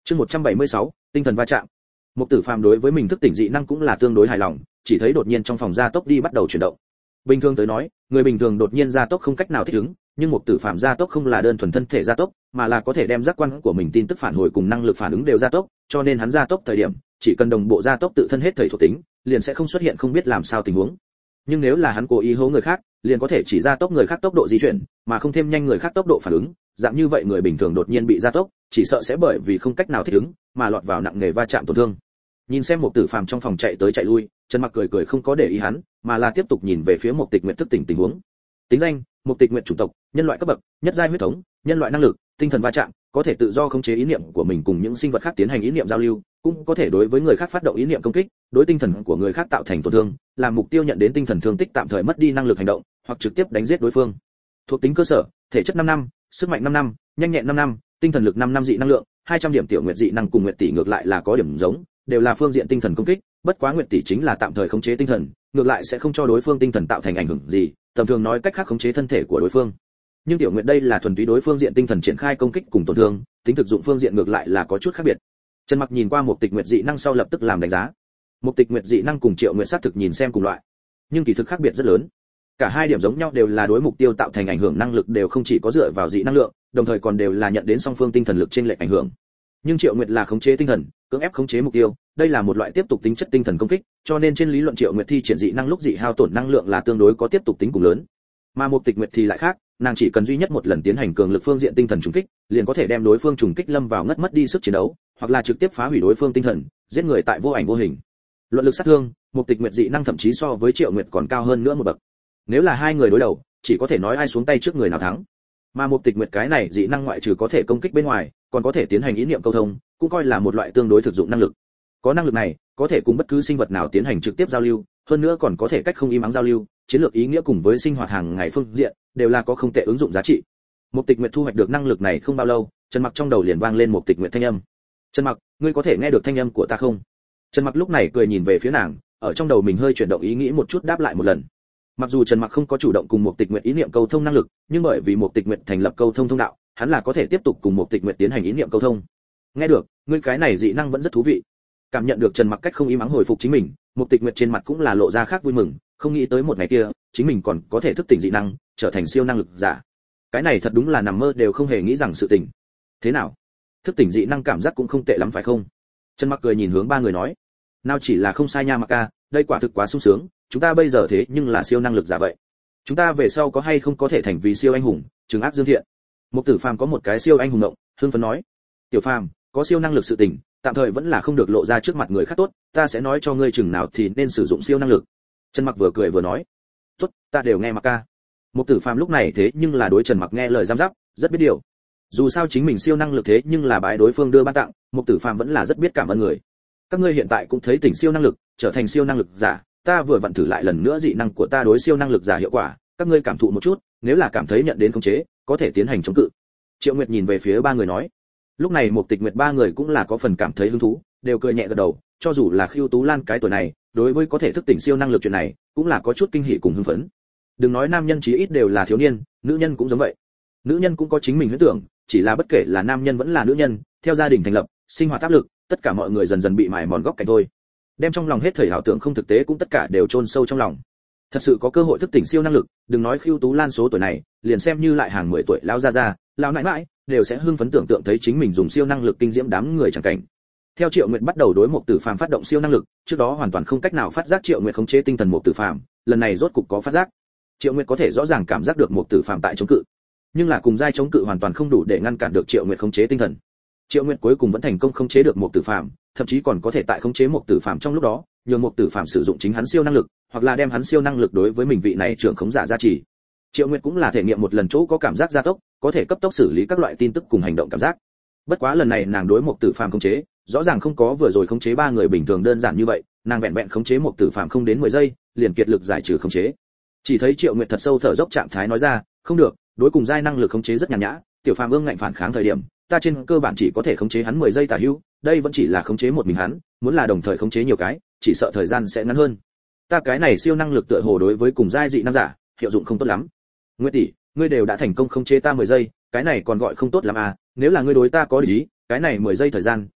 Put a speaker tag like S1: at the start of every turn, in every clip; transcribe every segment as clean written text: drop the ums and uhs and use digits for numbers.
S1: Chương 176, tinh thần va chạm. Mục Tử Phàm đối với mình thức tỉnh dị năng cũng là tương đối hài lòng, chỉ thấy đột nhiên trong phòng gia tốc đi bắt đầu chuyển động. Bình thường tới nói, người bình thường đột nhiên gia tốc không cách nào thích ứng, nhưng Mục Tử Phàm gia tốc không là đơn thuần thân thể gia tốc, mà là có thể đem giác quan của mình tin tức phản hồi cùng năng lực phản ứng đều gia tốc, cho nên hắn gia tốc thời điểm, chỉ cần đồng bộ gia tốc tự thân hết thời thuộc tính, liền sẽ không xuất hiện không biết làm sao tình huống. Nhưng nếu là hắn cố ý hố người khác, liền có thể chỉ gia tốc người khác tốc độ di chuyển, mà không thêm nhanh người khác tốc độ phản ứng, dạng như vậy người bình thường đột nhiên bị gia tốc, chỉ sợ sẽ bởi vì không cách nào thích ứng, mà lọt vào nặng nề va chạm tổn thương. Nhìn xem Mục Tử Phàm trong phòng chạy tới chạy lui, Trần Mặc cười không có để ý hắn, mà là tiếp tục nhìn về phía Mục Tịch Nguyệt thức tỉnh tình huống. Tính danh: Mục Tịch Nguyệt chủng tộc, nhân loại cấp bậc, nhất giai huyết thống, nhân loại năng lực, tinh thần va chạm, có thể tự do khống chế ý niệm của mình cùng những sinh vật khác tiến hành ý niệm giao lưu, cũng có thể đối với người khác phát động ý niệm công kích, đối tinh thần của người khác tạo thành tổn thương, làm mục tiêu nhận đến tinh thần thương tích tạm thời mất đi năng lực hành động, hoặc trực tiếp đánh giết đối phương. Thuộc tính cơ sở: thể chất 5 năm, sức mạnh 5 năm, nhanh nhẹn 5 năm, tinh thần lực 5 năm dị năng lượng, 200 điểm tiểu nguyệt dị năng cùng nguyệt tỷ ngược lại là có điểm giống, đều là phương diện tinh thần công kích, bất quá nguyệt tỷ chính là tạm thời khống chế tinh thần, ngược lại sẽ không cho đối phương tinh thần tạo thành ảnh hưởng gì, tầm thường nói cách khác khống chế thân thể của đối phương. Nhưng tiểu nguyệt đây là thuần túy đối phương diện tinh thần triển khai công kích cùng tổn thương, tính thực dụng phương diện ngược lại là có chút khác biệt. Trần Mặc nhìn qua một tịch nguyệt dị năng sau lập tức làm đánh giá. Một tịch nguyệt dị năng cùng Triệu Nguyệt sát thực nhìn xem cùng loại, nhưng kỳ thực khác biệt rất lớn. Cả hai điểm giống nhau đều là đối mục tiêu tạo thành ảnh hưởng năng lực đều không chỉ có dựa vào dị năng lượng, đồng thời còn đều là nhận đến song phương tinh thần lực trên lệch ảnh hưởng. Nhưng Triệu Nguyệt là khống chế tinh thần, cưỡng ép khống chế mục tiêu, đây là một loại tiếp tục tính chất tinh thần công kích, cho nên trên lý luận Triệu Nguyệt thi triển dị năng lúc dị hao tổn năng lượng là tương đối có tiếp tục tính cùng lớn. Mà một tịch nguyệt thì lại khác, nàng chỉ cần duy nhất một lần tiến hành cường lực phương diện tinh thần trùng kích, liền có thể đem đối phương trùng kích lâm vào ngất mất đi sức chiến đấu, hoặc là trực tiếp phá hủy đối phương tinh thần, giết người tại vô ảnh vô hình. Luận lực sát thương, một tịch nguyệt dị năng thậm chí so với Triệu Nguyệt còn cao hơn nữa một bậc. Nếu là hai người đối đầu, chỉ có thể nói ai xuống tay trước người nào thắng. Mà một tịch nguyệt cái này dị năng ngoại trừ có thể công kích bên ngoài, còn có thể tiến hành ý niệm câu thông, cũng coi là một loại tương đối thực dụng năng lực. Có năng lực này, có thể cùng bất cứ sinh vật nào tiến hành trực tiếp giao lưu, hơn nữa còn có thể cách không im ắng giao lưu, chiến lược ý nghĩa cùng với sinh hoạt hàng ngày phương diện đều là có không tệ ứng dụng giá trị. Một tịch nguyệt thu hoạch được năng lực này không bao lâu, Trần Mặc trong đầu liền vang lên một tịch nguyệt thanh âm. Trần Mặc, ngươi có thể nghe được thanh âm của ta không? Trần Mặc lúc này cười nhìn về phía nàng, ở trong đầu mình hơi chuyển động ý nghĩ một chút đáp lại một lần. Mặc dù Trần Mặc không có chủ động cùng một tịch nguyệt ý niệm câu thông năng lực, nhưng bởi vì một tịch nguyệt thành lập câu thông thông đạo, hắn là có thể tiếp tục cùng một tịch nguyệt tiến hành ý niệm câu thông. Nghe được, ngươi cái này dị năng vẫn rất thú vị. Cảm nhận được Trần Mặc cách không im ắng hồi phục chính mình, một tịch nguyệt trên mặt cũng là lộ ra khác vui mừng, không nghĩ tới một ngày kia, chính mình còn có thể thức tỉnh dị năng, trở thành siêu năng lực giả. Cái này thật đúng là nằm mơ đều không hề nghĩ rằng sự tình. Thế nào? Thức tỉnh dị năng cảm giác cũng không tệ lắm phải không? Trần Mặc cười nhìn hướng ba người nói, nào chỉ là không sai nha Mặc ca, đây quả thực quá sung sướng, chúng ta bây giờ thế nhưng là siêu năng lực giả vậy. Chúng ta về sau có hay không có thể thành vì siêu anh hùng, trừng ác dương thiện. Mục Tử Phàm có một cái siêu anh hùng động, hưng phấn nói, Tiểu Phàm, có siêu năng lực sự tình, tạm thời vẫn là không được lộ ra trước mặt người khác tốt, ta sẽ nói cho ngươi chừng nào thì nên sử dụng siêu năng lực. Trần Mặc vừa cười vừa nói, tốt, ta đều nghe Mặc ca. Mục Tử Phàm lúc này thế nhưng là đối Trần Mặc nghe lời giám giáp, rất biết điều. Dù sao chính mình siêu năng lực thế nhưng là bái đối phương đưa ban tặng, Mục Tử Phàm vẫn là rất biết cảm ơn người. Các ngươi hiện tại cũng thấy tỉnh siêu năng lực, trở thành siêu năng lực giả, ta vừa vặn thử lại lần nữa dị năng của ta đối siêu năng lực giả hiệu quả, các ngươi cảm thụ một chút, nếu là cảm thấy nhận đến khống chế, có thể tiến hành chống cự. Triệu Nguyệt nhìn về phía ba người nói. Lúc này Mục Tịch Nguyệt ba người cũng là có phần cảm thấy hứng thú, đều cười nhẹ gật đầu, cho dù là Khưu Tú Lan cái tuổi này, đối với có thể thức tỉnh siêu năng lực chuyện này, cũng là có chút kinh hỉ cùng hưng phấn. Đừng nói nam nhân chí ít đều là thiếu niên, nữ nhân cũng giống vậy. Nữ nhân cũng có chính mình huyễn tưởng, chỉ là bất kể là nam nhân vẫn là nữ nhân, theo gia đình thành lập, sinh hoạt áp lực, tất cả mọi người dần dần bị mài mòn góc cạnh thôi. Đem trong lòng hết thảy ảo tưởng không thực tế cũng tất cả đều chôn sâu trong lòng. Thật sự có cơ hội thức tỉnh siêu năng lực, đừng nói Khưu Tú Lan số tuổi này, liền xem như lại hàng 10 tuổi lão gia, lão nãi nãi, đều sẽ hưng phấn tưởng tượng thấy chính mình dùng siêu năng lực kinh diễm đám người chẳng cảnh. Theo Triệu Nguyệt bắt đầu đối Mục Tử Phàm phát động siêu năng lực, trước đó hoàn toàn không cách nào phát giác Triệu Nguyệt khống chế tinh thần Mục Tử Phàm, lần này rốt cục có phát giác. Triệu Nguyệt có thể rõ ràng cảm giác được Mục Tử Phàm tại chống cự, nhưng là cùng giai chống cự hoàn toàn không đủ để ngăn cản được Triệu Nguyệt khống chế tinh thần. Triệu Nguyệt cuối cùng vẫn thành công khống chế được Mục Tử Phàm, thậm chí còn có thể tại khống chế Mục Tử Phàm trong lúc đó, nhường Mục Tử Phàm sử dụng chính hắn siêu năng lực, hoặc là đem hắn siêu năng lực đối với mình vị này trưởng khống giả gia trì. Triệu Nguyệt cũng là thể nghiệm một lần chỗ có cảm giác gia tốc, có thể cấp tốc xử lý các loại tin tức cùng hành động cảm giác. Bất quá lần này nàng đối Mục Tử Phàm khống chế, rõ ràng không có vừa rồi khống chế ba người bình thường đơn giản như vậy, nàng vẹn vẹn khống chế Mục Tử Phàm không đến 10 giây, liền kiệt lực giải trừ khống chế. Chỉ thấy Triệu Nguyệt thật sâu thở dốc trạng thái nói ra, không được, đối cùng giai năng lực khống chế rất nhàn nhã, tiểu Phàm ương ngạnh phản kháng thời điểm, ta trên cơ bản chỉ có thể khống chế hắn 10 giây tả hữu, đây vẫn chỉ là khống chế một mình hắn, muốn là đồng thời khống chế nhiều cái, chỉ sợ thời gian sẽ ngắn hơn. Ta cái này siêu năng lực tựa hồ đối với cùng giai dị năng giả, hiệu dụng không tốt lắm. Nguyệt tỷ, ngươi đều đã thành công khống chế ta 10 giây, cái này còn gọi không tốt lắm à, nếu là ngươi đối ta có ý, cái này 10 giây thời gian,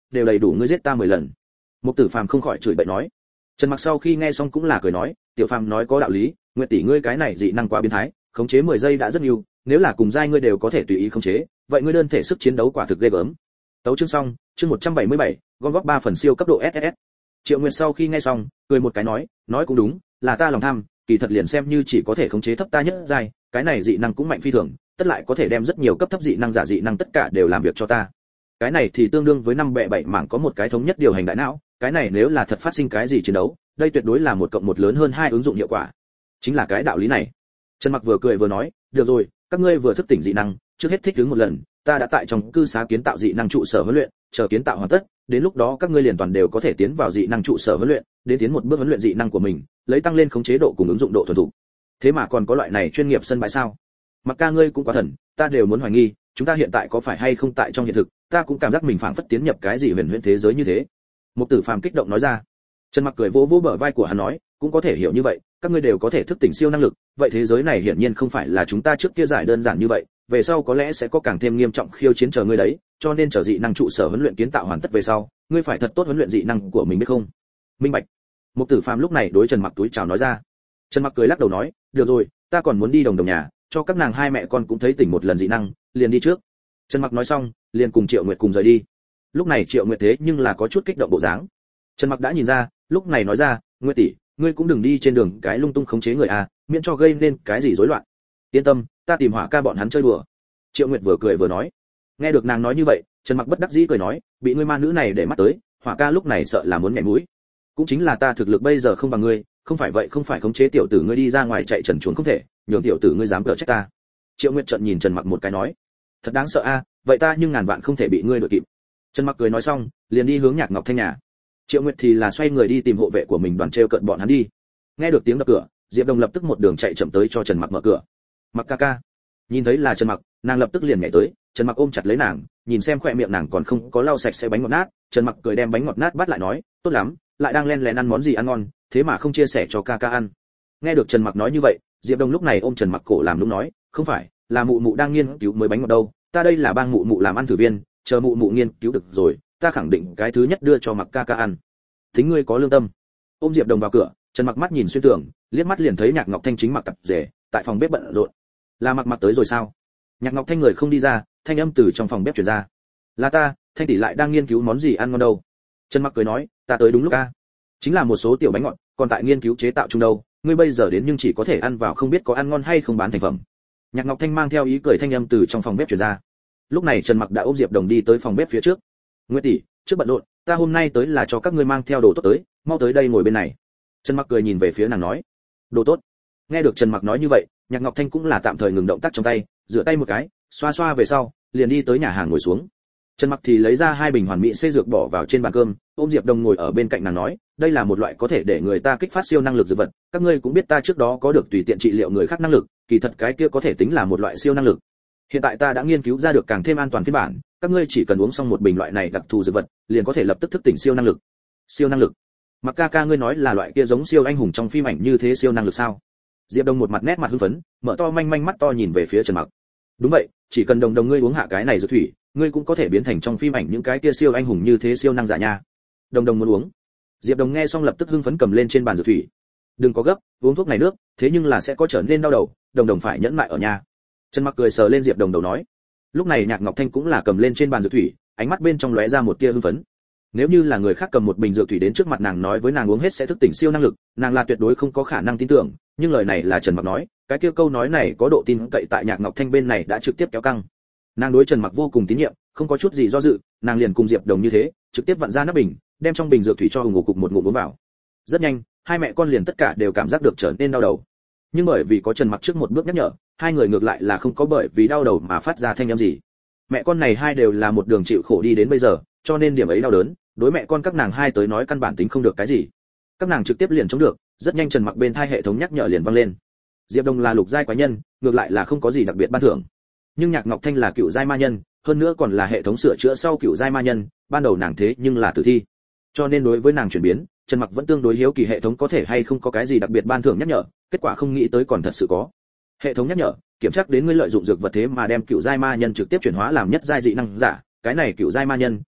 S1: đều đầy đủ ngươi giết ta 10 lần. Mục Tử Phàm không khỏi chửi bậy nói. Trần Mặc sau khi nghe xong cũng là cười nói, tiểu Phàm nói có đạo lý, Nguyệt tỷ ngươi cái này dị năng quá biến thái, khống chế 10 giây đã rất nhiều, nếu là cùng giai ngươi đều có thể tùy ý khống chế, vậy ngươi đơn thể sức chiến đấu quả thực ghê gớm. Tấu chương xong, chương 177, gom góp 3 phần siêu cấp độ SSS. Triệu Nguyệt sau khi nghe xong, cười một cái nói cũng đúng, là ta lòng tham, kỳ thật liền xem như chỉ có thể khống chế thấp ta nhất giai, cái này dị năng cũng mạnh phi thường, tất lại có thể đem rất nhiều cấp thấp dị năng giả dị năng tất cả đều làm việc cho ta. Cái này thì tương đương với 5 bẹ 7 mảng có một cái thống nhất điều hành đại não, cái này nếu là thật phát sinh cái gì chiến đấu, đây tuyệt đối là 1 cộng 1 lớn hơn 2 ứng dụng hiệu quả. Chính là cái đạo lý này. Trần Mặc vừa cười vừa nói, được rồi, các ngươi vừa thức tỉnh dị năng, trước hết thích ứng một lần, ta đã tại trong cư xá kiến tạo dị năng trụ sở huấn luyện, chờ kiến tạo hoàn tất, đến lúc đó các ngươi liền toàn đều có thể tiến vào dị năng trụ sở huấn luyện, đến tiến một bước huấn luyện dị năng của mình, lấy tăng lên khống chế độ cùng ứng dụng độ thuần thục. Thế mà còn có loại này chuyên nghiệp sân bãi sao? Mặc ca ngươi cũng quá thần, ta đều muốn hoài nghi, chúng ta hiện tại có phải hay không tại trong hiện thực, ta cũng cảm giác mình phảng phất tiến nhập cái gì huyền huyễn thế giới như thế. Mục Tử Phàm kích động nói ra. Trần Mặc cười vỗ vỗ bờ vai của hắn nói, cũng có thể hiểu như vậy, các ngươi đều có thể thức tỉnh siêu năng lực, vậy thế giới này hiển nhiên không phải là chúng ta trước kia giải đơn giản như vậy, về sau có lẽ sẽ có càng thêm nghiêm trọng khiêu chiến chờ ngươi đấy, cho nên chờ dị năng trụ sở huấn luyện kiến tạo hoàn tất về sau, ngươi phải thật tốt huấn luyện dị năng của mình biết không? Minh bạch. Mục Tử Phàm lúc này đối Trần Mặc túi chào nói ra. Trần Mặc cười lắc đầu nói, được rồi, ta còn muốn đi đồng nhà, cho các nàng hai mẹ con cũng thấy tỉnh một lần dị năng, liền đi trước. Trần Mặc nói xong, liền cùng Triệu Nguyệt cùng rời đi. Lúc này Triệu Nguyệt thế nhưng là có chút kích động bộ dáng. Trần Mặc đã nhìn ra, lúc này nói ra, Nguyệt tỷ, ngươi cũng đừng đi trên đường cái lung tung khống chế người a, miễn cho gây nên cái gì rối loạn. Yên tâm, ta tìm Hỏa ca bọn hắn chơi đùa. Triệu Nguyệt vừa cười vừa nói. Nghe được nàng nói như vậy, Trần Mặc bất đắc dĩ cười nói, bị ngươi ma nữ này để mắt tới, Hỏa ca lúc này sợ là muốn nhảy mũi. Cũng chính là ta thực lực bây giờ không bằng ngươi, không phải vậy không phải khống chế tiểu tử ngươi đi ra ngoài chạy trần truồng không thể, nhường tiểu tử ngươi dám cỡ trách ta. Triệu Nguyệt trợn nhìn Trần Mặc một cái nói, thật đáng sợ a, vậy ta nhưng ngàn vạn không thể bị ngươi đuổi kịp. Trần Mặc cười nói xong, liền đi hướng Nhạc Ngọc Thanh nhà. Triệu Nguyệt thì là xoay người đi tìm hộ vệ của mình đoàn treo cận bọn hắn đi. Nghe được tiếng đập cửa, Diệp Đồng lập tức một đường chạy chậm tới cho Trần Mặc mở cửa. Mặc ca ca. Nhìn thấy là Trần Mặc, nàng lập tức liền nhảy tới, Trần Mặc ôm chặt lấy nàng, nhìn xem khóe miệng nàng còn không có lau sạch sẽ bánh ngọt nát, Trần Mặc cười đem bánh ngọt nát bắt lại nói, tốt lắm, lại đang len lén ăn món gì ăn ngon, thế mà không chia sẻ cho ca ca ăn. Nghe được Trần Mặc nói như vậy, Diệp Đồng lúc này ôm Trần Mặc cổ làm nũng nói, không phải, là mụ mụ đang nghiên cứu mới bánh ngọt đâu, ta đây là bang mụ mụ làm ăn thử viên, chờ mụ mụ nghiên cứu được rồi, ta khẳng định cái thứ nhất đưa cho Mặc ca ca ăn. Tính ngươi có lương tâm. Ôm Diệp Đồng vào cửa, Trần Mặc mắt nhìn xuyên tường, liếc mắt liền thấy Nhạc Ngọc Thanh chính mặc tập rể, tại phòng bếp bận rộn. Là Mặc tới rồi sao? Nhạc Ngọc Thanh người không đi ra, thanh âm từ trong phòng bếp truyền ra. Là ta, Thanh tỷ lại đang nghiên cứu món gì ăn ngon đâu. Trần Mặc cười nói, ta tới đúng lúc a. Chính là một số tiểu bánh ngọt, còn tại nghiên cứu chế tạo chung đâu, ngươi bây giờ đến nhưng chỉ có thể ăn vào không biết có ăn ngon hay không bán thành phẩm. Nhạc Ngọc Thanh mang theo ý cười thanh âm từ trong phòng bếp truyền ra. Lúc này Trần Mặc đã ôm Diệp Đồng đi tới phòng bếp phía trước. Nguyệt tỷ, trước bận rộn, ta hôm nay tới là cho các ngươi mang theo đồ tốt tới, mau tới đây ngồi bên này. Trần Mặc cười nhìn về phía nàng nói, đồ tốt. Nghe được Trần Mặc nói như vậy, Nhạc Ngọc Thanh cũng là tạm thời ngừng động tác trong tay, rửa tay một cái, xoa xoa về sau, liền đi tới nhà hàng ngồi xuống. Trần Mặc thì lấy ra 2 bình hoàn mỹ xê dược bỏ vào trên bàn cơm, ôm Diệp Đồng ngồi ở bên cạnh nàng nói, đây là một loại có thể để người ta kích phát siêu năng lực dược vật, các ngươi cũng biết ta trước đó có được tùy tiện trị liệu người khác năng lực, kỳ thật cái kia có thể tính là một loại siêu năng lực. Hiện tại ta đã nghiên cứu ra được càng thêm an toàn phiên bản, các ngươi chỉ cần uống xong một bình loại này đặc thù dược vật, liền có thể lập tức thức tỉnh siêu năng lực. Siêu năng lực? Mặc ca ca ngươi nói là loại kia giống siêu anh hùng trong phim ảnh như thế siêu năng lực sao? Diệp Đồng một mặt nét mặt hưng phấn, mở to manh manh mắt to nhìn về phía Trần Mặc. Đúng vậy, chỉ cần Đồng ngươi uống hạ cái này dược thủy, ngươi cũng có thể biến thành trong phim ảnh những cái kia siêu anh hùng như thế siêu năng giả nha. Đồng muốn uống. Diệp Đồng nghe xong lập tức hưng phấn cầm lên trên bàn dược thủy. Đừng có gấp, uống thuốc này nước, thế nhưng là sẽ có trở nên đau đầu, Đồng phải nhẫn nại ở nhà. Trần Mặc cười sờ lên Diệp Đồng đầu nói. Lúc này Nhạc Ngọc Thanh cũng là cầm lên trên bàn dược thủy, ánh mắt bên trong lóe ra một tia hưng phấn. Nếu như là người khác cầm một bình dược thủy đến trước mặt nàng nói với nàng uống hết sẽ thức tỉnh siêu năng lực, nàng là tuyệt đối không có khả năng tin tưởng, nhưng lời này là Trần Mặc nói, cái kia câu nói này có độ tin cậy tại Nhạc Ngọc Thanh bên này đã trực tiếp kéo căng. Nàng đối Trần Mặc vô cùng tín nhiệm, không có chút gì do dự, nàng liền cùng Diệp Đồng như thế, trực tiếp vặn ra nắp bình, đem trong bình dược thủy cho ngủ cục một ngụm uống vào. Rất nhanh, hai mẹ con liền tất cả đều cảm giác được trở nên đau đầu. Nhưng bởi vì có Trần Mặc trước một bước nhắc nhở, hai người ngược lại là không có bởi vì đau đầu mà phát ra thanh âm gì. Mẹ con này hai đều là một đường chịu khổ đi đến bây giờ, cho nên điểm ấy đau đớn, đối mẹ con các nàng hai tới nói căn bản tính không được cái gì. Các nàng trực tiếp liền chống được, rất nhanh Trần Mặc bên thai hệ thống nhắc nhở liền vang lên. Diệp Đồng là lục giai quái nhân, ngược lại là không có gì đặc biệt ban thưởng. Nhưng Nhạc Ngọc Thanh là cựu giai ma nhân, hơn nữa còn là hệ thống sửa chữa sau cựu giai ma nhân, ban đầu nàng thế nhưng là tử thi. Cho nên đối với nàng chuyển biến, Trần Mặc vẫn tương đối hiếu kỳ hệ thống có thể hay không có cái gì đặc biệt ban thưởng nhắc nhở, kết quả không nghĩ tới còn thật sự có. Hệ thống nhắc nhở, kiểm tra đến ngươi lợi dụng dược vật thế mà đem cựu giai ma nhân trực tiếp chuyển hóa làm nhất giai dị năng giả, cái này cựu giai ma nhân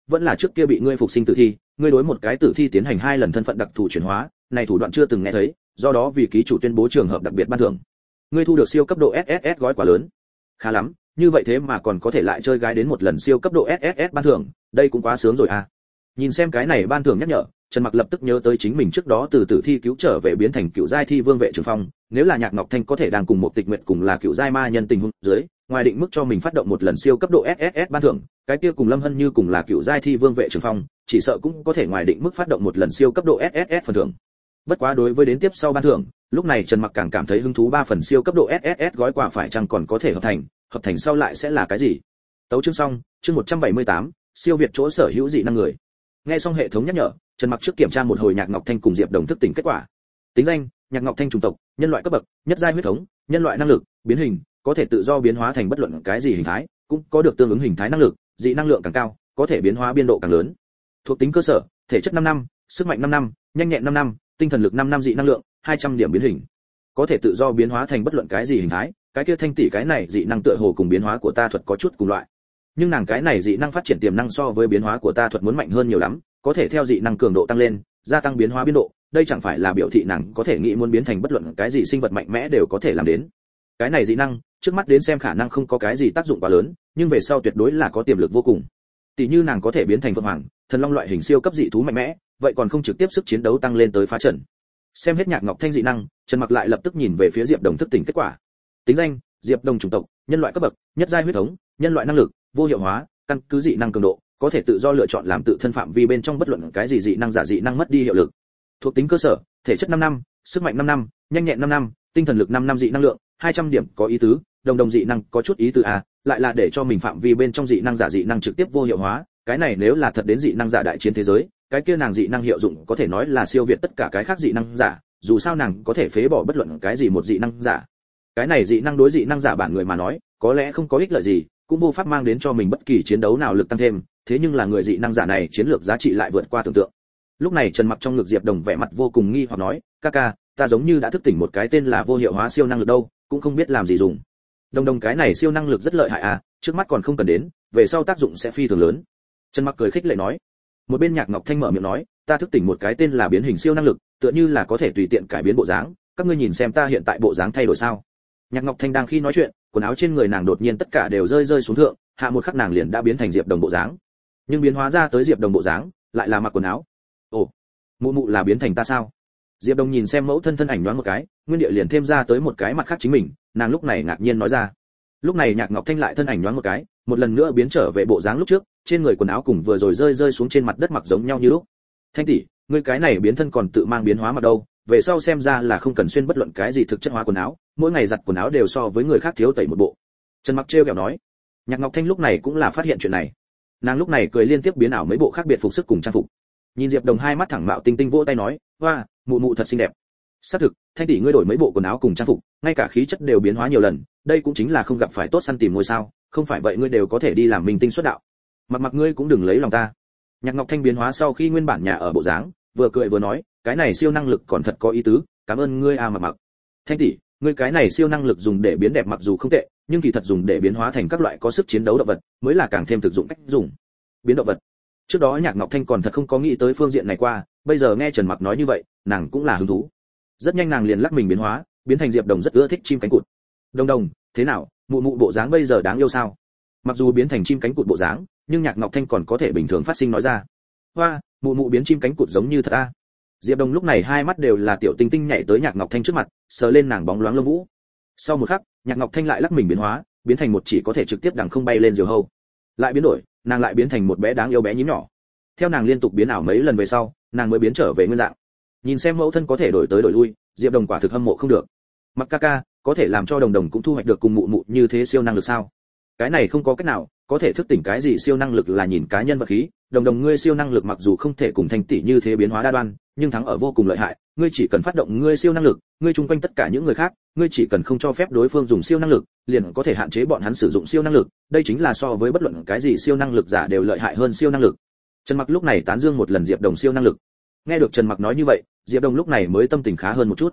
S1: vẫn là trước kia bị ngươi phục sinh tử thi, ngươi đối một cái tử thi tiến hành 2 lần thân phận đặc thù chuyển hóa, này thủ đoạn chưa từng nghe thấy, do đó vì ký chủ tuyên bố trường hợp đặc biệt ban thưởng. Ngươi thu được siêu cấp độ SSS gói quà lớn. Khá lắm, như vậy thế mà còn có thể lại chơi gái đến một lần siêu cấp độ SSS ban thưởng, đây cũng quá sướng rồi à. Nhìn xem cái này ban thưởng nhắc nhở, Trần Mặc lập tức nhớ tới chính mình trước đó từ tử thi cứu trở về biến thành cựu giai thi vương vệ Trường Phong, nếu là Nhạc Ngọc Thanh có thể đang cùng một tịch nguyện cùng là cựu giai ma nhân tình huống dưới, ngoài định mức cho mình phát động một lần siêu cấp độ SSS ban thưởng, cái kia cùng Lâm Hân Như cùng là cựu giai thi vương vệ Trường Phong, chỉ sợ cũng có thể ngoài định mức phát động một lần siêu cấp độ SSS phần thưởng. Bất quá đối với đến tiếp sau ban thưởng, lúc này Trần Mặc càng cảm thấy hứng thú 3 phần siêu cấp độ SSS gói quà phải chăng còn có thể hợp thành sau lại sẽ là cái gì. Tấu chương xong, chương 178, siêu việt chỗ sở hữu dị năng người. Nghe xong hệ thống nhắc nhở, Trần Mặc trước kiểm tra một hồi Nhạc Ngọc Thanh cùng Diệp Đồng thức tỉnh kết quả. Tính danh: Nhạc Ngọc Thanh chủng tộc, nhân loại cấp bậc, nhất giai huyết thống, nhân loại năng lực, biến hình, có thể tự do biến hóa thành bất luận cái gì hình thái, cũng có được tương ứng hình thái năng lực, dị năng lượng càng cao, có thể biến hóa biên độ càng lớn. Thuộc tính cơ sở: thể chất 5 năm, sức mạnh 5 năm, nhanh nhẹn 5 năm, tinh thần lực 5 năm, dị năng lượng 200 điểm, biến hình, có thể tự do biến hóa thành bất luận cái gì hình thái. Cái kia Thanh tỷ cái này dị năng tựa hồ cùng biến hóa của ta thuật có chút cùng loại, nhưng nàng cái này dị năng phát triển tiềm năng so với biến hóa của ta thuật muốn mạnh hơn nhiều lắm, có thể theo dị năng cường độ tăng lên, gia tăng biến hóa biên độ, đây chẳng phải là biểu thị nàng có thể nghĩ muốn biến thành bất luận cái gì sinh vật mạnh mẽ đều có thể làm đến. Cái này dị năng, trước mắt đến xem khả năng không có cái gì tác dụng quá lớn, nhưng về sau tuyệt đối là có tiềm lực vô cùng. Tỷ như nàng có thể biến thành phượng hoàng, thần long loại hình siêu cấp dị thú mạnh mẽ, vậy còn không trực tiếp sức chiến đấu tăng lên tới phá trận. Xem hết Nhạc Ngọc Thanh dị năng, Trần Mặc lại lập tức nhìn về phía Diệp Đồng thức tỉnh kết quả. Tính danh: Diệp Đồng chủng tộc, nhân loại cấp bậc, nhất giai huyết thống, nhân loại năng lực, vô hiệu hóa, căn cứ dị năng cường độ, có thể tự do lựa chọn làm tự thân phạm vi bên trong bất luận cái gì dị năng giả dị năng mất đi hiệu lực. Thuộc tính cơ sở: thể chất 5 năm, sức mạnh 5 năm, nhanh nhẹn 5 năm, tinh thần lực 5 năm, dị năng lượng 200 điểm, có ý tứ, đồng dị năng có chút ý tứ à, lại là để cho mình phạm vi bên trong dị năng giả dị năng trực tiếp vô hiệu hóa, cái này nếu là thật đến dị năng giả đại chiến thế giới, cái kia nàng dị năng hiệu dụng có thể nói là siêu việt tất cả cái khác dị năng giả, dù sao nàng có thể phế bỏ bất luận cái gì một dị năng giả. Cái này dị năng đối dị năng giả bản người mà nói, có lẽ không có ích lợi gì, cũng vô pháp mang đến cho mình bất kỳ chiến đấu nào lực tăng thêm, thế nhưng là người dị năng giả này chiến lược giá trị lại vượt qua tưởng tượng. Lúc này Trần Mặc trong ngực Diệp Đồng vẻ mặt vô cùng nghi hoặc nói: "Ca, ta giống như đã thức tỉnh một cái tên là vô hiệu hóa siêu năng lực đâu, cũng không biết làm gì dùng." Đồng cái này siêu năng lực rất lợi hại à, trước mắt còn không cần đến, về sau tác dụng sẽ phi thường lớn. Trần Mặc cười khích lệ nói. Một bên Nhạc Ngọc Thanh mở miệng nói: "Ta thức tỉnh một cái tên là biến hình siêu năng lực, tựa như là có thể tùy tiện cải biến bộ dáng, các ngươi nhìn xem ta hiện tại bộ dáng thay đổi sao?" Nhạc Ngọc Thanh đang khi nói chuyện, quần áo trên người nàng đột nhiên tất cả đều rơi xuống thượng, hạ một khắc nàng liền đã biến thành Diệp Đồng bộ dáng. Nhưng biến hóa ra tới Diệp Đồng bộ dáng, lại là mặc quần áo. Ồ, mụ là biến thành ta sao? Diệp Đồng nhìn xem mẫu thân thân ảnh nhoáng một cái, nguyên địa liền thêm ra tới một cái mặt khác chính mình, nàng lúc này ngạc nhiên nói ra. Lúc này Nhạc Ngọc Thanh lại thân ảnh nhoáng một cái, một lần nữa biến trở về bộ dáng lúc trước, trên người quần áo cùng vừa rồi rơi xuống trên mặt đất mặc giống nhau như lúc. Thanh tỷ, ngươi cái này biến thân còn tự mang biến hóa mặc đâu, về sau xem ra là không cần xuyên bất luận cái gì thực chất hóa quần áo, mỗi ngày giặt quần áo đều so với người khác thiếu tẩy một bộ. Trần Mặc trêu ghẹo nói. Nhạc Ngọc Thanh lúc này cũng là phát hiện chuyện này, nàng lúc này cười liên tiếp biến ảo mấy bộ khác biệt phục sức cùng trang phục. Nhìn Diệp Đồng hai mắt thẳng mạo tinh tinh vỗ tay nói: "Oa, mụ thật xinh đẹp." Xác thực, Thanh tỷ ngươi đổi mấy bộ quần áo cùng trang phục, ngay cả khí chất đều biến hóa nhiều lần, đây cũng chính là không gặp phải tốt săn tìm ngôi sao, không phải vậy ngươi đều có thể đi làm minh tinh xuất đạo. Mặc ngươi cũng đừng lấy lòng ta. Nhạc Ngọc Thanh biến hóa sau khi nguyên bản nhà ở bộ dáng, vừa cười vừa nói: "Cái này siêu năng lực còn thật có ý tứ, cảm ơn ngươi a Mặc. Thanh tỷ, ngươi cái này siêu năng lực dùng để biến đẹp mặc dù không tệ, nhưng kỳ thật dùng để biến hóa thành các loại có sức chiến đấu động vật, mới là càng thêm thực dụng cách dùng." Biến động vật. Trước đó Nhạc Ngọc Thanh còn thật không có nghĩ tới phương diện này qua, bây giờ nghe Trần Mặc nói như vậy, nàng cũng là hứng thú. Rất nhanh nàng liền lắc mình biến hóa, biến thành Diệp Đồng rất ưa thích chim cánh cụt. Đồng, thế nào, mụ bộ dáng bây giờ đáng yêu sao? Mặc dù biến thành chim cánh cụt bộ dáng, nhưng Nhạc Ngọc Thanh còn có thể bình thường phát sinh nói ra. Hoa, mụ biến chim cánh cụt giống như thật a. Diệp Đồng lúc này hai mắt đều là tiểu tinh tinh nhảy tới Nhạc Ngọc Thanh trước mặt, sờ lên nàng bóng loáng lông vũ. Sau một khắc, Nhạc Ngọc Thanh lại lắc mình biến hóa, biến thành một chỉ có thể trực tiếp đằng không bay lên diều hâu. Lại biến đổi, nàng lại biến thành một bé đáng yêu bé nhím nhỏ. Theo nàng liên tục biến ảo mấy lần về sau, nàng mới biến trở về nguyên dạng. Nhìn xem mẫu thân có thể đổi tới đổi lui, Diệp Đồng quả thực hâm mộ không được. Mặc ca, có thể làm cho Đồng cũng thu hoạch được cùng mụ như thế siêu năng lực sao? Cái này không có cách nào, có thể thức tỉnh cái gì siêu năng lực là nhìn cá nhân vật khí. Đồng ngươi siêu năng lực mặc dù không thể cùng Thanh tỷ như thế biến hóa đa đoan, nhưng thắng ở vô cùng lợi hại. Ngươi chỉ cần phát động ngươi siêu năng lực, ngươi chung quanh tất cả những người khác, ngươi chỉ cần không cho phép đối phương dùng siêu năng lực, liền có thể hạn chế bọn hắn sử dụng siêu năng lực. Đây chính là so với bất luận cái gì siêu năng lực giả đều lợi hại hơn siêu năng lực. Trần Mặc lúc này tán dương một lần Diệp Đồng siêu năng lực. Nghe được Trần Mặc nói như vậy, Diệp Đồng lúc này mới tâm tình khá hơn một chút.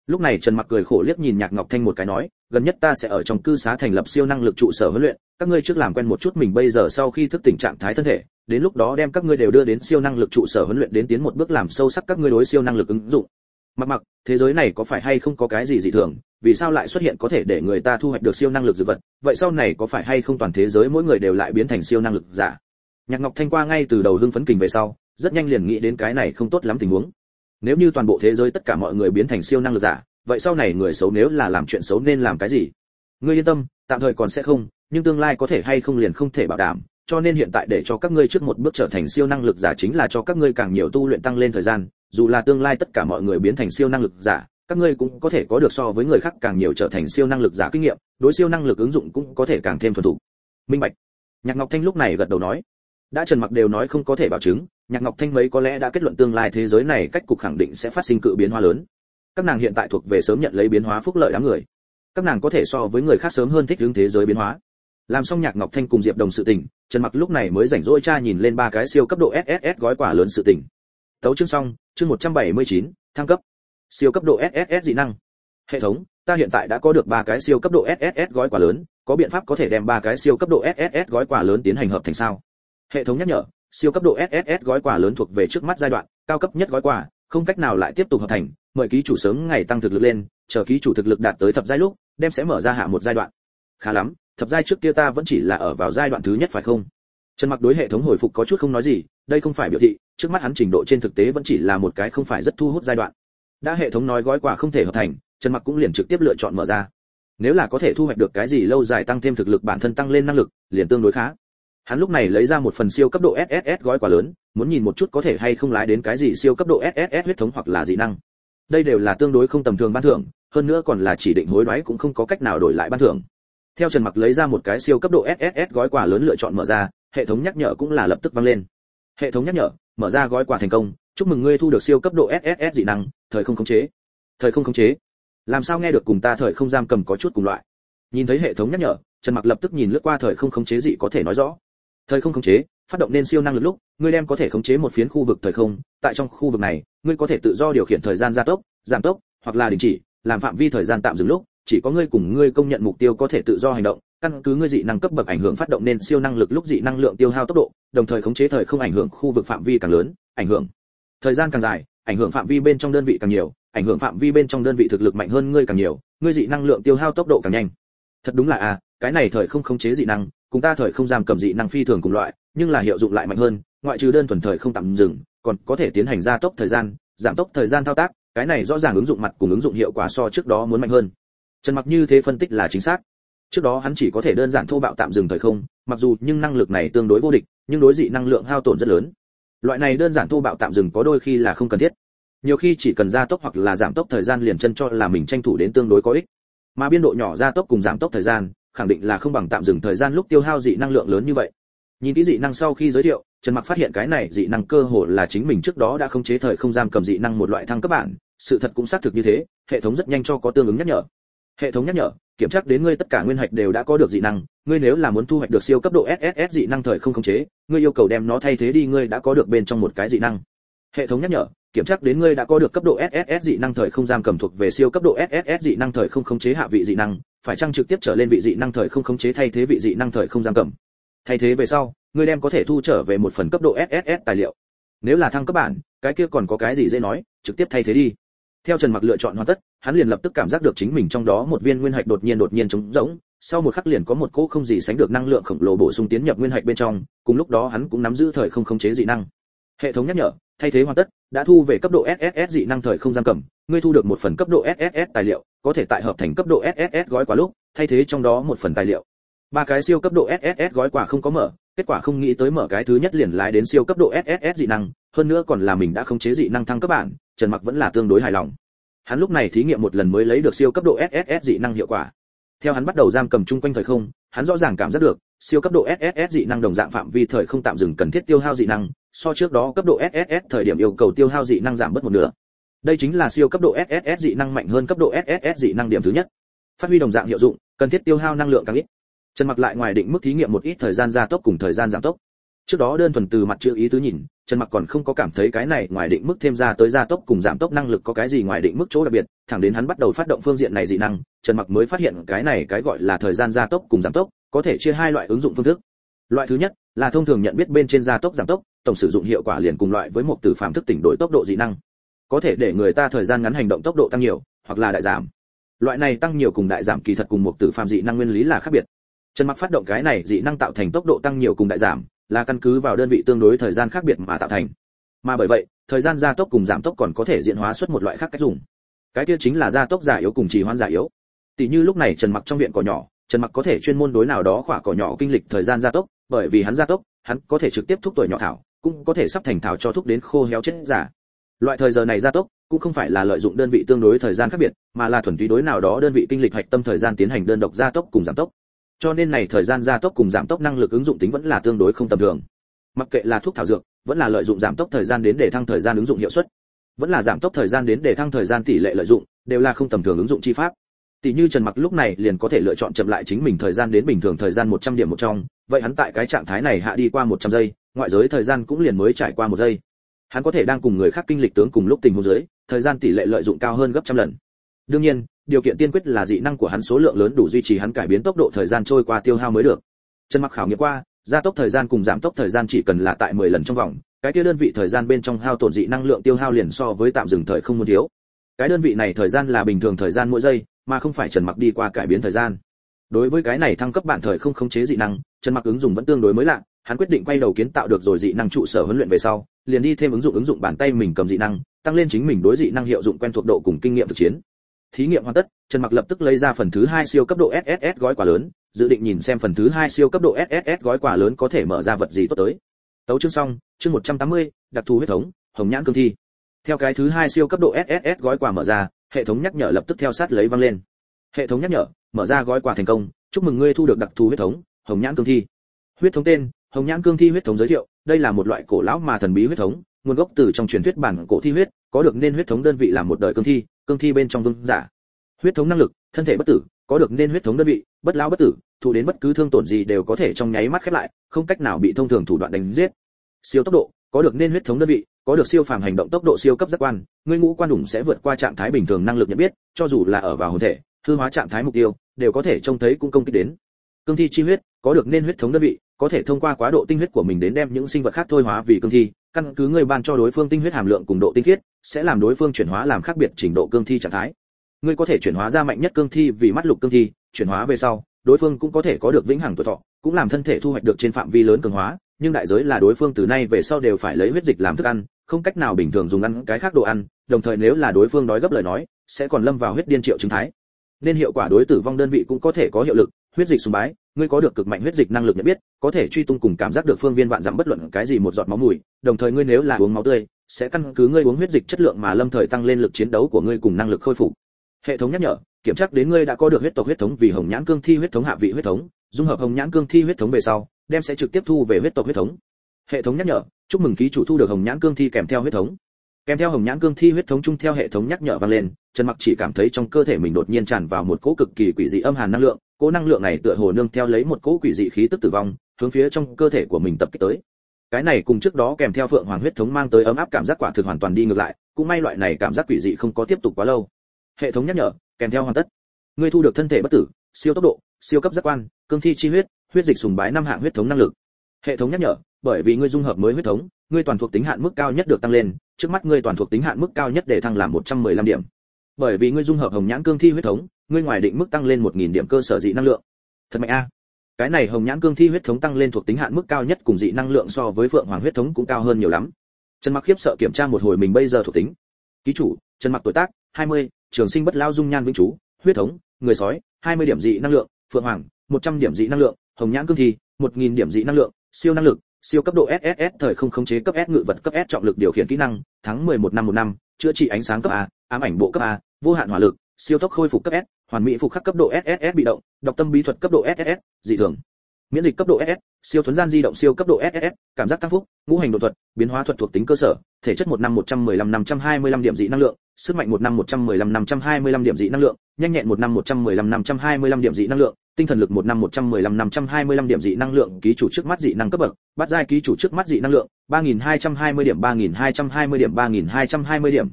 S1: Lúc này Trần Mặc cười khổ liếc nhìn Nhạc Ngọc Thanh một cái nói, gần nhất ta sẽ ở trong cư xá thành lập siêu năng lực trụ sở huấn luyện, các ngươi trước làm quen một chút mình bây giờ sau khi thức tỉnh trạng thái thân thể, đến lúc đó đem các ngươi đều đưa đến siêu năng lực trụ sở huấn luyện đến tiến một bước làm sâu sắc các ngươi đối siêu năng lực ứng dụng. Mặc, thế giới này có phải hay không có cái gì dị thường, vì sao lại xuất hiện có thể để người ta thu hoạch được siêu năng lực dược vật, vậy sau này có phải hay không toàn thế giới mỗi người đều lại biến thành siêu năng lực giả? Nhạc Ngọc Thanh qua ngay từ đầu hưng phấn kình về sau, rất nhanh liền nghĩ đến cái này không tốt lắm tình huống. Nếu như toàn bộ thế giới tất cả mọi người biến thành siêu năng lực giả, vậy sau này người xấu nếu là làm chuyện xấu nên làm cái gì? Ngươi yên tâm, tạm thời còn sẽ không, nhưng tương lai có thể hay không liền không thể bảo đảm, cho nên hiện tại để cho các ngươi trước một bước trở thành siêu năng lực giả chính là cho các ngươi càng nhiều tu luyện tăng lên thời gian, dù là tương lai tất cả mọi người biến thành siêu năng lực giả, các ngươi cũng có thể có được so với người khác càng nhiều trở thành siêu năng lực giả kinh nghiệm, đối siêu năng lực ứng dụng cũng có thể càng thêm thuần thục. Minh bạch. Nhạc Ngọc Thanh lúc này gật đầu nói. Đã Trần Mặc đều nói không có thể bảo chứng, Nhạc Ngọc Thanh mấy có lẽ đã kết luận tương lai thế giới này cách cục khẳng định sẽ phát sinh cự biến hóa lớn. Các nàng hiện tại thuộc về sớm nhận lấy biến hóa phúc lợi đám người. Các nàng có thể so với người khác sớm hơn thích ứng thế giới biến hóa. Làm xong Nhạc Ngọc Thanh cùng Diệp Đồng sự tình, Trần Mặc lúc này mới rảnh rỗi tra nhìn lên ba cái siêu cấp độ SSS gói quà lớn sự tình. Tấu chương xong, chương 179, thăng cấp. Siêu cấp độ SSS dị năng. Hệ thống, ta hiện tại đã có được ba cái siêu cấp độ SSS gói quà lớn, có biện pháp có thể đem ba cái siêu cấp độ SSS gói quà lớn tiến hành hợp thành sao? Hệ thống nhắc nhở, siêu cấp độ SSS gói quà lớn thuộc về trước mắt giai đoạn, cao cấp nhất gói quà, không cách nào lại tiếp tục hợp thành, mời ký chủ sớm ngày tăng thực lực lên, chờ ký chủ thực lực đạt tới thập giai lúc, đem sẽ mở ra hạ một giai đoạn. Khá lắm, thập giai trước kia ta vẫn chỉ là ở vào giai đoạn thứ nhất phải không? Trần Mặc đối hệ thống hồi phục có chút không nói gì, đây không phải biểu thị, trước mắt hắn trình độ trên thực tế vẫn chỉ là một cái không phải rất thu hút giai đoạn. Đã hệ thống nói gói quà không thể hợp thành, Trần Mặc cũng liền trực tiếp lựa chọn mở ra. Nếu là có thể thu hoạch được cái gì lâu dài tăng thêm thực lực bản thân tăng lên năng lực, liền tương đối khá. Hắn lúc này lấy ra một phần siêu cấp độ SSS gói quà lớn, muốn nhìn một chút có thể hay không lái đến cái gì siêu cấp độ SSS huyết thống hoặc là dị năng. Đây đều là tương đối không tầm thường ban thưởng, hơn nữa còn là chỉ định hối đoái cũng không có cách nào đổi lại ban thưởng. Theo Trần Mặc lấy ra một cái siêu cấp độ SSS gói quà lớn lựa chọn mở ra, hệ thống nhắc nhở cũng là lập tức vang lên. Hệ thống nhắc nhở, mở ra gói quà thành công, chúc mừng ngươi thu được siêu cấp độ SSS dị năng, thời không khống chế. Thời không khống chế? Làm sao nghe được cùng ta thời không giam cầm có chút cùng loại. Nhìn thấy hệ thống nhắc nhở, Trần Mặc lập tức nhìn lướt qua thời không khống chế dị có thể nói rõ. Thời không khống chế, phát động nên siêu năng lực lúc, ngươi đem có thể khống chế một phiến khu vực thời không, tại trong khu vực này, ngươi có thể tự do điều khiển thời gian gia tốc, giảm tốc, hoặc là đình chỉ, làm phạm vi thời gian tạm dừng lúc, chỉ có ngươi cùng ngươi công nhận mục tiêu có thể tự do hành động, căn cứ ngươi dị năng cấp bậc ảnh hưởng phát động nên siêu năng lực lúc dị năng lượng tiêu hao tốc độ, đồng thời khống chế thời không ảnh hưởng khu vực phạm vi càng lớn, ảnh hưởng thời gian càng dài, ảnh hưởng phạm vi bên trong đơn vị càng nhiều, ảnh hưởng phạm vi bên trong đơn vị thực lực mạnh hơn ngươi càng nhiều, ngươi dị năng lượng tiêu hao tốc độ càng nhanh. Thật đúng là cái này thời không khống chế dị năng, cùng ta thời không giam cầm dị năng phi thường cùng loại, nhưng là hiệu dụng lại mạnh hơn, ngoại trừ đơn thuần thời không tạm dừng, còn có thể tiến hành gia tốc thời gian, giảm tốc thời gian thao tác, cái này rõ ràng ứng dụng mặt cùng ứng dụng hiệu quả so trước đó muốn mạnh hơn. Trần Mặc như thế phân tích là chính xác. Trước đó hắn chỉ có thể đơn giản thô bạo tạm dừng thời không, mặc dù nhưng năng lực này tương đối vô địch, nhưng đối dị năng lượng hao tổn rất lớn. Loại này đơn giản thô bạo tạm dừng có đôi khi là không cần thiết. Nhiều khi chỉ cần gia tốc hoặc là giảm tốc thời gian liền chân cho là mình tranh thủ đến tương đối có ích. Mà biên độ nhỏ gia tốc cùng giảm tốc thời gian, khẳng định là không bằng tạm dừng thời gian lúc tiêu hao dị năng lượng lớn như vậy. Nhìn kỹ dị năng sau khi giới thiệu, Trần Mặc phát hiện cái này dị năng cơ hồ là chính mình trước đó đã khống chế thời không giam cầm dị năng một loại thăng cấp bản, sự thật cũng xác thực như thế, hệ thống rất nhanh cho có tương ứng nhắc nhở. Hệ thống nhắc nhở, kiểm tra đến ngươi tất cả nguyên hạch đều đã có được dị năng, ngươi nếu là muốn thu hoạch được siêu cấp độ SSS dị năng thời không khống chế, ngươi yêu cầu đem nó thay thế đi ngươi đã có được bên trong một cái dị năng. Hệ thống nhắc nhở, kiểm tra đến ngươi đã có được cấp độ SSS dị năng thời không giam cầm thuộc về siêu cấp độ SSS dị năng thời không khống chế hạ vị dị năng, phải chăng trực tiếp trở lên vị dị năng thời không khống chế thay thế vị dị năng thời không giam cầm. Thay thế về sau, ngươi đem có thể thu trở về một phần cấp độ SSS tài liệu. Nếu là thăng cấp bản, cái kia còn có cái gì dễ nói, trực tiếp thay thế đi. Theo Trần Mặc lựa chọn hoàn tất, hắn liền lập tức cảm giác được chính mình trong đó một viên nguyên hạch đột nhiên trống rỗng, sau một khắc liền có một cỗ không gì sánh được năng lượng khổng lồ bổ sung tiến nhập nguyên hạch bên trong, cùng lúc đó hắn cũng nắm giữ thời không khống chế dị năng. Hệ thống nhắc nhở, thay thế hoàn tất, đã thu về cấp độ SSS dị năng thời không giam cầm, ngươi thu được một phần cấp độ SSS tài liệu, có thể tại hợp thành cấp độ SSS gói quà lúc, thay thế trong đó một phần tài liệu. Ba cái siêu cấp độ SSS gói quà không có mở, kết quả không nghĩ tới mở cái thứ nhất liền lái đến siêu cấp độ SSS dị năng, hơn nữa còn là mình đã khống chế dị năng thăng cấp bản, Trần Mặc vẫn là tương đối hài lòng. Hắn lúc này thí nghiệm một lần mới lấy được siêu cấp độ SSS dị năng hiệu quả. Theo hắn bắt đầu giam cầm chung quanh thời không, hắn rõ ràng cảm giác được, siêu cấp độ SSS dị năng đồng dạng phạm vi thời không tạm dừng cần thiết tiêu hao dị năng, so trước đó cấp độ SSS thời điểm yêu cầu tiêu hao dị năng giảm bớt một nửa. Đây chính là siêu cấp độ SSS dị năng mạnh hơn cấp độ SSS dị năng điểm thứ nhất. Phát huy đồng dạng hiệu dụng, cần thiết tiêu hao năng lượng càng ít. Trần Mặc lại ngoài định mức thí nghiệm một ít thời gian gia tốc cùng thời gian giảm tốc. Trước đó đơn thuần từ mặt chữ ý tứ nhìn, Trần Mặc còn không có cảm thấy cái này ngoài định mức thêm ra tới gia tốc cùng giảm tốc năng lực có cái gì ngoài định mức chỗ đặc biệt, thẳng đến hắn bắt đầu phát động phương diện này dị năng, Trần Mặc mới phát hiện cái này cái gọi là thời gian gia tốc cùng giảm tốc, có thể chia hai loại ứng dụng phương thức. Loại thứ nhất là thông thường nhận biết bên trên gia tốc giảm tốc, tổng sử dụng hiệu quả liền cùng loại với một từ phàm thức tỉnh đổi tốc độ dị năng, có thể để người ta thời gian ngắn hành động tốc độ tăng nhiều, hoặc là đại giảm. Loại này tăng nhiều cùng đại giảm kỳ thật cùng một từ phàm dị năng nguyên lý là khác biệt. Trần Mặc phát động cái này dị năng tạo thành tốc độ tăng nhiều cùng đại giảm, là căn cứ vào đơn vị tương đối thời gian khác biệt mà tạo thành. Mà bởi vậy, thời gian gia tốc cùng giảm tốc còn có thể diễn hóa xuất một loại khác cách dùng. Cái kia chính là gia tốc giả yếu cùng trì hoãn giả yếu. Tỷ như lúc này Trần Mặc trong viện cỏ nhỏ, Trần Mặc có thể chuyên môn đối nào đó khỏa cỏ nhỏ kinh lịch thời gian gia tốc, bởi vì hắn gia tốc, hắn có thể trực tiếp thúc tuổi nhỏ thảo, cũng có thể sắp thành thảo cho thúc đến khô héo chết giả. Loại thời giờ này gia tốc cũng không phải là lợi dụng đơn vị tương đối thời gian khác biệt, mà là thuần túy đối nào đó đơn vị kinh lịch hạch tâm thời gian tiến hành đơn độc gia tốc cùng giảm tốc. Cho nên này thời gian gia tốc cùng giảm tốc năng lực ứng dụng tính vẫn là tương đối không tầm thường. Mặc kệ là thuốc thảo dược, vẫn là lợi dụng giảm tốc thời gian đến để thăng thời gian ứng dụng hiệu suất, vẫn là giảm tốc thời gian đến để thăng thời gian tỷ lệ lợi dụng, đều là không tầm thường ứng dụng chi pháp. Tỷ như Trần Mặc lúc này liền có thể lựa chọn chậm lại chính mình thời gian đến bình thường thời gian 100 điểm một trong, vậy hắn tại cái trạng thái này hạ đi qua 100 giây, ngoại giới thời gian cũng liền mới trải qua 1 giây. Hắn có thể đang cùng người khác kinh lịch tướng cùng lúc tình huống dưới, thời gian tỷ lệ lợi dụng cao hơn gấp trăm lần. Đương nhiên, điều kiện tiên quyết là dị năng của hắn số lượng lớn đủ duy trì hắn cải biến tốc độ thời gian trôi qua tiêu hao mới được. Trần Mặc khảo nghiệm qua, gia tốc thời gian cùng giảm tốc thời gian chỉ cần là tại 10 lần trong vòng, cái kia đơn vị thời gian bên trong hao tổn dị năng lượng tiêu hao liền so với tạm dừng thời không muốn thiếu. Cái đơn vị này thời gian là bình thường thời gian mỗi giây, mà không phải Trần Mặc đi qua cải biến thời gian. Đối với cái này thăng cấp bản thời không khống chế dị năng, Trần Mặc ứng dụng vẫn tương đối mới lạ, hắn quyết định quay đầu kiến tạo được rồi dị năng trụ sở huấn luyện về sau, liền đi thêm ứng dụng bàn tay mình cầm dị năng, tăng lên chính mình đối dị năng hiệu dụng quen thuộc độ cùng kinh nghiệm thực chiến. Thí nghiệm hoàn tất, Trần Mặc lập tức lấy ra phần thứ 2 siêu cấp độ SSS gói quà lớn, dự định nhìn xem phần thứ 2 siêu cấp độ SSS gói quà lớn có thể mở ra vật gì tốt tới. Tấu chương xong, chương 180, đặc thù huyết thống, hồng nhãn cương thi. Theo cái thứ 2 siêu cấp độ SSS gói quà mở ra, hệ thống nhắc nhở lập tức theo sát lấy vang lên. Hệ thống nhắc nhở, mở ra gói quà thành công, chúc mừng ngươi thu được đặc thù huyết thống, hồng nhãn cương thi. Huyết thống tên, hồng nhãn cương thi. Huyết thống giới thiệu, đây là một loại cổ lão mà thần bí huyết thống, nguồn gốc từ trong truyền thuyết bản cổ thi huyết, có được nên huyết thống đơn vị là một đời cương thi bên trong vương giả. Huyết thống năng lực, thân thể bất tử, có được nên huyết thống đơn vị, bất lão bất tử, thụ đến bất cứ thương tổn gì đều có thể trong nháy mắt khép lại, không cách nào bị thông thường thủ đoạn đánh giết. Siêu tốc độ, có được nên huyết thống đơn vị, có được siêu phàm hành động tốc độ siêu cấp giác quan, ngươi ngũ quan đủng sẽ vượt qua trạng thái bình thường năng lực nhận biết, cho dù là ở vào hồn thể, hư hóa trạng thái mục tiêu, đều có thể trông thấy cũng công kích đến. Cương thi chi huyết, có được nên huyết thống đơn vị, có thể thông qua quá độ tinh huyết của mình đến đem những sinh vật khác thôi hóa vì cương thi, căn cứ ngươi ban cho đối phương tinh huyết hàm lượng cùng độ tinh khiết, sẽ làm đối phương chuyển hóa làm khác biệt trình độ cương thi trạng thái. Ngươi có thể chuyển hóa ra mạnh nhất cương thi vì mắt lục cương thi, chuyển hóa về sau, đối phương cũng có thể có được vĩnh hằng tuổi thọ, cũng làm thân thể thu hoạch được trên phạm vi lớn cường hóa, nhưng đại giới là đối phương từ nay về sau đều phải lấy huyết dịch làm thức ăn, không cách nào bình thường dùng ăn cái khác đồ ăn, đồng thời nếu là đối phương đói gấp lời nói, sẽ còn lâm vào huyết điên triệu chứng thái. Nên hiệu quả đối tử vong đơn vị cũng có thể có hiệu lực, huyết dịch sùng bái, ngươi có được cực mạnh huyết dịch năng lực nhận biết, có thể truy tung cùng cảm giác được phương viên vạn dặm bất luận cái gì một giọt máu mùi, đồng thời ngươi nếu là uống máu tươi, sẽ căn cứ ngươi uống huyết dịch chất lượng mà lâm thời tăng lên lực chiến đấu của ngươi cùng năng lực khôi phục. Hệ thống nhắc nhở, kiểm tra đến ngươi đã có được huyết tộc huyết thống vì hồng nhãn cương thi huyết thống hạ vị huyết thống, dung hợp hồng nhãn cương thi huyết thống về sau, đem sẽ trực tiếp thu về huyết tộc huyết thống. Hệ thống nhắc nhở, chúc mừng ký chủ thu được hồng nhãn cương thi kèm theo huyết thống. Kèm theo hồng nhãn cương thi huyết thống chung theo hệ thống nhắc nhở vang lên, Trần Mặc chỉ cảm thấy trong cơ thể mình đột nhiên tràn vào một cỗ cực kỳ quỷ dị âm hàn năng lượng, cỗ năng lượng này tựa hồ nương theo lấy một cỗ quỷ dị khí tức tử vong, hướng phía trong cơ thể của mình tập kích tới. Cái này cùng trước đó kèm theo phượng hoàng huyết thống mang tới ấm áp cảm giác quả thực hoàn toàn đi ngược lại, cũng may loại này cảm giác quỷ dị không có tiếp tục quá lâu. Hệ thống nhắc nhở, kèm theo hoàn tất. Ngươi thu được thân thể bất tử, siêu tốc độ, siêu cấp giác quan, cương thi chi huyết, huyết dịch sùng bái 5 hạng huyết thống năng lực. Hệ thống nhắc nhở, bởi vì ngươi dung hợp mới huyết thống, ngươi toàn thuộc tính hạn mức cao nhất được tăng lên, trước mắt ngươi toàn thuộc tính hạn mức cao nhất để thăng làm 115 điểm. Bởi vì ngươi dung hợp hồng nhãn cương thi huyết thống, ngươi ngoài định mức tăng lên 1000 điểm cơ sở dị năng lượng. Thật mạnh a. Cái này hồng nhãn cương thi huyết thống tăng lên thuộc tính hạn mức cao nhất cùng dị năng lượng so với phượng hoàng huyết thống cũng cao hơn nhiều lắm. Trần Mặc khiếp sợ kiểm tra một hồi mình bây giờ thuộc tính. Ký chủ, Trần Mặc tuổi tác 20, trường sinh bất lao dung nhan vĩnh chú, huyết thống, người sói, 20 điểm dị năng lượng, phượng hoàng, 100 điểm dị năng lượng, hồng nhãn cương thi, 1000 điểm dị năng lượng, siêu năng lực, siêu cấp độ SSS thời không khống chế cấp S ngự vật cấp S trọng lực điều khiển kỹ năng, tháng 11 năm 15, chữa trị ánh sáng cấp A, ám ảnh bộ cấp A, vô hạn hỏa lực, siêu tốc khôi phục cấp S, hoàn mỹ phục khắc cấp độ SSS bị động, độc tâm bí thuật cấp độ SSS, dị thường. Miễn dịch cấp độ SS, siêu thuấn gian di động siêu cấp độ SSS, cảm giác tăng phúc, ngũ hành độ thuật, biến hóa thuật thuộc tính cơ sở, thể chất 1 năm 115 525 điểm dị năng lượng, sức mạnh 1 năm 115 525 điểm dị năng lượng, nhanh nhẹn 1 năm 115 525 điểm dị năng lượng, tinh thần lực 1 năm 115 525 điểm dị năng lượng, ký chủ trước mắt dị năng cấp bậc, bát giai ký chủ trước mắt dị năng lượng, 3220 điểm 3220 điểm 3220 điểm,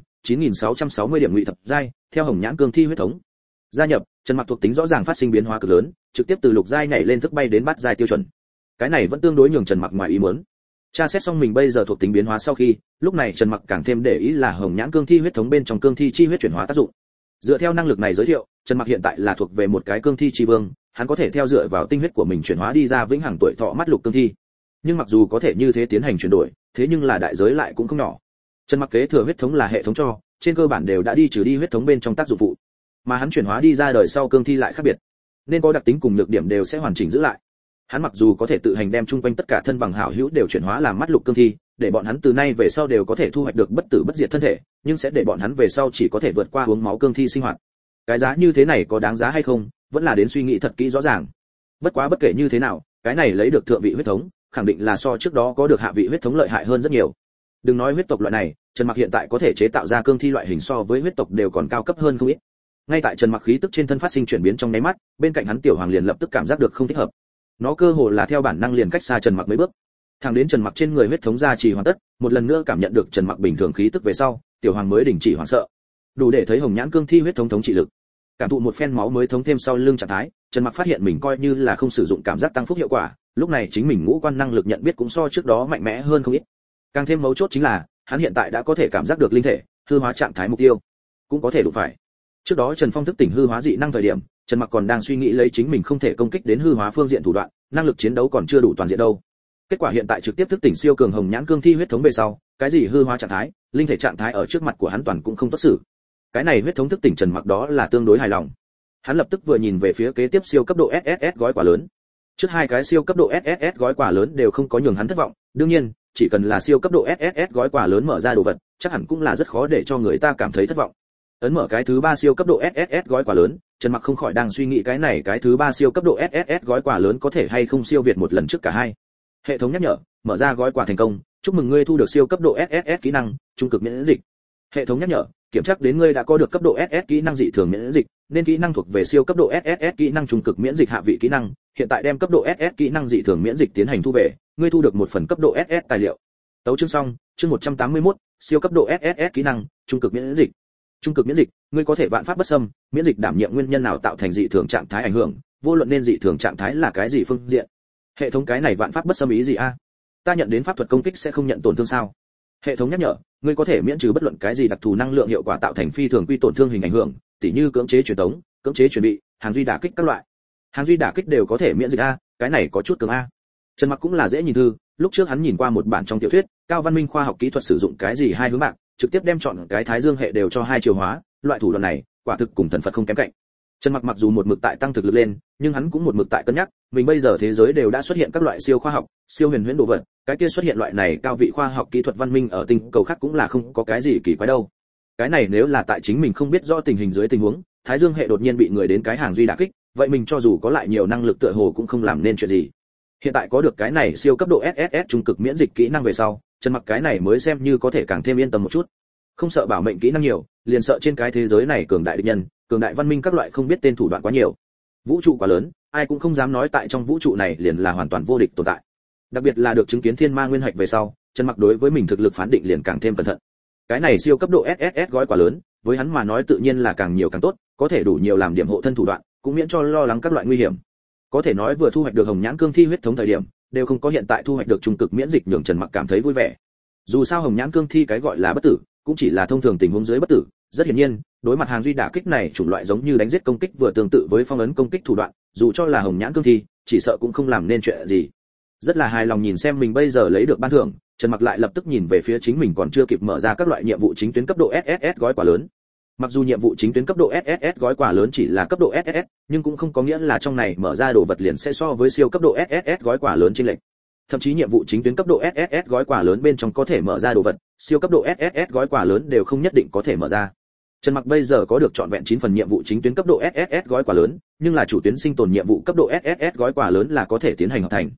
S1: 9660 điểm ngụy thập giai, theo hồng nhãn cương thi huyết thống. Gia nhập, Trần Mặc thuộc tính rõ ràng phát sinh biến hóa cực lớn, trực tiếp từ lục giai nhảy lên thức bay đến bát giai tiêu chuẩn. Cái này vẫn tương đối nhường Trần Mặc ngoài ý muốn. Tra xét xong mình bây giờ thuộc tính biến hóa sau khi, lúc này Trần Mặc càng thêm để ý là hồng nhãn cương thi huyết thống bên trong cương thi chi huyết chuyển hóa tác dụng. Dựa theo năng lực này giới thiệu, Trần Mặc hiện tại là thuộc về một cái cương thi chi vương, hắn có thể theo dựa vào tinh huyết của mình chuyển hóa đi ra vĩnh hằng tuổi thọ mắt lục cương thi. Nhưng mặc dù có thể như thế tiến hành chuyển đổi, thế nhưng là đại giới lại cũng không nhỏ. Trần Mặc kế thừa huyết thống là hệ thống cho, trên cơ bản đều đã đi trừ đi huyết thống bên trong tác dụng phụ, mà hắn chuyển hóa đi ra đời sau cương thi lại khác biệt, nên có đặc tính cùng nhược điểm đều sẽ hoàn chỉnh giữ lại. Hắn mặc dù có thể tự hành đem chung quanh tất cả thân bằng hảo hữu đều chuyển hóa làm mắt lục cương thi, để bọn hắn từ nay về sau đều có thể thu hoạch được bất tử bất diệt thân thể, nhưng sẽ để bọn hắn về sau chỉ có thể vượt qua uống máu cương thi sinh hoạt. Cái giá như thế này có đáng giá hay không, vẫn là đến suy nghĩ thật kỹ rõ ràng. Bất quá bất kể như thế nào, cái này lấy được thượng vị huyết thống, khẳng định là so trước đó có được hạ vị huyết thống lợi hại hơn rất nhiều. Đừng nói huyết tộc loại này, Trần Mặc hiện tại có thể chế tạo ra cương thi loại hình so với huyết tộc đều còn cao cấp hơn không ít. Ngay tại Trần Mặc khí tức trên thân phát sinh chuyển biến trong nháy mắt, bên cạnh hắn Tiểu Hoàng liền lập tức cảm giác được không thích hợp. Nó cơ hồ là theo bản năng liền cách xa Trần Mặc mấy bước. Thẳng đến Trần Mặc trên người huyết thống gia trì hoàn tất, một lần nữa cảm nhận được Trần Mặc bình thường khí tức về sau, Tiểu Hoàng mới đình chỉ hoảng sợ. Đủ để thấy hồng nhãn cương thi huyết thống thống trị lực. Cảm thụ một phen máu mới thống thêm sau lưng trạng thái, Trần Mặc phát hiện mình coi như là không sử dụng cảm giác tăng phúc hiệu quả, lúc này chính mình ngũ quan năng lực nhận biết cũng so trước đó mạnh mẽ hơn không ít. Càng thêm mấu chốt chính là, hắn hiện tại đã có thể cảm giác được linh thể, hư hóa trạng thái mục tiêu, cũng có thể đủ phải. Trước đó Trần Phong thức tỉnh hư hóa dị năng thời điểm, Trần Mặc còn đang suy nghĩ lấy chính mình không thể công kích đến hư hóa phương diện thủ đoạn, năng lực chiến đấu còn chưa đủ toàn diện đâu. Kết quả hiện tại trực tiếp thức tỉnh siêu cường hồng nhãn cương thi huyết thống về sau, cái gì hư hóa trạng thái, linh thể trạng thái ở trước mặt của hắn toàn cũng không tốt xử. Cái này huyết thống thức tỉnh Trần Mặc đó là tương đối hài lòng. Hắn lập tức vừa nhìn về phía kế tiếp siêu cấp độ SSS gói quà lớn. Trước hai cái siêu cấp độ SSS gói quà lớn đều không có nhường hắn thất vọng, đương nhiên, chỉ cần là siêu cấp độ SSS gói quà lớn mở ra đồ vật, chắc hẳn cũng là rất khó để cho người ta cảm thấy thất vọng. Ấn mở cái thứ ba siêu cấp độ SSS gói quà lớn, Trần Mặc không khỏi đang suy nghĩ cái thứ ba siêu cấp độ SSS gói quà lớn có thể hay không siêu việt một lần trước cả hai. Hệ thống nhắc nhở, mở ra gói quà thành công, chúc mừng ngươi thu được siêu cấp độ SSS kỹ năng, trung cực miễn dịch. Hệ thống nhắc nhở, kiểm tra đến ngươi đã có được cấp độ SS kỹ năng dị thường miễn dịch, nên kỹ năng thuộc về siêu cấp độ SSS kỹ năng trung cực miễn dịch hạ vị kỹ năng, hiện tại đem cấp độ SS kỹ năng dị thường miễn dịch tiến hành thu về, ngươi thu được một phần cấp độ SS tài liệu. Tấu chương xong, chương 181, siêu cấp độ SSS kỹ năng, trung cực miễn dịch. Trung cực miễn dịch, ngươi có thể vạn pháp bất xâm, miễn dịch đảm nhiệm nguyên nhân nào tạo thành dị thường trạng thái ảnh hưởng, vô luận nên dị thường trạng thái là cái gì phương diện. Hệ thống cái này vạn pháp bất xâm ý gì a? Ta nhận đến pháp thuật công kích sẽ không nhận tổn thương sao? Hệ thống nhắc nhở, ngươi có thể miễn trừ bất luận cái gì đặc thù năng lượng hiệu quả tạo thành phi thường quy tổn thương hình ảnh hưởng, tỉ như cưỡng chế truyền tống, cưỡng chế chuẩn bị, hàng duy đả kích các loại. Hàng duy đả kích đều có thể miễn dịch a, cái này có chút cường a. Trần Mặc cũng là dễ nhìn thư, lúc trước hắn nhìn qua một bản trong tiểu thuyết, cao văn minh khoa học kỹ thuật sử dụng cái gì hai hướng bạc, trực tiếp đem chọn cái thái dương hệ đều cho hai chiều hóa, loại thủ đoạn này, quả thực cùng thần Phật không kém cạnh. Trần Mặc mặc dù một mực tại tăng thực lực lên, nhưng hắn cũng một mực tại cân nhắc, mình bây giờ thế giới đều đã xuất hiện các loại siêu khoa học, siêu huyền huyễn đồ vật, cái kia xuất hiện loại này cao vị khoa học kỹ thuật văn minh ở tinh cầu khác cũng là không có cái gì kỳ quái đâu. Cái này nếu là tại chính mình không biết rõ tình hình dưới tình huống, thái dương hệ đột nhiên bị người đến cái hàng duy đả kích, vậy mình cho dù có lại nhiều năng lực tựa hồ cũng không làm nên chuyện gì. Hiện tại có được cái này siêu cấp độ SSS trung cực miễn dịch kỹ năng về sau, Trần Mặc cái này mới xem như có thể càng thêm yên tâm một chút. Không sợ bảo mệnh kỹ năng nhiều, liền sợ trên cái thế giới này cường đại địch nhân, cường đại văn minh các loại không biết tên thủ đoạn quá nhiều. Vũ trụ quá lớn, ai cũng không dám nói tại trong vũ trụ này liền là hoàn toàn vô địch tồn tại. Đặc biệt là được chứng kiến thiên ma nguyên hạch về sau, Trần Mặc đối với mình thực lực phán định liền càng thêm cẩn thận. Cái này siêu cấp độ SSS gói quá lớn, với hắn mà nói tự nhiên là càng nhiều càng tốt, có thể đủ nhiều làm điểm hộ thân thủ đoạn, cũng miễn cho lo lắng các loại nguy hiểm. Có thể nói vừa thu hoạch được hồng nhãn cương thi huyết thống thời điểm, đều không có hiện tại thu hoạch được trung cực miễn dịch nhường Trần Mặc cảm thấy vui vẻ. Dù sao hồng nhãn cương thi cái gọi là bất tử, cũng chỉ là thông thường tình huống dưới bất tử, rất hiển nhiên, đối mặt hàng duy đả kích này chủng loại giống như đánh giết công kích vừa tương tự với phong ấn công kích thủ đoạn, dù cho là hồng nhãn cương thi, chỉ sợ cũng không làm nên chuyện gì. Rất là hài lòng nhìn xem mình bây giờ lấy được ban thưởng, Trần Mặc lại lập tức nhìn về phía chính mình còn chưa kịp mở ra các loại nhiệm vụ chính tuyến cấp độ SSS gói quà lớn. Mặc dù nhiệm vụ chính tuyến cấp độ SSS gói quà lớn chỉ là cấp độ SSS, nhưng cũng không có nghĩa là trong này mở ra đồ vật liền sẽ so với siêu cấp độ SSS gói quà lớn trên lệch. Thậm chí nhiệm vụ chính tuyến cấp độ SSS gói quà lớn bên trong có thể mở ra đồ vật, siêu cấp độ SSS gói quà lớn đều không nhất định có thể mở ra. Trần Mặc bây giờ có được trọn vẹn 9 phần nhiệm vụ chính tuyến cấp độ SSS gói quà lớn, nhưng là chủ tuyến sinh tồn nhiệm vụ cấp độ SSS gói quà lớn là có thể tiến hành hoàn thành.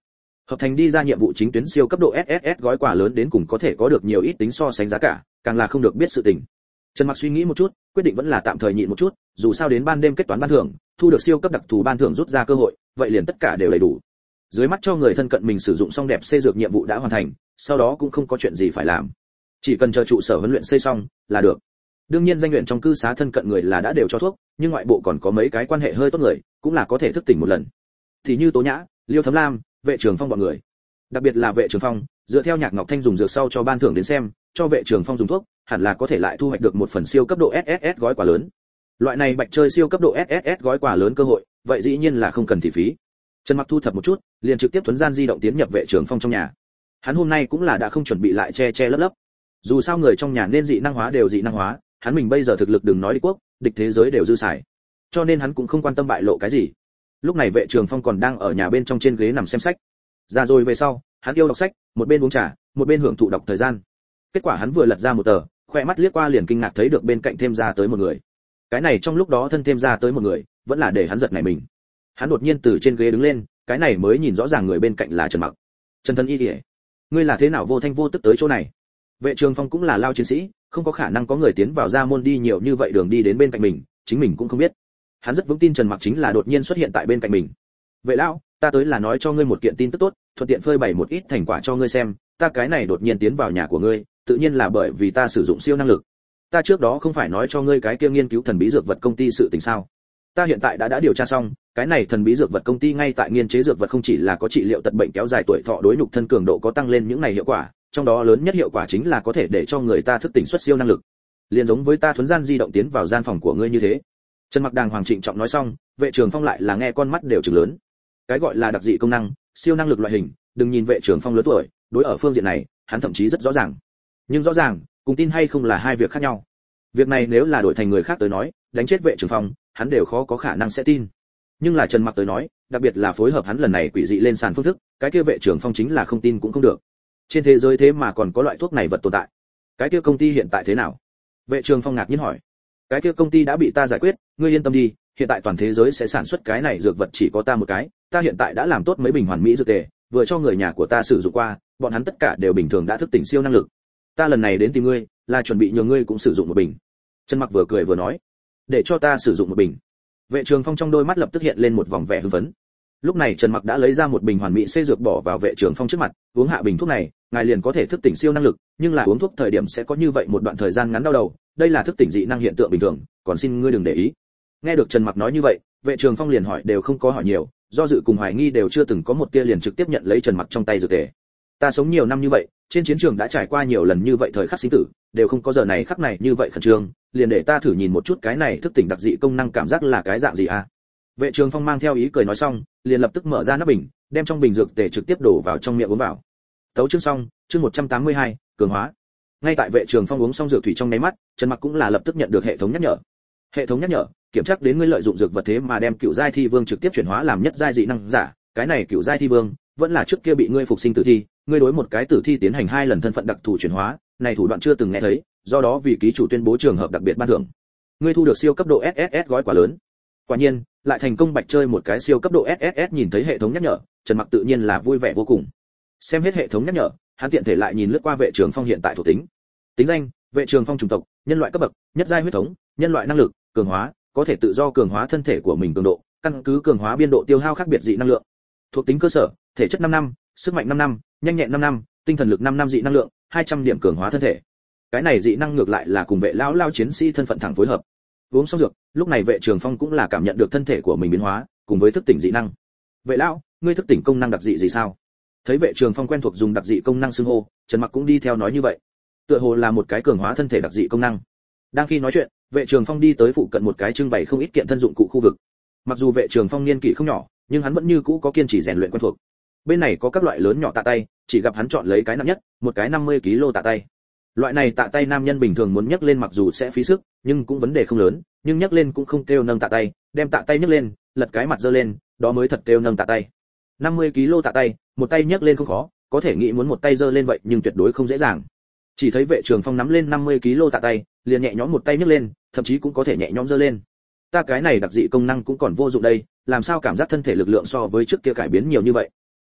S1: Hợp thành đi ra nhiệm vụ chính tuyến siêu cấp độ SSS gói quà lớn đến cùng có thể có được nhiều ít tính so sánh giá cả, càng là không được biết sự tình. Trần Mặc suy nghĩ một chút, quyết định vẫn là tạm thời nhịn một chút, dù sao đến ban đêm kết toán ban thưởng, thu được siêu cấp đặc thù ban thưởng rút ra cơ hội, vậy liền tất cả đều đầy đủ. Dưới mắt cho người thân cận mình sử dụng xong đẹp xây dược nhiệm vụ đã hoàn thành, sau đó cũng không có chuyện gì phải làm, chỉ cần chờ trụ sở huấn luyện xây xong là được. Đương nhiên danh luyện trong cư xá thân cận người là đã đều cho thuốc, nhưng ngoại bộ còn có mấy cái quan hệ hơi tốt người, cũng là có thể thức tỉnh một lần. Thì như Tố Nhã, Liêu Thấm Lam, Vệ Trường Phong bọn người. Đặc biệt là Vệ Trường Phong, dựa theo Nhạc Ngọc Thanh dùng dược sau cho ban thưởng đến xem, cho Vệ Trường Phong dùng thuốc, hẳn là có thể lại thu hoạch được một phần siêu cấp độ SSS gói quà lớn. Loại này bạch chơi siêu cấp độ SSS gói quà lớn cơ hội, vậy dĩ nhiên là không cần thị phí. Trần Mặc thu thập một chút, liền trực tiếp tuấn gian di động tiến nhập Vệ Trường Phong trong nhà. Hắn hôm nay cũng là đã không chuẩn bị lại che che lấp lấp. Dù sao người trong nhà nên dị năng hóa đều dị năng hóa, hắn mình bây giờ thực lực đừng nói địch quốc, địch thế giới đều dư xài. Cho nên hắn cũng không quan tâm bại lộ cái gì. Lúc này Vệ Trường Phong còn đang ở nhà bên trong trên ghế nằm xem sách. Ra rồi về sau, hắn yêu đọc sách, một bên uống trà, một bên hưởng thụ đọc thời gian. Kết quả hắn vừa lật ra một tờ, khoe mắt liếc qua liền kinh ngạc thấy được bên cạnh thêm ra tới một người. Cái này trong lúc đó thân thêm ra tới một người, vẫn là để hắn giật nảy mình. Hắn đột nhiên từ trên ghế đứng lên, cái này mới nhìn rõ ràng người bên cạnh là Trần Mặc. Trần Thân Y Điệp, ngươi là thế nào vô thanh vô tức tới chỗ này? Vệ Trường Phong cũng là lao chiến sĩ, không có khả năng có người tiến vào ra môn đi nhiều như vậy đường đi đến bên cạnh mình, chính mình cũng không biết. Hắn rất vững tin Trần Mặc chính là đột nhiên xuất hiện tại bên cạnh mình. Vệ lão, ta tới là nói cho ngươi một kiện tin tức tốt, thuận tiện phơi bày một ít thành quả cho ngươi xem, ta cái này đột nhiên tiến vào nhà của ngươi, tự nhiên là bởi vì ta sử dụng siêu năng lực. Ta trước đó không phải nói cho ngươi cái kia nghiên cứu thần bí dược vật công ty sự tình sao? Ta hiện tại đã điều tra xong, cái này thần bí dược vật công ty ngay tại nghiên chế dược vật không chỉ là có trị liệu tật bệnh kéo dài tuổi thọ đối nhục thân cường độ có tăng lên những này hiệu quả, trong đó lớn nhất hiệu quả chính là có thể để cho người ta thức tỉnh xuất siêu năng lực. Liên giống với ta thuấn gian di động tiến vào gian phòng của ngươi như thế. Trần Mặc đàng hoàng trịnh trọng nói xong, Vệ Trường Phong lại là nghe con mắt đều trừng lớn. Cái gọi là đặc dị công năng, siêu năng lực loại hình, đừng nhìn Vệ Trường Phong lớn tuổi, đối ở phương diện này, hắn thậm chí rất rõ ràng. Nhưng rõ ràng, cùng tin hay không là hai việc khác nhau. Việc này nếu là đổi thành người khác tới nói, đánh chết Vệ Trường Phong, hắn đều khó có khả năng sẽ tin. Nhưng là Trần Mặc tới nói, đặc biệt là phối hợp hắn lần này quỷ dị lên sàn phương thức, cái kia Vệ Trường Phong chính là không tin cũng không được. Trên thế giới thế mà còn có loại thuốc này vật tồn tại. Cái kia công ty hiện tại thế nào? Vệ Trường Phong ngạc nhiên hỏi. Cái kia công ty đã bị ta giải quyết, ngươi yên tâm đi, hiện tại toàn thế giới sẽ sản xuất cái này dược vật chỉ có ta một cái, ta hiện tại đã làm tốt mấy bình hoàn mỹ dược tề, vừa cho người nhà của ta sử dụng qua, bọn hắn tất cả đều bình thường đã thức tỉnh siêu năng lực. Ta lần này đến tìm ngươi, là chuẩn bị nhờ ngươi cũng sử dụng một bình. Trần Mặc vừa cười vừa nói, để cho ta sử dụng một bình. Vệ Trường Phong trong đôi mắt lập tức hiện lên một vòng vẻ hưng phấn. Lúc này Trần Mặc đã lấy ra một bình hoàn mỹ xê dược bỏ vào Vệ Trường Phong trước mặt, uống hạ bình thuốc này, ngài liền có thể thức tỉnh siêu năng lực, nhưng là uống thuốc thời điểm sẽ có như vậy một đoạn thời gian ngắn đau đầu, đây là thức tỉnh dị năng hiện tượng bình thường, còn xin ngươi đừng để ý. Nghe được Trần Mặc nói như vậy, Vệ Trường Phong liền hỏi đều không có hỏi nhiều, do dự cùng hoài nghi đều chưa từng có một tia liền trực tiếp nhận lấy Trần Mặc trong tay dược tề. Ta sống nhiều năm như vậy, trên chiến trường đã trải qua nhiều lần như vậy thời khắc sinh tử, đều không có giờ này khắc này như vậy khẩn trương, liền để ta thử nhìn một chút cái này thức tỉnh đặc dị công năng cảm giác là cái dạng gì a. Vệ Trường Phong mang theo ý cười nói xong, liền lập tức mở ra nắp bình, đem trong bình dược tề trực tiếp đổ vào trong miệng uống vào. Tấu chương xong, chương 182, cường hóa. Ngay tại Vệ Trường Phong uống xong dược thủy trong nháy mắt, Trần Mặc cũng là lập tức nhận được hệ thống nhắc nhở. Hệ thống nhắc nhở, kiểm tra đến ngươi lợi dụng dược vật thế mà đem cựu giai thi vương trực tiếp chuyển hóa làm nhất giai dị năng giả, cái này cựu giai thi vương vẫn là trước kia bị ngươi phục sinh tử thi, ngươi đối một cái tử thi tiến hành 2 lần thân phận đặc thù chuyển hóa, này thủ đoạn chưa từng nghe thấy, do đó vì ký chủ tuyên bố trường hợp đặc biệt ban thưởng. Ngươi thu được siêu cấp độ SSS gói quà lớn. Quả nhiên, lại thành công bạch chơi một cái siêu cấp độ SSS, nhìn thấy hệ thống nhắc nhở, Trần Mặc tự nhiên là vui vẻ vô cùng. Xem hết hệ thống nhắc nhở, hắn tiện thể lại nhìn lướt qua Vệ Trường Phong hiện tại thuộc tính. Tính danh: Vệ Trường Phong chủng tộc, nhân loại cấp bậc, nhất giai huyết thống, nhân loại năng lực, cường hóa, có thể tự do cường hóa thân thể của mình cường độ, căn cứ cường hóa biên độ tiêu hao khác biệt dị năng lượng. Thuộc tính cơ sở: thể chất 5 năm, sức mạnh 5 năm, nhanh nhẹn 5 năm, tinh thần lực 5 năm dị năng lượng, 200 điểm cường hóa thân thể. Cái này dị năng ngược lại là cùng Vệ lão lao chiến sĩ thân phận thẳng phối hợp. Uống xong dược, lúc này Vệ Trường Phong cũng là cảm nhận được thân thể của mình biến hóa, cùng với thức tỉnh dị năng. Vệ lão, ngươi thức tỉnh công năng đặc dị gì sao? Thấy Vệ Trường Phong quen thuộc dùng đặc dị công năng xưng hô, Trần Mặc cũng đi theo nói như vậy. Tựa hồ là một cái cường hóa thân thể đặc dị công năng. Đang khi nói chuyện, Vệ Trường Phong đi tới phụ cận một cái trưng bày không ít kiện thân dụng cụ khu vực. Mặc dù Vệ Trường Phong niên kỷ không nhỏ, nhưng hắn vẫn như cũ có kiên trì rèn luyện quen thuộc. Bên này có các loại lớn nhỏ tạ tay, chỉ gặp hắn chọn lấy cái nặng nhất, một cái 50 kg tạ tay. Loại này tạ tay nam nhân bình thường muốn nhấc lên mặc dù sẽ phí sức, nhưng cũng vấn đề không lớn, nhưng nhấc lên cũng không kêu nâng tạ tay, đem tạ tay nhấc lên, lật cái mặt giơ lên, đó mới thật kêu nâng tạ tay. 50 kg tạ tay, một tay nhấc lên không khó, có thể nghĩ muốn một tay giơ lên vậy nhưng tuyệt đối không dễ dàng. Chỉ thấy Vệ Trường Phong nắm lên 50 kg tạ tay, liền nhẹ nhõm một tay nhấc lên, thậm chí cũng có thể nhẹ nhõm giơ lên. Ta cái này đặc dị công năng cũng còn vô dụng đây, làm sao cảm giác thân thể lực lượng so với trước kia cải biến nhiều như vậy?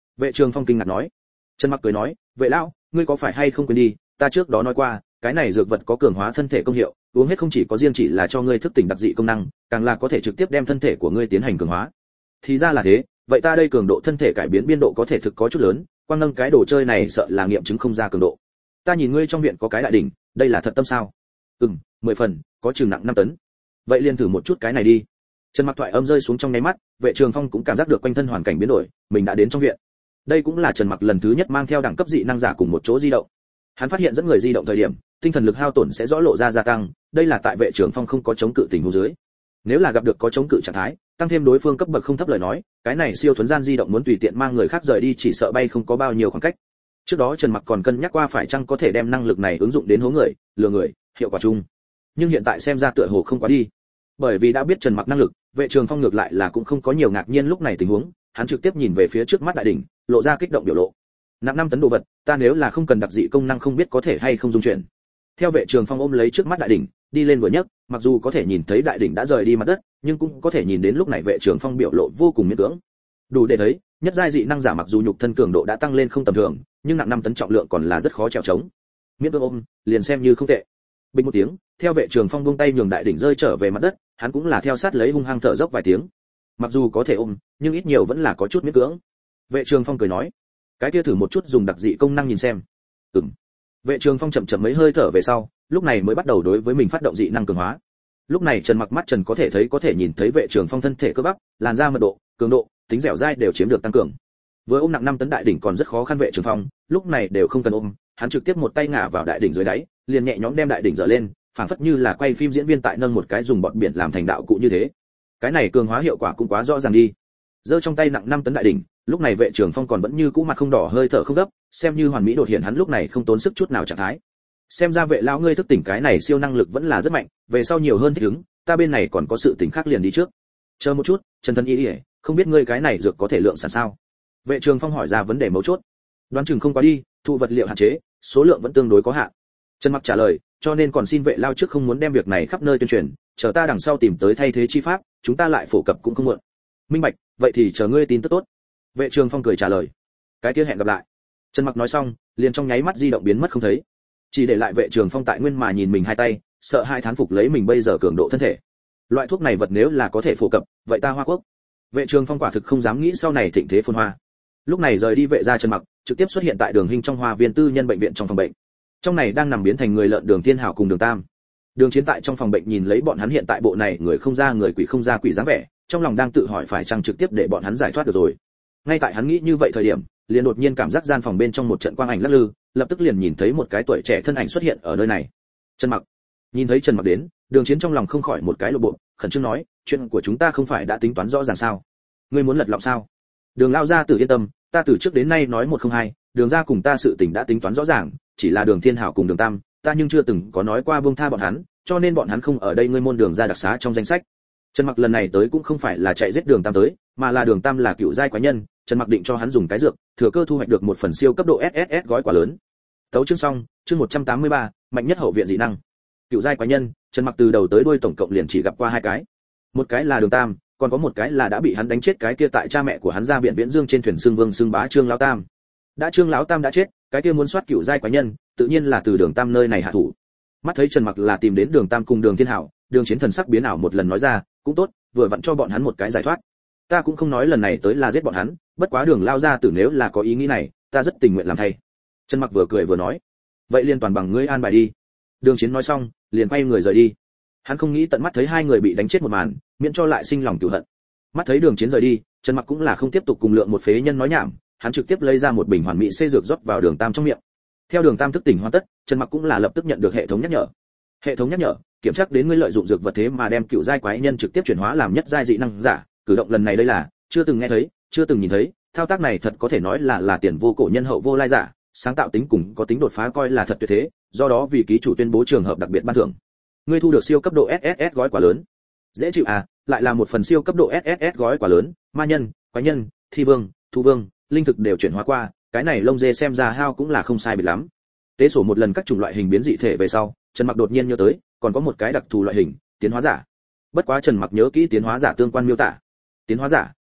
S1: Vệ Trường Phong kinh ngạc nói. Trần Mặc cười nói, vệ lão, ngươi có phải hay không quên đi, ta trước đó nói qua, cái này dược vật có cường hóa thân thể công hiệu, uống hết không chỉ có riêng chỉ là cho ngươi thức tỉnh đặc dị công năng, càng là có thể trực tiếp đem thân thể của ngươi tiến hành cường hóa. Thì ra là thế, vậy ta đây cường độ thân thể cải biến biên độ có thể thực có chút lớn, quang nâng cái đồ chơi này sợ là nghiệm chứng không ra cường độ. Ta nhìn ngươi trong viện có cái đại đỉnh, đây là thật tâm sao? 10 phần, có chừng nặng 5 tấn. Vậy liền thử một chút cái này đi. Trần Mặc thoại âm rơi xuống trong nháy mắt, Vệ Trường Phong cũng cảm giác được quanh thân hoàn cảnh biến đổi, mình đã đến trong viện. Đây cũng là Trần Mặc lần thứ nhất mang theo đẳng cấp dị năng giả cùng một chỗ di động. Hắn phát hiện dẫn người di động thời điểm, tinh thần lực hao tổn sẽ rõ lộ ra gia tăng, đây là tại Vệ Trường Phong không có chống cự tình huống dưới. Nếu là gặp được có chống cự trạng thái, tăng thêm đối phương cấp bậc không thấp lời nói, cái này siêu thuần gian di động muốn tùy tiện mang người khác rời đi chỉ sợ bay không có bao nhiêu khoảng cách. Trước đó Trần Mặc còn cân nhắc qua phải chăng có thể đem năng lực này ứng dụng đến hố người, lừa người, hiệu quả chung. Nhưng hiện tại xem ra tựa hồ không quá đi. Bởi vì đã biết Trần Mặc năng lực, Vệ Trường Phong ngược lại là cũng không có nhiều ngạc nhiên lúc này tình huống, hắn trực tiếp nhìn về phía trước mắt đại đỉnh, lộ ra kích động biểu lộ. Nặng 5 tấn đồ vật, ta nếu là không cần đặc dị công năng không biết có thể hay không dung chuyển. Theo Vệ Trường Phong ôm lấy trước mắt đại đỉnh, đi lên vừa nhấc, mặc dù có thể nhìn thấy đại đỉnh đã rời đi mặt đất, nhưng cũng có thể nhìn đến lúc này Vệ Trường Phong biểu lộ vô cùng miễn cưỡng. Đủ để thấy, nhất giai dị năng giả mặc dù nhục thân cường độ đã tăng lên không tầm thường, nhưng nặng 5 tấn trọng lượng còn là rất khó trèo trống. Miễn cưỡng ôm, liền xem như không tệ. Bình một tiếng, theo Vệ Trường Phong buông tay nhường đại đỉnh rơi trở về mặt đất, hắn cũng là theo sát lấy hung hăng thở dốc vài tiếng. Mặc dù có thể ôm, nhưng ít nhiều vẫn là có chút miễn cưỡng. Vệ Trường Phong cười nói, cái kia thử một chút dùng đặc dị công năng nhìn xem. Vệ Trường Phong chậm chậm mấy hơi thở về sau, lúc này mới bắt đầu đối với mình phát động dị năng cường hóa. Lúc này Trần Mặc mắt Trần có thể nhìn thấy Vệ Trường Phong thân thể cơ bắp, làn da mật độ, cường độ, tính dẻo dai đều chiếm được tăng cường. Với ôm nặng 5 tấn đại đỉnh còn rất khó khăn Vệ Trường Phong, lúc này đều không cần ôm, hắn trực tiếp một tay ngả vào đại đỉnh dưới đáy, liền nhẹ nhõm đem đại đỉnh dở lên, phảng phất như là quay phim diễn viên tại nâng một cái dùng bọt biển làm thành đạo cụ như thế. Cái này cường hóa hiệu quả cũng quá rõ ràng đi. Giơ trong tay nặng 5 tấn đại đỉnh, lúc này Vệ Trường Phong còn vẫn như cũ mặt không đỏ hơi thở không gấp, xem như hoàn mỹ đột hiện hắn lúc này không tốn sức chút nào trạng thái. Xem ra Vệ lão ngươi thức tỉnh cái này siêu năng lực vẫn là rất mạnh, về sau nhiều hơn thích ứng, ta bên này còn có sự tỉnh khác liền đi trước. Chờ một chút, Trần Thân Y, không biết ngươi cái này dược có thể lượng sản sao? Vệ Trường Phong hỏi ra vấn đề mấu chốt. Đoán chừng không quá đi, thụ vật liệu hạn chế, số lượng vẫn tương đối có hạn. Trần Mặc trả lời, cho nên còn xin Vệ lao trước không muốn đem việc này khắp nơi tuyên truyền, chờ ta đằng sau tìm tới thay thế chi pháp, chúng ta lại phổ cập cũng không muộn. Minh bạch, vậy thì chờ ngươi tin tức tốt. Vệ Trường Phong cười trả lời. Cái kia hẹn gặp lại. Trần Mặc nói xong, liền trong nháy mắt di động biến mất không thấy. Chỉ để lại Vệ Trường Phong tại nguyên mà nhìn mình hai tay, sợ hai thán phục lấy mình bây giờ cường độ thân thể. Loại thuốc này vật nếu là có thể phổ cập, vậy ta Hoa Quốc. Vệ Trường Phong quả thực không dám nghĩ sau này thịnh thế phồn hoa. Lúc này rời đi Vệ gia Trần Mặc, trực tiếp xuất hiện tại Đường Hinh trong Hoa Viên tư nhân bệnh viện trong phòng bệnh. Trong này đang nằm biến thành người lợn Đường Thiên Hảo cùng Đường Tam. Đường Chiến tại trong phòng bệnh nhìn lấy bọn hắn hiện tại bộ này người không ra người quỷ không ra quỷ dáng vẻ, trong lòng đang tự hỏi phải chăng trực tiếp để bọn hắn giải thoát được rồi. Ngay tại hắn nghĩ như vậy thời điểm, liền đột nhiên cảm giác gian phòng bên trong một trận quang ảnh lắc lư, lập tức liền nhìn thấy một cái tuổi trẻ thân ảnh xuất hiện ở nơi này. Trần Mặc. Nhìn thấy Trần Mặc đến, Đường Chiến trong lòng không khỏi một cái lộ bộ, khẩn trương nói, chuyện của chúng ta không phải đã tính toán rõ ràng sao? Ngươi muốn lật lọng sao? Đường lao gia tử yên tâm, ta từ trước đến nay nói một không hai, Đường gia cùng ta sự tình đã tính toán rõ ràng, chỉ là Đường Thiên Hảo cùng Đường Tam, ta nhưng chưa từng có nói qua buông tha bọn hắn, cho nên bọn hắn không ở đây ngươi môn Đường gia đặc xá trong danh sách. Trần Mặc lần này tới cũng không phải là chạy giết Đường Tam tới, mà là Đường Tam là cựu giai quái nhân, Trần Mặc định cho hắn dùng cái dược, thừa cơ thu hoạch được một phần siêu cấp độ SSS gói quả lớn. Tấu chương xong, chương 183, mạnh nhất hậu viện dị năng. Cựu giai quái nhân, Trần Mặc từ đầu tới đuôi tổng cộng liền chỉ gặp qua 2 cái. Một cái là Đường Tam, còn có một cái là đã bị hắn đánh chết cái kia tại cha mẹ của hắn ra biển Viễn Dương trên thuyền xương vương xương bá Trương lão Tam. Đã Trương lão Tam đã chết, cái kia muốn soát cựu giai quái nhân, tự nhiên là từ Đường Tam nơi này hạ thủ. Mắt thấy Trần Mặc là tìm đến Đường Tam cùng Đường Thiên Hảo, Đường Chiến thần sắc biến ảo một lần nói ra, cũng tốt, vừa vặn cho bọn hắn một cái giải thoát. Ta cũng không nói lần này tới là giết bọn hắn, bất quá Đường lao ra tử nếu là có ý nghĩ này, ta rất tình nguyện làm thay. Trần Mặc vừa cười vừa nói, vậy liên toàn bằng ngươi an bài đi. Đường Chiến nói xong, liền quay người rời đi. Hắn không nghĩ tận mắt thấy 2 người bị đánh chết một màn, miễn cho lại sinh lòng cừu hận. Mắt thấy Đường Chiến rời đi, Trần Mặc cũng là không tiếp tục cùng lượng một phế nhân nói nhảm, hắn trực tiếp lấy ra một bình hoàn mỹ xê dược rót vào Đường Tam trong miệng. Theo Đường Tam thức tỉnh hoàn tất, Trần Mặc cũng là lập tức nhận được hệ thống nhắc nhở. Hệ thống nhắc nhở, kiểm tra đến ngươi lợi dụng dược vật thế mà đem cựu giai quái nhân trực tiếp chuyển hóa làm nhất giai dị năng giả, cử động lần này đây là chưa từng nghe thấy, chưa từng nhìn thấy, thao tác này thật có thể nói là tiền vô cổ nhân hậu vô lai giả, sáng tạo tính cùng có tính đột phá coi là thật tuyệt thế, do đó vì ký chủ tuyên bố trường hợp đặc biệt ban thưởng. Ngươi thu được siêu cấp độ SSS gói quả lớn. Dễ chịu à, lại là một phần siêu cấp độ SSS gói quả lớn, ma nhân, quái nhân, thi vương, thu vương, linh thực đều chuyển hóa qua, cái này lông dê xem ra hao cũng là không sai biệt lắm. Tế sổ một lần các chủng loại hình biến dị thể về sau, Trần Mặc đột nhiên nhớ tới, còn có một cái đặc thù loại hình, tiến hóa giả. Bất quá Trần Mặc nhớ kỹ tiến hóa giả tương quan miêu tả. Tiến hóa giả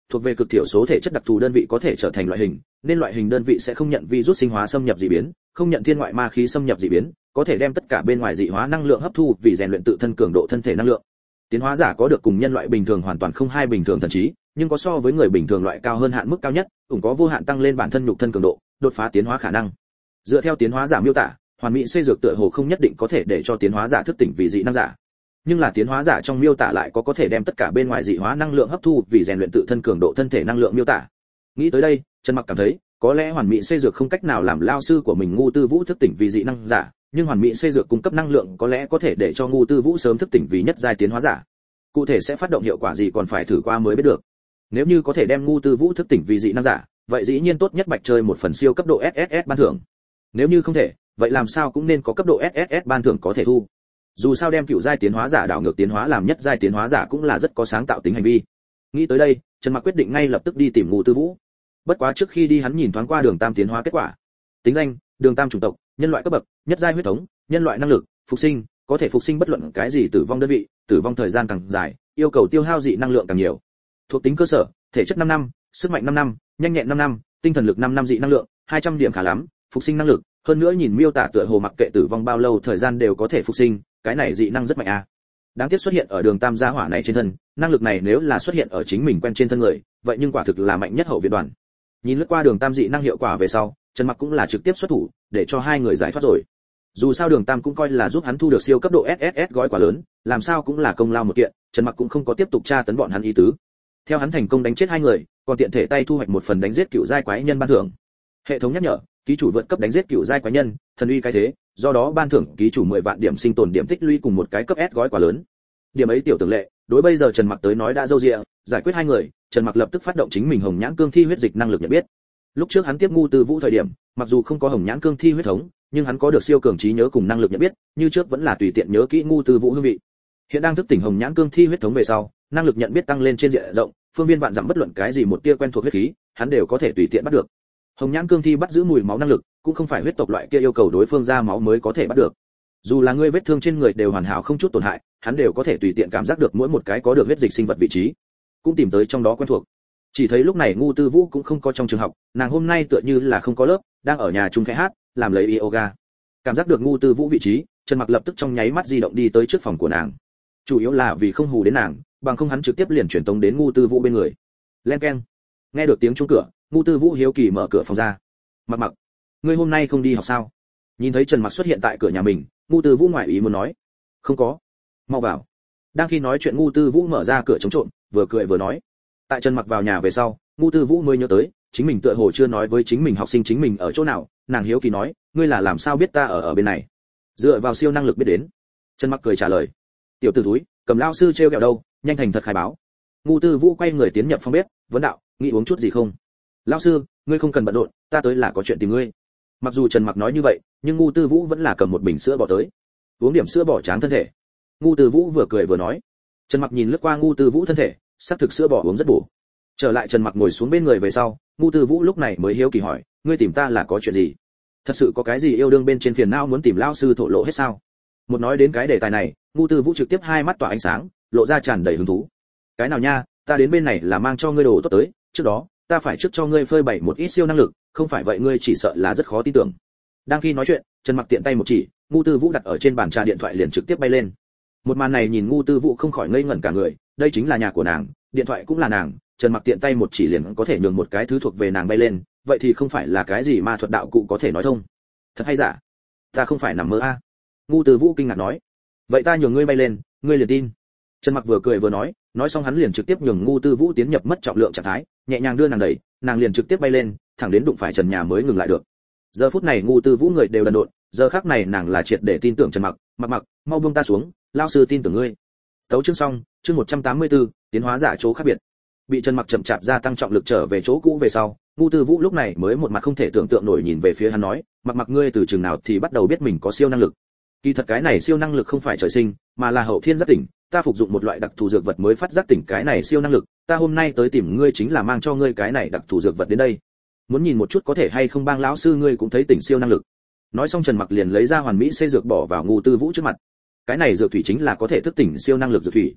S1: thuộc về cực thiểu số thể chất đặc thù đơn vị có thể trở thành loại hình, nên loại hình đơn vị sẽ không nhận virus sinh hóa xâm nhập dị biến, không nhận thiên ngoại ma khí xâm nhập dị biến, có thể đem tất cả bên ngoài dị hóa năng lượng hấp thu vì rèn luyện tự thân cường độ thân thể năng lượng. Tiến hóa giả có được cùng nhân loại bình thường hoàn toàn không hai bình thường thần trí, nhưng có so với người bình thường loại cao hơn hạn mức cao nhất, cũng có vô hạn tăng lên bản thân nhục thân cường độ, đột phá tiến hóa khả năng. Dựa theo tiến hóa giả miêu tả, hoàn mỹ xây dược tựa hồ không nhất định có thể để cho tiến hóa giả thức tỉnh vì dị năng giả, nhưng là tiến hóa giả trong miêu tả lại có thể đem tất cả bên ngoài dị hóa năng lượng hấp thu vì rèn luyện tự thân cường độ thân thể năng lượng miêu tả. Nghĩ tới đây, Trần Mặc cảm thấy có lẽ hoàn mỹ xây dược không cách nào làm lao sư của mình Ngu Tư Vũ thức tỉnh vì dị năng giả, nhưng hoàn mỹ xây dược cung cấp năng lượng có lẽ có thể để cho Ngu Tư Vũ sớm thức tỉnh vì nhất giai tiến hóa giả. Cụ thể sẽ phát động hiệu quả gì còn phải thử qua mới biết được. Nếu như có thể đem Ngu Tư Vũ thức tỉnh vì dị năng giả, vậy dĩ nhiên tốt nhất bạch chơi một phần siêu cấp độ SSS ban thưởng. Nếu như không thể, vậy làm sao cũng nên có cấp độ SSS ban thưởng có thể thu. Dù sao đem cựu giai tiến hóa giả đảo ngược tiến hóa làm nhất giai tiến hóa giả cũng là rất có sáng tạo tính hành vi. Nghĩ tới đây, Trần Mặc quyết định ngay lập tức đi tìm Ngu Tư Vũ. Bất quá trước khi đi hắn nhìn thoáng qua Đường Tam tiến hóa kết quả. Tính danh: Đường Tam chủng tộc, nhân loại cấp bậc, nhất giai huyết thống, nhân loại năng lực, phục sinh, có thể phục sinh bất luận cái gì tử vong đơn vị, tử vong thời gian càng dài, yêu cầu tiêu hao dị năng lượng càng nhiều. Thuộc tính cơ sở: thể chất 5 năm, sức mạnh 5 năm, nhanh nhẹn 5 năm, tinh thần lực 5 năm dị năng lượng, 200 điểm khá lắm, phục sinh năng lực, hơn nữa nhìn miêu tả tựa hồ mặc kệ tử vong bao lâu thời gian đều có thể phục sinh, cái này dị năng rất mạnh a. Đáng tiếc xuất hiện ở Đường Tam gia hỏa này trên thân, năng lực này nếu là xuất hiện ở chính mình quen trên thân người, vậy nhưng quả thực là mạnh nhất hậu viện đoàn. Nhìn lướt qua Đường Tam dị năng hiệu quả về sau, Trần Mặc cũng là trực tiếp xuất thủ, để cho hai người giải thoát rồi. Dù sao Đường Tam cũng coi là giúp hắn thu được siêu cấp độ SSS gói quà lớn, làm sao cũng là công lao một kiện, Trần Mặc cũng không có tiếp tục tra tấn bọn hắn ý tứ. Theo hắn thành công đánh chết hai người, còn tiện thể tay thu hoạch một phần đánh giết cựu giai quái nhân ban thưởng. Hệ thống nhắc nhở, ký chủ vượt cấp đánh giết cựu giai quái nhân, thần uy cái thế, do đó ban thưởng ký chủ 10 vạn điểm sinh tồn điểm tích lũy cùng một cái cấp S gói quà lớn. Điểm ấy tiểu tưởng lệ, đối bây giờ Trần Mặc tới nói đã dâu dịa, giải quyết hai người, Trần Mặc lập tức phát động chính mình hồng nhãn cương thi huyết dịch năng lực nhận biết. Lúc trước hắn tiếp Ngu Tư Vũ thời điểm, mặc dù không có hồng nhãn cương thi huyết thống, nhưng hắn có được siêu cường trí nhớ cùng năng lực nhận biết, như trước vẫn là tùy tiện nhớ kỹ Ngu Tư Vũ hương vị. Hiện đang thức tỉnh hồng nhãn cương thi huyết thống về sau, năng lực nhận biết tăng lên trên diện rộng, phương viên vạn dặm bất luận cái gì một tia quen thuộc huyết khí, hắn đều có thể tùy tiện bắt được. Hồng nhãn cương thi bắt giữ mùi máu năng lực, cũng không phải huyết tộc loại kia yêu cầu đối phương ra máu mới có thể bắt được. Dù là ngươi vết thương trên người đều hoàn hảo không chút tổn hại, hắn đều có thể tùy tiện cảm giác được mỗi một cái có được huyết dịch sinh vật vị trí, cũng tìm tới trong đó quen thuộc. Chỉ thấy lúc này Ngu Tư Vũ cũng không có trong trường học, nàng hôm nay tựa như là không có lớp, đang ở nhà chung khẽ hát, làm lấy yoga. Cảm giác được Ngu Tư Vũ vị trí, Trần Mặc lập tức trong nháy mắt di động đi tới trước phòng của nàng. Chủ yếu là vì không hù đến nàng, bằng không hắn trực tiếp liền truyền tống đến Ngu Tư Vũ bên người. Len keng. Nghe được tiếng chuông cửa, Ngu Tư Vũ hiếu kỳ mở cửa phòng ra. Mặc Mặc, ngươi hôm nay không đi học sao? Nhìn thấy Trần Mặc xuất hiện tại cửa nhà mình, Ngu Tư Vũ ngoại ý muốn nói. Không có. Mau vào. Đang khi nói chuyện Ngu Tư Vũ mở ra cửa chống trộm, vừa cười vừa nói. Tại Trần Mặc vào nhà về sau, Ngu Tư Vũ mới nhớ tới, chính mình tựa hồ chưa nói với chính mình học sinh chính mình ở chỗ nào, nàng hiếu kỳ nói, ngươi là làm sao biết ta ở bên này? Dựa vào siêu năng lực biết đến. Trần Mặc cười trả lời. Tiểu tử túi, cầm lao sư treo kẹo đâu, nhanh thành thật khai báo. Ngu Tư Vũ quay người tiến nhập phòng bếp, vấn đạo, nghĩ uống chút gì không? Lão sư, ngươi không cần bận rộn, ta tới là có chuyện tìm ngươi. Mặc dù Trần Mặc nói như vậy, nhưng Ngu Tư Vũ vẫn là cầm một bình sữa bò tới. Uống điểm sữa bò tráng thân thể. Ngu Tư Vũ vừa cười vừa nói. Trần Mặc nhìn lướt qua Ngu Tư Vũ thân thể, xác thực sữa bò uống rất bổ. Trở lại Trần Mặc ngồi xuống bên người về sau, Ngu Tư Vũ lúc này mới hiếu kỳ hỏi, ngươi tìm ta là có chuyện gì? Thật sự có cái gì yêu đương bên trên phiền não muốn tìm lão sư thổ lộ hết sao? Một nói đến cái đề tài này, Ngu Tư Vũ trực tiếp hai mắt tỏa ánh sáng, lộ ra tràn đầy hứng thú. Cái nào nha, ta đến bên này là mang cho ngươi đồ tốt tới, trước đó, ta phải trước cho ngươi phơi bày một ít siêu năng lực, không phải vậy ngươi chỉ sợ là rất khó tin tưởng. Đang khi nói chuyện, Trần Mặc tiện tay một chỉ, Ngu Tư Vũ đặt ở trên bàn trà điện thoại liền trực tiếp bay lên. Một màn này nhìn Ngu Tư Vũ không khỏi ngây ngẩn cả người, đây chính là nhà của nàng, điện thoại cũng là nàng, Trần Mặc tiện tay một chỉ liền có thể nhường một cái thứ thuộc về nàng bay lên, vậy thì không phải là cái gì ma thuật đạo cụ có thể nói thông. Thật hay giả? Ta không phải nằm mơ a. Ngu Tư Vũ kinh ngạc nói. Vậy ta nhường ngươi bay lên, ngươi liền tin? Trần Mặc vừa cười vừa nói xong hắn liền trực tiếp nhường Ngu Tư Vũ tiến nhập mất trọng lượng trạng thái, nhẹ nhàng đưa nàng đẩy, nàng liền trực tiếp bay lên, thẳng đến đụng phải trần nhà mới ngừng lại được. Giờ phút này Ngu Tư Vũ người đều đần độn, giờ khắc này nàng là triệt để tin tưởng Trần Mặc, Mặc, mau buông ta xuống, lão sư tin tưởng ngươi. Tấu chương xong, chương 184, tiến hóa giả chỗ khác biệt. Bị Trần Mặc chậm chạp gia tăng trọng lực trở về chỗ cũ về sau, Ngu Tư Vũ lúc này mới một mặt không thể tưởng tượng nổi nhìn về phía hắn nói, Mặc ngươi từ chừng nào thì bắt đầu biết mình có siêu năng lực? Kỳ thật cái này siêu năng lực không phải trời sinh, mà là hậu thiên giác tỉnh, ta phục dụng một loại đặc thù dược vật mới phát giác tỉnh cái này siêu năng lực, ta hôm nay tới tìm ngươi chính là mang cho ngươi cái này đặc thù dược vật đến đây. Muốn nhìn một chút có thể hay không bang lão sư ngươi cũng thấy tỉnh siêu năng lực. Nói xong Trần Mặc liền lấy ra hoàn mỹ xây dược bỏ vào Ngu Tư Vũ trước mặt. Cái này dược thủy chính là có thể thức tỉnh siêu năng lực dược thủy.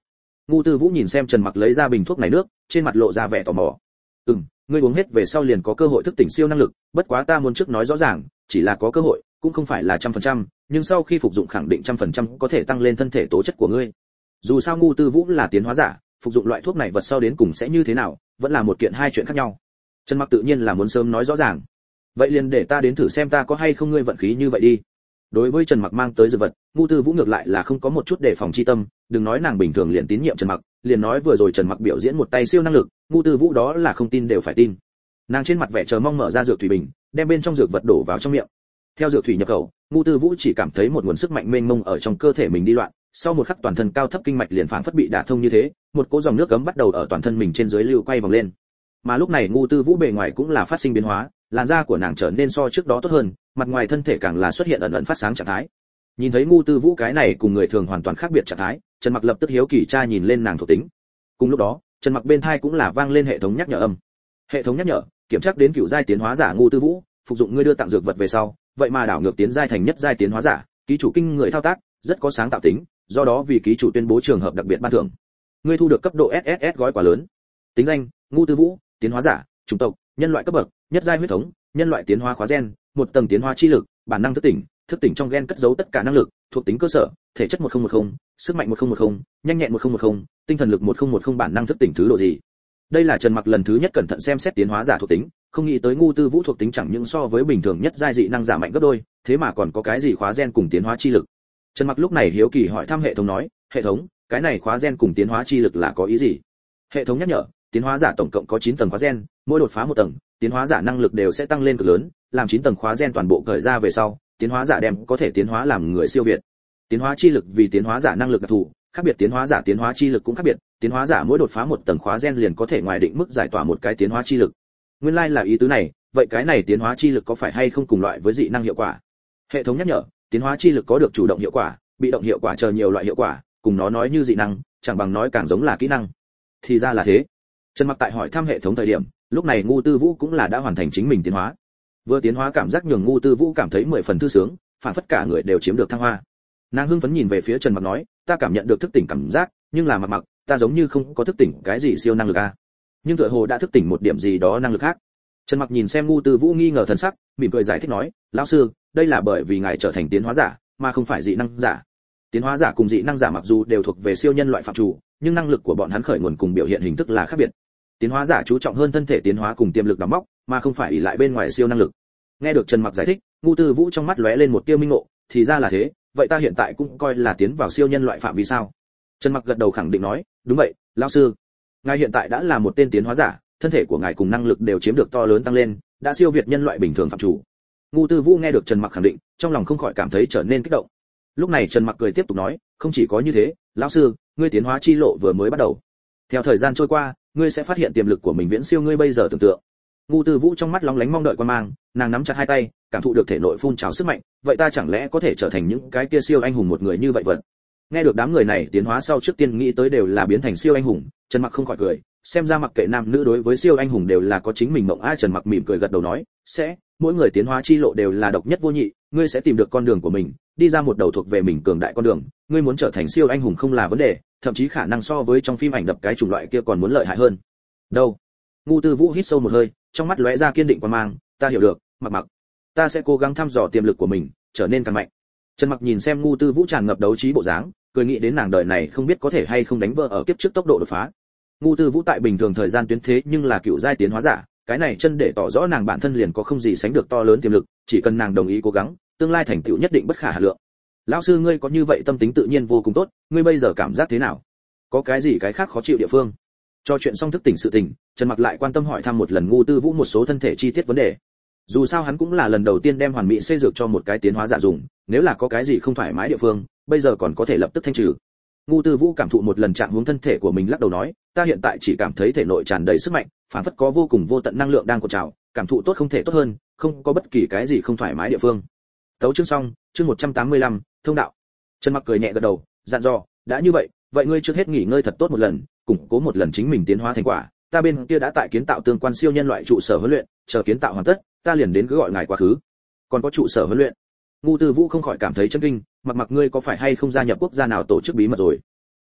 S1: Ngu Tư Vũ nhìn xem Trần Mặc lấy ra bình thuốc này nước, trên mặt lộ ra vẻ tò mò. Ngươi uống hết về sau liền có cơ hội thức tỉnh siêu năng lực, bất quá ta muốn trước nói rõ ràng, chỉ là có cơ hội, cũng không phải là 100%, nhưng sau khi phục dụng khẳng định 100% có thể tăng lên thân thể tố chất của ngươi. Dù sao Ngu Tư Vũ là tiến hóa giả, phục dụng loại thuốc này vật sau đến cùng sẽ như thế nào, vẫn là một kiện hai chuyện khác nhau. Trần Mặc tự nhiên là muốn sớm nói rõ ràng. Vậy liền để ta đến thử xem ta có hay không ngươi vận khí như vậy đi. Đối với Trần Mặc mang tới dược vật, Ngu Tư Vũ ngược lại là không có một chút đề phòng chi tâm, đừng nói nàng bình thường liền tín nhiệm Trần Mặc, liền nói vừa rồi Trần Mặc biểu diễn một tay siêu năng lực, Ngu Tư Vũ đó là không tin đều phải tin. Nàng trên mặt vẻ chờ mong mở ra dược thủy bình, đem bên trong dược vật đổ vào trong miệng. Theo dược thủy nhập khẩu, Ngu Tư Vũ chỉ cảm thấy một nguồn sức mạnh mênh mông ở trong cơ thể mình đi loạn, sau một khắc toàn thân cao thấp kinh mạch liền phảng phất bị đả thông như thế, một cỗ dòng nước ấm bắt đầu ở toàn thân mình trên dưới lưu quay vòng lên. Mà lúc này Ngu Tư Vũ bề ngoài cũng là phát sinh biến hóa, làn da của nàng trở nên so trước đó tốt hơn, mặt ngoài thân thể càng là xuất hiện ẩn ẩn phát sáng trạng thái. Nhìn thấy Ngu Tư Vũ cái này cùng người thường hoàn toàn khác biệt trạng thái, Trần Mặc lập tức hiếu kỳ tra nhìn lên nàng thuộc tính. Cùng lúc đó, Trần Mặc bên tai cũng là vang lên hệ thống nhắc nhở âm. Hệ thống nhắc nhở, kiểm tra đến cửu giai tiến hóa giả Ngu Tư Vũ, phục dụng ngươi đưa tặng dược vật về sau, vậy mà đảo ngược tiến giai thành nhất giai tiến hóa giả, ký chủ kinh người thao tác, rất có sáng tạo tính, do đó vì ký chủ tuyên bố trường hợp đặc biệt ban thưởng. Ngươi thu được cấp độ SSS gói quà lớn. Tính danh: Ngu Tư Vũ, tiến hóa giả, chủng tộc: nhân loại cấp bậc, nhất giai huyết thống, nhân loại tiến hóa khóa gen, một tầng tiến hóa chi lực, bản năng thức tỉnh trong gen cất giấu tất cả năng lực, thuộc tính cơ sở: thể chất 1010, sức mạnh 1010, nhanh nhẹn 1010, tinh thần lực 1010, bản năng thức tỉnh thứ độ gì. Đây là Trần Mặc lần thứ nhất cẩn thận xem xét tiến hóa giả thuộc tính, không nghĩ tới Ngu Tư Vũ thuộc tính chẳng những so với bình thường nhất giai dị năng giả mạnh gấp đôi, thế mà còn có cái gì khóa gen cùng tiến hóa chi lực. Trần Mặc lúc này hiếu kỳ hỏi thăm hệ thống nói, hệ thống, cái này khóa gen cùng tiến hóa chi lực là có ý gì? Hệ thống nhắc nhở, tiến hóa giả tổng cộng có 9 tầng khóa gen, mỗi đột phá một tầng, tiến hóa giả năng lực đều sẽ tăng lên cực lớn, làm 9 tầng khóa gen toàn bộ cởi ra về sau, tiến hóa giả đem có thể tiến hóa làm người siêu việt. Tiến hóa chi lực vì tiến hóa giả năng lực đặc thù, khác biệt tiến hóa giả tiến hóa chi lực cũng khác biệt, tiến hóa giả mỗi đột phá một tầng khóa gen liền có thể ngoài định mức giải tỏa một cái tiến hóa chi lực. Nguyên lai là ý tứ này, vậy cái này tiến hóa chi lực có phải hay không cùng loại với dị năng hiệu quả? Hệ thống nhắc nhở, tiến hóa chi lực có được chủ động hiệu quả, bị động hiệu quả chờ nhiều loại hiệu quả, cùng nó nói như dị năng, chẳng bằng nói càng giống là kỹ năng. Thì ra là thế. Trần Mặc tại hỏi thăm hệ thống thời điểm, lúc này Ngu Tư Vũ cũng là đã hoàn thành chính mình tiến hóa. Vừa tiến hóa cảm giác nhường Ngu Tư Vũ cảm thấy 10 phần thư sướng, phản phất cả người đều chiếm được thăng hoa. Nàng hưng phấn nhìn về phía Trần Mặc nói, ta cảm nhận được thức tỉnh cảm giác, nhưng là Mặc, ta giống như không có thức tỉnh cái gì siêu năng lực a. Nhưng tựa hồ đã thức tỉnh một điểm gì đó năng lực khác. Trần Mặc nhìn xem Ngu Tư Vũ nghi ngờ thần sắc, mỉm cười giải thích nói, lão sư, đây là bởi vì ngài trở thành tiến hóa giả, mà không phải dị năng giả. Tiến hóa giả cùng dị năng giả mặc dù đều thuộc về siêu nhân loại phạm chủ, nhưng năng lực của bọn hắn khởi nguồn cùng biểu hiện hình thức là khác biệt. Tiến hóa giả chú trọng hơn thân thể tiến hóa cùng tiềm lực đóng móc, mà không phải ỷ lại bên ngoài siêu năng lực. Nghe được Trần Mặc giải thích, Ngu Tư Vũ trong mắt lóe lên một tia minh ngộ, thì ra là thế, vậy ta hiện tại cũng coi là tiến vào siêu nhân loại phạm vi sao? Trần Mặc gật đầu khẳng định nói, đúng vậy, lão sư. Ngài hiện tại đã là một tên tiến hóa giả, thân thể của ngài cùng năng lực đều chiếm được to lớn tăng lên, đã siêu việt nhân loại bình thường phạm chủ. Ngu Tư Vũ nghe được Trần Mặc khẳng định, trong lòng không khỏi cảm thấy trở nên kích động. Lúc này Trần Mặc cười tiếp tục nói, không chỉ có như thế, lão sư, ngươi tiến hóa chi lộ vừa mới bắt đầu. Theo thời gian trôi qua, ngươi sẽ phát hiện tiềm lực của mình viễn siêu ngươi bây giờ tưởng tượng. Ngu Tư Vũ trong mắt lóng lánh mong đợi quan mang, nàng nắm chặt hai tay, cảm thụ được thể nội phun trào sức mạnh, vậy ta chẳng lẽ có thể trở thành những cái kia siêu anh hùng một người như vậy vật? Nghe được đám người này tiến hóa sau trước tiên nghĩ tới đều là biến thành siêu anh hùng, Trần Mặc không khỏi cười, xem ra mặc kệ nam nữ đối với siêu anh hùng đều là có chính mình mộng. Trần Mặc mỉm cười gật đầu nói, sẽ, mỗi người tiến hóa chi lộ đều là độc nhất vô nhị, ngươi sẽ tìm được con đường của mình, đi ra một đầu thuộc về mình cường đại con đường, ngươi muốn trở thành siêu anh hùng không là vấn đề, thậm chí khả năng so với trong phim ảnh đập cái chủng loại kia còn muốn lợi hại hơn. Đâu? Ngu Tư Vũ hít sâu một hơi, trong mắt lóe ra kiên định quan mang, ta hiểu được, Mặc, ta sẽ cố gắng thăm dò tiềm lực của mình, trở nên càng mạnh. Trần Mặc nhìn xem Ngu Tư Vũ tràn ngập đấu trí bộ dáng, cười nghĩ đến nàng đời này không biết có thể hay không đánh vỡ ở kiếp trước tốc độ đột phá. Ngu Tư Vũ tại bình thường thời gian tuyến thế nhưng là cựu giai tiến hóa giả, cái này chân để tỏ rõ nàng bản thân liền có không gì sánh được to lớn tiềm lực, chỉ cần nàng đồng ý cố gắng, tương lai thành tựu nhất định bất khả hà lượng. Lão sư ngươi có như vậy tâm tính tự nhiên vô cùng tốt, ngươi bây giờ cảm giác thế nào? Có cái gì cái khác khó chịu địa phương? Cho chuyện xong thức tỉnh sự tình, Trần Mặc lại quan tâm hỏi thăm một lần Ngu Tư Vũ một số thân thể chi tiết vấn đề. Dù sao hắn cũng là lần đầu tiên đem hoàn mỹ xây dược cho một cái tiến hóa giả dùng, nếu là có cái gì không thoải mái địa phương, bây giờ còn có thể lập tức thanh trừ. Ngu Tư Vũ cảm thụ một lần trạng huống thân thể của mình lắc đầu nói, ta hiện tại chỉ cảm thấy thể nội tràn đầy sức mạnh, phản phất có vô cùng vô tận năng lượng đang cuộn trào, cảm thụ tốt không thể tốt hơn, không có bất kỳ cái gì không thoải mái địa phương. Tấu chương xong, chương 185, thông đạo. Trần Mặc cười nhẹ gật đầu, dặn dò, đã như vậy, vậy ngươi trước hết nghỉ ngơi thật tốt một lần, củng cố một lần chính mình tiến hóa thành quả, ta bên kia đã tại kiến tạo tương quan siêu nhân loại trụ sở huấn luyện, chờ kiến tạo hoàn tất, ta liền đến cứ gọi ngài quá khứ. Còn có trụ sở huấn luyện? Ngu Tư Vũ không khỏi cảm thấy chấn kinh, Mặc ngươi có phải hay không gia nhập quốc gia nào tổ chức bí mật rồi?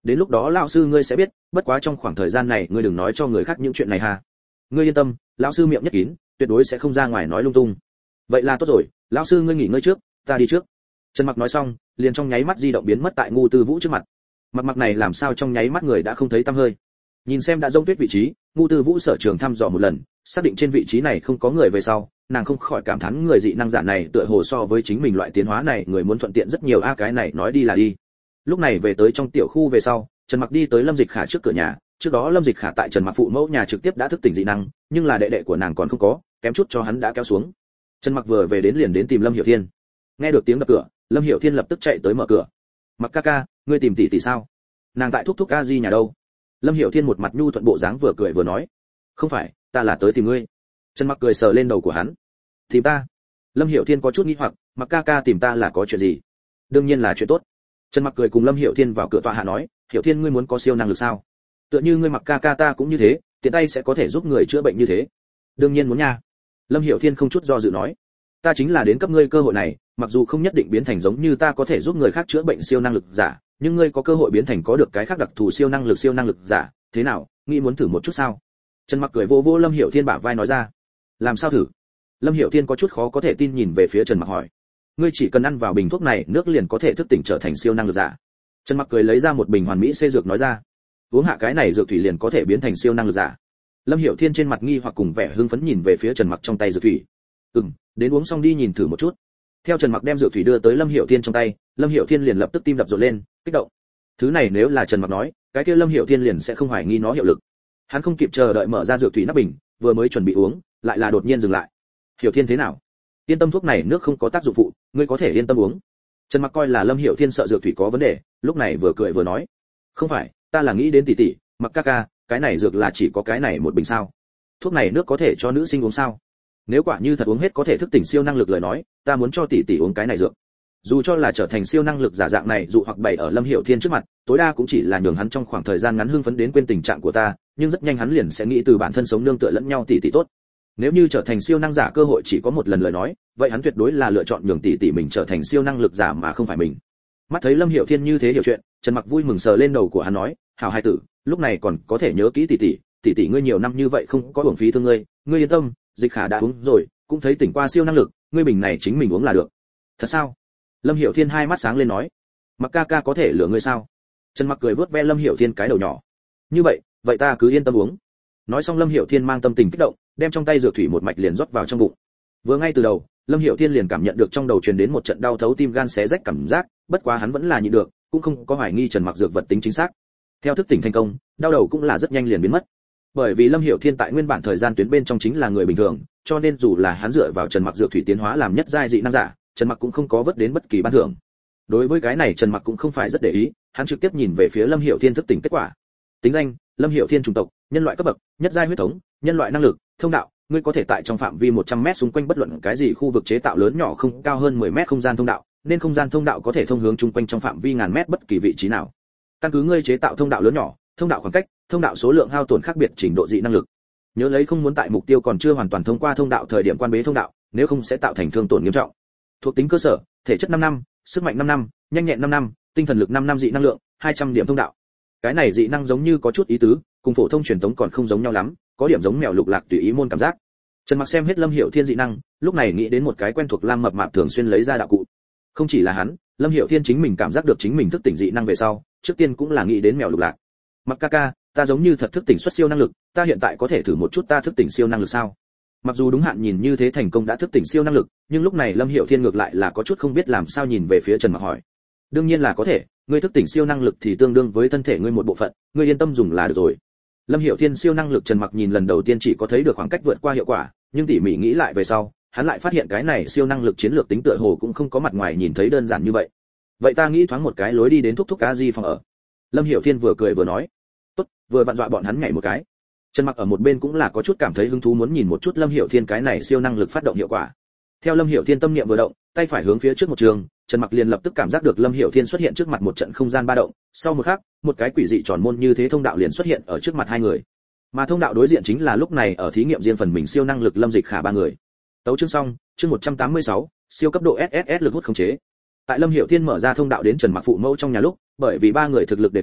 S1: Đến lúc đó lão sư ngươi sẽ biết, bất quá trong khoảng thời gian này ngươi đừng nói cho người khác những chuyện này ha. Ngươi yên tâm, lão sư miệng nhất kín, tuyệt đối sẽ không ra ngoài nói lung tung. Vậy là tốt rồi, lão sư ngươi nghỉ ngơi trước, ta đi trước. Trần Mặc nói xong, liền trong nháy mắt di động biến mất tại Ngô Tư Vũ trước mặt. Mặc này làm sao trong nháy mắt người đã không thấy tăm hơi. Nhìn xem đã rông tuyết vị trí, Ngô Tư Vũ sở trường thăm dò một lần, xác định trên vị trí này không có người về sau, nàng không khỏi cảm thán người dị năng giả này tựa hồ so với chính mình loại tiến hóa này người muốn thuận tiện rất nhiều a, cái này nói đi là đi. Lúc này về tới trong tiểu khu về sau, Trần Mặc đi tới Lâm Dịch Khả trước cửa nhà, trước đó Lâm Dịch Khả tại Trần Mặc phụ mẫu nhà trực tiếp đã thức tỉnh dị năng, nhưng là đệ đệ của nàng còn không có, kém chút cho hắn đã kéo xuống. Trần Mặc vừa về đến liền đến tìm Lâm Hiểu Thiên. Nghe được tiếng đập cửa, Lâm Hiểu Thiên lập tức chạy tới mở cửa. "Mặc ca ca, ngươi tìm tỷ tỷ sao? Nàng tại thúc thúc a di nhà đâu?" Lâm Hiểu Thiên một mặt nhu thuận bộ dáng vừa cười vừa nói. "Không phải, ta là tới tìm ngươi." Trần Mặc cười sờ lên đầu của hắn. "Tìm ta?" Lâm Hiểu Thiên có chút nghi hoặc, "Mặc ca ca tìm ta là có chuyện gì?" "Đương nhiên là chuyện tốt." Trần Mặc cười cùng Lâm Hiểu Thiên vào cửa tọa hạ nói, "Hiểu Thiên ngươi muốn có siêu năng lực sao? Tựa như ngươi Mặc ca ca ta cũng như thế, tiện tay sẽ có thể giúp người chữa bệnh như thế." "Đương nhiên muốn nha." Lâm Hiểu Thiên không chút do dự nói, "Ta chính là đến cấp ngươi cơ hội này, mặc dù không nhất định biến thành giống như ta có thể giúp người khác chữa bệnh siêu năng lực giả, nhưng ngươi có cơ hội biến thành có được cái khác đặc thù siêu năng lực giả, thế nào, nghĩ muốn thử một chút sao?" Trần Mặc cười vô vô Lâm Hiểu Thiên bả vai nói ra. "Làm sao thử?" Lâm Hiểu Thiên có chút khó có thể tin nhìn về phía Trần Mặc hỏi. "Ngươi chỉ cần ăn vào bình thuốc này, nước liền có thể thức tỉnh trở thành siêu năng lực giả." Trần Mặc cười lấy ra một bình hoàn mỹ xê dược nói ra. "Uống hạ cái này dược thủy liền có thể biến thành siêu năng lực giả." Lâm Hiểu Thiên trên mặt nghi hoặc cùng vẻ hưng phấn nhìn về phía Trần Mặc trong tay dược thủy. Đến uống xong đi nhìn thử một chút." Theo Trần Mặc đem dược thủy đưa tới Lâm Hiểu Thiên trong tay, Lâm Hiểu Thiên liền lập tức tim đập rộn lên, kích động. Thứ này nếu là Trần Mặc nói, cái kia Lâm Hiểu Thiên liền sẽ không hoài nghi nó hiệu lực. Hắn không kịp chờ đợi mở ra dược thủy nắp bình, vừa mới chuẩn bị uống, lại là đột nhiên dừng lại. "Hiểu Thiên thế nào? Yên tâm, thuốc này nước không có tác dụng phụ, ngươi có thể yên tâm uống." Trần Mặc coi là Lâm Hiểu Thiên sợ dược thủy có vấn đề, lúc này vừa cười vừa nói, "Không phải, ta là nghĩ đến tỷ tỷ, Mặc ca ca, cái này dược là chỉ có cái này một bình sao? Thuốc này nước có thể cho nữ sinh uống sao? Nếu quả như thật uống hết có thể thức tỉnh siêu năng lực lời nói, ta muốn cho tỷ tỷ uống cái này dược." Dù cho là trở thành siêu năng lực giả dạng này dụ hoặc bày ở Lâm Hiểu Thiên trước mặt, tối đa cũng chỉ là nhường hắn trong khoảng thời gian ngắn hưng phấn đến quên tình trạng của ta, nhưng rất nhanh hắn liền sẽ nghĩ từ bản thân sống nương tựa lẫn nhau tỷ tỷ tốt. Nếu như trở thành siêu năng giả cơ hội chỉ có một lần lời nói, vậy hắn tuyệt đối là lựa chọn nhường tỷ tỷ mình trở thành siêu năng lực giả mà không phải mình. Mắt thấy Lâm Hiểu Thiên như thế hiểu chuyện, Trần Mặc vui mừng sờ lên đầu của hắn nói, "Hảo hai tử, lúc này còn có thể nhớ kỹ tỷ tỷ ngươi nhiều năm như vậy không có uổng phí thương ngươi, ngươi yên tâm, Dịch Khả đã uống rồi, cũng thấy tỉnh qua siêu năng lực, ngươi bình này chính mình uống là được." "Thật sao?" Lâm Hiểu Thiên hai mắt sáng lên nói. "Mặc ca ca có thể lừa ngươi sao?" Trần Mặc cười vớt ve Lâm Hiểu Thiên cái đầu nhỏ. "Như vậy ta cứ yên tâm uống." Nói xong Lâm Hiểu Thiên mang tâm tình kích động, đem trong tay dược thủy một mạch liền rót vào trong bụng. Vừa ngay từ đầu, Lâm Hiểu Thiên liền cảm nhận được trong đầu truyền đến một trận đau thấu tim gan xé rách cảm giác, bất quá hắn vẫn là nhịn được, cũng không có hoài nghi Trần Mặc dược vật tính chính xác. Theo thức tỉnh thành công, đau đầu cũng là rất nhanh liền biến mất. Bởi vì Lâm Hiểu Thiên tại nguyên bản thời gian tuyến bên trong chính là người bình thường, cho nên dù là hắn dựa vào Trần Mặc dược thủy tiến hóa làm nhất giai dị năng giả, Trần Mặc cũng không có vớt đến bất kỳ ban thưởng. Đối với cái này Trần Mặc cũng không phải rất để ý, hắn trực tiếp nhìn về phía Lâm Hiểu Thiên thức tỉnh kết quả. Tính danh: Lâm Hiểu Thiên chủng tộc, nhân loại cấp bậc, nhất giai huyết thống, nhân loại năng lực, thông đạo, ngươi có thể tại trong phạm vi 100m xung quanh bất luận cái gì khu vực chế tạo lớn nhỏ không cao hơn 10m không gian thông đạo, nên không gian thông đạo có thể thông hướng chung quanh trong phạm vi ngàn mét bất kỳ vị trí nào. Căn cứ ngươi chế tạo thông đạo lớn nhỏ, thông đạo khoảng cách, thông đạo số lượng hao tổn khác biệt trình độ dị năng lực. Nhớ lấy không muốn tại mục tiêu còn chưa hoàn toàn thông qua thông đạo thời điểm quan bế thông đạo, nếu không sẽ tạo thành thương tổn nghiêm trọng. Thuộc tính cơ sở: thể chất 5 năm, sức mạnh 5 năm, nhanh nhẹn 5 năm, tinh thần lực 5 năm, dị năng lượng 200 điểm thông đạo. Cái này dị năng giống như có chút ý tứ, cùng phổ thông truyền thống còn không giống nhau lắm, có điểm giống mèo lục lạc tùy ý môn cảm giác. Trần Mặc xem hết Lâm Hiểu Thiên dị năng, lúc này nghĩ đến một cái quen thuộc Lam Mập Mạp thường xuyên lấy ra đạo cụ. Không chỉ là hắn, Lâm Hiểu Thiên chính mình cảm giác được chính mình thức tỉnh dị năng về sau, trước tiên cũng là nghĩ đến mèo lục lạc. Mặc ca ca, ta giống như thật thức tỉnh xuất siêu năng lực, ta hiện tại có thể thử một chút ta thức tỉnh siêu năng lực sao? Mặc dù đúng hạn nhìn như thế thành công đã thức tỉnh siêu năng lực, nhưng lúc này Lâm Hiểu Thiên ngược lại là có chút không biết làm sao nhìn về phía Trần Mặc hỏi. Đương nhiên là có thể, ngươi thức tỉnh siêu năng lực thì tương đương với thân thể ngươi một bộ phận, ngươi yên tâm dùng là được rồi. Lâm Hiểu Thiên siêu năng lực Trần Mặc nhìn lần đầu tiên chỉ có thấy được khoảng cách vượt qua hiệu quả, nhưng tỉ mỉ nghĩ lại về sau, hắn lại phát hiện cái này siêu năng lực chiến lược tính tựa hồ cũng không có mặt ngoài nhìn thấy đơn giản như vậy. Vậy ta nghĩ thoáng một cái lối đi đến thúc thúc a di phòng ở. Lâm Hiểu Thiên vừa cười vừa nói. Tốt, vừa vặn dọa bọn hắn nhảy một cái. Trần Mặc ở một bên cũng là có chút cảm thấy hứng thú muốn nhìn một chút Lâm Hiểu Thiên cái này siêu năng lực phát động hiệu quả. Theo Lâm Hiểu Thiên tâm niệm vừa động, tay phải hướng phía trước một trường, Trần Mặc liền lập tức cảm giác được Lâm Hiểu Thiên xuất hiện trước mặt một trận không gian ba động, sau một khắc, một cái quỷ dị tròn môn như thế thông đạo liền xuất hiện ở trước mặt hai người. Mà thông đạo đối diện chính là lúc này ở thí nghiệm riêng phần mình siêu năng lực Lâm Dịch Khả ba người. Tấu chương xong, chương 186, siêu cấp độ SSS lực hút khống chế. Tại Lâm Hiểu Thiên mở ra thông đạo đến Trần Mặc phụ mẫu trong nhà lúc, bởi vì ba người thực lực đề cao,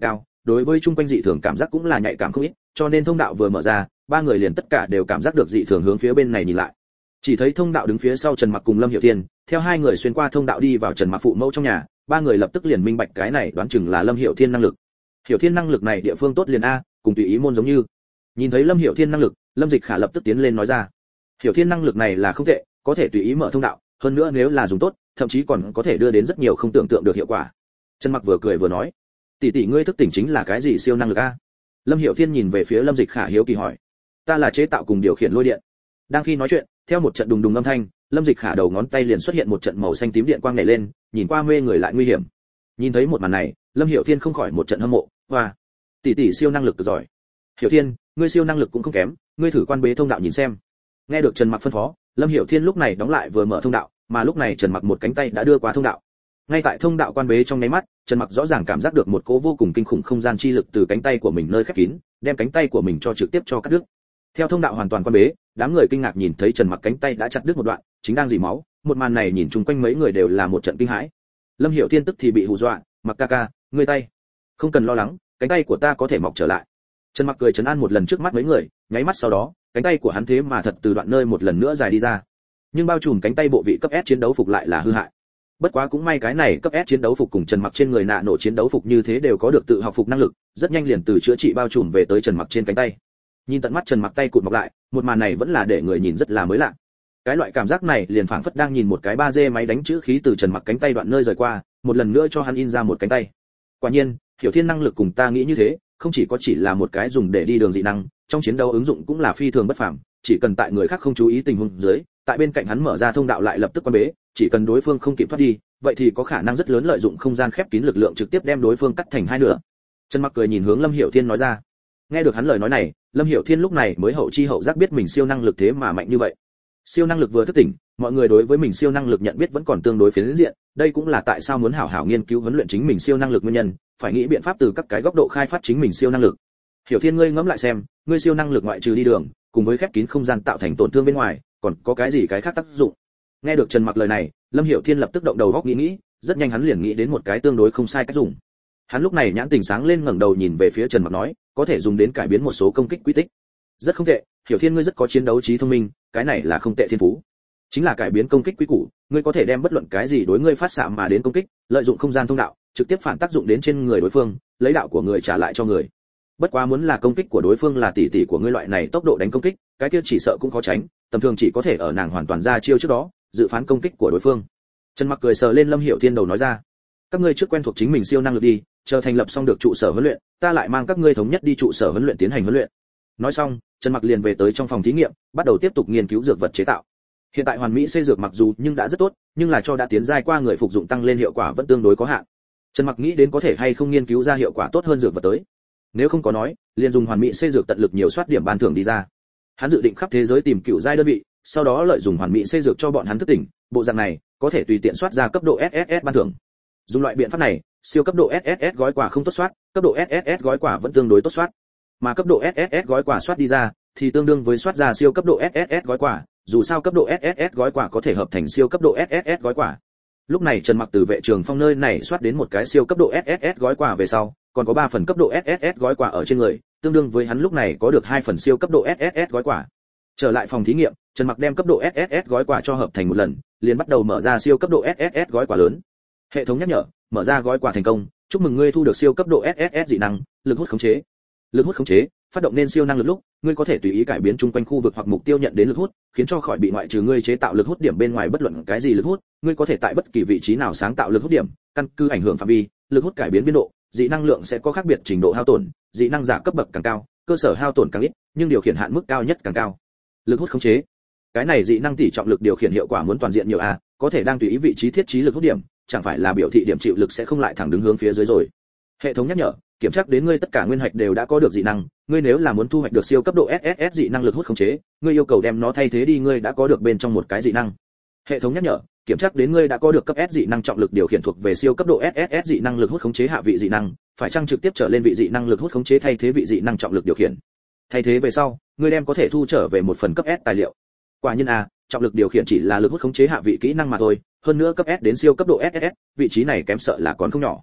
S1: đối với chung quanh dị thường cảm giác cũng là nhạy cảm không ít, cho nên thông đạo vừa mở ra, ba người liền tất cả đều cảm giác được dị thường hướng phía bên này nhìn lại. Chỉ thấy thông đạo đứng phía sau Trần Mặc cùng Lâm Hiểu Thiên, theo hai người xuyên qua thông đạo đi vào Trần Mặc phụ mẫu trong nhà, ba người lập tức liền minh bạch cái này đoán chừng là Lâm Hiểu Thiên năng lực. Hiểu Thiên năng lực này địa phương tốt liền a, cùng tùy ý môn giống như. Nhìn thấy Lâm Hiểu Thiên năng lực, Lâm Dịch Khả lập tức tiến lên nói ra. Hiểu Thiên năng lực này là không tệ, có thể tùy ý mở thông đạo, hơn nữa nếu là dùng tốt, thậm chí còn có thể đưa đến rất nhiều không tưởng tượng được hiệu quả. Trần Mặc vừa cười vừa nói, tỷ tỷ ngươi thức tỉnh chính là cái gì siêu năng lực a? Lâm Hiểu Thiên nhìn về phía Lâm Dịch Khả hiếu kỳ hỏi. Ta là chế tạo cùng điều khiển lôi điện. Đang khi nói chuyện, theo một trận đùng đùng âm thanh, Lâm Dịch Khả đầu ngón tay liền xuất hiện một trận màu xanh tím điện quang nhảy lên, nhìn qua mê người lại nguy hiểm. Nhìn thấy một màn này, Lâm Hiểu Thiên không khỏi một trận hâm mộ, hoa, tỷ tỷ siêu năng lực cực giỏi. Hiểu Thiên, ngươi siêu năng lực cũng không kém, ngươi thử quan bế thông đạo nhìn xem. Nghe được Trần Mặc phân phó, Lâm Hiểu Thiên lúc này đóng lại vừa mở thông đạo, mà lúc này Trần Mặc một cánh tay đã đưa qua thông đạo. Ngay tại thông đạo quan bế trong nháy mắt, Trần Mặc rõ ràng cảm giác được một cỗ vô cùng kinh khủng không gian chi lực từ cánh tay của mình nơi khép kín, đem cánh tay của mình cho trực tiếp cho cắt đứt. Theo thông đạo hoàn toàn quan bế, đám người kinh ngạc nhìn thấy Trần Mặc cánh tay đã chặt đứt một đoạn, chính đang rỉ máu, một màn này nhìn chung quanh mấy người đều là một trận kinh hãi. Lâm Hiểu Thiên tức thì bị hù dọa, "Mặc ca ca, ngươi tay, không cần lo lắng, cánh tay của ta có thể mọc trở lại." Trần Mặc cười trấn an một lần trước mắt mấy người, nháy mắt sau đó, cánh tay của hắn thế mà thật từ đoạn nơi một lần nữa dài đi ra. Nhưng bao trùm cánh tay bộ vị cấp S chiến đấu phục lại là hư hại. Bất quá cũng may cái này cấp S chiến đấu phục cùng Trần Mặc trên người nạ nổ chiến đấu phục như thế đều có được tự học phục năng lực, rất nhanh liền từ chữa trị bao trùm về tới Trần Mặc trên cánh tay. Nhìn tận mắt Trần Mặc tay cụt mọc lại, một màn này vẫn là để người nhìn rất là mới lạ. Cái loại cảm giác này liền phảng phất đang nhìn một cái 3D máy đánh chữ khí từ Trần Mặc cánh tay đoạn nơi rời qua, một lần nữa cho hắn in ra một cánh tay. Quả nhiên, Hiểu Thiên năng lực cùng ta nghĩ như thế, không chỉ có chỉ là một cái dùng để đi đường dị năng, trong chiến đấu ứng dụng cũng là phi thường bất phàm, chỉ cần tại người khác không chú ý tình huống dưới, tại bên cạnh hắn mở ra thông đạo lại lập tức quan bế, chỉ cần đối phương không kịp thoát đi, vậy thì có khả năng rất lớn lợi dụng không gian khép kín lực lượng trực tiếp đem đối phương cắt thành hai nửa. Trần Mặc cười nhìn hướng Lâm Hiểu Thiên nói ra. Nghe được hắn lời nói này, Lâm Hiểu Thiên lúc này mới hậu chi hậu giác biết mình siêu năng lực thế mà mạnh như vậy. Siêu năng lực vừa thức tỉnh, mọi người đối với mình siêu năng lực nhận biết vẫn còn tương đối phiến diện, đây cũng là tại sao muốn hảo hảo nghiên cứu huấn luyện chính mình siêu năng lực nguyên nhân, phải nghĩ biện pháp từ các cái góc độ khai phát chính mình siêu năng lực. Hiểu Thiên ngươi ngẫm lại xem, ngươi siêu năng lực ngoại trừ đi đường, cùng với khép kín không gian tạo thành tổn thương bên ngoài, còn có cái gì cái khác tác dụng? Nghe được Trần Mặc lời này, Lâm Hiểu Thiên lập tức động đầu óc nghĩ, rất nhanh hắn liền nghĩ đến một cái tương đối không sai cách dùng. Hắn lúc này nhãn tình sáng lên ngẩng đầu nhìn về phía Trần Mặc nói, có thể dùng đến cải biến một số công kích quy tích. Rất không tệ, Hiểu Thiên ngươi rất có chiến đấu trí thông minh, cái này là không tệ thiên phú. Chính là cải biến công kích quy củ, ngươi có thể đem bất luận cái gì đối ngươi phát xạ mà đến công kích, lợi dụng không gian thông đạo, trực tiếp phản tác dụng đến trên người đối phương, lấy đạo của người trả lại cho người. Bất quá muốn là công kích của đối phương là tỷ tỷ của ngươi loại này tốc độ đánh công kích, cái kia chỉ sợ cũng khó tránh, tầm thường chỉ có thể ở nàng hoàn toàn ra chiêu trước đó, dự phán công kích của đối phương. Trần Mặc cười sờ lên Lâm Hiểu Thiên đầu nói ra, các ngươi trước quen thuộc chính mình siêu năng lực đi, chờ thành lập xong được trụ sở huấn luyện, ta lại mang các ngươi thống nhất đi trụ sở huấn luyện tiến hành huấn luyện. Nói xong, Trần Mặc liền về tới trong phòng thí nghiệm, bắt đầu tiếp tục nghiên cứu dược vật chế tạo. Hiện tại hoàn mỹ xây dược mặc dù nhưng đã rất tốt, nhưng là cho đã tiến giai qua người phục dụng tăng lên hiệu quả vẫn tương đối có hạn. Trần Mặc nghĩ đến có thể hay không nghiên cứu ra hiệu quả tốt hơn dược vật tới. Nếu không có nói, liền dùng hoàn mỹ xây dược tận lực nhiều soát điểm ban thưởng đi ra. Hắn dự định khắp thế giới tìm cựu giai đơn vị, sau đó lợi dụng hoàn mỹ xây dược cho bọn hắn thức tỉnh, bộ dạng này có thể tùy tiện soát ra cấp độ SSS ban thưởng. Dùng loại biện pháp này, siêu cấp độ SSS gói quà không tốt soát, cấp độ SSS gói quà vẫn tương đối tốt soát. Mà cấp độ SSS gói quà soát đi ra thì tương đương với soát ra siêu cấp độ SSS gói quà, dù sao cấp độ SSS gói quà có thể hợp thành siêu cấp độ SSS gói quà. Lúc này Trần Mặc từ vệ trường phong nơi này soát đến một cái siêu cấp độ SSS gói quà về sau, còn có 3 phần cấp độ SSS gói quà ở trên người, tương đương với hắn lúc này có được 2 phần siêu cấp độ SSS gói quà. Trở lại phòng thí nghiệm, Trần Mặc đem cấp độ SSS gói quà cho hợp thành một lần, liền bắt đầu mở ra siêu cấp độ SSS gói quà lớn. Hệ thống nhắc nhở, mở ra gói quà thành công, chúc mừng ngươi thu được siêu cấp độ SSS dị năng, lực hút khống chế. Lực hút khống chế, phát động nên siêu năng lực lúc, ngươi có thể tùy ý cải biến chung quanh khu vực hoặc mục tiêu nhận đến lực hút, khiến cho khỏi bị ngoại trừ ngươi chế tạo lực hút điểm bên ngoài bất luận cái gì lực hút, ngươi có thể tại bất kỳ vị trí nào sáng tạo lực hút điểm, căn cứ ảnh hưởng phạm vi, lực hút cải biến biên độ, dị năng lượng sẽ có khác biệt trình độ hao tổn, dị năng giả cấp bậc càng cao, cơ sở hao tổn càng ít, nhưng điều khiển hạn mức cao nhất càng cao. Lực hút khống chế, cái này dị năng tỷ trọng lực điều khiển hiệu quả muốn toàn diện nhiều a, có thể đang tùy ý vị trí thiết trí lực hút điểm, chẳng phải là biểu thị điểm chịu lực sẽ không lại thẳng đứng hướng phía dưới rồi. Hệ thống nhắc nhở, kiểm tra đến ngươi tất cả nguyên hạch đều đã có được dị năng, ngươi nếu là muốn thu hoạch được siêu cấp độ SSS dị năng lực hút khống chế, ngươi yêu cầu đem nó thay thế đi ngươi đã có được bên trong một cái dị năng. Hệ thống nhắc nhở, kiểm tra đến ngươi đã có được cấp S dị năng trọng lực điều khiển thuộc về siêu cấp độ SSS dị năng lực hút khống chế hạ vị dị năng, phải chăng trực tiếp trở lên vị dị năng lực hút khống chế thay thế vị dị năng trọng lực điều khiển. Thay thế về sau, ngươi đem có thể thu trở về một phần cấp S tài liệu. Quả nhiên a, trọng lực điều khiển chỉ là lực hút khống chế hạ vị kỹ năng mà thôi, hơn nữa cấp S đến siêu cấp độ SSS, vị trí này kém sợ là còn không nhỏ.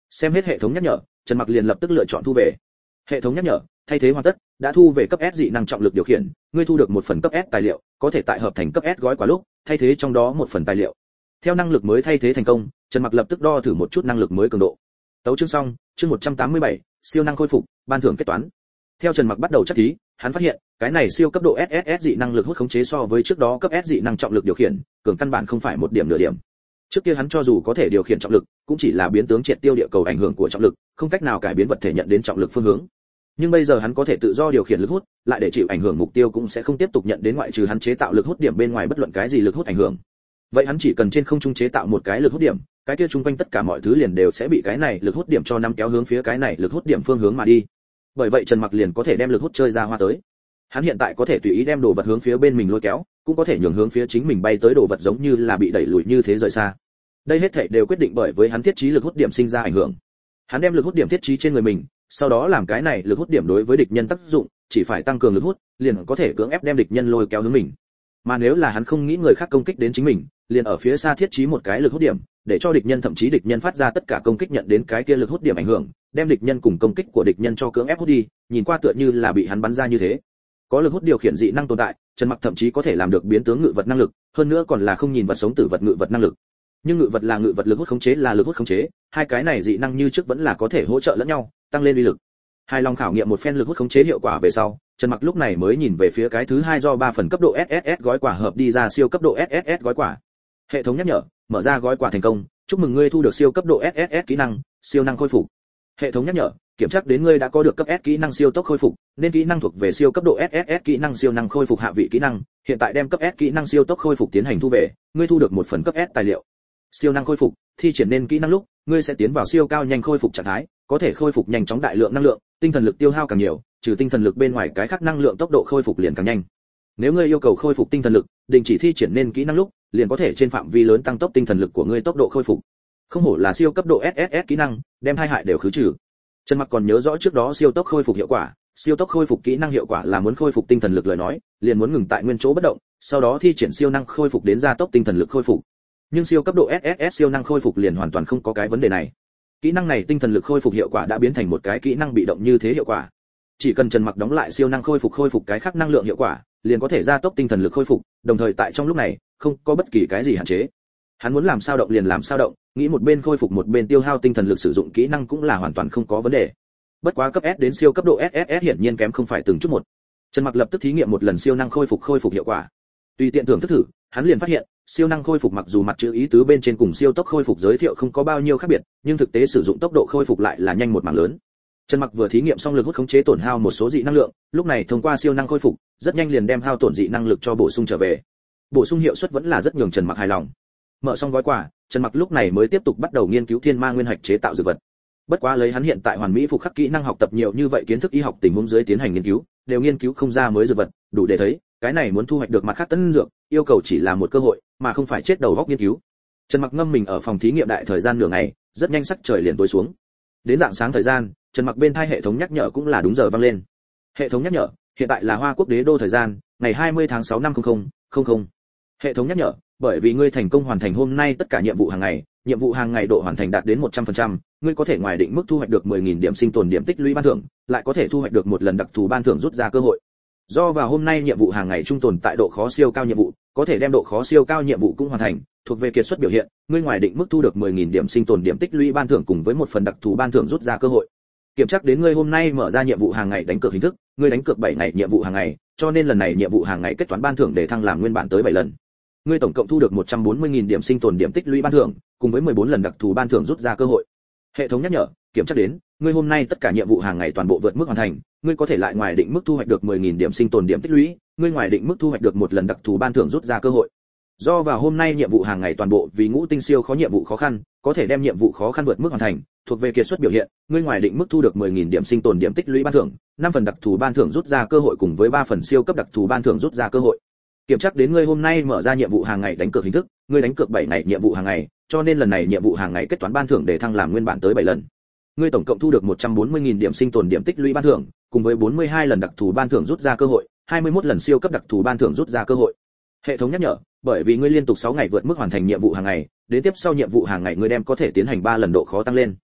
S1: Xem hết hệ thống nhắc nhở, Trần Mặc liền lập tức lựa chọn thu về. Hệ thống nhắc nhở, thay thế hoàn tất, đã thu về cấp S dị năng trọng lực điều khiển, ngươi thu được một phần cấp S tài liệu, có thể tại hợp thành cấp S gói quà lúc, thay thế trong đó một phần tài liệu. Theo năng lực mới thay thế thành công, Trần Mặc lập tức đo thử một chút năng lực mới cường độ. Tấu chương xong, chương 187, siêu năng khôi phục, ban thưởng kết toán. Theo Trần Mặc bắt đầu chắc thí, hắn phát hiện, cái này siêu cấp độ SSS dị năng lực hút khống chế so với trước đó cấp S dị năng trọng lực điều khiển, cường căn bản không phải một điểm nửa điểm. Trước kia hắn cho dù có thể điều khiển trọng lực, cũng chỉ là biến tướng triệt tiêu địa cầu ảnh hưởng của trọng lực, không cách nào cải biến vật thể nhận đến trọng lực phương hướng. Nhưng bây giờ hắn có thể tự do điều khiển lực hút, lại để chịu ảnh hưởng mục tiêu cũng sẽ không tiếp tục nhận đến ngoại trừ hắn chế tạo lực hút điểm bên ngoài bất luận cái gì lực hút ảnh hưởng. Vậy hắn chỉ cần trên không trung chế tạo một cái lực hút điểm, cái kia chung quanh tất cả mọi thứ liền đều sẽ bị cái này lực hút điểm cho nắm kéo hướng phía cái này lực hút điểm phương hướng mà đi. Bởi vậy Trần Mặc liền có thể đem lực hút chơi ra hoa tới. Hắn hiện tại có thể tùy ý đem đồ vật hướng phía bên mình lôi kéo, cũng có thể nhường hướng phía chính mình bay tới đồ vật giống như là bị đẩy lùi như thế rời xa. Đây hết thảy đều quyết định bởi với hắn thiết trí lực hút điểm sinh ra ảnh hưởng. Hắn đem lực hút điểm thiết trí trên người mình, sau đó làm cái này lực hút điểm đối với địch nhân tác dụng, chỉ phải tăng cường lực hút, liền có thể cưỡng ép đem địch nhân lôi kéo hướng mình. Mà nếu là hắn không nghĩ người khác công kích đến chính mình, liền ở phía xa thiết trí một cái lực hút điểm, để cho địch nhân thậm chí địch nhân phát ra tất cả công kích nhận đến cái kia lực hút điểm ảnh hưởng, đem địch nhân cùng công kích của địch nhân cho cưỡng ép hút đi, nhìn qua tựa như là bị hắn bắn ra như thế. Có lực hút điều khiển dị năng tồn tại, Trần Mặc thậm chí có thể làm được biến tướng ngự vật năng lực, hơn nữa còn là không nhìn vật sống tử vật ngự vật năng lực. Nhưng ngự vật là ngự vật, lực hút khống chế là lực hút khống chế, hai cái này dị năng như trước vẫn là có thể hỗ trợ lẫn nhau, tăng lên uy lực. Hài lòng khảo nghiệm một phen lực hút khống chế hiệu quả về sau, Trần Mặc lúc này mới nhìn về phía cái thứ hai do 3 phần cấp độ SSS gói quà hợp đi ra siêu cấp độ SSS gói quà. Hệ thống nhắc nhở, mở ra gói quà thành công, chúc mừng ngươi thu được siêu cấp độ SSS kỹ năng, siêu năng khôi phục. Hệ thống nhắc nhở, kiểm tra đến ngươi đã có được cấp S kỹ năng siêu tốc khôi phục, nên kỹ năng thuộc về siêu cấp độ SSS kỹ năng siêu năng khôi phục hạ vị kỹ năng, hiện tại đem cấp S kỹ năng siêu tốc khôi phục tiến hành thu về, ngươi thu được một phần cấp S tài liệu. Siêu năng khôi phục, thi triển nên kỹ năng lúc, ngươi sẽ tiến vào siêu cao nhanh khôi phục trạng thái, có thể khôi phục nhanh chóng đại lượng năng lượng, tinh thần lực tiêu hao càng nhiều, trừ tinh thần lực bên ngoài cái khác năng lượng tốc độ khôi phục liền càng nhanh. Nếu ngươi yêu cầu khôi phục tinh thần lực, đình chỉ thi triển nên kỹ năng lúc, liền có thể trên phạm vi lớn tăng tốc tinh thần lực của ngươi tốc độ khôi phục. Không hổ là siêu cấp độ SSS kỹ năng, đem hai hại đều khứ trừ. Trần Mặc còn nhớ rõ trước đó siêu tốc khôi phục hiệu quả, siêu tốc khôi phục kỹ năng hiệu quả là muốn khôi phục tinh thần lực lời nói, liền muốn ngừng tại nguyên chỗ bất động, sau đó thi triển siêu năng khôi phục đến gia tốc tinh thần lực khôi phục. Nhưng siêu cấp độ SSS siêu năng khôi phục liền hoàn toàn không có cái vấn đề này. Kỹ năng này tinh thần lực khôi phục hiệu quả đã biến thành một cái kỹ năng bị động như thế hiệu quả. Chỉ cần Trần Mặc đóng lại siêu năng khôi phục cái khác năng lượng hiệu quả, liền có thể gia tốc tinh thần lực khôi phục, đồng thời tại trong lúc này, không có bất kỳ cái gì hạn chế. Hắn muốn làm sao động liền làm sao động, nghĩ một bên khôi phục một bên tiêu hao tinh thần lực sử dụng kỹ năng cũng là hoàn toàn không có vấn đề. Bất quá cấp S đến siêu cấp độ SSS hiển nhiên kém không phải từng chút một. Trần Mặc lập tức thí nghiệm một lần siêu năng khôi phục hiệu quả. Tùy tiện thưởng thức thử, hắn liền phát hiện, siêu năng khôi phục mặc dù mặt chữ ý tứ bên trên cùng siêu tốc khôi phục giới thiệu không có bao nhiêu khác biệt, nhưng thực tế sử dụng tốc độ khôi phục lại là nhanh một mảng lớn. Trần Mặc vừa thí nghiệm xong lực hút khống chế tổn hao một số dị năng lượng, lúc này thông qua siêu năng khôi phục, rất nhanh liền đem hao tổn dị năng lực cho bổ sung trở về. Bổ sung hiệu suất vẫn là rất nhường Trần Mặc hài lòng. Mở xong gói quà, Trần Mặc lúc này mới tiếp tục bắt đầu nghiên cứu thiên ma nguyên hạch chế tạo dược vật. Bất quá lấy hắn hiện tại hoàn mỹ phục khắc kỹ năng học tập nhiều như vậy kiến thức y học tình huống dưới tiến hành nghiên cứu, đều nghiên cứu không ra mới dược vật, đủ để thấy, cái này muốn thu hoạch được mặt khác tân dược, yêu cầu chỉ là một cơ hội, mà không phải chết đầu óc nghiên cứu. Trần Mặc ngâm mình ở phòng thí nghiệm đại thời gian nửa ngày, rất nhanh sắc trời liền tối xuống. Đến rạng sáng thời gian, Trần Mặc bên tai hệ thống nhắc nhở cũng là đúng giờ vang lên. Hệ thống nhắc nhở, hiện tại là Hoa Quốc Đế đô thời gian, ngày 20 tháng 6 năm 0000. Hệ thống nhắc nhở, bởi vì ngươi thành công hoàn thành hôm nay tất cả nhiệm vụ hàng ngày, nhiệm vụ hàng ngày độ hoàn thành đạt đến 100%, ngươi có thể ngoài định mức thu hoạch được 10.000 điểm sinh tồn điểm tích lũy ban thưởng, lại có thể thu hoạch được một lần đặc thù ban thưởng rút ra cơ hội. Do vào hôm nay nhiệm vụ hàng ngày trung tồn tại độ khó siêu cao nhiệm vụ, có thể đem độ khó siêu cao nhiệm vụ cũng hoàn thành, thuộc về kiệt xuất biểu hiện, ngươi ngoài định mức thu được 10.000 điểm sinh tồn điểm tích lũy ban thưởng cùng với một phần đặc thù ban thưởng rút ra cơ hội. Kiểm tra đến ngươi hôm nay mở ra nhiệm vụ hàng ngày đánh cược hình thức, ngươi đánh cược 7 ngày nhiệm vụ hàng ngày, cho nên lần này nhiệm vụ hàng ngày kết toán ban thưởng để thăng làm nguyên bản tới 7 lần. Ngươi tổng cộng thu được 140.000 điểm sinh tồn điểm tích lũy ban thưởng, cùng với 14 lần đặc thù ban thưởng rút ra cơ hội. Hệ thống nhắc nhở, kiểm tra đến, ngươi hôm nay tất cả nhiệm vụ hàng ngày toàn bộ vượt mức hoàn thành, ngươi có thể lại ngoài định mức thu hoạch được 10.000 điểm sinh tồn điểm tích lũy, ngươi ngoài định mức thu hoạch được một lần đặc thù ban thưởng rút ra cơ hội. Do vào hôm nay nhiệm vụ hàng ngày toàn bộ vì ngũ tinh siêu khó nhiệm vụ khó khăn, có thể đem nhiệm vụ khó khăn vượt mức hoàn thành, thuộc về kiệt xuất biểu hiện, ngươi ngoài định mức thu được 10.000 điểm sinh tồn điểm tích lũy ban thưởng, 5 phần đặc thù ban thưởng rút ra cơ hội cùng với 3 phần siêu cấp đặc thù ban thưởng rút ra cơ hội. Kiểm tra đến ngươi hôm nay mở ra nhiệm vụ hàng ngày đánh cược hình thức, ngươi đánh cược 7 ngày nhiệm vụ hàng ngày, cho nên lần này nhiệm vụ hàng ngày kết toán ban thưởng để thăng làm nguyên bản tới 7 lần. Ngươi tổng cộng thu được 140.000 điểm sinh tồn điểm tích lũy ban thưởng, cùng với 42 lần đặc thù ban thưởng rút ra cơ hội, 21 lần siêu cấp đặc thù ban thưởng rút ra cơ hội. Hệ thống nhắc nhở, bởi vì ngươi liên tục 6 ngày vượt mức hoàn thành nhiệm vụ hàng ngày, đến tiếp sau nhiệm vụ hàng ngày ngươi đem có thể tiến hành 3 lần độ khó tăng lên.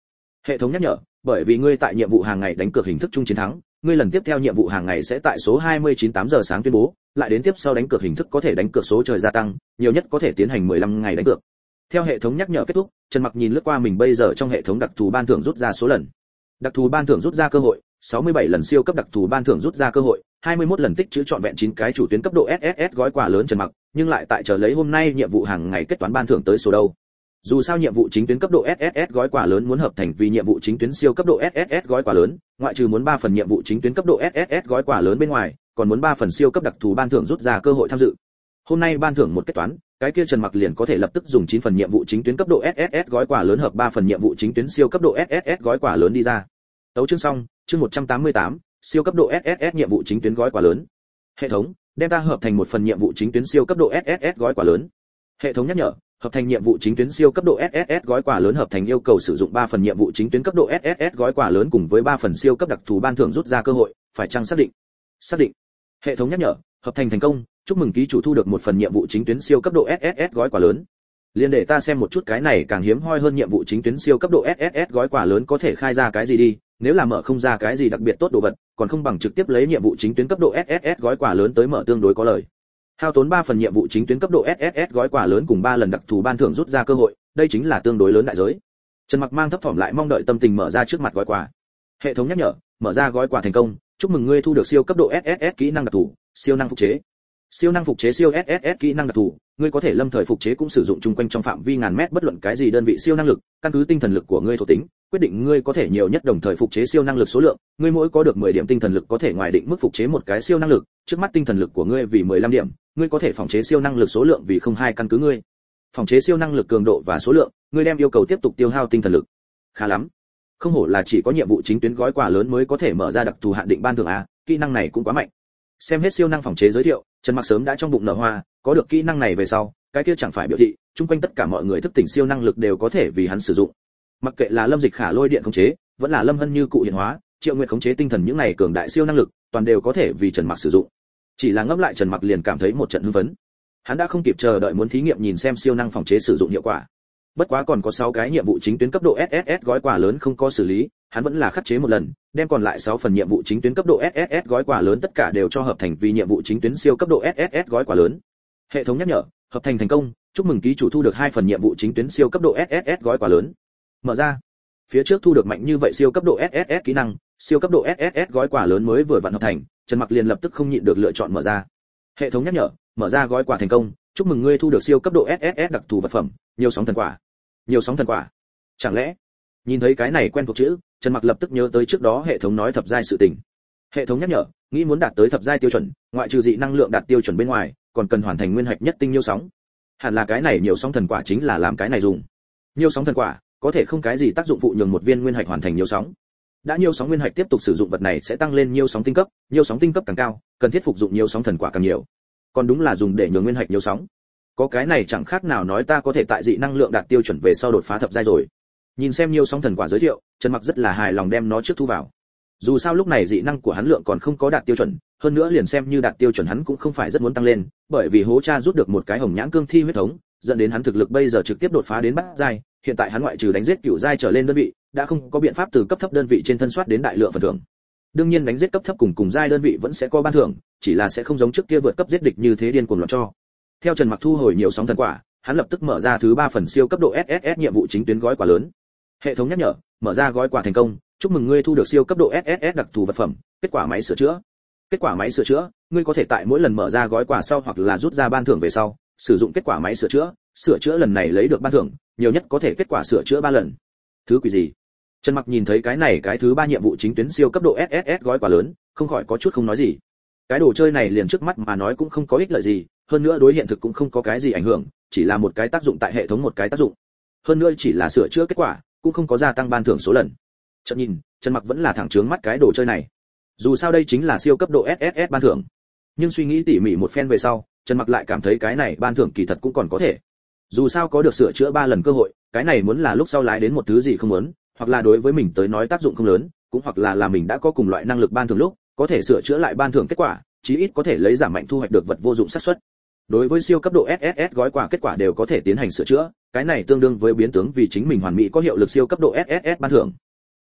S1: Hệ thống nhắc nhở, bởi vì ngươi tại nhiệm vụ hàng ngày đánh cược hình thức chung chiến thắng, ngươi lần tiếp theo nhiệm vụ hàng ngày sẽ tại số 29 8 giờ sáng tuyên bố, lại đến tiếp sau đánh cược hình thức có thể đánh cược số trời gia tăng, nhiều nhất có thể tiến hành 15 ngày đánh cược. Theo hệ thống nhắc nhở kết thúc, Trần Mặc nhìn lướt qua mình bây giờ trong hệ thống đặc thù ban thưởng rút ra số lần. Đặc thù ban thưởng rút ra cơ hội, 67 lần siêu cấp đặc thù ban thưởng rút ra cơ hội, 21 lần tích trữ trọn vẹn 9 cái chủ tuyến cấp độ SSS gói quà lớn. Trần Mặc, nhưng lại tại chờ lấy hôm nay nhiệm vụ hàng ngày kết toán ban thưởng tới số đâu. Dù sao nhiệm vụ chính tuyến cấp độ SSS gói quà lớn muốn hợp thành vì nhiệm vụ chính tuyến siêu cấp độ SSS gói quà lớn, ngoại trừ muốn 3 phần nhiệm vụ chính tuyến cấp độ SSS gói quà lớn bên ngoài, còn muốn 3 phần siêu cấp đặc thù ban thưởng rút ra cơ hội tham dự. Hôm nay ban thưởng một kết toán, cái kia Trần Mặc liền có thể lập tức dùng 9 phần nhiệm vụ chính tuyến cấp độ SSS gói quà lớn hợp 3 phần nhiệm vụ chính tuyến siêu cấp độ SSS gói quà lớn đi ra. Tấu chương xong, chương 188, siêu cấp độ SSS nhiệm vụ chính tuyến gói quà lớn. Hệ thống, đem ta hợp thành một phần nhiệm vụ chính tuyến siêu cấp độ SSS gói quà lớn. Hệ thống nhắc nhở, hợp thành nhiệm vụ chính tuyến siêu cấp độ SSS gói quà lớn hợp thành yêu cầu sử dụng 3 phần nhiệm vụ chính tuyến cấp độ SSS gói quà lớn cùng với 3 phần siêu cấp đặc thù ban thưởng rút ra cơ hội, phải chăng xác định? Xác định. Hệ thống nhắc nhở, hợp thành thành công, chúc mừng ký chủ thu được một phần nhiệm vụ chính tuyến siêu cấp độ SSS gói quà lớn. Liên để ta xem một chút cái này càng hiếm hoi hơn nhiệm vụ chính tuyến siêu cấp độ SSS gói quà lớn có thể khai ra cái gì đi, nếu là mở không ra cái gì đặc biệt tốt đồ vật, còn không bằng trực tiếp lấy nhiệm vụ chính tuyến cấp độ SSS gói quà lớn tới mở tương đối có lời. Hao tốn 3 phần nhiệm vụ chính tuyến cấp độ SSS gói quà lớn cùng 3 lần đặc thù ban thưởng rút ra cơ hội, đây chính là tương đối lớn đại giới. Trần Mặc mang thấp thỏm lại mong đợi tâm tình mở ra trước mặt gói quà. Hệ thống nhắc nhở, mở ra gói quà thành công, chúc mừng ngươi thu được siêu cấp độ SSS kỹ năng đặc thù, siêu năng phục chế. Siêu năng phục chế siêu SSS kỹ năng đặc thù, ngươi có thể lâm thời phục chế cũng sử dụng chung quanh trong phạm vi ngàn mét bất luận cái gì đơn vị siêu năng lực, căn cứ tinh thần lực của ngươi thuộc tính, quyết định ngươi có thể nhiều nhất đồng thời phục chế siêu năng lực số lượng, ngươi mỗi có được 10 điểm tinh thần lực có thể ngoài định mức phục chế một cái siêu năng lực, trước mắt tinh thần lực của ngươi vì 15 điểm, ngươi có thể phòng chế siêu năng lực số lượng vì 02 căn cứ ngươi. Phòng chế siêu năng lực cường độ và số lượng, ngươi đem yêu cầu tiếp tục tiêu hao tinh thần lực. Khá lắm. Không hổ là chỉ có nhiệm vụ chính tuyến gói quà lớn mới có thể mở ra đặc thù hạn định ban thưởng a, kỹ năng này cũng quá mạnh. Xem hết siêu năng phòng chế giới thiệu, Trần Mặc sớm đã trong bụng nở hoa, có được kỹ năng này về sau, cái kia chẳng phải biểu thị, chung quanh tất cả mọi người thức tỉnh siêu năng lực đều có thể vì hắn sử dụng. Mặc kệ là Lâm Dịch Khả lôi điện khống chế, vẫn là Lâm Hân Như cụ hiện hóa, Triệu Nguyệt khống chế tinh thần những này cường đại siêu năng lực, toàn đều có thể vì Trần Mặc sử dụng. Chỉ là ngẫm lại Trần Mặc liền cảm thấy một trận hưng phấn. Hắn đã không kịp chờ đợi muốn thí nghiệm nhìn xem siêu năng phòng chế sử dụng hiệu quả. Bất quá còn có 6 cái nhiệm vụ chính tuyến cấp độ SSS gói quà lớn không có xử lý, hắn vẫn là khắc chế một lần, đem còn lại 6 phần nhiệm vụ chính tuyến cấp độ SSS gói quà lớn tất cả đều cho hợp thành vì nhiệm vụ chính tuyến siêu cấp độ SSS gói quà lớn. Hệ thống nhắc nhở, hợp thành thành công, chúc mừng ký chủ thu được 2 phần nhiệm vụ chính tuyến siêu cấp độ SSS gói quà lớn. Mở ra. Phía trước thu được mạnh như vậy siêu cấp độ SSS kỹ năng, siêu cấp độ SSS gói quà lớn mới vừa vặn hợp thành, Trần Mặc liền lập tức không nhịn được lựa chọn mở ra. Hệ thống nhắc nhở, mở ra gói quà thành công, chúc mừng ngươi thu được siêu cấp độ SSS đặc thù vật phẩm, nhiều sóng thần quả. Nhiều sóng thần quả. Chẳng lẽ? Nhìn thấy cái này quen thuộc chữ, Trần Mặc lập tức nhớ tới trước đó hệ thống nói thập giai sự tình. Hệ thống nhắc nhở, nghĩ muốn đạt tới thập giai tiêu chuẩn, ngoại trừ dị năng lượng đạt tiêu chuẩn bên ngoài, còn cần hoàn thành nguyên hạch nhất tinh nhiều sóng. Hẳn là cái này nhiều sóng thần quả chính là làm cái này dùng. Nhiều sóng thần quả, có thể không cái gì tác dụng phụ nhường một viên nguyên hạch hoàn thành nhiều sóng. Đã nhiều sóng nguyên hạch tiếp tục sử dụng vật này sẽ tăng lên nhiều sóng tinh cấp càng cao, cần thiết phục dụng nhiều sóng thần quả càng nhiều. Còn đúng là dùng để nhường nguyên hạch nhiều sóng. Có cái này chẳng khác nào nói ta có thể tại dị năng lượng đạt tiêu chuẩn về sau đột phá thập giai rồi. Nhìn xem nhiều sóng thần quả giới thiệu, Trần Mặc rất là hài lòng đem nó trước thu vào. Dù sao lúc này dị năng của hắn lượng còn không có đạt tiêu chuẩn, hơn nữa liền xem như đạt tiêu chuẩn hắn cũng không phải rất muốn tăng lên, bởi vì hố cha rút được một cái hồng nhãn cương thi huyết thống, dẫn đến hắn thực lực bây giờ trực tiếp đột phá đến bát giai, hiện tại hắn ngoại trừ đánh giết cửu giai trở lên đơn vị, đã không có biện pháp từ cấp thấp đơn vị trên thân soát đến đại lượng phần thưởng. Đương nhiên đánh giết cấp thấp cùng giai đơn vị vẫn sẽ có ban thưởng, chỉ là sẽ không giống trước kia vượt cấp giết địch như thế điên cuồng loạn cho. Theo Trần Mặc thu hồi nhiều sóng thần quả, hắn lập tức mở ra thứ 3 phần siêu cấp độ SSS nhiệm vụ chính tuyến gói quà lớn. Hệ thống nhắc nhở, mở ra gói quà thành công, chúc mừng ngươi thu được siêu cấp độ SSS đặc thù vật phẩm, kết quả máy sửa chữa. Kết quả máy sửa chữa, ngươi có thể tại mỗi lần mở ra gói quà sau hoặc là rút ra ban thưởng về sau, sử dụng kết quả máy sửa chữa lần này lấy được ban thưởng, nhiều nhất có thể kết quả sửa chữa 3 lần. Thứ quỷ gì? Trần Mặc nhìn thấy cái này cái thứ 3 nhiệm vụ chính tuyến siêu cấp độ SSS gói quà lớn, không khỏi có chút không nói gì. Cái đồ chơi này liền trước mắt mà nói cũng không có ích lợi gì, hơn nữa đối hiện thực cũng không có cái gì ảnh hưởng, chỉ là một cái tác dụng tại hệ thống một cái tác dụng. Hơn nữa chỉ là sửa chữa kết quả, cũng không có gia tăng ban thưởng số lần. Chợt nhìn, Trần Mặc vẫn là thẳng trướng mắt cái đồ chơi này. Dù sao đây chính là siêu cấp độ SSS ban thưởng. Nhưng suy nghĩ tỉ mỉ một phen về sau, Trần Mặc lại cảm thấy cái này ban thưởng kỳ thật cũng còn có thể. Dù sao có được sửa chữa 3 lần cơ hội, cái này muốn là lúc sau lái đến một thứ gì không muốn, hoặc là đối với mình tới nói tác dụng không lớn, cũng hoặc là mình đã có cùng loại năng lực ban thưởng lúc, có thể sửa chữa lại ban thưởng kết quả, chí ít có thể lấy giảm mạnh thu hoạch được vật vô dụng xác suất. Đối với siêu cấp độ SSS gói quà kết quả đều có thể tiến hành sửa chữa, cái này tương đương với biến tướng vì chính mình hoàn mỹ có hiệu lực siêu cấp độ SSS ban thưởng.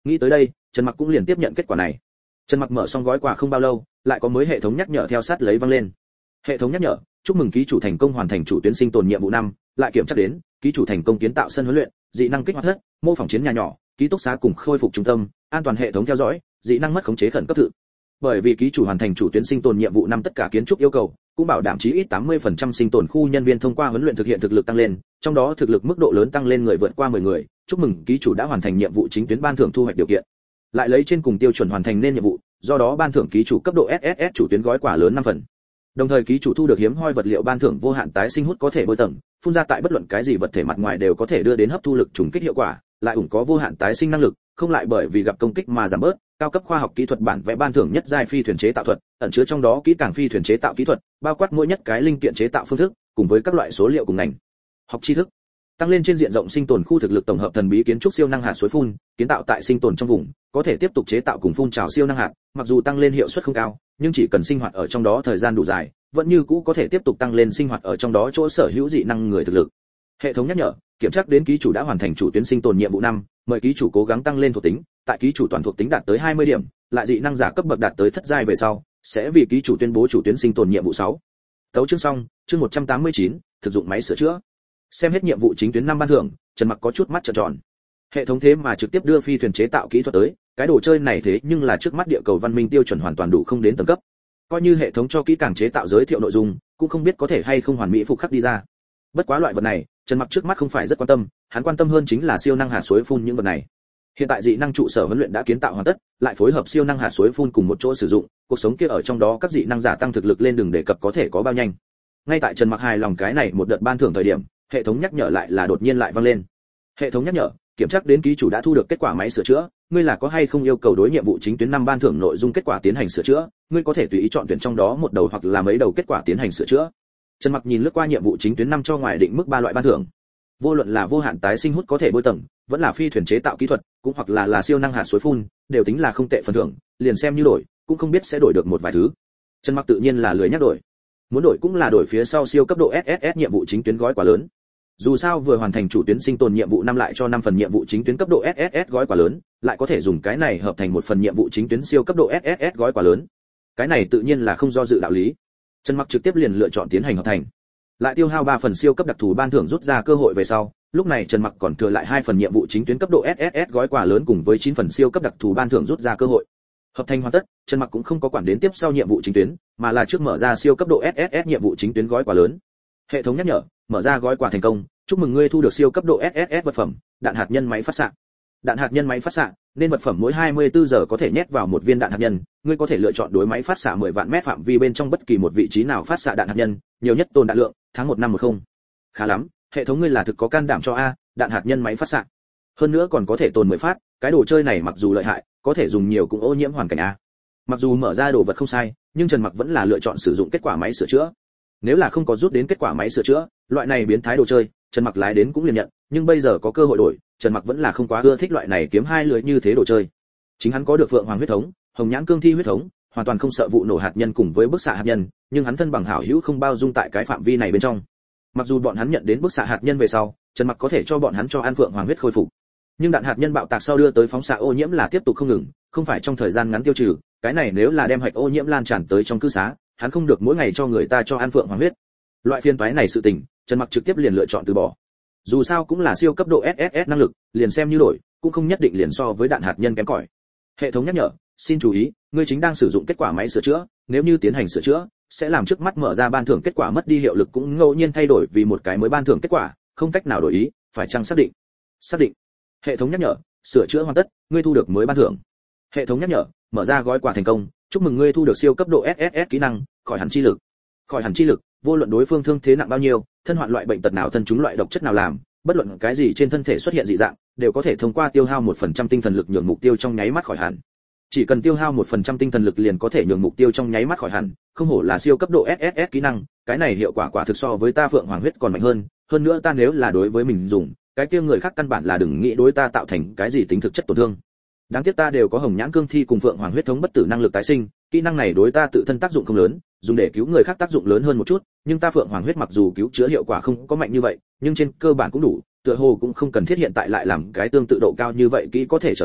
S1: Nghĩ tới đây, Trần Mặc cũng liền tiếp nhận kết quả này. Trần Mặc mở xong gói quà không bao lâu, lại có mới hệ thống nhắc nhở theo sát lấy vang lên. Hệ thống nhắc nhở, chúc mừng ký chủ thành công hoàn thành chủ tuyến sinh tồn nhiệm vụ 5, lại kiểm tra đến, ký chủ thành công kiến tạo sân huấn luyện, dị năng kích hoạt thất, mô phỏng chiến nhà nhỏ, ký túc xá cùng khôi phục trung tâm, an toàn hệ thống theo dõi, dị năng mất khống chế khẩn cấp thử. Bởi vì ký chủ hoàn thành chủ tuyến sinh tồn nhiệm vụ 5 tất cả kiến trúc yêu cầu, cũng bảo đảm chí ít 80% sinh tồn khu nhân viên thông qua huấn luyện thực hiện thực lực tăng lên, trong đó thực lực mức độ lớn tăng lên người vượt qua 10 người, chúc mừng ký chủ đã hoàn thành nhiệm vụ chính tuyến ban thưởng thu hoạch điều kiện. Lại lấy trên cùng tiêu chuẩn hoàn thành nên nhiệm vụ, do đó ban thưởng ký chủ cấp độ SSS chủ tuyến gói quà lớn 5 phần. Đồng thời ký chủ thu được hiếm hoi vật liệu ban thưởng vô hạn tái sinh hút có thể bôi tầng, phun ra tại bất luận cái gì vật thể mặt ngoài đều có thể đưa đến hấp thu lực trùng kích hiệu quả, lại ủng có vô hạn tái sinh năng lực, không lại bởi vì gặp công kích mà giảm bớt. Cao cấp khoa học kỹ thuật bản vẽ ban thưởng nhất giai phi thuyền chế tạo thuật, ẩn chứa trong đó kỹ càng phi thuyền chế tạo kỹ thuật, bao quát mỗi nhất cái linh kiện chế tạo phương thức, cùng với các loại số liệu cùng ngành học tri thức. Tăng lên trên diện rộng sinh tồn khu thực lực tổng hợp thần bí kiến trúc siêu năng hạt suối phun, kiến tạo tại sinh tồn trong vùng, có thể tiếp tục chế tạo cùng phun trào siêu năng hạt, mặc dù tăng lên hiệu suất không cao, nhưng chỉ cần sinh hoạt ở trong đó thời gian đủ dài, vẫn như cũ có thể tiếp tục tăng lên sinh hoạt ở trong đó chỗ sở hữu dị năng người thực lực. Hệ thống nhắc nhở, kiểm tra đến ký chủ đã hoàn thành chủ tuyến sinh tồn nhiệm vụ 5, mời ký chủ cố gắng tăng lên thuộc tính, tại ký chủ toàn thuộc tính đạt tới 20 điểm, lại dị năng giả cấp bậc đạt tới thất giai về sau, sẽ vì ký chủ tuyên bố chủ tuyến sinh tồn nhiệm vụ 6. Tấu chương xong, chương 189, thực dụng máy sửa chữa. Xem hết nhiệm vụ chính tuyến 5 ban thưởng, Trần Mặc có chút mắt trợn tròn. Hệ thống thế mà trực tiếp đưa phi thuyền chế tạo kỹ thuật tới, cái đồ chơi này thế nhưng là trước mắt địa cầu văn minh tiêu chuẩn hoàn toàn đủ không đến tầng cấp. Coi như hệ thống cho kỹ càng chế tạo giới thiệu nội dung, cũng không biết có thể hay không hoàn mỹ phục khắc đi ra. Bất quá loại vật này, Trần Mặc trước mắt không phải rất quan tâm, hắn quan tâm hơn chính là siêu năng hạt suối phun những vật này. Hiện tại dị năng trụ sở huấn luyện đã kiến tạo hoàn tất, lại phối hợp siêu năng hạt suối phun cùng một chỗ sử dụng, cuộc sống kia ở trong đó các dị năng giả tăng thực lực lên đừng đề cập có thể có bao nhanh. Ngay tại Trần Mặc hài lòng cái này một đợt ban thưởng thời điểm, hệ thống nhắc nhở lại là đột nhiên lại vang lên. Hệ thống nhắc nhở, kiểm tra đến ký chủ đã thu được kết quả máy sửa chữa, ngươi là có hay không yêu cầu đối nhiệm vụ chính tuyến 5 ban thưởng nội dung kết quả tiến hành sửa chữa, ngươi có thể tùy ý chọn tuyển trong đó một đầu hoặc là mấy đầu kết quả tiến hành sửa chữa. Trần Mặc nhìn lướt qua nhiệm vụ chính tuyến 5 cho ngoài định mức 3 loại ban thưởng. Vô luận là vô hạn tái sinh hút có thể bôi tầng, vẫn là phi thuyền chế tạo kỹ thuật, cũng hoặc là siêu năng hạt suối phun, đều tính là không tệ phần thưởng, liền xem như đổi, cũng không biết sẽ đổi được một vài thứ. Trần Mặc tự nhiên là lười nhắc đổi. Muốn đổi cũng là đổi phía sau siêu cấp độ SSS nhiệm vụ chính tuyến gói quà lớn. Dù sao vừa hoàn thành chủ tuyến sinh tồn nhiệm vụ 5 lại cho 5 phần nhiệm vụ chính tuyến cấp độ SSS gói quà lớn, lại có thể dùng cái này hợp thành một phần nhiệm vụ chính tuyến siêu cấp độ SSS gói quà lớn. Cái này tự nhiên là không do dự đạo lý. Trần Mặc trực tiếp liền lựa chọn tiến hành hợp thành. Lại tiêu hao 3 phần siêu cấp đặc thù ban thưởng rút ra cơ hội về sau, lúc này Trần Mặc còn thừa lại 2 phần nhiệm vụ chính tuyến cấp độ SSS gói quà lớn cùng với 9 phần siêu cấp đặc thù ban thưởng rút ra cơ hội. Hợp thành hoàn tất, Trần Mặc cũng không có quản đến tiếp sau nhiệm vụ chính tuyến, mà là trước mở ra siêu cấp độ SSS nhiệm vụ chính tuyến gói quà lớn. Hệ thống nhắc nhở, mở ra gói quà thành công, chúc mừng ngươi thu được siêu cấp độ SSS vật phẩm, đạn hạt nhân máy phát xạ. Đạn hạt nhân máy phát xạ, nên vật phẩm mỗi 24 giờ có thể nhét vào một viên đạn hạt nhân, ngươi có thể lựa chọn đối máy phát xạ 10 vạn mét phạm vi bên trong bất kỳ một vị trí nào phát xạ đạn hạt nhân, nhiều nhất tồn đạn lượng, tháng 1 năm 10. Khá lắm, hệ thống ngươi là thực có can đảm cho a, đạn hạt nhân máy phát xạ. Hơn nữa còn có thể tồn 10 phát, cái đồ chơi này mặc dù lợi hại, có thể dùng nhiều cũng ô nhiễm hoàn cảnh a. Mặc dù mở ra đồ vật không sai, nhưng Trần Mặc vẫn là lựa chọn sử dụng kết quả máy sửa chữa. Nếu là không có rút đến kết quả máy sửa chữa, loại này biến thái đồ chơi, Trần Mặc lái đến cũng liền nhận, nhưng bây giờ có cơ hội đổi, Trần Mặc vẫn là không quá ưa thích loại này kiếm hai lưỡi như thế đồ chơi. Chính hắn có được Phượng Hoàng huyết thống, Hồng Nhãn Cương Thi huyết thống, hoàn toàn không sợ vụ nổ hạt nhân cùng với bức xạ hạt nhân, nhưng hắn thân bằng hảo hữu không bao dung tại cái phạm vi này bên trong. Mặc dù bọn hắn nhận đến bức xạ hạt nhân về sau, Trần Mặc có thể cho bọn hắn cho ăn Phượng Hoàng huyết khôi phục, nhưng đạn hạt nhân bạo tạc sau đưa tới phóng xạ ô nhiễm là tiếp tục không ngừng, không phải trong thời gian ngắn tiêu trừ, cái này nếu là đem hạch ô nhiễm lan tràn tới trong cư xá, hắn không được mỗi ngày cho người ta cho ăn Phượng Hoàng huyết. Loại phiên toái này sự tình, Trần Mặc trực tiếp liền lựa chọn từ bỏ. Dù sao cũng là siêu cấp độ SSS năng lực, liền xem như đổi, cũng không nhất định liền so với đạn hạt nhân kém cỏi. Hệ thống nhắc nhở, xin chú ý, ngươi chính đang sử dụng kết quả máy sửa chữa, nếu như tiến hành sửa chữa, sẽ làm trước mắt mở ra ban thưởng kết quả mất đi hiệu lực cũng ngẫu nhiên thay đổi vì một cái mới ban thưởng kết quả, không cách nào đổi ý, phải chăng xác định? Xác định. Hệ thống nhắc nhở, sửa chữa hoàn tất, ngươi thu được mới ban thưởng. Hệ thống nhắc nhở, mở ra gói quà thành công, chúc mừng ngươi thu được siêu cấp độ SSS kỹ năng, khỏi hẳn chi lực. Khỏi hẳn chi lực, vô luận đối phương thương thế nặng bao nhiêu, thân hoạn loại bệnh tật nào, thân chúng loại độc chất nào làm, bất luận cái gì trên thân thể xuất hiện dị dạng, đều có thể thông qua tiêu hao 1% tinh thần lực nhường mục tiêu trong nháy mắt khỏi hẳn. Chỉ cần tiêu hao 1% tinh thần lực liền có thể nhường mục tiêu trong nháy mắt khỏi hẳn, không hổ là siêu cấp độ SSS kỹ năng, cái này hiệu quả quả thực so với ta Phượng Hoàng huyết còn mạnh hơn nữa ta nếu là đối với mình dùng, cái kia người khác căn bản là đừng nghĩ đối ta tạo thành cái gì tính thực chất tổn thương. Đáng tiếc ta đều có Hồng Nhãn Cương Thi cùng Phượng Hoàng huyết thống bất tử năng lực tái sinh, kỹ năng này đối ta tự thân tác dụng không lớn, dùng để cứu người khác tác dụng lớn hơn một chút, nhưng ta Phượng Hoàng huyết mặc dù cứu chữa hiệu quả không có mạnh như vậy, nhưng trên cơ bản cũng đủ, tựa hồ cũng không cần thiết hiện tại lại làm cái tương tự độ cao như vậy kỹ có thể trở về,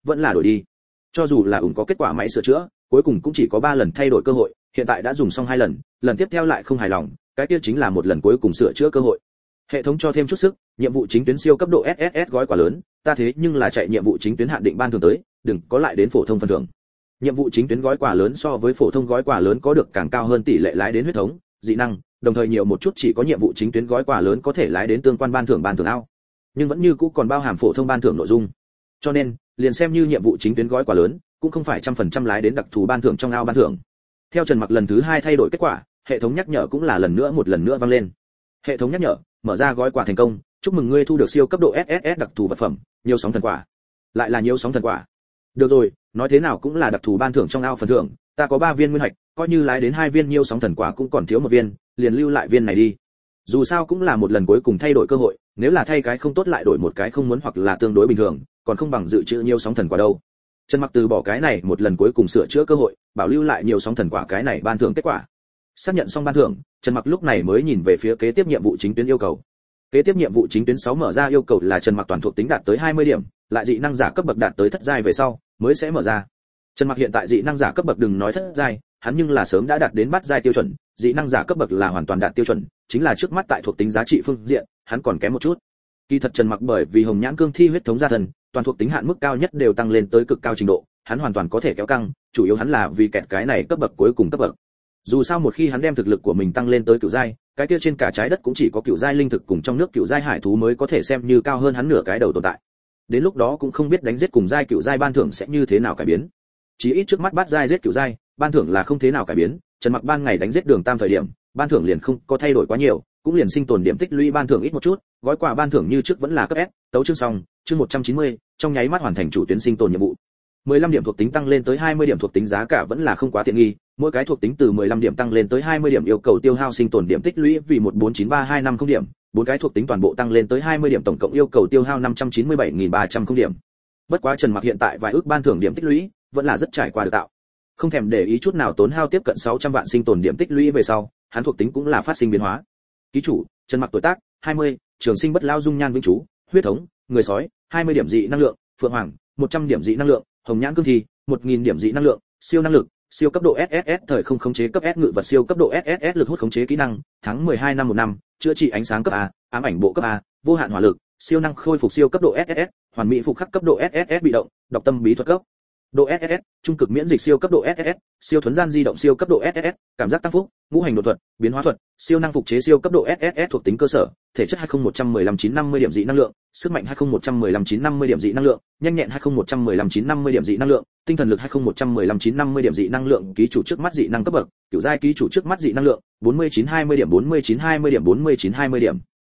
S1: vẫn là đổi đi. Cho dù là ủng có kết quả máy sửa chữa, cuối cùng cũng chỉ có 3 lần thay đổi cơ hội, hiện tại đã dùng xong 2 lần, lần tiếp theo lại không hài lòng, cái kia chính là một lần cuối cùng sửa chữa cơ hội. Hệ thống cho thêm chút sức, nhiệm vụ chính tuyến siêu cấp độ SSS gói quà lớn, ta thế nhưng là chạy nhiệm vụ chính tuyến hạn định ban thường tới, đừng có lại đến phổ thông phần thưởng. Nhiệm vụ chính tuyến gói quà lớn so với phổ thông gói quà lớn có được càng cao hơn tỷ lệ lái đến huyết thống, dị năng, đồng thời nhiều một chút chỉ có nhiệm vụ chính tuyến gói quà lớn có thể lái đến tương quan ban thưởng ao, nhưng vẫn như cũ còn bao hàm phổ thông ban thưởng nội dung. Cho nên, liền xem như nhiệm vụ chính tuyến gói quà lớn, cũng không phải 100% lái đến đặc thù ban thưởng trong ao ban thưởng. Theo Trần Mặc lần thứ 2 thay đổi kết quả, hệ thống nhắc nhở cũng là một lần nữa vang lên. Hệ thống nhắc nhở, mở ra gói quà thành công, chúc mừng ngươi thu được siêu cấp độ SSS đặc thù vật phẩm, nhiều sóng thần quả. Lại là nhiều sóng thần quả. Được rồi, nói thế nào cũng là đặc thù ban thưởng trong ao phần thưởng, ta có 3 viên nguyên hạch, coi như lái đến 2 viên nhiều sóng thần quả cũng còn thiếu 1 viên, liền lưu lại viên này đi. Dù sao cũng là một lần cuối cùng thay đổi cơ hội, nếu là thay cái không tốt lại đổi một cái không muốn hoặc là tương đối bình thường, còn không bằng dự trữ nhiều sóng thần quả đâu. Trần Mặc từ bỏ cái này một lần cuối cùng sửa chữa cơ hội, bảo lưu lại nhiều sóng thần quả cái này ban thưởng kết quả. Xác nhận xong ban thưởng, Trần Mặc lúc này mới nhìn về phía kế tiếp nhiệm vụ chính tuyến yêu cầu. Kế tiếp nhiệm vụ chính tuyến 6 mở ra yêu cầu là Trần Mặc toàn thuộc tính đạt tới 20 điểm, lại dị năng giả cấp bậc đạt tới thất giai về sau mới sẽ mở ra. Trần Mặc hiện tại dị năng giả cấp bậc đừng nói thất giai, hắn nhưng là sớm đã đạt đến bát giai tiêu chuẩn, dị năng giả cấp bậc là hoàn toàn đạt tiêu chuẩn, chính là trước mắt tại thuộc tính giá trị phương diện, hắn còn kém một chút. Kỳ thật Trần Mặc bởi vì hồng nhãn cương thi huyết thống gia thần, toàn thuộc tính hạn mức cao nhất đều tăng lên tới cực cao trình độ, hắn hoàn toàn có thể kéo căng, chủ yếu hắn là vì kẹt cái này cấp bậc cuối cùng cấp bậc. Dù sao một khi hắn đem thực lực của mình tăng lên tới cửu giai, cái kia trên cả trái đất cũng chỉ có cửu giai linh thực cùng trong nước cửu giai hải thú mới có thể xem như cao hơn hắn nửa cái đầu tồn tại. Đến lúc đó cũng không biết đánh giết cùng giai cửu giai ban thưởng sẽ như thế nào cải biến. Chỉ ít trước mắt bát giai giết cửu giai, ban thưởng là không thế nào cải biến, Trần Mặc ban ngày đánh giết Đường Tam thời điểm, ban thưởng liền không có thay đổi quá nhiều, cũng liền sinh tồn điểm tích lũy ban thưởng ít một chút, gói quà ban thưởng như trước vẫn là cấp S, tấu chương xong, chương 190, trong nháy mắt hoàn thành chủ tuyến sinh tồn nhiệm vụ. 15 điểm thuộc tính tăng lên tới 20 điểm thuộc tính giá cả vẫn là không quá tiện nghi, mỗi cái thuộc tính từ 15 điểm tăng lên tới 20 điểm yêu cầu tiêu hao sinh tồn điểm tích lũy vì 1493250 điểm, 4 cái thuộc tính toàn bộ tăng lên tới 20 điểm tổng cộng yêu cầu tiêu hao 597.300 điểm. Bất quá Trần Mặc hiện tại vài ước ban thưởng điểm tích lũy, vẫn là rất trải qua được tạo. Không thèm để ý chút nào tốn hao tiếp cận 600 vạn sinh tồn điểm tích lũy về sau, hắn thuộc tính cũng là phát sinh biến hóa. Ký chủ, Trần Mặc tuổi tác 20, trường sinh bất lao dung nhan vĩnh chú, huyết thống, người sói, 20 điểm dị năng lượng, phượng hoàng, 100 điểm dị năng lượng, hồng nhãn cương thi, 1000 điểm dị năng lượng, siêu năng lực, siêu cấp độ SSS thời không khống chế cấp S ngự vật siêu cấp độ SSS lực hút khống chế kỹ năng, tháng 12 năm 1 năm, chữa trị ánh sáng cấp A, ám ảnh bộ cấp A, vô hạn hỏa lực, siêu năng khôi phục siêu cấp độ SSS, hoàn mỹ phục khắc cấp độ SSS bị động, đọc tâm bí thuật cấp độ SSS, trung cực miễn dịch siêu cấp độ SSS, siêu thuấn gian di động siêu cấp độ SSS, cảm giác tăng phúc, ngũ hành đột thuật, biến hóa thuật, siêu năng phục chế siêu cấp độ SSS thuộc tính cơ sở, thể chất 20115-950 điểm dị năng lượng, sức mạnh 20115-950 điểm dị năng lượng, nhanh nhẹn 20115-950 điểm dị năng lượng, tinh thần lực 20115-950 điểm dị năng lượng, ký chủ trước mắt dị năng cấp bậc, cửu giai ký chủ trước mắt dị năng lượng, 4920 điểm 4920 điểm 4920 điểm.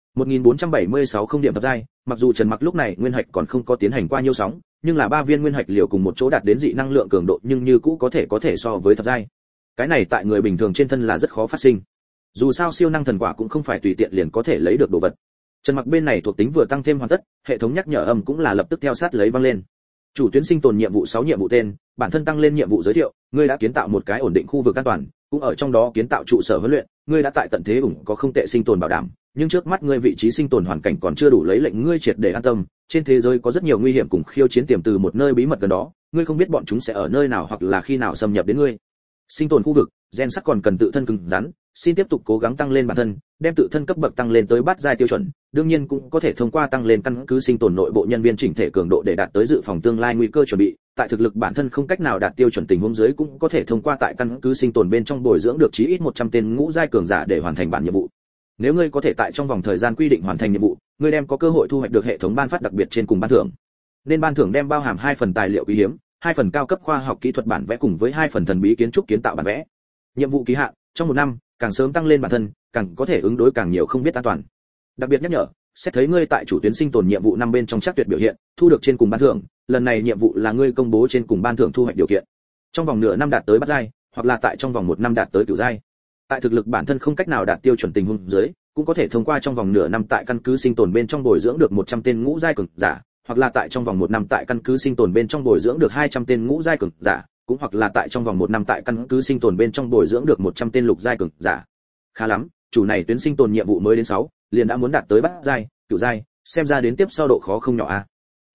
S1: 1476 không điểm thập giai, mặc dù Trần Mặc lúc này nguyên hạch còn không có tiến hành qua nhiêu sóng, nhưng là 3 viên nguyên hạch liều cùng một chỗ đạt đến dị năng lượng cường độ nhưng như cũ có thể so với thập giai. Cái này tại người bình thường trên thân là rất khó phát sinh. Dù sao siêu năng thần quả cũng không phải tùy tiện liền có thể lấy được đồ vật. Trần Mặc bên này thuộc tính vừa tăng thêm hoàn tất, hệ thống nhắc nhở âm cũng là lập tức theo sát lấy vang lên. Chủ tuyến sinh tồn nhiệm vụ 6 nhiệm vụ tên, bản thân tăng lên nhiệm vụ giới thiệu, ngươi đã kiến tạo một cái ổn định khu vực an toàn, cũng ở trong đó kiến tạo trụ sở huấn luyện, ngươi đã tại tận thế ủng có không tệ sinh tồn bảo đảm, nhưng trước mắt ngươi vị trí sinh tồn hoàn cảnh còn chưa đủ lấy lệnh ngươi triệt để an tâm, trên thế giới có rất nhiều nguy hiểm cùng khiêu chiến tiềm từ một nơi bí mật gần đó, ngươi không biết bọn chúng sẽ ở nơi nào hoặc là khi nào xâm nhập đến ngươi. Sinh tồn khu vực, gen sắc còn cần tự thân cứng rắn, xin tiếp tục cố gắng tăng lên bản thân, đem tự thân cấp bậc tăng lên tới bát giai tiêu chuẩn, đương nhiên cũng có thể thông qua tăng lên căn cứ sinh tồn nội bộ nhân viên chỉnh thể cường độ để đạt tới dự phòng tương lai nguy cơ chuẩn bị, tại thực lực bản thân không cách nào đạt tiêu chuẩn tình huống dưới cũng có thể thông qua tại căn cứ sinh tồn bên trong bồi dưỡng được chí ít 100 tên ngũ giai cường giả để hoàn thành bản nhiệm vụ. Nếu ngươi có thể tại trong vòng thời gian quy định hoàn thành nhiệm vụ, ngươi đem có cơ hội thu hoạch được hệ thống ban phát đặc biệt trên cùng ban thưởng. Nên ban thưởng đem bao hàm 2 phần tài liệu quý hiếm, 2 phần cao cấp khoa học kỹ thuật bản vẽ cùng với 2 phần thần bí kiến trúc kiến tạo bản vẽ. Nhiệm vụ kỳ hạn, trong 1 năm, càng sớm tăng lên bản thân, càng có thể ứng đối càng nhiều không biết an toàn. Đặc biệt nhắc nhở, xét thấy ngươi tại chủ tuyến sinh tồn nhiệm vụ năm bên trong chắc tuyệt biểu hiện, thu được trên cùng ban thưởng, lần này nhiệm vụ là ngươi công bố trên cùng ban thưởng thu hoạch điều kiện. Trong vòng nửa năm đạt tới bát giai, hoặc là tại trong vòng 1 năm đạt tới cửu giai. Tại thực lực bản thân không cách nào đạt tiêu chuẩn tình huống dưới, cũng có thể thông qua trong vòng nửa năm tại căn cứ sinh tồn bên trong bồi dưỡng được 100 tên ngũ giai cường giả, hoặc là tại trong vòng 1 năm tại căn cứ sinh tồn bên trong bồi dưỡng được 200 tên ngũ giai cường giả, cũng hoặc là tại trong vòng 1 năm tại căn cứ sinh tồn bên trong bồi dưỡng được 100 tên lục giai cường giả. Khá lắm, chủ này tuyến sinh tồn nhiệm vụ mới đến 6, liền đã muốn đạt tới bát giai, cửu giai, xem ra đến tiếp sau độ khó không nhỏ a.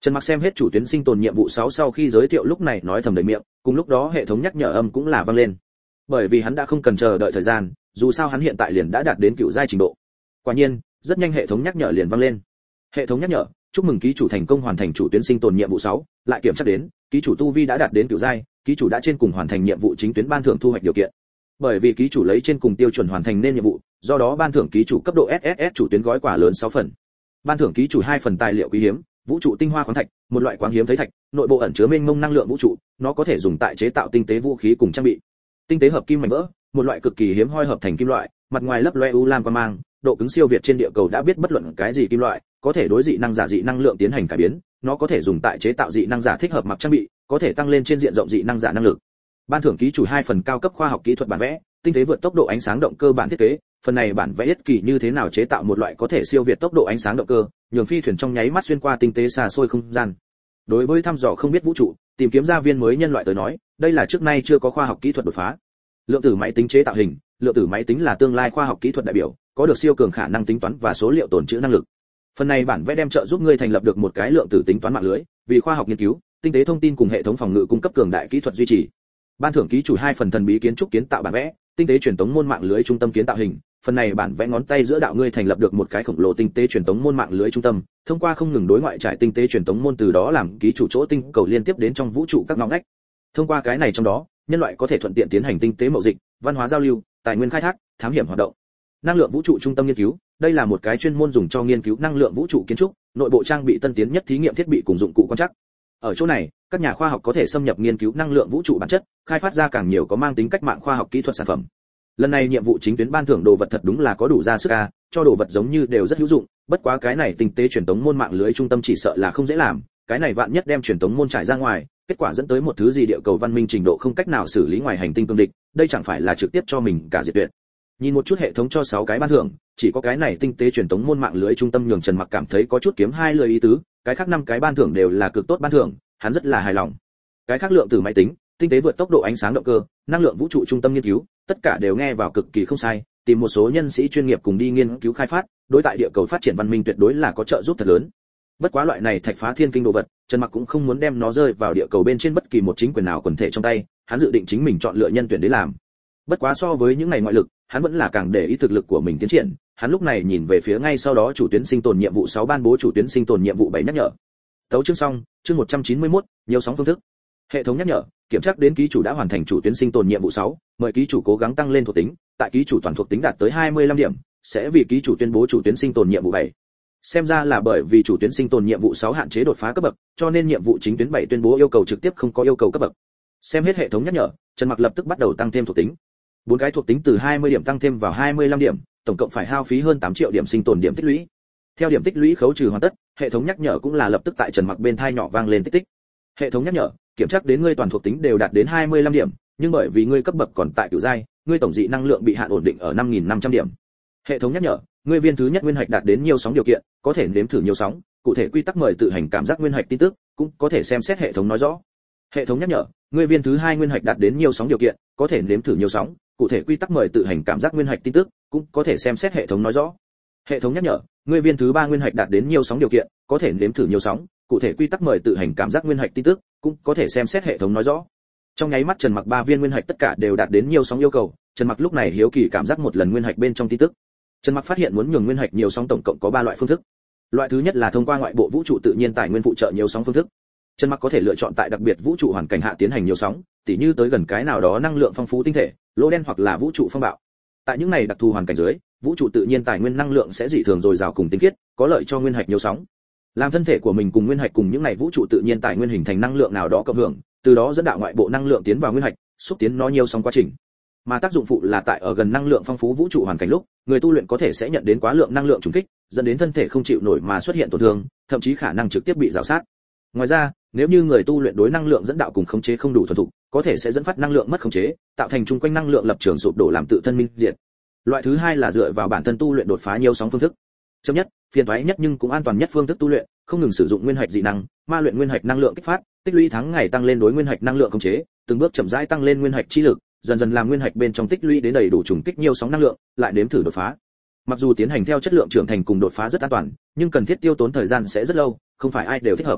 S1: Trần Mặc xem hết chủ tuyến sinh tồn nhiệm vụ 6 sau khi giới thiệu lúc này nói thầm đầy miệng, cùng lúc đó hệ thống nhắc nhở âm cũng là vang lên. Bởi vì hắn đã không cần chờ đợi thời gian, dù sao hắn hiện tại liền đã đạt đến cựu giai trình độ. Quả nhiên, rất nhanh hệ thống nhắc nhở liền vang lên. Hệ thống nhắc nhở, chúc mừng ký chủ thành công hoàn thành chủ tuyến sinh tồn nhiệm vụ 6, lại kiểm tra đến, ký chủ tu vi đã đạt đến cựu giai, ký chủ đã trên cùng hoàn thành nhiệm vụ chính tuyến ban thưởng thu hoạch điều kiện. Bởi vì ký chủ lấy trên cùng tiêu chuẩn hoàn thành nên nhiệm vụ, do đó ban thưởng ký chủ cấp độ SSS chủ tuyến gói quà lớn 6 phần. Ban thưởng ký chủ 2 phần tài liệu quý hiếm, vũ trụ tinh hoa khoáng thạch, một loại quáng hiếm thấy thạch, nội bộ ẩn chứa mênh mông năng lượng vũ trụ, nó có thể dùng tại chế tạo tinh tế vũ khí cùng trang bị. Tinh tế hợp kim mảnh vỡ, một loại cực kỳ hiếm hoi hợp thành kim loại, mặt ngoài lấp loe u lam quang mang, độ cứng siêu việt trên địa cầu đã biết bất luận cái gì kim loại, có thể đối dị năng giả dị năng lượng tiến hành cải biến, nó có thể dùng tại chế tạo dị năng giả thích hợp mặc trang bị, có thể tăng lên trên diện rộng dị năng giả năng lực. Ban thưởng ký chủ 2 phần cao cấp khoa học kỹ thuật bản vẽ, tinh tế vượt tốc độ ánh sáng động cơ bản thiết kế, phần này bản vẽ yết kỳ như thế nào chế tạo một loại có thể siêu việt tốc độ ánh sáng động cơ, nhường phi thuyền trong nháy mắt xuyên qua tinh tế xa xôi không gian. Đối với thăm dò không biết vũ trụ, tìm kiếm ra viên mới nhân loại tới nói, đây là trước nay chưa có khoa học kỹ thuật đột phá. Lượng tử máy tính chế tạo hình, lượng tử máy tính là tương lai khoa học kỹ thuật đại biểu, có được siêu cường khả năng tính toán và số liệu tồn trữ năng lực. Phần này bản vẽ đem trợ giúp ngươi thành lập được một cái lượng tử tính toán mạng lưới, vì khoa học nghiên cứu, tinh tế thông tin cùng hệ thống phòng ngự cung cấp cường đại kỹ thuật duy trì. Ban thưởng ký chủ 2 phần thần bí kiến trúc kiến tạo bản vẽ, tinh tế truyền tống môn mạng lưới trung tâm kiến tạo hình. Phần này bản vẽ ngón tay giữa đạo ngươi thành lập được một cái khổng lồ tinh tế truyền tống môn mạng lưới trung tâm, thông qua không ngừng đối ngoại trải tinh tế truyền tống môn từ đó làm ký chủ chỗ tinh cầu liên tiếp đến trong vũ trụ các ngõ ngách. Thông qua cái này trong đó, nhân loại có thể thuận tiện tiến hành tinh tế mậu dịch, văn hóa giao lưu, tài nguyên khai thác, thám hiểm hoạt động. Năng lượng vũ trụ trung tâm nghiên cứu, đây là một cái chuyên môn dùng cho nghiên cứu năng lượng vũ trụ kiến trúc, nội bộ trang bị tân tiến nhất thí nghiệm thiết bị cùng dụng cụ quan trắc. Ở chỗ này, các nhà khoa học có thể xâm nhập nghiên cứu năng lượng vũ trụ bản chất, khai phát ra càng nhiều có mang tính cách mạng khoa học kỹ thuật sản phẩm. Lần này nhiệm vụ chính tuyến ban thưởng đồ vật thật đúng là có đủ ra sức a, cho đồ vật giống như đều rất hữu dụng, bất quá cái này tinh tế truyền tống môn mạng lưới trung tâm chỉ sợ là không dễ làm, cái này vạn nhất đem truyền tống môn trải ra ngoài, kết quả dẫn tới một thứ gì địa cầu văn minh trình độ không cách nào xử lý ngoài hành tinh cương địch, đây chẳng phải là trực tiếp cho mình cả diệt tuyệt. Nhìn một chút hệ thống cho 6 cái ban thưởng, chỉ có cái này tinh tế truyền tống môn mạng lưới trung tâm nhường Trần Mặc cảm thấy có chút kiếm hai lời ý tứ, cái khác 5 cái ban thưởng đều là cực tốt ban thưởng, hắn rất là hài lòng. Cái khác lượng tử máy tính, tinh tế vượt tốc độ ánh sáng động cơ, năng lượng vũ trụ trung tâm nghiên cứu, tất cả đều nghe vào cực kỳ không sai, tìm một số nhân sĩ chuyên nghiệp cùng đi nghiên cứu khai phát, đối tại địa cầu phát triển văn minh tuyệt đối là có trợ giúp thật lớn. Bất quá loại này thạch phá thiên kinh đồ vật, Trần Mặc cũng không muốn đem nó rơi vào địa cầu bên trên bất kỳ một chính quyền nào quần thể trong tay, hắn dự định chính mình chọn lựa nhân tuyển để làm. Bất quá so với những ngày ngoại lực, hắn vẫn là càng để ý thực lực của mình tiến triển, hắn lúc này nhìn về phía ngay sau đó chủ tuyến sinh tồn nhiệm vụ 6 ban bố chủ tuyến sinh tồn nhiệm vụ 7 nhắc nhở. Tấu chương xong, chương 191, nhiều sóng phương thức. Hệ thống nhắc nhở, kiểm tra đến ký chủ đã hoàn thành chủ tuyến sinh tồn nhiệm vụ 6, mời ký chủ cố gắng tăng lên thuộc tính, tại ký chủ toàn thuộc tính đạt tới 25 điểm, sẽ vì ký chủ tuyên bố chủ tuyến sinh tồn nhiệm vụ 7. Xem ra là bởi vì chủ tuyến sinh tồn nhiệm vụ 6 hạn chế đột phá cấp bậc, cho nên nhiệm vụ chính tuyến 7 tuyên bố yêu cầu trực tiếp không có yêu cầu cấp bậc. Xem hết hệ thống nhắc nhở, Trần Mặc lập tức bắt đầu tăng thêm thuộc tính. 4 cái thuộc tính từ 20 điểm tăng thêm vào 25 điểm, tổng cộng phải hao phí hơn 8 triệu điểm sinh tồn điểm tích lũy. Theo điểm tích lũy khấu trừ hoàn tất, hệ thống nhắc nhở cũng là lập tức tại Trần Mặc bên tai nhỏ vang lên tích tích. Hệ thống nhắc nhở, kiểm tra đến ngươi toàn thuộc tính đều đạt đến 25 điểm, nhưng bởi vì ngươi cấp bậc còn tại cửu giai, ngươi tổng dị năng lượng bị hạn ổn định ở 5500 điểm. Hệ thống nhắc nhở, ngươi viên thứ nhất nguyên hạch đạt đến nhiều sóng điều kiện, có thể nếm thử nhiều sóng, cụ thể quy tắc mời tự hành cảm giác nguyên hạch tin tức, cũng có thể xem xét hệ thống nói rõ. Hệ thống nhắc nhở, ngươi viên thứ hai nguyên hạch đạt đến nhiều sóng điều kiện, có thể nếm thử nhiều sóng, cụ thể quy tắc mời tự hành cảm giác nguyên hạch tin tức, cũng có thể xem xét hệ thống nói rõ. Hệ thống nhắc nhở, ngươi viên thứ ba nguyên hạch đạt đến nhiều sóng điều kiện, có thể nếm thử nhiều sóng, cụ thể quy tắc mời tự hành cảm giác nguyên hạch tin tức, cũng có thể xem xét hệ thống nói rõ. Trong nháy mắt Trần Mặc 3 viên nguyên hạch tất cả đều đạt đến nhiều sóng yêu cầu, Trần Mặc lúc này hiếu kỳ cảm giác một lần nguyên hạch bên trong tin tức. Trần Mặc phát hiện muốn nhường nguyên hạch nhiều sóng tổng cộng có 3 loại phương thức. Loại thứ nhất là thông qua ngoại bộ vũ trụ tự nhiên tài nguyên phụ trợ nhiều sóng phương thức. Trần Mặc có thể lựa chọn tại đặc biệt vũ trụ hoàn cảnh hạ tiến hành nhiều sóng, tỉ như tới gần cái nào đó năng lượng phong phú tinh thể, lỗ đen hoặc là vũ trụ phong bạo. Tại những này đặc thù hoàn cảnh dưới, vũ trụ tự nhiên tài nguyên năng lượng sẽ dị thường dồi dào cùng tinh khiết, có lợi cho nguyên hạch nhiều sóng. Làm thân thể của mình cùng nguyên hạch cùng những này vũ trụ tự nhiên tài nguyên hình thành năng lượng nào đó cộng hưởng, từ đó dẫn đạo ngoại bộ năng lượng tiến vào nguyên hạch, xúc tiến nó nhiều sóng quá trình. Mà tác dụng phụ là tại ở gần năng lượng phong phú vũ trụ hoàn cảnh lúc, người tu luyện có thể sẽ nhận đến quá lượng năng lượng trùng kích, dẫn đến thân thể không chịu nổi mà xuất hiện tổn thương, thậm chí khả năng trực tiếp bị rào sát. Ngoài ra, nếu như người tu luyện đối năng lượng dẫn đạo cùng khống chế không đủ thuần thục, có thể sẽ dẫn phát năng lượng mất khống chế, tạo thành chung quanh năng lượng lập trường sụp đổ làm tự thân minh diệt. Loại thứ hai là dựa vào bản thân tu luyện đột phá nhiều sóng phương thức. Chậm nhất, phiền toái nhất nhưng cũng an toàn nhất phương thức tu luyện, không ngừng sử dụng nguyên hạch dị năng, ma luyện nguyên hạch năng lượng kích phát, tích lũy tháng ngày tăng lên đối nguyên hạch năng lượng khống chế, từng bước chậm rãi tăng lên nguyên hạch chi lực, dần dần làm nguyên hạch bên trong tích lũy đến đầy đủ trùng kích nhiều sóng năng lượng, lại nếm thử đột phá. Mặc dù tiến hành theo chất lượng trưởng thành cùng đột phá rất an toàn, nhưng cần thiết tiêu tốn thời gian sẽ rất lâu, không phải ai đều thích hợp.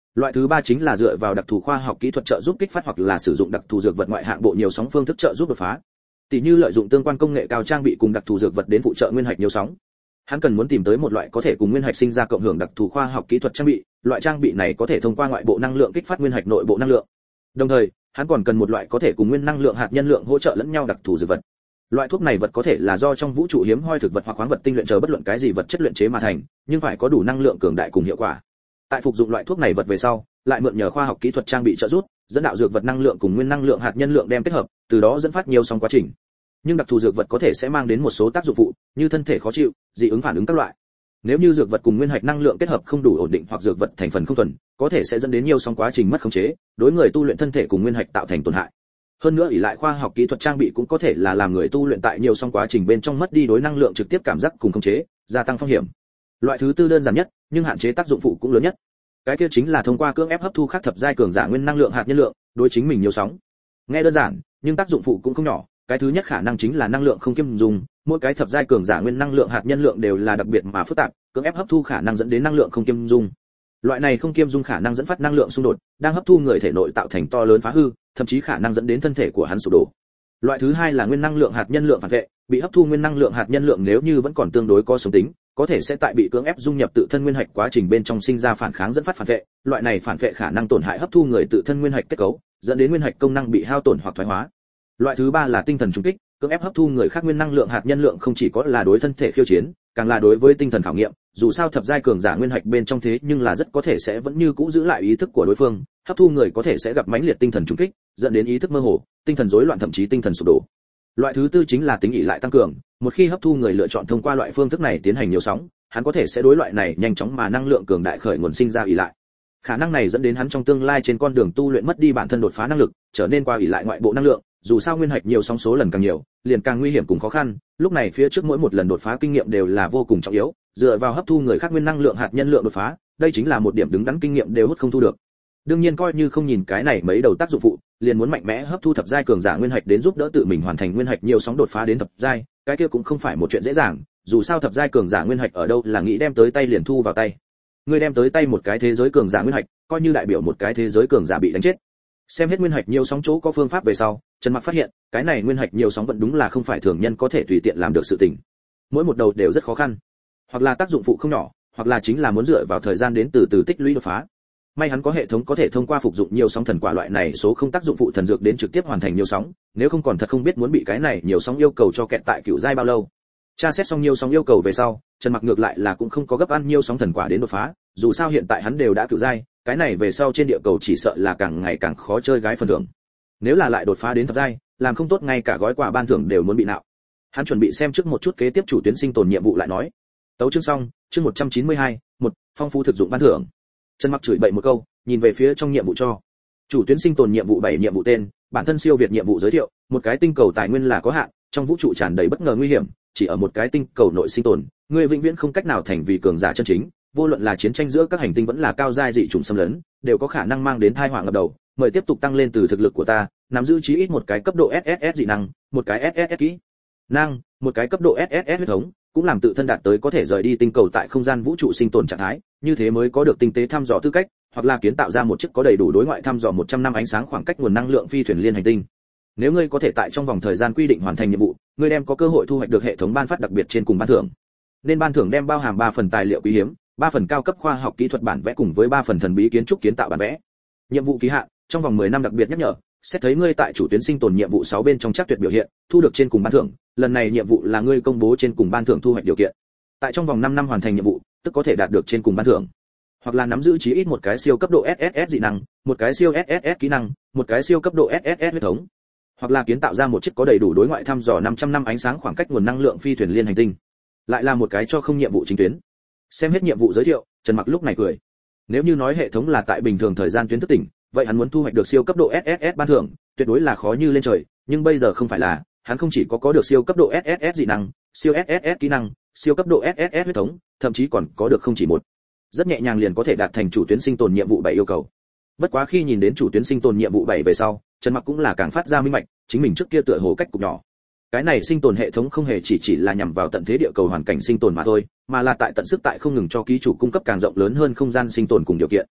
S1: Loại thứ ba chính là dựa vào đặc thù khoa học kỹ thuật trợ giúp kích phát hoặc là sử dụng đặc thù dược vật ngoại hạng bộ nhiều sóng phương thức trợ giúp đột phá. Tỷ như lợi dụng tương quan công nghệ cao trang bị cùng đặc thù dược vật đến phụ trợ nguyên hạch nhiều sóng. Hắn cần muốn tìm tới một loại có thể cùng nguyên hạch sinh ra cộng hưởng đặc thù khoa học kỹ thuật trang bị, loại trang bị này có thể thông qua ngoại bộ năng lượng kích phát nguyên hạch nội bộ năng lượng. Đồng thời, hắn còn cần một loại có thể cùng nguyên năng lượng hạt nhân lượng hỗ trợ lẫn nhau đặc thù dược vật. Loại thuốc này vật có thể là do trong vũ trụ hiếm hoi thực vật hoặc khoáng vật tinh luyện chờ bất luận cái gì vật chất luyện chế mà thành, nhưng phải có đủ năng lượng cường đại cùng hiệu quả. Tại phục dụng loại thuốc này vật về sau, lại mượn nhờ khoa học kỹ thuật trang bị trợ giúp, dẫn đạo dược vật năng lượng cùng nguyên năng lượng hạt nhân lượng đem kết hợp, từ đó dẫn phát nhiều sóng quá trình. Nhưng đặc thù dược vật có thể sẽ mang đến một số tác dụng phụ, như thân thể khó chịu, dị ứng phản ứng các loại. Nếu như dược vật cùng nguyên hạch năng lượng kết hợp không đủ ổn định hoặc dược vật thành phần không thuần, có thể sẽ dẫn đến nhiều sóng quá trình mất khống chế, đối người tu luyện thân thể cùng nguyên hạch tạo thành tổn hại. Hơn nữa ỷ lại khoa học kỹ thuật trang bị cũng có thể là làm người tu luyện tại nhiều sóng quá trình bên trong mất đi đối năng lượng trực tiếp cảm giác cùng khống chế, gia tăng phong hiểm. Loại thứ tư đơn giản nhất, nhưng hạn chế tác dụng phụ cũng lớn nhất. Cái kia chính là thông qua cưỡng ép hấp thu khác thập giai cường giả nguyên năng lượng hạt nhân lượng, đối chính mình nhiều sóng. Nghe đơn giản, nhưng tác dụng phụ cũng không nhỏ. Cái thứ nhất khả năng chính là năng lượng không kiêm dung, mỗi cái thập giai cường giả nguyên năng lượng hạt nhân lượng đều là đặc biệt mà phức tạp, cưỡng ép hấp thu khả năng dẫn đến năng lượng không kiêm dung. Loại này không kiêm dung khả năng dẫn phát năng lượng xung đột, đang hấp thu người thể nội tạo thành to lớn phá hư, thậm chí khả năng dẫn đến thân thể của hắn sụp đổ. Loại thứ hai là nguyên năng lượng hạt nhân lượng phản vệ, bị hấp thu nguyên năng lượng hạt nhân lượng nếu như vẫn còn tương đối có sống tính, có thể sẽ tại bị cưỡng ép dung nhập tự thân nguyên hạch quá trình bên trong sinh ra phản kháng dẫn phát phản vệ, loại này phản vệ khả năng tổn hại hấp thu người tự thân nguyên hạch kết cấu, dẫn đến nguyên hạch công năng bị hao tổn hoặc thoái hóa. Loại thứ ba là tinh thần trùng kích, cưỡng ép hấp thu người khác nguyên năng lượng hạt nhân lượng không chỉ có là đối thân thể khiêu chiến, càng là đối với tinh thần khảo nghiệm, dù sao thập giai cường giả nguyên hạch bên trong thế nhưng là rất có thể sẽ vẫn như cũ giữ lại ý thức của đối phương, hấp thu người có thể sẽ gặp mãnh liệt tinh thần trùng kích, dẫn đến ý thức mơ hồ, tinh thần rối loạn thậm chí tinh thần sụp đổ. Loại thứ tư chính là tính ỷ lại tăng cường, một khi hấp thu người lựa chọn thông qua loại phương thức này tiến hành nhiều sóng, hắn có thể sẽ đối loại này nhanh chóng mà năng lượng cường đại khởi nguồn sinh ra ỷ lại. Khả năng này dẫn đến hắn trong tương lai trên con đường tu luyện mất đi bản thân đột phá năng lực, trở nên qua ỷ lại ngoại bộ năng lượng, dù sao nguyên hạch nhiều sóng số lần càng nhiều, liền càng nguy hiểm cùng khó khăn, lúc này phía trước mỗi một lần đột phá kinh nghiệm đều là vô cùng trọng yếu, dựa vào hấp thu người khác nguyên năng lượng hạt nhân lượng đột phá, đây chính là một điểm đứng đắn kinh nghiệm đều hút không thu được. Đương nhiên coi như không nhìn cái này mấy đầu tác dụng phụ, liền muốn mạnh mẽ hấp thu thập giai cường giả nguyên hạch đến giúp đỡ tự mình hoàn thành nguyên hạch nhiều sóng đột phá đến thập giai, cái kia cũng không phải một chuyện dễ dàng, dù sao thập giai cường giả nguyên hạch ở đâu là nghĩ đem tới tay liền thu vào tay. Ngươi đem tới tay một cái thế giới cường giả nguyên hạch, coi như đại biểu một cái thế giới cường giả bị đánh chết. Xem hết nguyên hạch nhiều sóng chỗ có phương pháp về sau, Trần Mặc phát hiện, cái này nguyên hạch nhiều sóng vẫn đúng là không phải thường nhân có thể tùy tiện làm được sự tình. Mỗi một đầu đều rất khó khăn, hoặc là tác dụng phụ không nhỏ, hoặc là chính là muốn dựa vào thời gian đến từ từ tích lũy đột phá. May hắn có hệ thống có thể thông qua phục dụng nhiều sóng thần quả loại này số không tác dụng phụ thần dược đến trực tiếp hoàn thành nhiều sóng, nếu không còn thật không biết muốn bị cái này nhiều sóng yêu cầu cho kẹt tại cựu giai bao lâu. Tra xét xong nhiều sóng yêu cầu về sau, Trần Mặc ngược lại là cũng không có gấp ăn nhiều sóng thần quả đến đột phá, dù sao hiện tại hắn đều đã cựu giai, cái này về sau trên địa cầu chỉ sợ là càng ngày càng khó chơi gái phần thưởng. Nếu là lại đột phá đến thập giai, làm không tốt ngay cả gói quà ban thưởng đều muốn bị nạo. Hắn chuẩn bị xem trước một chút kế tiếp chủ tuyến sinh tồn nhiệm vụ lại nói. Tấu chương xong, chương 192, một phong phú thực dụng ban thưởng. Trần Mặc chửi bậy một câu, nhìn về phía trong nhiệm vụ cho. Chủ tuyến sinh tồn nhiệm vụ 7 nhiệm vụ tên, bản thân siêu việt nhiệm vụ giới thiệu, một cái tinh cầu tài nguyên là có hạn, trong vũ trụ tràn đầy bất ngờ nguy hiểm, chỉ ở một cái tinh cầu nội sinh tồn, người vĩnh viễn không cách nào thành vì cường giả chân chính, vô luận là chiến tranh giữa các hành tinh vẫn là cao giai dị chủng xâm lấn, đều có khả năng mang đến tai họa ngập đầu, mời tiếp tục tăng lên từ thực lực của ta, nắm giữ chí ít một cái cấp độ SSS dị năng, một cái SSS kỹ năng, một cái cấp độ SSS huyết thống, cũng làm tự thân đạt tới có thể rời đi tinh cầu tại không gian vũ trụ sinh tồn trạng thái, như thế mới có được tinh tế thăm dò tư cách, hoặc là kiến tạo ra một chiếc có đầy đủ đối ngoại thăm dò 100 năm ánh sáng khoảng cách nguồn năng lượng phi thuyền liên hành tinh. Nếu ngươi có thể tại trong vòng thời gian quy định hoàn thành nhiệm vụ, ngươi đem có cơ hội thu hoạch được hệ thống ban phát đặc biệt trên cùng ban thưởng. Nên ban thưởng đem bao hàm 3 phần tài liệu quý hiếm, 3 phần cao cấp khoa học kỹ thuật bản vẽ cùng với 3 phần thần bí kiến trúc kiến tạo bản vẽ. Nhiệm vụ kỳ hạn, trong vòng 10 năm đặc biệt nhắc nhở, xét thấy ngươi tại chủ tuyến sinh tồn nhiệm vụ 6 bên trong chắc tuyệt biểu hiện, thu được trên cùng ban thưởng, lần này nhiệm vụ là ngươi công bố trên cùng ban thưởng thu hoạch điều kiện. Tại trong vòng 5 năm hoàn thành nhiệm vụ, tức có thể đạt được trên cùng ban thưởng. Hoặc là nắm giữ chí ít một cái siêu cấp độ SSS dị năng, một cái siêu SSS kỹ năng, một cái siêu cấp độ SSS huyết thống. Hoặc là kiến tạo ra một chiếc có đầy đủ đối ngoại thăm dò 500 năm ánh sáng khoảng cách nguồn năng lượng phi thuyền liên hành tinh. Lại là một cái cho không nhiệm vụ chính tuyến. Xem hết nhiệm vụ giới thiệu, Trần Mặc lúc này cười. Nếu như nói hệ thống là tại bình thường thời gian tuyến thức tỉnh, vậy hắn muốn thu hoạch được siêu cấp độ SSS ban thưởng, tuyệt đối là khó như lên trời, nhưng bây giờ không phải là, hắn không chỉ có được siêu cấp độ SSS dị năng, siêu SSS kỹ năng, siêu cấp độ SSS huyết thống, thậm chí còn có được không chỉ một. Rất nhẹ nhàng liền có thể đạt thành chủ tuyến sinh tồn nhiệm vụ 7 yêu cầu. Bất quá khi nhìn đến chủ tuyến sinh tồn nhiệm vụ 7 về sau, Trần Mặc cũng là càng phát ra minh bạch, chính mình trước kia tựa hồ cách cục nhỏ. Cái này sinh tồn hệ thống không hề chỉ là nhằm vào tận thế địa cầu hoàn cảnh sinh tồn mà thôi, mà là tại tận sức tại không ngừng cho ký chủ cung cấp càng rộng lớn hơn không gian sinh tồn cùng điều kiện.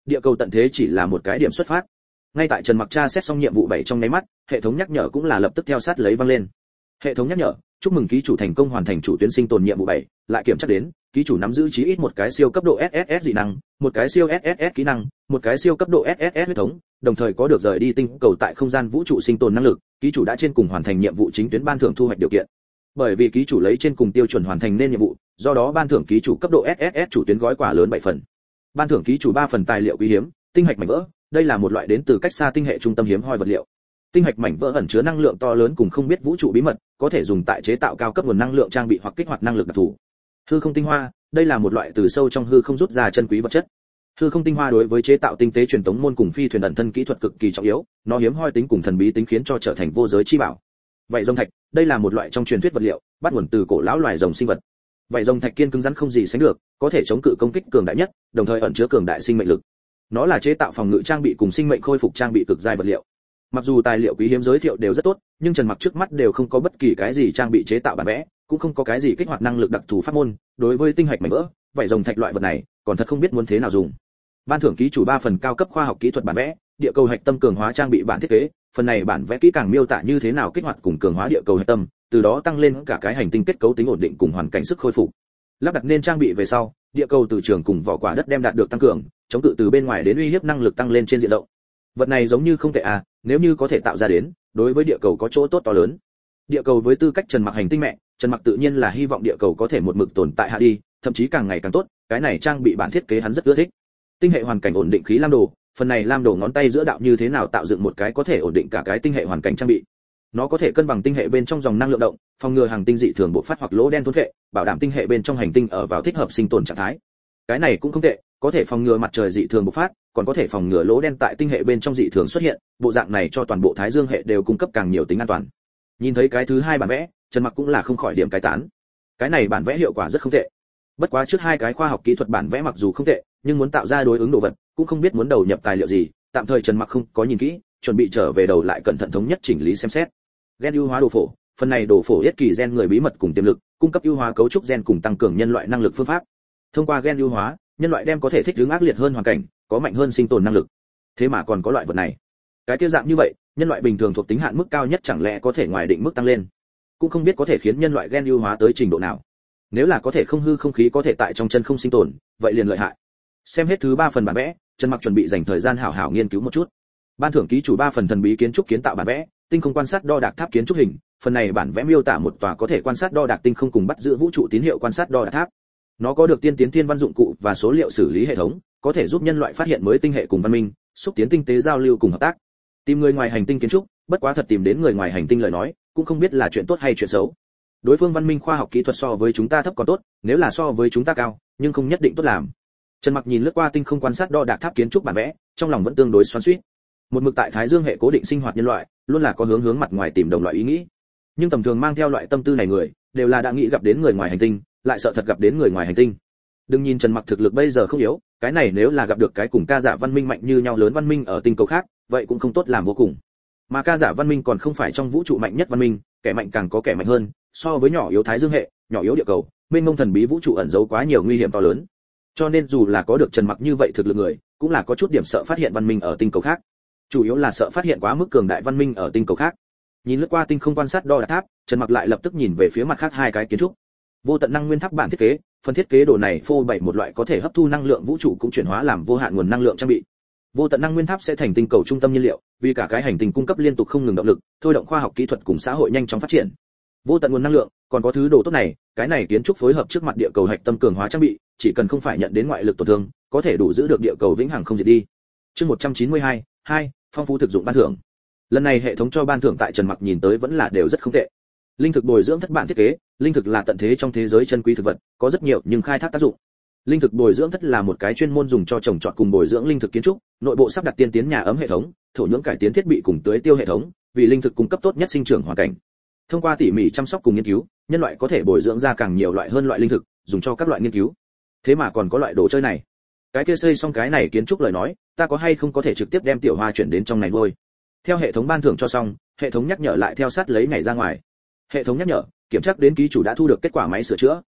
S1: Địa cầu tận thế chỉ là một cái điểm xuất phát. Ngay tại Trần Mặc tra xét xong nhiệm vụ 7 trong nháy mắt, hệ thống nhắc nhở cũng là lập tức theo sát lấy vang lên. Hệ thống nhắc nhở, chúc mừng ký chủ thành công hoàn thành chủ tuyến sinh tồn nhiệm vụ 7, lại kiểm tra đến, ký chủ nắm giữ chí ít một cái siêu cấp độ SSS dị năng, một cái siêu SSS kỹ năng, một cái siêu cấp độ SSS huyết thống, đồng thời có được rời đi tinh cầu tại không gian vũ trụ sinh tồn năng lực, ký chủ đã trên cùng hoàn thành nhiệm vụ chính tuyến ban thưởng thu hoạch điều kiện. Bởi vì ký chủ lấy trên cùng tiêu chuẩn hoàn thành nên nhiệm vụ, do đó ban thưởng ký chủ cấp độ SSS chủ tuyến gói quà lớn 7 phần. Ban thưởng ký chủ 3 phần tài liệu quý hiếm, tinh hạch mảnh vỡ, đây là một loại đến từ cách xa tinh hệ trung tâm hiếm hoi vật liệu. Tinh hạch mảnh vỡ ẩn chứa năng lượng to lớn cùng không biết vũ trụ bí mật, có thể dùng tại chế tạo cao cấp nguồn năng lượng trang bị hoặc kích hoạt năng lực đặc thù. Hư không tinh hoa, đây là một loại từ sâu trong hư không rút ra chân quý vật chất. Hư không tinh hoa đối với chế tạo tinh tế truyền tống môn cùng phi thuyền ẩn thân kỹ thuật cực kỳ trọng yếu, nó hiếm hoi tính cùng thần bí tính khiến cho trở thành vô giới chi bảo. Vậy rồng thạch, đây là một loại trong truyền thuyết vật liệu, bắt nguồn từ cổ lão loài rồng sinh vật. Vậy rồng thạch kiên cứng rắn không gì sánh được, có thể chống cự công kích cường đại nhất, đồng thời ẩn chứa cường đại sinh mệnh lực. Nó là chế tạo phòng ngự trang bị cùng sinh mệnh khôi phục trang bị cực giai vật liệu. Mặc dù tài liệu quý hiếm giới thiệu đều rất tốt, nhưng Trần Mặc trước mắt đều không có bất kỳ cái gì trang bị chế tạo bản vẽ, cũng không có cái gì kích hoạt năng lực đặc thù pháp môn, đối với tinh hạch mảnh vỡ, vậy rồng thạch loại vật này, còn thật không biết muốn thế nào dùng. Ban thưởng ký chủ 3 phần cao cấp khoa học kỹ thuật bản vẽ, địa cầu hạch tâm cường hóa trang bị bản thiết kế, phần này bản vẽ kỹ càng miêu tả như thế nào kích hoạt cùng cường hóa địa cầu hạch tâm, từ đó tăng lên cả cái hành tinh kết cấu tính ổn định cùng hoàn cảnh sức khôi phục. Lắp đặt nên trang bị về sau, địa cầu từ trường cùng vỏ quả đất đem đạt được tăng cường, chống cự từ bên ngoài đến uy hiếp năng lực tăng lên trên diện rộng. Vật này giống như không tệ à, nếu như có thể tạo ra đến, đối với địa cầu có chỗ tốt to lớn. Địa cầu với tư cách Trần Mặc hành tinh mẹ, Trần Mặc tự nhiên là hy vọng địa cầu có thể một mực tồn tại hạ đi, thậm chí càng ngày càng tốt, cái này trang bị bản thiết kế hắn rất ưa thích. Tinh hệ hoàn cảnh ổn định khí lam đồ, phần này lam đồ ngón tay giữa đạo như thế nào tạo dựng một cái có thể ổn định cả cái tinh hệ hoàn cảnh trang bị. Nó có thể cân bằng tinh hệ bên trong dòng năng lượng động, phòng ngừa hàng tinh dị thường bộc phát hoặc lỗ đen thôn phệ, bảo đảm tinh hệ bên trong hành tinh ở vào thích hợp sinh tồn trạng thái. Cái này cũng không tệ, có thể phòng ngừa mặt trời dị thường bộc phát, còn có thể phòng ngừa lỗ đen tại tinh hệ bên trong dị thường xuất hiện, bộ dạng này cho toàn bộ Thái Dương hệ đều cung cấp càng nhiều tính an toàn. Nhìn thấy cái thứ hai bản vẽ, Trần Mặc cũng là không khỏi điểm cái tán. Cái này bản vẽ hiệu quả rất không tệ. Bất quá trước hai cái khoa học kỹ thuật bản vẽ mặc dù không tệ, nhưng muốn tạo ra đối ứng đồ vật, cũng không biết muốn đầu nhập tài liệu gì, tạm thời Trần Mặc không có nhìn kỹ, chuẩn bị trở về đầu lại cẩn thận thống nhất chỉnh lý xem xét. Gen ưu hóa đồ phổ, phần này đồ phổ yết kỳ gen người bí mật cùng tiềm lực, cung cấp ưu hóa cấu trúc gen cùng tăng cường nhân loại năng lực phương pháp. Thông qua gen ưu hóa, nhân loại đem có thể thích ứng ác liệt hơn hoàn cảnh, có mạnh hơn sinh tồn năng lực. Thế mà còn có loại vật này. Cái tiêu dạng như vậy, nhân loại bình thường thuộc tính hạn mức cao nhất chẳng lẽ có thể ngoài định mức tăng lên. Cũng không biết có thể khiến nhân loại gen ưu hóa tới trình độ nào. Nếu là có thể không hư không khí có thể tại trong chân không sinh tồn, vậy liền lợi hại. Xem hết thứ 3 phần bản vẽ, Trần Mặc chuẩn bị dành thời gian hảo hảo nghiên cứu một chút. Ban thưởng ký chủ 3 phần thần bí kiến trúc kiến tạo bản vẽ, tinh không quan sát đo đạc tháp kiến trúc hình, phần này bản vẽ miêu tả một tòa có thể quan sát đo đạc tinh không cùng bắt giữ vũ trụ tín hiệu quan sát đo đạc tháp. Nó có được tiên tiến thiên văn dụng cụ và số liệu xử lý hệ thống, có thể giúp nhân loại phát hiện mới tinh hệ cùng văn minh, xúc tiến tinh tế giao lưu cùng hợp tác. Tìm người ngoài hành tinh kiến trúc, bất quá thật tìm đến người ngoài hành tinh lời nói, cũng không biết là chuyện tốt hay chuyện xấu. Đối phương văn minh khoa học kỹ thuật so với chúng ta thấp còn tốt, nếu là so với chúng ta cao, nhưng không nhất định tốt làm. Trần Mặc nhìn lướt qua tinh không quan sát đo đạc tháp kiến trúc bản vẽ, trong lòng vẫn tương đối xoắn xuýt. Một mực tại Thái Dương hệ cố định sinh hoạt nhân loại, luôn là có hướng mặt ngoài tìm đồng loại ý nghĩ. Nhưng tầm thường mang theo loại tâm tư này người, đều là đã nghĩ gặp đến người ngoài hành tinh, lại sợ thật gặp đến người ngoài hành tinh. Đừng nhìn Trần Mặc thực lực bây giờ không yếu, cái này nếu là gặp được cái cùng ca giả văn minh mạnh như nhau lớn văn minh ở tinh cầu khác, vậy cũng không tốt làm vô cùng. Mà ca giả văn minh còn không phải trong vũ trụ mạnh nhất văn minh, kẻ mạnh càng có kẻ mạnh hơn, so với nhỏ yếu Thái Dương hệ, nhỏ yếu địa cầu, mênh mông thần bí vũ trụ ẩn giấu quá nhiều nguy hiểm to lớn. Cho nên dù là có được Trần Mặc như vậy thực lực người, cũng là có chút điểm sợ phát hiện văn minh ở tinh cầu khác. Chủ yếu là sợ phát hiện quá mức cường đại văn minh ở tinh cầu khác. Nhìn lướt qua tinh không quan sát đo đạc tháp, Trần Mặc lại lập tức nhìn về phía mặt khác hai cái kiến trúc. Vô tận năng nguyên tháp bản thiết kế, phần thiết kế đồ này phô bày một loại có thể hấp thu năng lượng vũ trụ cũng chuyển hóa làm vô hạn nguồn năng lượng trang bị. Vô tận năng nguyên tháp sẽ thành tinh cầu trung tâm nhiên liệu, vì cả cái hành tinh cung cấp liên tục không ngừng động lực, thôi động khoa học kỹ thuật cùng xã hội nhanh chóng phát triển. Vô tận nguồn năng lượng, còn có thứ đồ tốt này, cái này kiến trúc phối hợp trước mặt địa cầu hạch tâm cường hóa trang bị, chỉ cần không phải nhận đến ngoại lực tổn thương, có thể đủ giữ được địa cầu vĩnh hằng không diệt đi. Chương 192, 2, phong phú thực dụng ban thưởng. Lần này hệ thống cho ban thưởng tại Trần Mặc nhìn tới vẫn là đều rất không tệ. Linh thực bồi dưỡng thất bản thiết kế, linh thực là tận thế trong thế giới chân quý thực vật, có rất nhiều nhưng khai thác tác dụng. Linh thực bồi dưỡng thất là một cái chuyên môn dùng cho trồng trọt cùng bồi dưỡng linh thực kiến trúc, nội bộ sắp đặt tiên tiến nhà ấm hệ thống, thổ nhưỡng cải tiến thiết bị cùng tưới tiêu hệ thống, vì linh thực cung cấp tốt nhất sinh trưởng hoàn cảnh. Thông qua tỉ mỉ chăm sóc cùng nghiên cứu, nhân loại có thể bồi dưỡng ra càng nhiều loại hơn loại linh thực, dùng cho các loại nghiên cứu. Thế mà còn có loại đồ chơi này. Cái kia xây xong cái này kiến trúc lời nói, ta có hay không có thể trực tiếp đem tiểu hoa chuyển đến trong này nuôi. Theo hệ thống ban thưởng cho xong, hệ thống nhắc nhở lại theo sát lấy ngày ra ngoài. Hệ thống nhắc nhở, kiểm tra đến ký chủ đã thu được kết quả máy sửa chữa,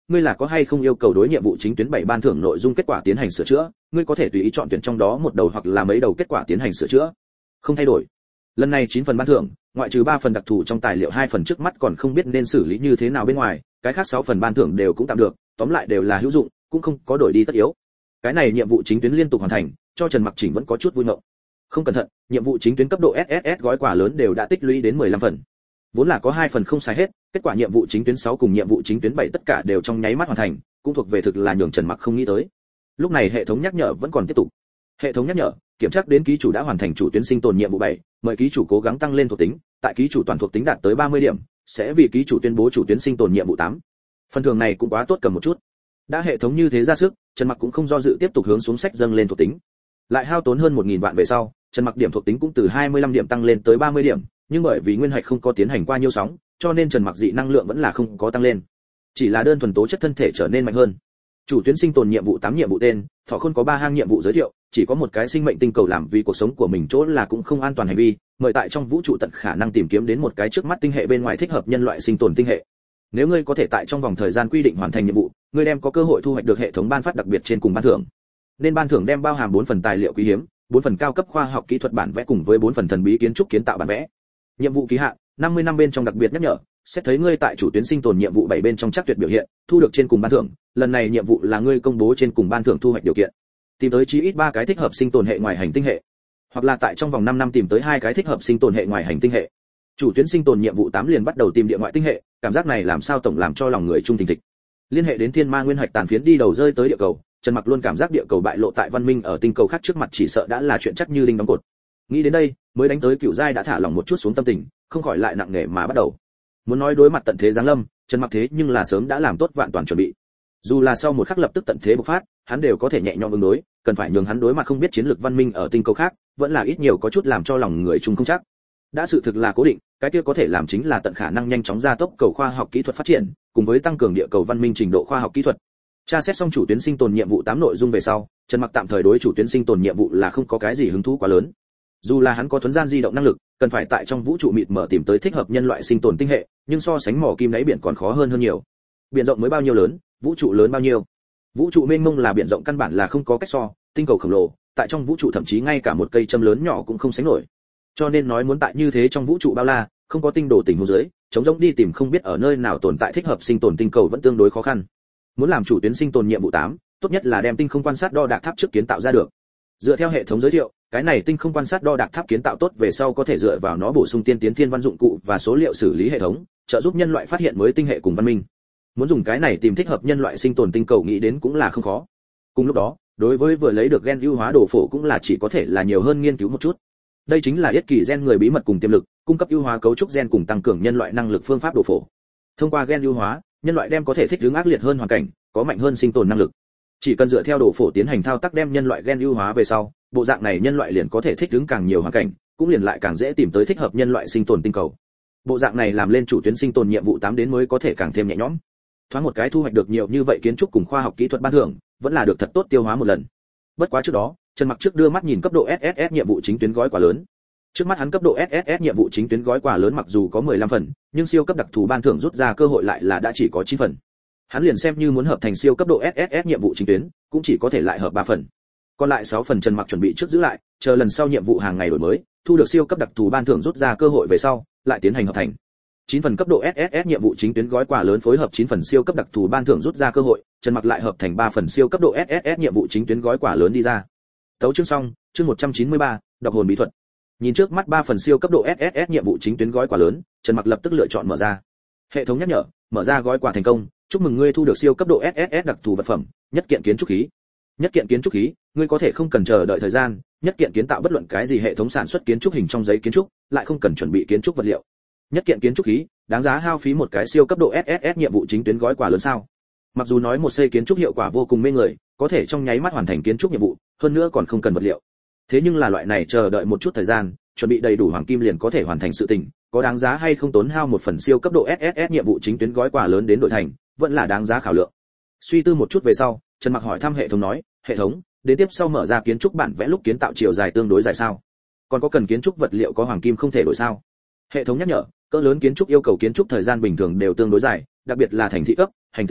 S1: ngươi là có hay không yêu cầu đối nhiệm vụ chính tuyến 7 ban thưởng nội dung kết quả tiến hành sửa chữa, ngươi có thể tùy ý chọn tuyển trong đó một đầu hoặc là mấy đầu kết quả tiến hành sửa chữa. Không thay đổi. Lần này 9 phần ban thưởng, ngoại trừ 3 phần đặc thù trong tài liệu 2 phần trước mắt còn không biết nên xử lý như thế nào bên ngoài, cái khác 6 phần ban thưởng đều cũng tạm được, tóm lại đều là hữu dụng, cũng không có đổi đi tất yếu. Cái này nhiệm vụ chính tuyến liên tục hoàn thành, cho Trần Mặc Chỉnh vẫn có chút vui mộng. Không cẩn thận, nhiệm vụ chính tuyến cấp độ SSS gói quà lớn đều đã tích lũy đến 15 phần. Vốn là có 2 phần không sai hết, kết quả nhiệm vụ chính tuyến 6 cùng nhiệm vụ chính tuyến 7 tất cả đều trong nháy mắt hoàn thành, cũng thuộc về thực là nhường Trần Mặc không nghĩ tới. Lúc này hệ thống nhắc nhở vẫn còn tiếp tục. Hệ thống nhắc nhở, kiểm tra đến ký chủ đã hoàn thành chủ tuyến sinh tồn nhiệm vụ 7, mời ký chủ cố gắng tăng lên thuộc tính, tại ký chủ toàn thuộc tính đạt tới 30 điểm, sẽ vì ký chủ tuyên bố chủ tuyến sinh tồn nhiệm vụ 8. Phần thưởng này cũng quá tốt cầm một chút. Đã hệ thống như thế ra sức, Trần Mặc cũng không do dự tiếp tục hướng xuống sách dâng lên thuộc tính. Lại hao tốn hơn 1000 vạn về sau, Trần Mặc điểm thuộc tính cũng từ 25 điểm tăng lên tới 30 điểm, nhưng bởi vì nguyên hạch không có tiến hành qua nhiêu sóng, cho nên Trần Mặc dị năng lượng vẫn là không có tăng lên. Chỉ là đơn thuần tố chất thân thể trở nên mạnh hơn. Chủ tuyến sinh tồn nhiệm vụ 8 nhiệm vụ tên, Thọ Khôn có 3 hang nhiệm vụ giới thiệu, chỉ có một cái sinh mệnh tinh cầu làm vì cuộc sống của mình chỗ là cũng không an toàn hành vi, mời tại trong vũ trụ tận khả năng tìm kiếm đến một cái trước mắt tinh hệ bên ngoài thích hợp nhân loại sinh tồn tinh hệ. Nếu ngươi có thể tại trong vòng thời gian quy định hoàn thành nhiệm vụ, ngươi đem có cơ hội thu hoạch được hệ thống ban phát đặc biệt trên cùng ban thưởng. Nên ban thưởng đem bao hàm 4 phần tài liệu quý hiếm, 4 phần cao cấp khoa học kỹ thuật bản vẽ cùng với 4 phần thần bí kiến trúc kiến tạo bản vẽ. Nhiệm vụ ký hạn 50 năm bên trong đặc biệt nhắc nhở, xét thấy ngươi tại chủ tuyến sinh tồn nhiệm vụ 7 bên trong chắc tuyệt biểu hiện, thu được trên cùng ban thưởng, lần này nhiệm vụ là ngươi công bố trên cùng ban thưởng thu hoạch điều kiện. Tìm tới chí ít 3 cái thích hợp sinh tồn hệ ngoài hành tinh hệ, hoặc là tại trong vòng 5 năm tìm tới 2 cái thích hợp sinh tồn hệ ngoài hành tinh hệ. Chủ tuyến sinh tồn nhiệm vụ 8 liền bắt đầu tìm địa ngoại tinh hệ, cảm giác này làm sao tổng làm cho lòng người trung thình thịch. Liên hệ đến thiên ma nguyên hạch tàn phiến đi đầu rơi tới địa cầu, Trần Mặc luôn cảm giác địa cầu bại lộ tại văn minh ở tinh cầu khác trước mặt chỉ sợ đã là chuyện chắc như đinh đóng cột. Nghĩ đến đây, mới đánh tới cựu giai đã thả lỏng một chút xuống tâm tình, không khỏi lại nặng nề mà bắt đầu. Muốn nói đối mặt tận thế giáng lâm, Trần Mặc thế nhưng là sớm đã làm tốt vạn toàn chuẩn bị. Dù là sau một khắc lập tức tận thế bộc phát, hắn đều có thể nhẹ nhõm ứng đối, cần phải nhường hắn đối mặt không biết chiến lược văn minh ở tinh cầu khác, vẫn là ít nhiều có chút làm cho lòng người chung không chắc. Đã sự thực là cố định, cái kia có thể làm chính là tận khả năng nhanh chóng gia tốc cầu khoa học kỹ thuật phát triển, cùng với tăng cường địa cầu văn minh trình độ khoa học kỹ thuật. Tra xét xong chủ tuyến sinh tồn nhiệm vụ 8 nội dung về sau, Trần Mặc tạm thời đối chủ tuyến sinh tồn nhiệm vụ là không có cái gì hứng thú quá lớn. Dù là hắn có thuấn gian di động năng lực, cần phải tại trong vũ trụ mịt mở tìm tới thích hợp nhân loại sinh tồn tinh hệ, nhưng so sánh mỏ kim đáy biển còn khó hơn nhiều. Biển rộng mới bao nhiêu lớn, vũ trụ lớn bao nhiêu. Vũ trụ mênh mông là biển rộng căn bản là không có cách so, tinh cầu khổng lồ, tại trong vũ trụ thậm chí ngay cả một cây châm lớn nhỏ cũng không sánh nổi. Cho nên nói muốn tại như thế trong vũ trụ bao la, không có tinh đồ tình huống dưới, chống rỗng đi tìm không biết ở nơi nào tồn tại thích hợp sinh tồn tinh cầu vẫn tương đối khó khăn. Muốn làm chủ tuyến sinh tồn nhiệm vụ 8, tốt nhất là đem tinh không quan sát đo đạc tháp trước kiến tạo ra được. Dựa theo hệ thống giới thiệu, cái này tinh không quan sát đo đạc tháp kiến tạo tốt về sau có thể dựa vào nó bổ sung tiên tiến thiên văn dụng cụ và số liệu xử lý hệ thống, trợ giúp nhân loại phát hiện mới tinh hệ cùng văn minh. Muốn dùng cái này tìm thích hợp nhân loại sinh tồn tinh cầu nghĩ đến cũng là không khó. Cùng lúc đó, đối với vừa lấy được gen ưu hóa đồ phổ cũng là chỉ có thể là nhiều hơn nghiên cứu một chút. Đây chính là yết kỳ gen người bí mật cùng tiềm lực, cung cấp ưu hóa cấu trúc gen cùng tăng cường nhân loại năng lực phương pháp đồ phổ. Thông qua gen ưu hóa, nhân loại đem có thể thích ứng ác liệt hơn hoàn cảnh, có mạnh hơn sinh tồn năng lực. Chỉ cần dựa theo đồ phổ tiến hành thao tác đem nhân loại gen ưu hóa về sau, bộ dạng này nhân loại liền có thể thích ứng càng nhiều hoàn cảnh, cũng liền lại càng dễ tìm tới thích hợp nhân loại sinh tồn tinh cầu. Bộ dạng này làm lên chủ tuyến sinh tồn nhiệm vụ 8 đến mới có thể càng thêm nhẹ nhõm. Thoáng một cái thu hoạch được nhiều như vậy kiến trúc cùng khoa học kỹ thuật ban thưởng, vẫn là được thật tốt tiêu hóa một lần. Bất quá trước đó, Trần Mặc trước đưa mắt nhìn cấp độ SSS nhiệm vụ chính tuyến gói quà lớn. Trước mắt hắn cấp độ SSS nhiệm vụ chính tuyến gói quà lớn mặc dù có 15 phần, nhưng siêu cấp đặc thù ban thưởng rút ra cơ hội lại là đã chỉ có 9 phần. Hắn liền xem như muốn hợp thành siêu cấp độ SSS nhiệm vụ chính tuyến, cũng chỉ có thể lại hợp 3 phần. Còn lại 6 phần Trần Mặc chuẩn bị trước giữ lại, chờ lần sau nhiệm vụ hàng ngày đổi mới, thu được siêu cấp đặc thù ban thưởng rút ra cơ hội về sau, lại tiến hành hợp thành. 9 phần cấp độ SSS nhiệm vụ chính tuyến gói quà lớn phối hợp 9 phần siêu cấp đặc thù ban thưởng rút ra cơ hội, Trần Mặc lại hợp thành 3 phần siêu cấp độ SSS nhiệm vụ chính tuyến gói quà lớn đi ra. Tấu chương xong, chương 193, đọc hồn bí thuật. Nhìn trước mắt 3 phần siêu cấp độ SSS nhiệm vụ chính tuyến gói quà lớn, Trần Mặc lập tức lựa chọn mở ra. Hệ thống nhắc nhở, mở ra gói quà thành công, chúc mừng ngươi thu được siêu cấp độ SSS đặc thù vật phẩm, nhất kiện kiến trúc khí. Nhất kiện kiến trúc khí, ngươi có thể không cần chờ đợi thời gian, nhất kiện kiến tạo bất luận cái gì hệ thống sản xuất kiến trúc hình trong giấy kiến trúc, lại không cần chuẩn bị kiến trúc vật liệu. Nhất kiện kiến trúc khí, đáng giá hao phí một cái siêu cấp độ SSS nhiệm vụ chính tuyến gói quà lớn sao? Mặc dù nói một xây kiến trúc hiệu quả vô cùng mê người, có thể trong nháy mắt hoàn thành kiến trúc nhiệm vụ, hơn nữa còn không cần vật liệu. Thế nhưng là loại này chờ đợi một chút thời gian, chuẩn bị đầy đủ hoàng kim liền có thể hoàn thành sự tình, có đáng giá hay không tốn hao một phần siêu cấp độ SSS nhiệm vụ chính tuyến gói quà lớn đến đổi thành, vẫn là đáng giá khảo lượng. Suy tư một chút về sau, Trần Mặc hỏi thăm hệ thống nói, hệ thống, đến tiếp sau mở ra kiến trúc bản vẽ lúc kiến tạo chiều dài tương đối dài sao? Còn có cần kiến trúc vật liệu có hoàng kim không thể đổi sao? Hệ thống nhắc nhở, cỡ lớn kiến trúc yêu cầu kiến trúc thời gian bình thường đều tương đối dài, đặc biệt là thành thị cấp, hành tinh cấp,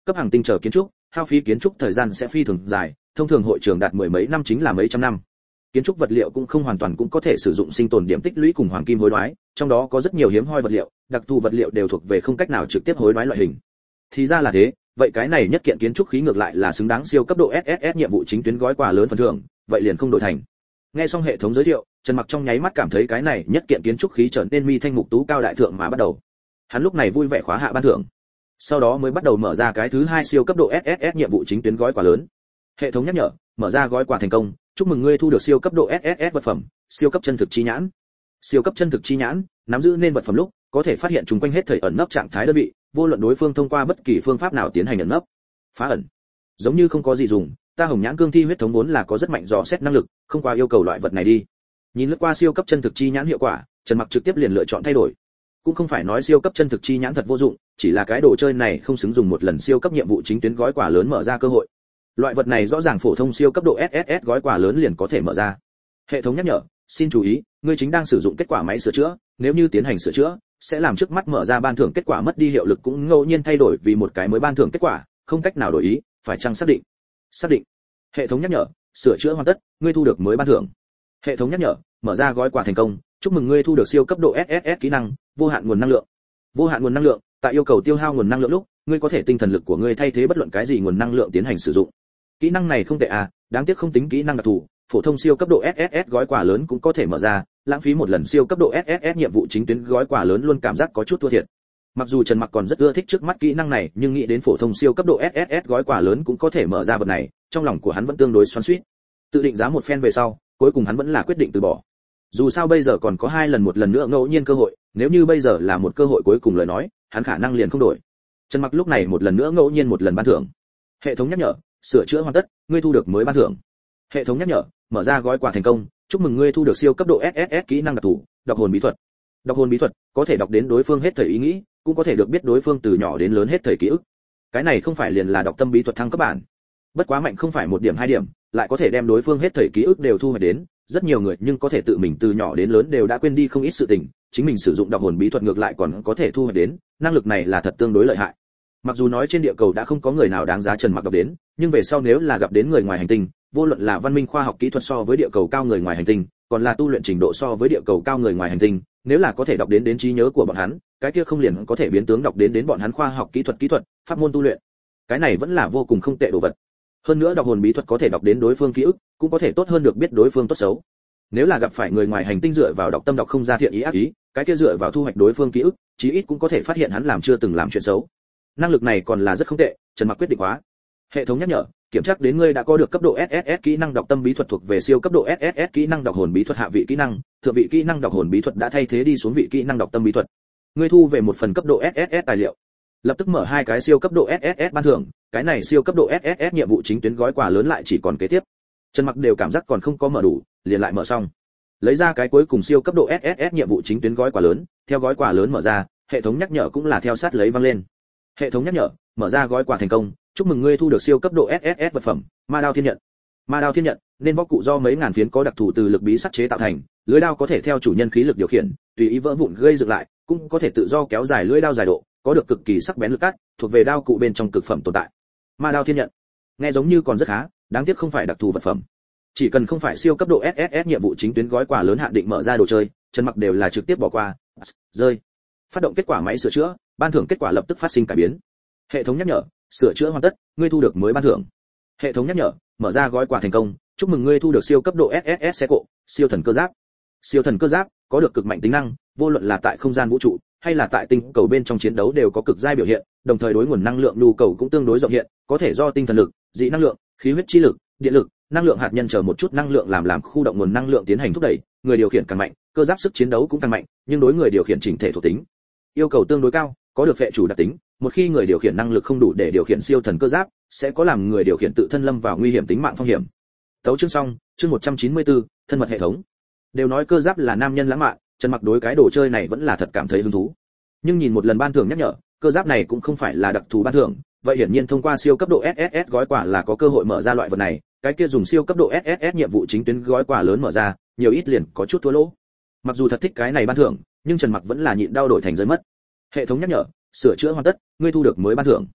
S1: cấp hàng tinh chờ kiến trúc, hao phí kiến trúc thời gian sẽ phi thường dài, thông thường hội trường đạt mười mấy năm chính là mấy trăm năm. Kiến trúc vật liệu cũng không hoàn toàn cũng có thể sử dụng sinh tồn điểm tích lũy cùng hoàng kim hối đoái, trong đó có rất nhiều hiếm hoi vật liệu, đặc thù vật liệu đều thuộc về không cách nào trực tiếp hối đoái loại hình. Thì ra là thế, vậy cái này nhất kiện kiến trúc khí ngược lại là xứng đáng siêu cấp độ SSS nhiệm vụ chính tuyến gói quà lớn phần thưởng, vậy liền không đổi thành. Nghe xong hệ thống giới thiệu, Trần Mặc trong nháy mắt cảm thấy cái này nhất kiện kiến trúc khí trở nên mi thanh mục tú cao đại thượng mà bắt đầu. Hắn lúc này vui vẻ khóa hạ ban thưởng. Sau đó mới bắt đầu mở ra cái thứ hai siêu cấp độ SSS nhiệm vụ chính tuyến gói quà lớn. Hệ thống nhắc nhở, mở ra gói quà thành công, chúc mừng ngươi thu được siêu cấp độ SSS vật phẩm, siêu cấp chân thực chi nhãn. Siêu cấp chân thực chi nhãn, nắm giữ nên vật phẩm lúc, có thể phát hiện chúng quanh hết thảy ẩn nấp trạng thái đơn vị, vô luận đối phương thông qua bất kỳ phương pháp nào tiến hành ẩn nấp. Phá ẩn. Giống như không có gì dùng, ta hồng nhãn cương thi huyết thống vốn là có rất mạnh dò xét năng lực, không qua yêu cầu loại vật này đi. Nhìn lướt qua siêu cấp chân thực chi nhãn hiệu quả, Trần Mặc trực tiếp liền lựa chọn thay đổi. Cũng không phải nói siêu cấp chân thực chi nhãn thật vô dụng, chỉ là cái đồ chơi này không xứng dùng một lần siêu cấp nhiệm vụ chính tuyến gói quà lớn mở ra cơ hội. Loại vật này rõ ràng phổ thông siêu cấp độ SSS gói quà lớn liền có thể mở ra. Hệ thống nhắc nhở, xin chú ý, ngươi chính đang sử dụng kết quả máy sửa chữa, nếu như tiến hành sửa chữa, sẽ làm trước mắt mở ra ban thưởng kết quả mất đi hiệu lực cũng ngẫu nhiên thay đổi vì một cái mới ban thưởng kết quả, không cách nào đổi ý, phải chăng xác định? Xác định. Hệ thống nhắc nhở, sửa chữa hoàn tất, ngươi thu được mới ban thưởng. Hệ thống nhắc nhở, mở ra gói quà thành công, chúc mừng ngươi thu được siêu cấp độ SSS kỹ năng, vô hạn nguồn năng lượng. Vô hạn nguồn năng lượng, tại yêu cầu tiêu hao nguồn năng lượng lúc, ngươi có thể tinh thần lực của ngươi thay thế bất luận cái gì nguồn năng lượng tiến hành sử dụng. Kỹ năng này không tệ à, đáng tiếc không tính kỹ năng đặc thù, phổ thông siêu cấp độ SSS gói quà lớn cũng có thể mở ra, lãng phí một lần siêu cấp độ SSS nhiệm vụ chính tuyến gói quà lớn luôn cảm giác có chút thua thiệt. Mặc dù Trần Mặc còn rất ưa thích trước mắt kỹ năng này, nhưng nghĩ đến phổ thông siêu cấp độ SSS gói quà lớn cũng có thể mở ra vật này, trong lòng của hắn vẫn tương đối xoắn xuýt. Tự định giá một phen về sau, cuối cùng hắn vẫn là quyết định từ bỏ. Dù sao bây giờ còn có một lần nữa ngẫu nhiên cơ hội, nếu như bây giờ là một cơ hội cuối cùng lời nói, hắn khả năng liền không đổi. Trần Mặc lúc này một lần nữa ngẫu nhiên một lần ban thưởng. Hệ thống nhắc nhở, sửa chữa hoàn tất, ngươi thu được mới ban thưởng. Hệ thống nhắc nhở, mở ra gói quà thành công, chúc mừng ngươi thu được siêu cấp độ SSS kỹ năng đặc thù, đọc hồn bí thuật. Đọc hồn bí thuật có thể đọc đến đối phương hết thảy ý nghĩ, cũng có thể được biết đối phương từ nhỏ đến lớn hết thảy ký ức. Cái này không phải liền là đọc tâm bí thuật thăng cấp bản. Bất quá mạnh không phải một điểm hai điểm, lại có thể đem đối phương hết thảy ký ức đều thu hoạch đến, rất nhiều người nhưng có thể tự mình từ nhỏ đến lớn đều đã quên đi không ít sự tình, chính mình sử dụng đọc hồn bí thuật ngược lại còn có thể thu hoạch đến, năng lực này là thật tương đối lợi hại. Mặc dù nói trên địa cầu đã không có người nào đáng giá Trần Mặc đọc đến, nhưng về sau nếu là gặp đến người ngoài hành tinh, vô luận là văn minh khoa học kỹ thuật so với địa cầu cao người ngoài hành tinh, còn là tu luyện trình độ so với địa cầu cao người ngoài hành tinh, nếu là có thể đọc đến trí nhớ của bọn hắn, cái kia không liền có thể biến tướng đọc đến bọn hắn khoa học kỹ thuật, pháp môn tu luyện. Cái này vẫn là vô cùng không tệ đồ vật. Hơn nữa đọc hồn bí thuật có thể đọc đến đối phương ký ức, cũng có thể tốt hơn được biết đối phương tốt xấu. Nếu là gặp phải người ngoài hành tinh dựa vào đọc tâm đọc không ra thiện ý ác ý, cái kia dựa vào thu hoạch đối phương ký ức, chí ít cũng có thể phát hiện hắn làm chưa từng làm chuyện xấu. Năng lực này còn là rất không tệ, Trần Mặc quyết định hóa. Hệ thống nhắc nhở, kiểm tra đến ngươi đã có được cấp độ SSS kỹ năng đọc tâm bí thuật thuộc về siêu cấp độ SSS kỹ năng đọc hồn bí thuật hạ vị kỹ năng, thượng vị kỹ năng đọc hồn bí thuật đã thay thế đi xuống vị kỹ năng đọc tâm bí thuật. Ngươi thu về một phần cấp độ SSS tài liệu. Lập tức mở hai cái siêu cấp độ SSS ban thưởng, cái này siêu cấp độ SSS nhiệm vụ chính tuyến gói quà lớn lại chỉ còn kế tiếp. Trần Mặc đều cảm giác còn không có mở đủ, liền lại mở xong. Lấy ra cái cuối cùng siêu cấp độ SSS nhiệm vụ chính tuyến gói quà lớn, theo gói quà lớn mở ra, hệ thống nhắc nhở cũng là theo sát lấy vang lên. Hệ thống nhắc nhở, mở ra gói quà thành công, chúc mừng ngươi thu được siêu cấp độ SSS vật phẩm, ma đao thiên nhận. Ma đao thiên nhận, nên võ cụ do mấy ngàn phiến có đặc thù từ lực bí sắt chế tạo thành, lưỡi đao có thể theo chủ nhân khí lực điều khiển, tùy ý vỡ vụn gây dựng lại, cũng có thể tự do kéo dài lưỡi đao dài độ, có được cực kỳ sắc bén lực cắt, thuộc về đao cụ bên trong cực phẩm tồn tại. Ma đao thiên nhận, nghe giống như còn rất khá, đáng tiếc không phải đặc thù vật phẩm. Chỉ cần không phải siêu cấp độ SSS nhiệm vụ chính tuyến gói quà lớn hạn định mở ra đồ chơi, Trần Mặc đều là trực tiếp bỏ qua, rơi. Phát động kết quả máy sửa chữa, ban thưởng kết quả lập tức phát sinh cải biến. Hệ thống nhắc nhở, sửa chữa hoàn tất, ngươi thu được mới ban thưởng. Hệ thống nhắc nhở, mở ra gói quà thành công, chúc mừng ngươi thu được siêu cấp độ SSS xe cộ, siêu thần cơ giáp. Siêu thần cơ giáp có được cực mạnh tính năng, vô luận là tại không gian vũ trụ hay là tại tinh cầu bên trong chiến đấu đều có cực giai biểu hiện, đồng thời đối nguồn năng lượng nhu cầu cũng tương đối rộng hiện, có thể do tinh thần lực, dị năng lượng, khí huyết chi lực, điện lực, năng lượng hạt nhân chờ một chút năng lượng làm khu động nguồn năng lượng tiến hành thúc đẩy, người điều khiển càng mạnh, cơ giáp sức chiến đấu cũng càng mạnh, nhưng đối người điều khiển chỉnh thể thuộc tính yêu cầu tương đối cao, có được phệ chủ đặc tính, một khi người điều khiển năng lực không đủ để điều khiển siêu thần cơ giáp, sẽ có làm người điều khiển tự thân lâm vào nguy hiểm tính mạng phong hiểm. Tấu chương xong, chương 194, thân mật hệ thống. Đều nói cơ giáp là nam nhân lãng mạn, Trần Mặc đối cái đồ chơi này vẫn là thật cảm thấy hứng thú. Nhưng nhìn một lần ban thưởng nhắc nhở, cơ giáp này cũng không phải là đặc thù ban thưởng, vậy hiển nhiên thông qua siêu cấp độ SSS gói quà là có cơ hội mở ra loại vật này, cái kia dùng siêu cấp độ SSS nhiệm vụ chính tuyến gói quà lớn mở ra, nhiều ít liền có chút thua lỗ. Mặc dù thật thích cái này ban thưởng, nhưng Trần Mặc vẫn là nhịn đau đổi thành rơi mất. Hệ thống nhắc nhở, sửa chữa hoàn tất, ngươi thu được mới ban thưởng.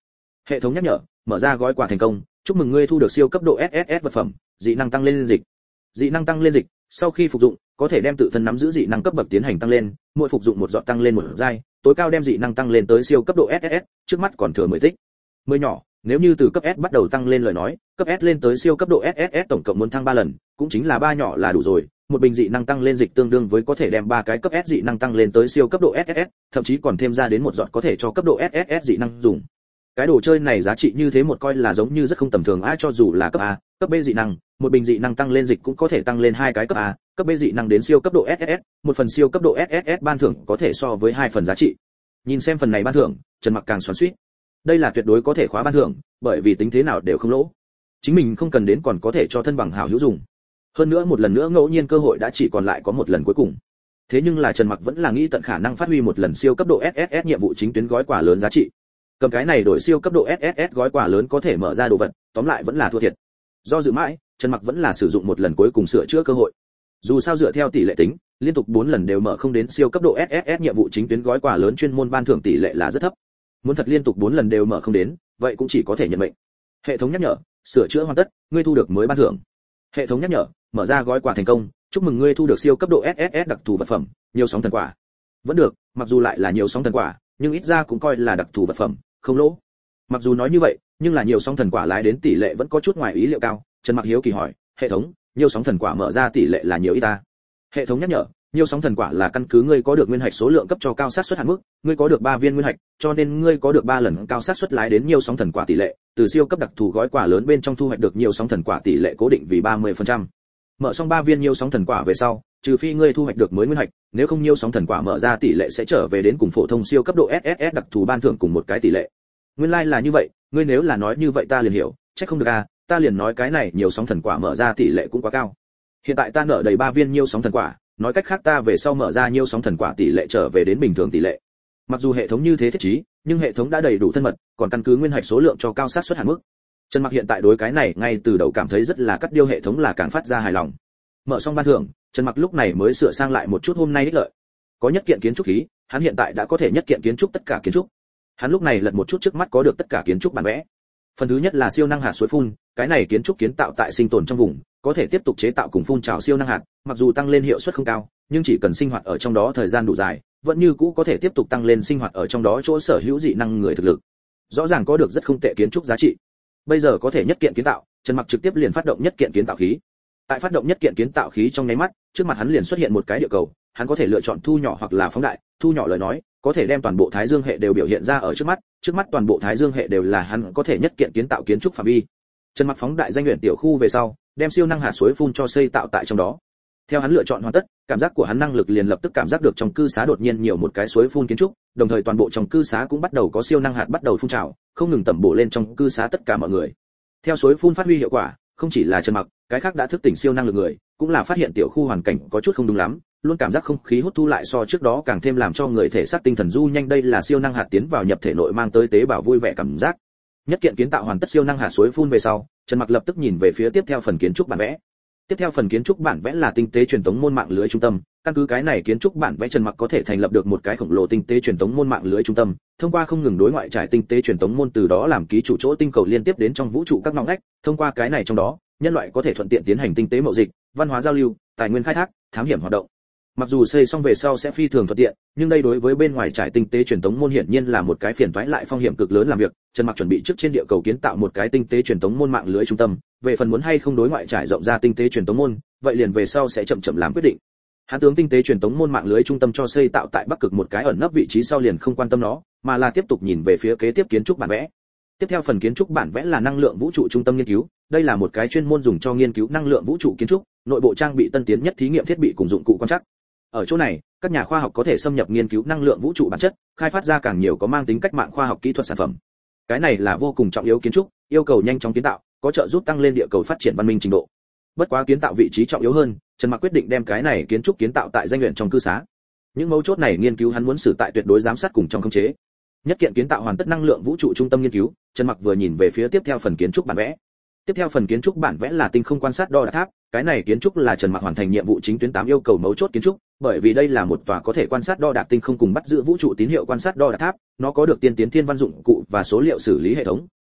S1: Hệ thống nhắc nhở, mở ra gói quà thành công, chúc mừng ngươi thu được siêu cấp độ SSS vật phẩm, dị năng tăng lên dịch. Dị năng tăng lên dịch, sau khi phục dụng, có thể đem tự thân nắm giữ dị năng cấp bậc tiến hành tăng lên, mỗi phục dụng một giọt tăng lên một giai, tối cao đem dị năng tăng lên tới siêu cấp độ SSS, trước mắt còn thừa 10 tích. 10 nhỏ, nếu như từ cấp S bắt đầu tăng lên lời nói, cấp S lên tới siêu cấp độ SSS tổng cộng muốn thăng 3 lần, cũng chính là 3 nhỏ là đủ rồi. Một bình dị năng tăng lên dịch tương đương với có thể đem 3 cái cấp S dị năng tăng lên tới siêu cấp độ SSS, thậm chí còn thêm ra đến một giọt có thể cho cấp độ SSS dị năng dùng. Cái đồ chơi này giá trị như thế một coi là giống như rất không tầm thường a, cho dù là cấp A, cấp B dị năng, một bình dị năng tăng lên dịch cũng có thể tăng lên 2 cái cấp A, cấp B dị năng đến siêu cấp độ SSS, một phần siêu cấp độ SSS ban thưởng có thể so với 2 phần giá trị. Nhìn xem phần này ban thưởng, Trần Mặc càng xoắn xuýt. Đây là tuyệt đối có thể khóa ban thưởng, bởi vì tính thế nào đều không lỗ. Chính mình không cần đến còn có thể cho thân bằng hảo hữu dùng. Hơn nữa một lần nữa ngẫu nhiên cơ hội đã chỉ còn lại có một lần cuối cùng. Thế nhưng là Trần Mặc vẫn là nghĩ tận khả năng phát huy một lần siêu cấp độ SSS nhiệm vụ chính tuyến gói quà lớn giá trị. Cầm cái này đổi siêu cấp độ SSS gói quà lớn có thể mở ra đồ vật, tóm lại vẫn là thua thiệt. Do dự mãi, Trần Mặc vẫn là sử dụng một lần cuối cùng sửa chữa cơ hội. Dù sao dựa theo tỷ lệ tính, liên tục 4 lần đều mở không đến siêu cấp độ SSS nhiệm vụ chính tuyến gói quà lớn chuyên môn ban thưởng tỷ lệ là rất thấp. Muốn thật liên tục 4 lần đều mở không đến, vậy cũng chỉ có thể nhận mệnh. Hệ thống nhắc nhở, sửa chữa hoàn tất, ngươi thu được mới ban thưởng. Hệ thống nhắc nhở, mở ra gói quà thành công, chúc mừng ngươi thu được siêu cấp độ SSS đặc thù vật phẩm, nhiều sóng thần quả. Vẫn được, mặc dù lại là nhiều sóng thần quả, nhưng ít ra cũng coi là đặc thù vật phẩm, không lỗ. Mặc dù nói như vậy, nhưng là nhiều sóng thần quả lái đến tỷ lệ vẫn có chút ngoài ý liệu cao. Trần Mặc hiếu kỳ hỏi, hệ thống, nhiều sóng thần quả mở ra tỷ lệ là nhiều ít ta? Hệ thống nhắc nhở, nhiều sóng thần quả là căn cứ ngươi có được nguyên hạch số lượng cấp cho cao sát suất hạn mức, ngươi có được 3 viên nguyên hạch, cho nên ngươi có được 3 lần cao sát suất lái đến nhiều sóng thần quả tỷ lệ, từ siêu cấp đặc thù gói quà lớn bên trong thu hoạch được nhiều sóng thần quả tỷ lệ cố định vì 30%. Mở xong 3 viên nhiều sóng thần quả về sau, trừ phi ngươi thu hoạch được mới nguyên hạch, nếu không nhiều sóng thần quả mở ra tỷ lệ sẽ trở về đến cùng phổ thông siêu cấp độ SSS đặc thù ban thưởng cùng một cái tỷ lệ. Nguyên lai là như vậy, ngươi nếu là nói như vậy ta liền hiểu, chắc không được a, ta liền nói cái này nhiều sóng thần quả mở ra tỷ lệ cũng quá cao. Hiện tại ta nợ đầy 3 viên nhiều sóng thần quả, nói cách khác ta về sau mở ra nhiều sóng thần quả tỷ lệ trở về đến bình thường tỷ lệ. Mặc dù hệ thống như thế thiết trí, nhưng hệ thống đã đầy đủ thân mật, còn căn cứ nguyên hạch số lượng cho cao sát suất hạn mức. Trần Mặc hiện tại đối cái này ngay từ đầu cảm thấy rất là cắt điêu hệ thống là càng phát ra hài lòng. Mở xong ban thưởng, Trần Mặc lúc này mới sửa sang lại một chút hôm nay ích lợi. Có nhất kiện kiến trúc khí, hắn hiện tại đã có thể nhất kiện kiến trúc tất cả kiến trúc. Hắn lúc này lật một chút trước mắt có được tất cả kiến trúc bản vẽ. Phần thứ nhất là siêu năng hạt suối phun, cái này kiến trúc kiến tạo tại sinh tồn trong vùng, có thể tiếp tục chế tạo cùng phun trào siêu năng hạt, mặc dù tăng lên hiệu suất không cao, nhưng chỉ cần sinh hoạt ở trong đó thời gian đủ dài, vẫn như cũ có thể tiếp tục tăng lên sinh hoạt ở trong đó chỗ sở hữu dị năng người thực lực. Rõ ràng có được rất không tệ kiến trúc giá trị. Bây giờ có thể nhất kiện kiến tạo, Trần Mặc trực tiếp liền phát động nhất kiện kiến tạo khí. Tại phát động nhất kiện kiến tạo khí trong nháy mắt, trước mặt hắn liền xuất hiện một cái địa cầu, hắn có thể lựa chọn thu nhỏ hoặc là phóng đại, thu nhỏ lời nói, có thể đem toàn bộ Thái Dương hệ đều biểu hiện ra ở trước mắt toàn bộ Thái Dương hệ đều là hắn có thể nhất kiện kiến tạo kiến trúc phạm vi. Trần Mặc phóng đại danh nguyện tiểu khu về sau, đem siêu năng hạt suối phun cho xây tạo tại trong đó. Theo hắn lựa chọn hoàn tất, cảm giác của hắn năng lực liền lập tức cảm giác được trong cư xá đột nhiên nhiều một cái suối phun kiến trúc, đồng thời toàn bộ trong cư xá cũng bắt đầu có siêu năng hạt bắt đầu phun trào, không ngừng tẩm bổ lên trong cư xá tất cả mọi người. Theo suối phun phát huy hiệu quả, không chỉ là Trần Mặc, cái khác đã thức tỉnh siêu năng lực người, cũng là phát hiện tiểu khu hoàn cảnh có chút không đúng lắm, luôn cảm giác không khí hút thu lại so trước đó càng thêm làm cho người thể xác tinh thần du nhanh, đây là siêu năng hạt tiến vào nhập thể nội mang tới tế bào vui vẻ cảm giác. Nhất kiện kiến tạo hoàn tất siêu năng hạt suối phun về sau, Trần Mặc lập tức nhìn về phía tiếp theo phần kiến trúc bản vẽ. Tiếp theo phần kiến trúc bản vẽ là tinh tế truyền tống môn mạng lưới trung tâm, căn cứ cái này kiến trúc bản vẽ Trần Mặc có thể thành lập được một cái khổng lồ tinh tế truyền tống môn mạng lưới trung tâm, thông qua không ngừng đối ngoại trải tinh tế truyền tống môn từ đó làm ký chủ chỗ tinh cầu liên tiếp đến trong vũ trụ các ngóc ngách, thông qua cái này trong đó, nhân loại có thể thuận tiện tiến hành tinh tế mậu dịch, văn hóa giao lưu, tài nguyên khai thác, thám hiểm hoạt động. Mặc dù xây xong về sau sẽ phi thường thuận tiện, nhưng đây đối với bên ngoài trải tinh tế truyền tống môn hiển nhiên là một cái phiền toái lại phong hiểm cực lớn làm việc. Trần Mặc chuẩn bị trước trên địa cầu kiến tạo một cái tinh tế truyền tống môn mạng lưới trung tâm, về phần muốn hay không đối ngoại trải rộng ra tinh tế truyền tống môn, vậy liền về sau sẽ chậm chậm làm quyết định. Hắn tướng tinh tế truyền tống môn mạng lưới trung tâm cho xây tạo tại Bắc Cực một cái ẩn nấp vị trí sau liền không quan tâm nó, mà là tiếp tục nhìn về phía kế tiếp kiến trúc bản vẽ. Tiếp theo phần kiến trúc bản vẽ là năng lượng vũ trụ trung tâm nghiên cứu, đây là một cái chuyên môn dùng cho nghiên cứu năng lượng vũ trụ kiến trúc, nội bộ trang bị tân tiến nhất thí nghiệm thiết bị cùng dụng cụ quan trắc. Ở chỗ này, các nhà khoa học có thể xâm nhập nghiên cứu năng lượng vũ trụ bản chất, khai phát ra càng nhiều có mang tính cách mạng khoa học kỹ thuật sản phẩm. Cái này là vô cùng trọng yếu kiến trúc, yêu cầu nhanh chóng kiến tạo, có trợ giúp tăng lên địa cầu phát triển văn minh trình độ. Bất quá kiến tạo vị trí trọng yếu hơn, Trần Mặc quyết định đem cái này kiến trúc kiến tạo tại danh luyện trong cư xá. Những mấu chốt này nghiên cứu hắn muốn xử tại tuyệt đối giám sát cùng trong khống chế. Nhất kiện kiến tạo hoàn tất năng lượng vũ trụ trung tâm nghiên cứu, Trần Mặc vừa nhìn về phía tiếp theo phần kiến trúc bản vẽ. Tiếp theo phần kiến trúc bản vẽ là tinh không quan sát đo đạc tháp, cái này kiến trúc là Trần Mặc hoàn thành nhiệm vụ chính tuyến 8 yêu cầu mấu chốt kiến trúc, bởi vì đây là một tòa có thể quan sát đo đạc tinh không cùng bắt giữ vũ trụ tín hiệu quan sát đo đạc tháp, nó có được tiên tiến thiên văn dụng cụ và số liệu xử lý hệ thống,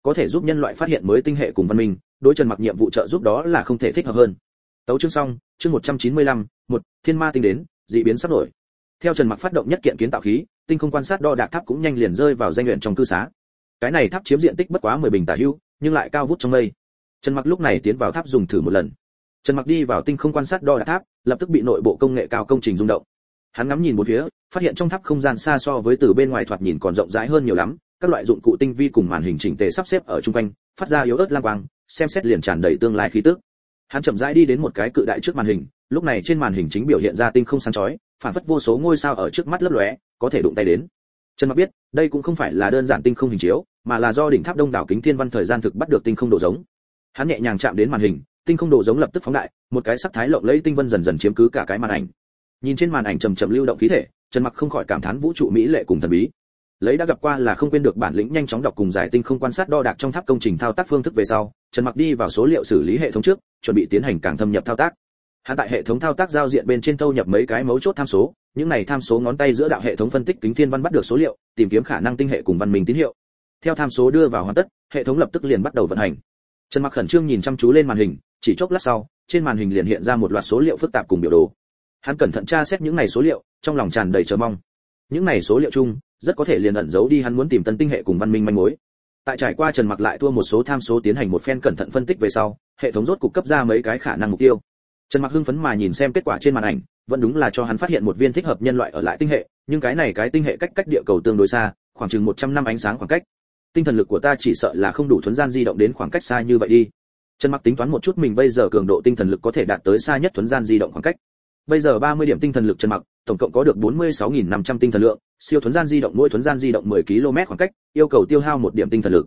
S1: có thể giúp nhân loại phát hiện mới tinh hệ cùng văn minh, đối Trần Mặc nhiệm vụ trợ giúp đó là không thể thích hợp hơn. Tấu chương xong, chương 195, Thiên Ma tinh đến, dị biến sắp nổi. Theo Trần Mặc phát động nhất kiện kiến tạo khí, tinh không quan sát đo đạc tháp cũng nhanh liền rơi vào danh luyện trong cư xá. Cái này tháp chiếm diện tích bất quá 10 bình tả hữu, nhưng lại cao vút trong mây. Trần Mặc lúc này tiến vào tháp dùng thử một lần. Trần Mặc đi vào tinh không quan sát đo đạc tháp, lập tức bị nội bộ công nghệ cao công trình rung động. Hắn ngắm nhìn bốn phía, phát hiện trong tháp không gian xa so với từ bên ngoài thoạt nhìn còn rộng rãi hơn nhiều lắm, các loại dụng cụ tinh vi cùng màn hình chỉnh tề sắp xếp ở trung quanh, phát ra yếu ớt lam quang, xem xét liền tràn đầy tương lai khí tức. Hắn chậm rãi đi đến một cái cự đại trước màn hình, lúc này trên màn hình chính biểu hiện ra tinh không sáng chói, phản phất vô số ngôi sao ở trước mắt lấp lóe, có thể đụng tay đến. Trần Mặc biết, đây cũng không phải là đơn giản tinh không hình chiếu, mà là do đỉnh tháp đông đảo kính thiên văn thời gian thực bắt được tinh không độ giống. Hắn nhẹ nhàng chạm đến màn hình, tinh không độ giống lập tức phóng đại, một cái sắc thái lộng lẫy tinh vân dần dần chiếm cứ cả cái màn ảnh. Nhìn trên màn ảnh chậm chậm lưu động khí thể, Trần Mặc không khỏi cảm thán vũ trụ mỹ lệ cùng thần bí. Lấy đã gặp qua là không quên được bản lĩnh nhanh chóng đọc cùng giải tinh không quan sát đo đạc trong tháp công trình thao tác phương thức về sau, Trần Mặc đi vào số liệu xử lý hệ thống trước, chuẩn bị tiến hành càng thâm nhập thao tác. Hắn tại hệ thống thao tác giao diện bên trên thâu nhập mấy cái mấu chốt tham số, những này tham số ngón tay giữa đạo hệ thống phân tích kính thiên văn bắt được số liệu, tìm kiếm khả năng tinh hệ cùng văn minh tín hiệu. Theo tham số đưa vào hoàn tất, hệ thống lập tức liền bắt đầu vận hành. Trần Mặc khẩn trương nhìn chăm chú lên màn hình, chỉ chốc lát sau, trên màn hình liền hiện ra một loạt số liệu phức tạp cùng biểu đồ. Hắn cẩn thận tra xét những này số liệu, trong lòng tràn đầy chờ mong. Những này số liệu chung, rất có thể liền ẩn giấu đi hắn muốn tìm tân tinh hệ cùng văn minh manh mối. Tại trải qua Trần Mặc lại thua một số tham số tiến hành một phen cẩn thận phân tích về sau, hệ thống rốt cục cấp ra mấy cái khả năng mục tiêu. Trần Mặc hưng phấn mà nhìn xem kết quả trên màn ảnh, vẫn đúng là cho hắn phát hiện một viên thích hợp nhân loại ở lại tinh hệ, nhưng cái này cái tinh hệ cách địa cầu tương đối xa, khoảng chừng 100 năm ánh sáng khoảng cách. Tinh thần lực của ta chỉ sợ là không đủ thuấn gian di động đến khoảng cách xa như vậy đi. Trần Mặc tính toán một chút mình bây giờ cường độ tinh thần lực có thể đạt tới xa nhất thuấn gian di động khoảng cách. Bây giờ 30 điểm tinh thần lực Trần Mặc, tổng cộng có được 46.500 tinh thần lượng, siêu thuấn gian di động mỗi thuấn gian di động 10 km khoảng cách, yêu cầu tiêu hao 1 điểm tinh thần lực.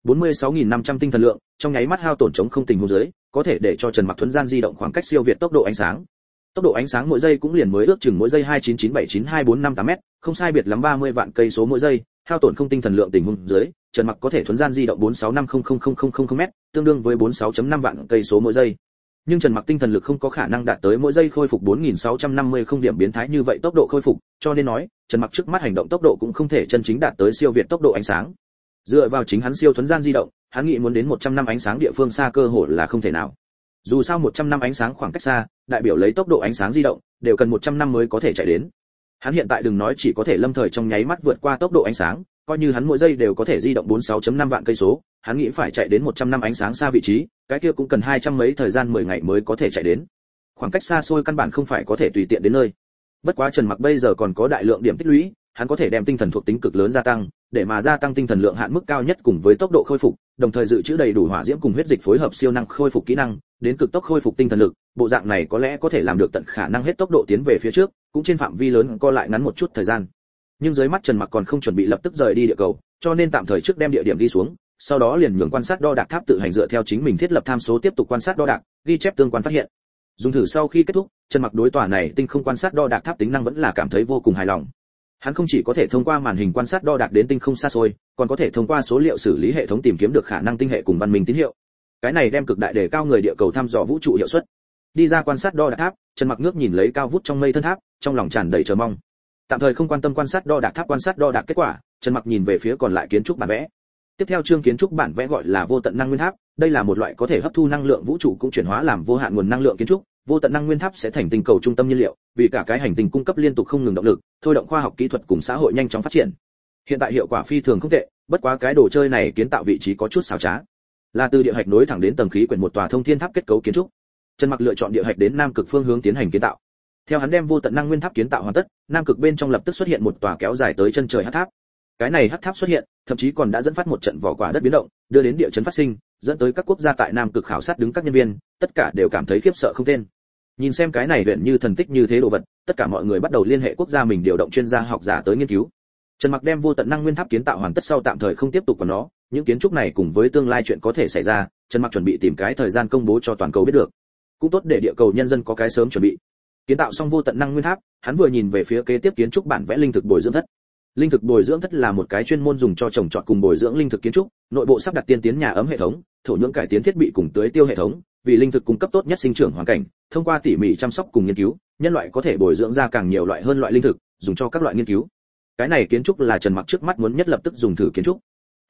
S1: 46.500 tinh thần lượng, trong nháy mắt hao tổn chống không tình huống dưới, có thể để cho Trần Mặc thuấn gian di động khoảng cách siêu việt tốc độ ánh sáng. Tốc độ ánh sáng mỗi giây cũng liền mới ước chừng mỗi giây 299792458m, không sai biệt lắm 30 vạn cây số mỗi giây, hao tổn không tinh thần lượng tình huống dưới, Trần Mặc có thể thuấn gian di động 4650000m, tương đương với 46.5 vạn cây số mỗi giây. Nhưng Trần Mặc tinh thần lực không có khả năng đạt tới mỗi giây khôi phục 4650 không điểm biến thái như vậy tốc độ khôi phục, cho nên nói, Trần Mặc trước mắt hành động tốc độ cũng không thể chân chính đạt tới siêu việt tốc độ ánh sáng. Dựa vào chính hắn siêu thuấn gian di động, hắn nghĩ muốn đến 100 năm ánh sáng địa phương xa cơ hội là không thể nào. Dù sao 100 năm ánh sáng khoảng cách xa, đại biểu lấy tốc độ ánh sáng di động, đều cần 100 năm mới có thể chạy đến. Hắn hiện tại đừng nói chỉ có thể lâm thời trong nháy mắt vượt qua tốc độ ánh sáng, coi như hắn mỗi giây đều có thể di động 46.5 vạn cây số, hắn nghĩ phải chạy đến 100 năm ánh sáng xa vị trí, cái kia cũng cần 200 mấy thời gian 10 ngày mới có thể chạy đến. Khoảng cách xa xôi căn bản không phải có thể tùy tiện đến nơi. Bất quá Trần Mặc bây giờ còn có đại lượng điểm tích lũy, hắn có thể đem tinh thần thuộc tính cực lớn gia tăng, để mà gia tăng tinh thần lượng hạn mức cao nhất cùng với tốc độ khôi phục, đồng thời dự trữ đầy đủ hỏa diễm cùng huyết dịch phối hợp siêu năng khôi phục kỹ năng, đến cực tốc khôi phục tinh thần lực, bộ dạng này có lẽ có thể làm được tận khả năng hết tốc độ tiến về phía trước, cũng trên phạm vi lớn co lại ngắn một chút thời gian. Nhưng dưới mắt Trần Mặc còn không chuẩn bị lập tức rời đi địa cầu, cho nên tạm thời trước đem địa điểm đi xuống, sau đó liền nhường quan sát đo đạc tháp tự hành dựa theo chính mình thiết lập tham số tiếp tục quan sát đo đạc, ghi chép tương quan phát hiện. Dùng thử sau khi kết thúc, Trần Mặc đối tòa này tinh không quan sát đo đạc tháp tính năng vẫn là cảm thấy vô cùng hài lòng. Hắn không chỉ có thể thông qua màn hình quan sát đo đạc đến tinh không xa xôi, còn có thể thông qua số liệu xử lý hệ thống tìm kiếm được khả năng tinh hệ cùng văn minh tín hiệu. Cái này đem cực đại đề cao người địa cầu thăm dò vũ trụ hiệu suất. Đi ra quan sát đo đạc tháp, Trần Mặc ngước nhìn lấy cao vút trong mây thân tháp, trong lòng tràn đầy chờ mong. Tạm thời không quan tâm quan sát đo đạc tháp quan sát đo đạc kết quả, Trần Mặc nhìn về phía còn lại kiến trúc bản vẽ. Tiếp theo chương kiến trúc bản vẽ gọi là vô tận năng nguyên tháp, đây là một loại có thể hấp thu năng lượng vũ trụ cũng chuyển hóa làm vô hạn nguồn năng lượng kiến trúc. Vô tận năng nguyên tháp sẽ thành tinh cầu trung tâm nhiên liệu, vì cả cái hành tinh cung cấp liên tục không ngừng động lực, thôi động khoa học kỹ thuật cùng xã hội nhanh chóng phát triển. Hiện tại hiệu quả phi thường không tệ, bất quá cái đồ chơi này kiến tạo vị trí có chút xảo trá. Là từ địa hạch nối thẳng đến tầng khí quyển một tòa thông thiên tháp kết cấu kiến trúc. Trần Mặc lựa chọn địa hạch đến nam cực phương hướng tiến hành kiến tạo. Theo hắn đem vô tận năng nguyên tháp kiến tạo hoàn tất, nam cực bên trong lập tức xuất hiện một tòa kéo dài tới chân trời hắc tháp. Cái này hắc tháp xuất hiện, thậm chí còn đã dẫn phát một trận vỏ quả đất biến động, đưa đến địa chấn phát sinh, dẫn tới các quốc gia tại nam cực khảo sát đứng các nhân viên, tất cả đều cảm thấy khiếp sợ không tên. Nhìn xem cái này luyện như thần tích như thế đồ vật, tất cả mọi người bắt đầu liên hệ quốc gia mình điều động chuyên gia học giả tới nghiên cứu. Trần Mặc đem vô tận năng nguyên tháp kiến tạo hoàn tất sau tạm thời không tiếp tục còn nó, những kiến trúc này cùng với tương lai chuyện có thể xảy ra, Trần Mặc chuẩn bị tìm cái thời gian công bố cho toàn cầu biết được. Cũng tốt để địa cầu nhân dân có cái sớm chuẩn bị. Kiến tạo xong vô tận năng nguyên tháp, hắn vừa nhìn về phía kế tiếp kiến trúc bản vẽ linh thực bồi dưỡng thất. Linh thực bồi dưỡng thất là một cái chuyên môn dùng cho trồng trọt cùng bồi dưỡng linh thực kiến trúc, nội bộ sắp đặt tiên tiến nhà ấm hệ thống, thổ nhưỡng cải tiến thiết bị cùng tưới tiêu hệ thống, vì linh thực cung cấp tốt nhất sinh trưởng hoàn cảnh, thông qua tỉ mỉ chăm sóc cùng nghiên cứu, nhân loại có thể bồi dưỡng ra càng nhiều loại hơn loại linh thực, dùng cho các loại nghiên cứu. Cái này kiến trúc là Trần Mặc trước mắt muốn nhất lập tức dùng thử kiến trúc.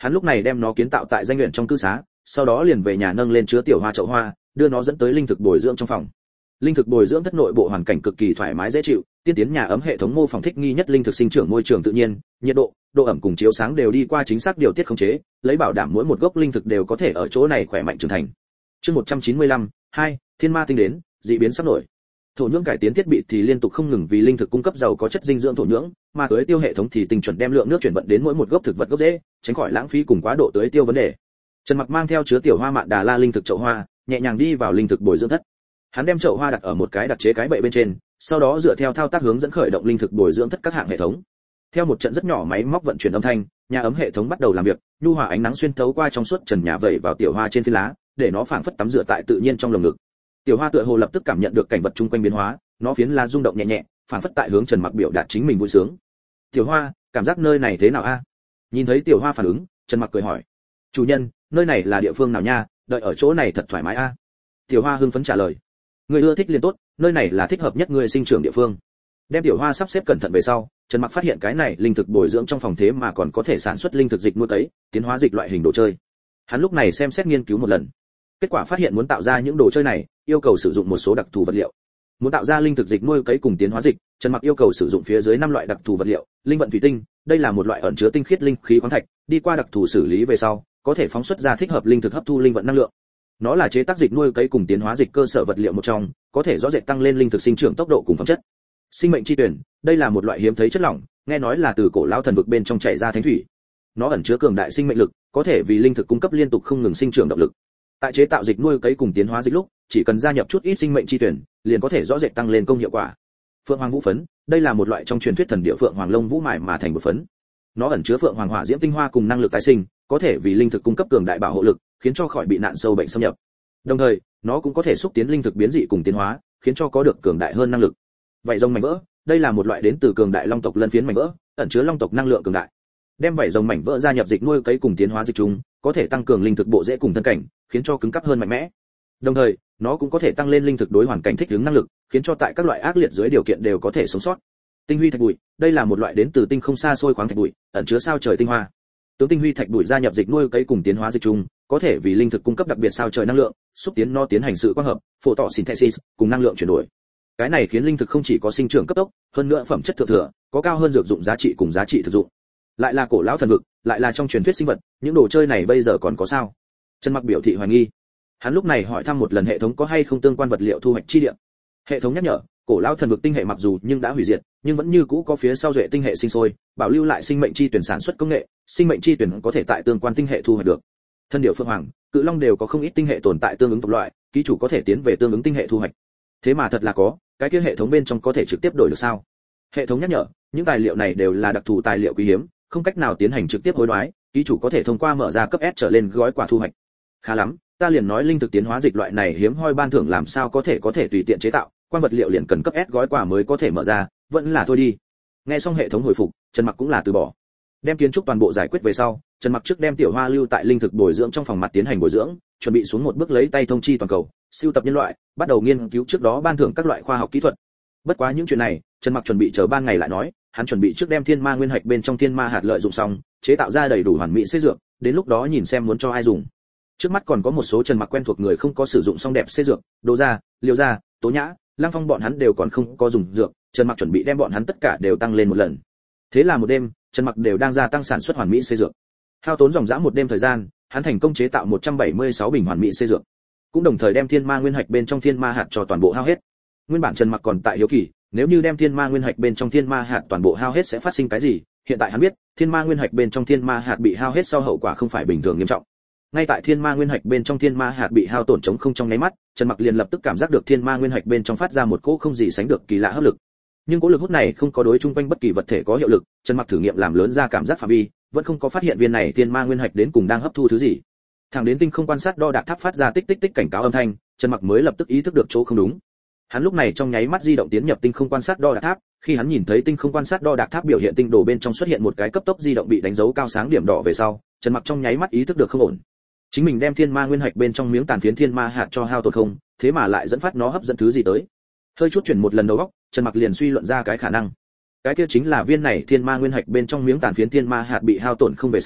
S1: Hắn lúc này đem nó kiến tạo tại danh luyện trong cư xá, sau đó liền về nhà nâng lên chứa tiểu hoa chậu hoa, đưa nó dẫn tới linh thực bồi dưỡng trong phòng. Linh thực bồi dưỡng thất nội bộ hoàn cảnh cực kỳ thoải mái dễ chịu, tiên tiến nhà ấm hệ thống mô phỏng thích nghi nhất linh thực sinh trưởng môi trường tự nhiên, nhiệt độ, độ ẩm cùng chiếu sáng đều đi qua chính xác điều tiết khống chế, lấy bảo đảm mỗi một gốc linh thực đều có thể ở chỗ này khỏe mạnh trưởng thành. Chương 195, 2, Thiên Ma tinh đến, dị biến sắp nổi. Thổ nhưỡng cải tiến thiết bị thì liên tục không ngừng vì linh thực cung cấp giàu có chất dinh dưỡng thổ nhưỡng, mà tưới tiêu hệ thống thì tinh chuẩn đem lượng nước chuyển vận đến mỗi một gốc thực vật gốc rễ, tránh khỏi lãng phí cùng quá độ tưới tiêu vấn đề. Trần Mặc mang theo chứa tiểu hoa mạn đà la linh thực chậu hoa, nhẹ nhàng đi vào linh thực bồi dưỡng thất. Hắn đem chậu hoa đặt ở một cái đặc chế cái bệ bên trên, sau đó dựa theo thao tác hướng dẫn khởi động linh thực bồi dưỡng thất các hạng hệ thống. Theo một trận rất nhỏ máy móc vận chuyển âm thanh, nhà ấm hệ thống bắt đầu làm việc, nhu hòa ánh nắng xuyên thấu qua trong suốt trần nhà vẩy vào tiểu hoa trên phi lá, để nó phảng phất tắm rửa tại tự nhiên trong lồng ngực. Tiểu hoa tựa hồ lập tức cảm nhận được cảnh vật chung quanh biến hóa, nó phiến lá rung động nhẹ nhẹ, phảng phất tại hướng Trần Mặc biểu đạt chính mình vui sướng. Tiểu hoa, cảm giác nơi này thế nào a? Nhìn thấy tiểu hoa phản ứng, Trần Mặc cười hỏi. Chủ nhân, nơi này là địa phương nào nha, đợi ở chỗ này thật thoải mái a. Tiểu hoa hưng phấn trả lời. Người ưa thích liền tốt, nơi này là thích hợp nhất người sinh trưởng địa phương. Đem tiểu hoa sắp xếp cẩn thận về sau, Trần Mặc phát hiện cái này linh thực bồi dưỡng trong phòng thế mà còn có thể sản xuất linh thực dịch nuôi cấy, tiến hóa dịch loại hình đồ chơi. Hắn lúc này xem xét nghiên cứu một lần. Kết quả phát hiện muốn tạo ra những đồ chơi này, yêu cầu sử dụng một số đặc thù vật liệu. Muốn tạo ra linh thực dịch nuôi cấy cùng tiến hóa dịch, Trần Mặc yêu cầu sử dụng phía dưới 5 loại đặc thù vật liệu. Linh vận thủy tinh, đây là một loại ẩn chứa tinh khiết linh khí khoáng thạch, đi qua đặc thù xử lý về sau, có thể phóng xuất ra thích hợp linh thực hấp thu linh vận năng lượng. Nó là chế tác dịch nuôi cấy cùng tiến hóa dịch cơ sở vật liệu một trong, có thể rõ rệt tăng lên linh thực sinh trưởng tốc độ cùng phẩm chất. Sinh mệnh chi tuyển, đây là một loại hiếm thấy chất lỏng, nghe nói là từ cổ lão thần vực bên trong chảy ra thánh thủy. Nó ẩn chứa cường đại sinh mệnh lực, có thể vì linh thực cung cấp liên tục không ngừng sinh trưởng động lực. Tại chế tạo dịch nuôi cấy cùng tiến hóa dịch lúc, chỉ cần gia nhập chút ít sinh mệnh chi tuyển, liền có thể rõ rệt tăng lên công hiệu quả. Phượng Hoàng Vũ phấn, đây là một loại trong truyền thuyết thần địa phượng hoàng lông vũ mài mà thành bột phấn. Nó ẩn chứa phượng hoàng hỏa diễm tinh hoa cùng năng lực tái sinh, có thể vì linh thực cung cấp cường đại bảo hộ lực, khiến cho khỏi bị nạn sâu bệnh xâm nhập. Đồng thời, nó cũng có thể xúc tiến linh thực biến dị cùng tiến hóa, khiến cho có được cường đại hơn năng lực. Vảy rồng mảnh vỡ, đây là một loại đến từ cường đại long tộc lân phiến mảnh vỡ, ẩn chứa long tộc năng lượng cường đại. Đem vảy rồng mảnh vỡ gia nhập dịch nuôi cấy cùng tiến hóa dịch chúng, có thể tăng cường linh thực bộ rễ cùng thân cảnh, khiến cho cứng cáp hơn mạnh mẽ. Đồng thời, nó cũng có thể tăng lên linh thực đối hoàn cảnh thích ứng năng lực, khiến cho tại các loại ác liệt dưới điều kiện đều có thể sống sót. Tinh huy thạch bụi, đây là một loại đến từ tinh không xa xôi khoáng thạch bụi, ẩn chứa sao trời tinh hoa. Tướng tinh huy thạch bụi gia nhập dịch nuôi cấy cùng tiến hóa dịch chung, có thể vì linh thực cung cấp đặc biệt sao trời năng lượng, xúc tiến nó tiến hành sự quang hợp, photosynthesis cùng năng lượng chuyển đổi. Cái này khiến linh thực không chỉ có sinh trưởng cấp tốc, hơn nữa phẩm chất thượng thừa, có cao hơn dược dụng giá trị cùng giá trị thực dụng. Lại là cổ lão thần vực, lại là trong truyền thuyết sinh vật, những đồ chơi này bây giờ còn có sao? Trần Mặc biểu thị hoài nghi. Hắn lúc này hỏi thăm một lần hệ thống có hay không tương quan vật liệu thu hoạch chi địa. Hệ thống nhắc nhở, cổ lão thần vực tinh hệ mặc dù nhưng đã hủy diệt, nhưng vẫn như cũ có phía sau duệ tinh hệ sinh sôi, bảo lưu lại sinh mệnh chi tuyển sản xuất công nghệ, sinh mệnh chi tuyển có thể tại tương quan tinh hệ thu hoạch được. Thân điệu phượng hoàng, cự long đều có không ít tinh hệ tồn tại tương ứng tộc loại, ký chủ có thể tiến về tương ứng tinh hệ thu hoạch. Thế mà thật là có, cái kia hệ thống bên trong có thể trực tiếp đổi được sao? Hệ thống nhắc nhở, những tài liệu này đều là đặc thù tài liệu quý hiếm, không cách nào tiến hành trực tiếp hối đoái, ký chủ có thể thông qua mở ra cấp S trở lên gói quà thu hoạch. Khá lắm, ta liền nói linh thực tiến hóa dịch loại này hiếm hoi ban thưởng làm sao có thể tùy tiện chế tạo, quan vật liệu liền cần cấp S gói quà mới có thể mở ra, vẫn là thôi đi. Nghe xong hệ thống hồi phục, Trần Mặc cũng là từ bỏ. Đem kiến trúc toàn bộ giải quyết về sau, Trần Mặc trước đem tiểu hoa lưu tại linh thực bồi dưỡng trong phòng mặt tiến hành bồi dưỡng, chuẩn bị xuống một bước lấy tay thông chi toàn cầu, siêu tập nhân loại, bắt đầu nghiên cứu trước đó ban thưởng các loại khoa học kỹ thuật. Bất quá những chuyện này, Trần Mặc chuẩn bị chờ ban ngày lại nói, hắn chuẩn bị trước đem thiên ma nguyên hạch bên trong thiên ma hạt lợi dụng xong, chế tạo ra đầy đủ hoàn mỹ xây dược, đến lúc đó nhìn xem muốn cho ai dùng. Trước mắt còn có một số Trần Mặc quen thuộc người không có sử dụng xong đẹp xây dược, Đỗ gia, Liêu gia, Tố Nhã, Lăng Phong bọn hắn đều còn không có dùng dược, Trần Mặc chuẩn bị đem bọn hắn tất cả đều tăng lên một lần. Thế là một đêm, Trần Mặc đều đang gia tăng sản xuất hoàn mỹ xây dược. Hao tốn dòng dã một đêm thời gian, hắn thành công chế tạo 176 bình hoàn mỹ xây dược. Cũng đồng thời đem thiên ma nguyên hạch bên trong thiên ma hạt cho toàn bộ hao hết. Nguyên bản Trần Mặc còn tại hiếu kỳ, nếu như đem thiên ma nguyên hạch bên trong thiên ma hạt toàn bộ hao hết sẽ phát sinh cái gì, hiện tại hắn biết, thiên ma nguyên hạch bên trong thiên ma hạt bị hao hết sau hậu quả không phải bình thường nghiêm trọng. Ngay tại thiên ma nguyên hạch bên trong thiên ma hạt bị hao tổn trống không trong nháy mắt, Trần Mặc liền lập tức cảm giác được thiên ma nguyên hạch bên trong phát ra một cỗ không gì sánh được kỳ lạ hấp lực. Nhưng cỗ lực hút này không có đối chung quanh bất kỳ vật thể có hiệu lực, Trần Mặc thử nghiệm làm lớn ra cảm giác phạm vi, vẫn không có phát hiện viên này thiên ma nguyên hạch đến cùng đang hấp thu thứ gì. Thẳng đến tinh không quan sát đo đạc tháp phát ra tích tích tích cảnh cáo âm thanh, Trần Mặc mới lập tức ý thức được chỗ không đúng. Hắn lúc này trong nháy mắt di động tiến nhập tinh không quan sát đo đạc tháp, khi hắn nhìn thấy tinh không quan sát đo đạc tháp biểu hiện tinh đồ bên trong xuất hiện một cái cấp tốc di động bị đánh dấu cao sáng điểm đỏ về sau, Trần Mặc trong nháy mắt ý thức được không ổn. Chính mình đem thiên ma nguyên hạch bên trong miếng tàn phiến thiên ma hạt cho hao tổn không, thế mà lại dẫn phát nó hấp dẫn thứ gì tới. Hơi chút chuyển một lần đầu óc, Trần Mặc liền suy luận ra cái khả năng. Cái kia chính là viên này thiên ma nguyên hạch bên trong miếng tàn phiến thiên ma hạt bị hao tổn không về sau,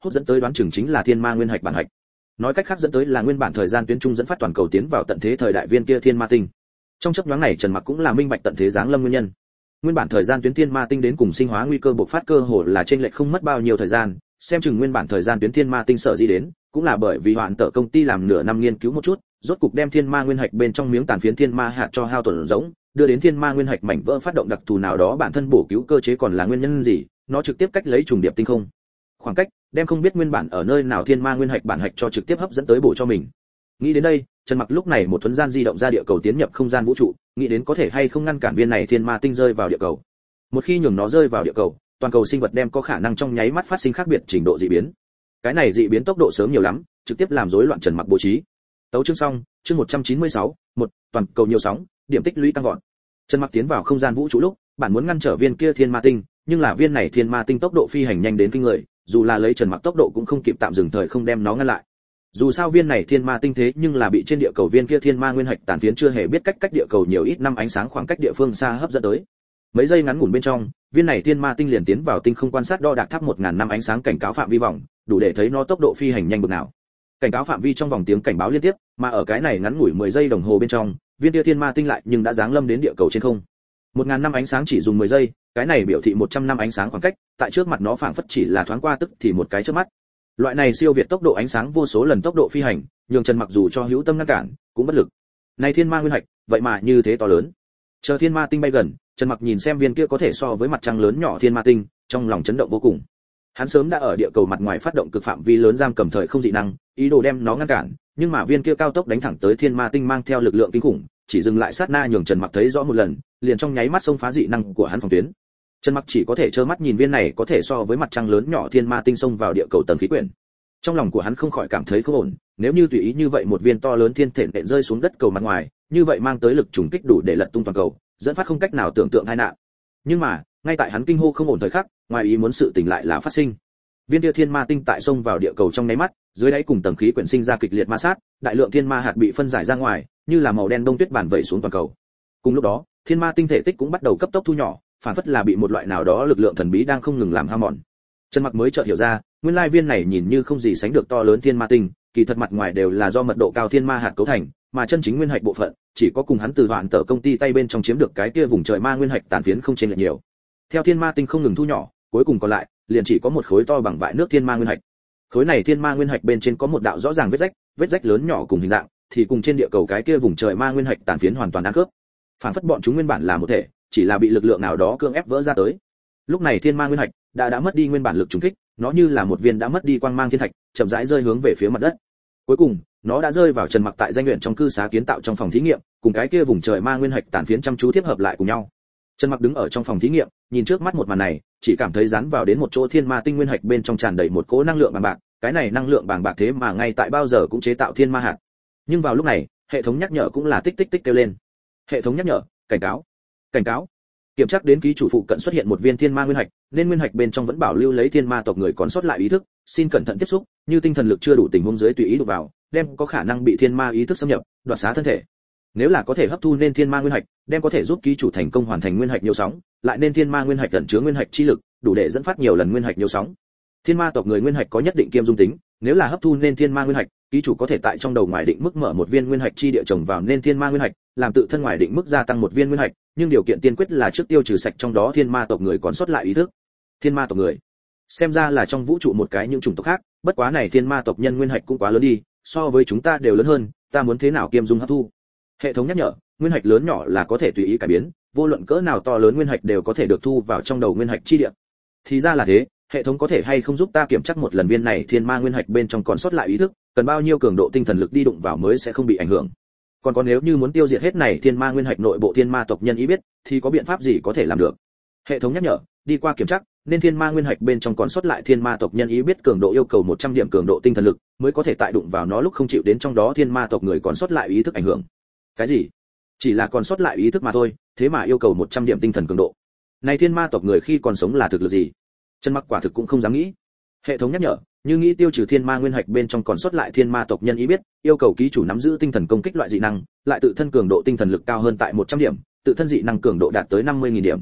S1: hút dẫn tới đoán chừng chính là thiên ma nguyên hạch bản hạch. Nói cách khác dẫn tới là nguyên bản thời gian tuyến trung dẫn phát toàn cầu tiến vào tận thế thời đại viên kia thiên ma tinh. Trong chốc nhoáng này Trần Mặc cũng là minh bạch tận thế giáng lâm nguyên nhân. Nguyên bản thời gian tuyến thiên ma tinh đến cùng sinh hóa nguy cơ bộc phát cơ hồ là trên lệch không mất bao nhiêu thời gian, xem chừng nguyên bản thời gian tuyến thiên ma tinh sở di đến, cũng là bởi vì hoạn tở công ty làm nửa năm nghiên cứu một chút, rốt cục đem thiên ma nguyên hạch bên trong miếng tàn phiến thiên ma hạt cho hao tổn rỗng, đưa đến thiên ma nguyên hạch mảnh vỡ phát động đặc thù nào đó bản thân bổ cứu cơ chế còn là nguyên nhân gì, nó trực tiếp cách lấy trùng điệp tinh không. Khoảng cách, đem không biết nguyên bản ở nơi nào thiên ma nguyên hạch bản hạch cho trực tiếp hấp dẫn tới bổ cho mình. Nghĩ đến đây, Trần Mặc lúc này một thuấn gian di động ra địa cầu tiến nhập không gian vũ trụ, nghĩ đến có thể hay không ngăn cản viên này thiên ma tinh rơi vào địa cầu. Một khi nhường nó rơi vào địa cầu, toàn cầu sinh vật đem có khả năng trong nháy mắt phát sinh khác biệt trình độ dị biến. Cái này dị biến tốc độ sớm nhiều lắm, trực tiếp làm rối loạn Trần Mặc bố trí. Tấu chương xong, chương 196, toàn cầu nhiều sóng, điểm tích lũy tăng vọt. Trần Mặc tiến vào không gian vũ trụ lúc, bản muốn ngăn trở viên kia thiên ma tinh, nhưng là viên này thiên ma tinh tốc độ phi hành nhanh đến kinh người, dù là lấy Trần Mặc tốc độ cũng không kịp tạm dừng thời không đem nó ngăn lại. Dù sao viên này thiên ma tinh thế nhưng là bị trên địa cầu viên kia thiên ma nguyên hạch tàn phiến chưa hề biết cách địa cầu nhiều ít năm ánh sáng khoảng cách địa phương xa hấp dẫn tới. Mấy giây ngắn ngủn bên trong, viên này thiên ma tinh liền tiến vào tinh không quan sát đo đạc tháp 1000 năm ánh sáng cảnh cáo phạm vi vòng, đủ để thấy nó tốc độ phi hành nhanh bực nào. Cảnh cáo phạm vi trong vòng tiếng cảnh báo liên tiếp, mà ở cái này ngắn ngủi 10 giây đồng hồ bên trong, viên kia thiên ma tinh lại nhưng đã giáng lâm đến địa cầu trên không. 1000 năm ánh sáng chỉ dùng 10 giây, cái này biểu thị 100 năm ánh sáng khoảng cách, tại trước mặt nó phảng phất chỉ là thoáng qua tức thì một cái chớp mắt. Loại này siêu việt tốc độ ánh sáng vô số lần tốc độ phi hành, nhường Trần Mặc dù cho hữu tâm ngăn cản, cũng bất lực. Này thiên ma nguyên hạch, vậy mà như thế to lớn. Chờ thiên ma tinh bay gần, Trần Mặc nhìn xem viên kia có thể so với mặt trăng lớn nhỏ thiên ma tinh, trong lòng chấn động vô cùng. Hắn sớm đã ở địa cầu mặt ngoài phát động cực phạm vi lớn giam cầm thời không dị năng, ý đồ đem nó ngăn cản, nhưng mà viên kia cao tốc đánh thẳng tới thiên ma tinh mang theo lực lượng kinh khủng, chỉ dừng lại sát na nhường Trần Mặc thấy rõ một lần, liền trong nháy mắt xông phá dị năng của hắn phòng tuyến. Trần Mặc chỉ có thể trơ mắt nhìn viên này có thể so với mặt trăng lớn nhỏ thiên ma tinh xông vào địa cầu tầng khí quyển. Trong lòng của hắn không khỏi cảm thấy không ổn, nếu như tùy ý như vậy một viên to lớn thiên thể nện rơi xuống đất cầu mặt ngoài, như vậy mang tới lực trùng kích đủ để lật tung toàn cầu, dẫn phát không cách nào tưởng tượng tai nạn. Nhưng mà, ngay tại hắn kinh hô không ổn thời khắc, ngoài ý muốn sự tình lại là phát sinh. Viên kia thiên ma tinh tại xông vào địa cầu trong nháy mắt, dưới đáy cùng tầng khí quyển sinh ra kịch liệt ma sát, đại lượng thiên ma hạt bị phân giải ra ngoài, như là màu đen đông tuyết bản vẩy xuống toàn cầu. Cùng lúc đó, thiên ma tinh thể tích cũng bắt đầu cấp tốc thu nhỏ, phản phất là bị một loại nào đó lực lượng thần bí đang không ngừng làm hao mòn. Trần Mặc mới chợt hiểu ra, nguyên lai viên này nhìn như không gì sánh được to lớn thiên ma tinh, kỳ thật mặt ngoài đều là do mật độ cao thiên ma hạt cấu thành, mà chân chính nguyên hạch bộ phận, chỉ có cùng hắn từ hoạn tở công ty tay bên trong chiếm được cái kia vùng trời ma nguyên hạch tàn phiến không chênh lệch nhiều. Theo thiên ma tinh không ngừng thu nhỏ, cuối cùng còn lại, liền chỉ có một khối to bằng vại nước thiên ma nguyên hạch. Khối này thiên ma nguyên hạch bên trên có một đạo rõ ràng vết rách lớn nhỏ cùng hình dạng, thì cùng trên địa cầu cái kia vùng trời ma nguyên hạch tàn phiến hoàn toàn ăn khớp. Phản phất bọn chúng nguyên bản là một thể, chỉ là bị lực lượng nào đó cưỡng ép vỡ ra tới. Lúc này thiên ma nguyên hạch đã mất đi nguyên bản lực trùng kích, nó như là một viên đã mất đi quang mang thiên thạch, chậm rãi rơi hướng về phía mặt đất. Cuối cùng, nó đã rơi vào Trần Mặc tại danh luyện trong cư xá kiến tạo trong phòng thí nghiệm, cùng cái kia vùng trời ma nguyên hạch tàn phiến chăm chú tiếp hợp lại cùng nhau. Trần Mặc đứng ở trong phòng thí nghiệm, nhìn trước mắt một màn này, chỉ cảm thấy dán vào đến một chỗ thiên ma tinh nguyên hạch bên trong tràn đầy một cỗ năng lượng bàng bạc, cái này năng lượng bàng bạc thế mà ngay tại bao giờ cũng chế tạo thiên ma hạt. Nhưng vào lúc này, hệ thống nhắc nhở cũng là tích tích tích kêu lên. Hệ thống nhắc nhở, cảnh cáo. Kiểm tra đến ký chủ phụ cận xuất hiện một viên thiên ma nguyên hạch, nên nguyên hạch bên trong vẫn bảo lưu lấy thiên ma tộc người còn sót lại ý thức, xin cẩn thận tiếp xúc, như tinh thần lực chưa đủ tình huống dưới tùy ý đụng vào, đem có khả năng bị thiên ma ý thức xâm nhập, đoạt xá thân thể. Nếu là có thể hấp thu nên thiên ma nguyên hạch, đem có thể giúp ký chủ thành công hoàn thành nguyên hạch nhiều sóng, lại nên thiên ma nguyên hạch ẩn chứa nguyên hạch chi lực, đủ để dẫn phát nhiều lần nguyên hạch nhiều sóng. Thiên ma tộc người nguyên hạch có nhất định kiêm dung tính, nếu là hấp thu nên thiên ma nguyên hạch, ký chủ có thể tại trong đầu ngoài định mức mở một viên nguyên hạch chi địa trồng vào nên thiên ma nguyên hạch, làm tự thân ngoài định mức gia tăng một viên nguyên hạch, nhưng điều kiện tiên quyết là trước tiêu trừ sạch trong đó thiên ma tộc người còn sót lại ý thức. Thiên ma tộc người, xem ra là trong vũ trụ một cái những chủng tộc khác, bất quá này thiên ma tộc nhân nguyên hạch cũng quá lớn đi, so với chúng ta đều lớn hơn, ta muốn thế nào kiêm dung hấp thu. Hệ thống nhắc nhở, nguyên hạch lớn nhỏ là có thể tùy ý cải biến, vô luận cỡ nào to lớn nguyên hạch đều có thể được thu vào trong đầu nguyên hạch chi địa. Thì ra là thế, hệ thống có thể hay không giúp ta kiểm tra một lần viên này thiên ma nguyên hạch bên trong còn sót lại ý thức, cần bao nhiêu cường độ tinh thần lực đi đụng vào mới sẽ không bị ảnh hưởng. Còn có nếu như muốn tiêu diệt hết này thiên ma nguyên hạch nội bộ thiên ma tộc nhân ý biết, thì có biện pháp gì có thể làm được. Hệ thống nhắc nhở, đi qua kiểm tra, nên thiên ma nguyên hạch bên trong còn sót lại thiên ma tộc nhân ý biết cường độ yêu cầu 100 điểm cường độ tinh thần lực, mới có thể tại đụng vào nó lúc không chịu đến trong đó thiên ma tộc người còn sót lại ý thức ảnh hưởng. Cái gì? Chỉ là còn sót lại ý thức mà thôi, thế mà yêu cầu 100 điểm tinh thần cường độ. Này thiên ma tộc người khi còn sống là thực lực gì? Trần Mặc quả thực cũng không dám nghĩ. Hệ thống nhắc nhở, như nghĩ tiêu trừ thiên ma nguyên hạch bên trong còn sót lại thiên ma tộc nhân ý biết, yêu cầu ký chủ nắm giữ tinh thần công kích loại dị năng, lại tự thân cường độ tinh thần lực cao hơn tại 100 điểm, tự thân dị năng cường độ đạt tới 50.000 điểm.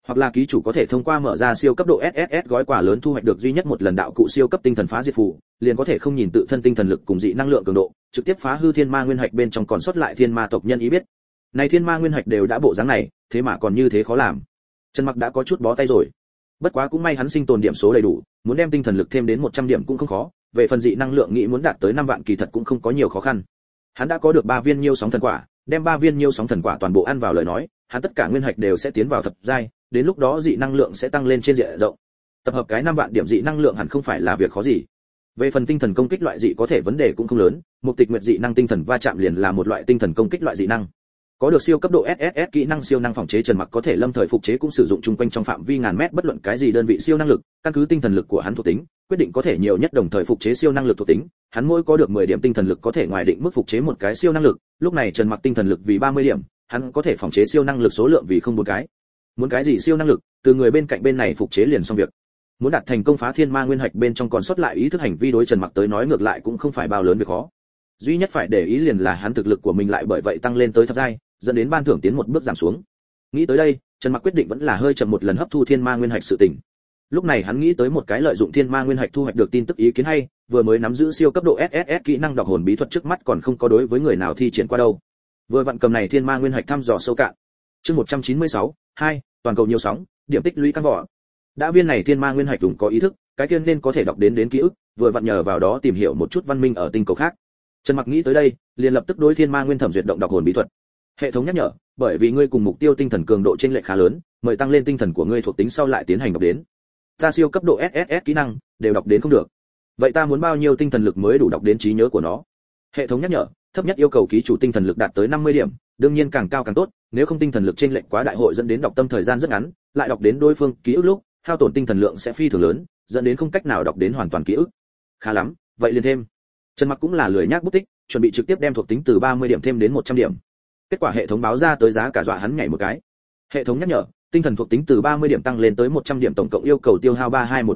S1: Hoặc là ký chủ có thể thông qua mở ra siêu cấp độ SSS gói quà lớn thu hoạch được duy nhất một lần đạo cụ siêu cấp tinh thần phá diệt phù, liền có thể không nhìn tự thân tinh thần lực cùng dị năng lượng cường độ, trực tiếp phá hư thiên ma nguyên hạch bên trong còn sót lại thiên ma tộc nhân ý biết. Này thiên ma nguyên hạch đều đã bộ dáng này, thế mà còn như thế khó làm. Trần Mặc đã có chút bó tay rồi. Bất quá cũng may hắn sinh tồn điểm số đầy đủ, muốn đem tinh thần lực thêm đến 100 điểm cũng không khó, về phần dị năng lượng nghĩ muốn đạt tới 5 vạn kỳ thật cũng không có nhiều khó khăn. Hắn đã có được 3 viên nhiêu sóng thần quả, đem 3 viên nhiêu sóng thần quả toàn bộ ăn vào lời nói, hắn tất cả nguyên hạch đều sẽ tiến vào thập giai, đến lúc đó dị năng lượng sẽ tăng lên trên diện rộng. Tập hợp cái 5 vạn điểm dị năng lượng hẳn không phải là việc khó gì. Về phần tinh thần công kích loại dị có thể vấn đề cũng không lớn, một tịch nguyệt dị năng tinh thần va chạm liền là một loại tinh thần công kích loại dị năng. Có được siêu cấp độ SSS kỹ năng siêu năng phòng chế, Trần Mặc có thể lâm thời phục chế cũng sử dụng chung quanh trong phạm vi ngàn mét bất luận cái gì đơn vị siêu năng lực, căn cứ tinh thần lực của hắn thuộc tính, quyết định có thể nhiều nhất đồng thời phục chế siêu năng lực thuộc tính, hắn mỗi có được 10 điểm tinh thần lực có thể ngoài định mức phục chế một cái siêu năng lực, lúc này Trần Mặc tinh thần lực vì 30 điểm, hắn có thể phòng chế siêu năng lực số lượng vì không một cái. Muốn cái gì siêu năng lực, từ người bên cạnh bên này phục chế liền xong việc. Muốn đạt thành công phá thiên ma nguyên hạch bên trong còn sót lại ý thức hành vi đối Trần Mặc tới nói ngược lại cũng không phải bao lớn việc khó. Duy nhất phải để ý liền là hắn thực lực của mình lại bởi vậy tăng lên tới thập giai, dẫn đến ban thưởng tiến một bước giảm xuống. Nghĩ tới đây, Trần Mặc quyết định vẫn là hơi chậm một lần hấp thu thiên ma nguyên hạch sự tình. Lúc này hắn nghĩ tới một cái lợi dụng thiên ma nguyên hạch thu hoạch được tin tức ý kiến hay, vừa mới nắm giữ siêu cấp độ SSS kỹ năng đọc hồn bí thuật trước mắt còn không có đối với người nào thi triển qua đâu. Vừa vặn cầm này thiên ma nguyên hạch thăm dò sâu cạn. Chương 196, 2, toàn cầu nhiều sóng, điểm tích lũy căn vỏ. Đã viên này thiên ma nguyên hạch dùng có ý thức, cái kia nên có thể đọc đến ký ức, vừa vặn nhờ vào đó tìm hiểu một chút văn minh ở tinh cầu khác. Trần Mặc nghĩ tới đây, liền lập tức đối thiên ma nguyên thẩm duyệt động đọc hồn bí thuật. Hệ thống nhắc nhở, bởi vì ngươi cùng mục tiêu tinh thần cường độ chênh lệch khá lớn, mời tăng lên tinh thần của ngươi thuộc tính sau lại tiến hành đọc đến. Ta siêu cấp độ SSS kỹ năng đều đọc đến không được. Vậy ta muốn bao nhiêu tinh thần lực mới đủ đọc đến trí nhớ của nó? Hệ thống nhắc nhở, thấp nhất yêu cầu ký chủ tinh thần lực đạt tới 50 điểm, đương nhiên càng cao càng tốt, nếu không tinh thần lực chênh lệch quá đại hội dẫn đến đọc tâm thời gian rất ngắn, lại đọc đến đối phương ký ức lúc, hao tổn tinh thần lượng sẽ phi thường lớn, dẫn đến không cách nào đọc đến hoàn toàn ký ức. Khá lắm, vậy liền thêm. Trần Mặc cũng là lười nhác bút tích, chuẩn bị trực tiếp đem thuộc tính từ 30 điểm thêm đến 100 điểm. Kết quả hệ thống báo ra tới giá cả dọa hắn nhảy một cái. Hệ thống nhắc nhở, tinh thần thuộc tính từ 30 điểm tăng lên tới 100 điểm, tổng cộng yêu cầu tiêu hao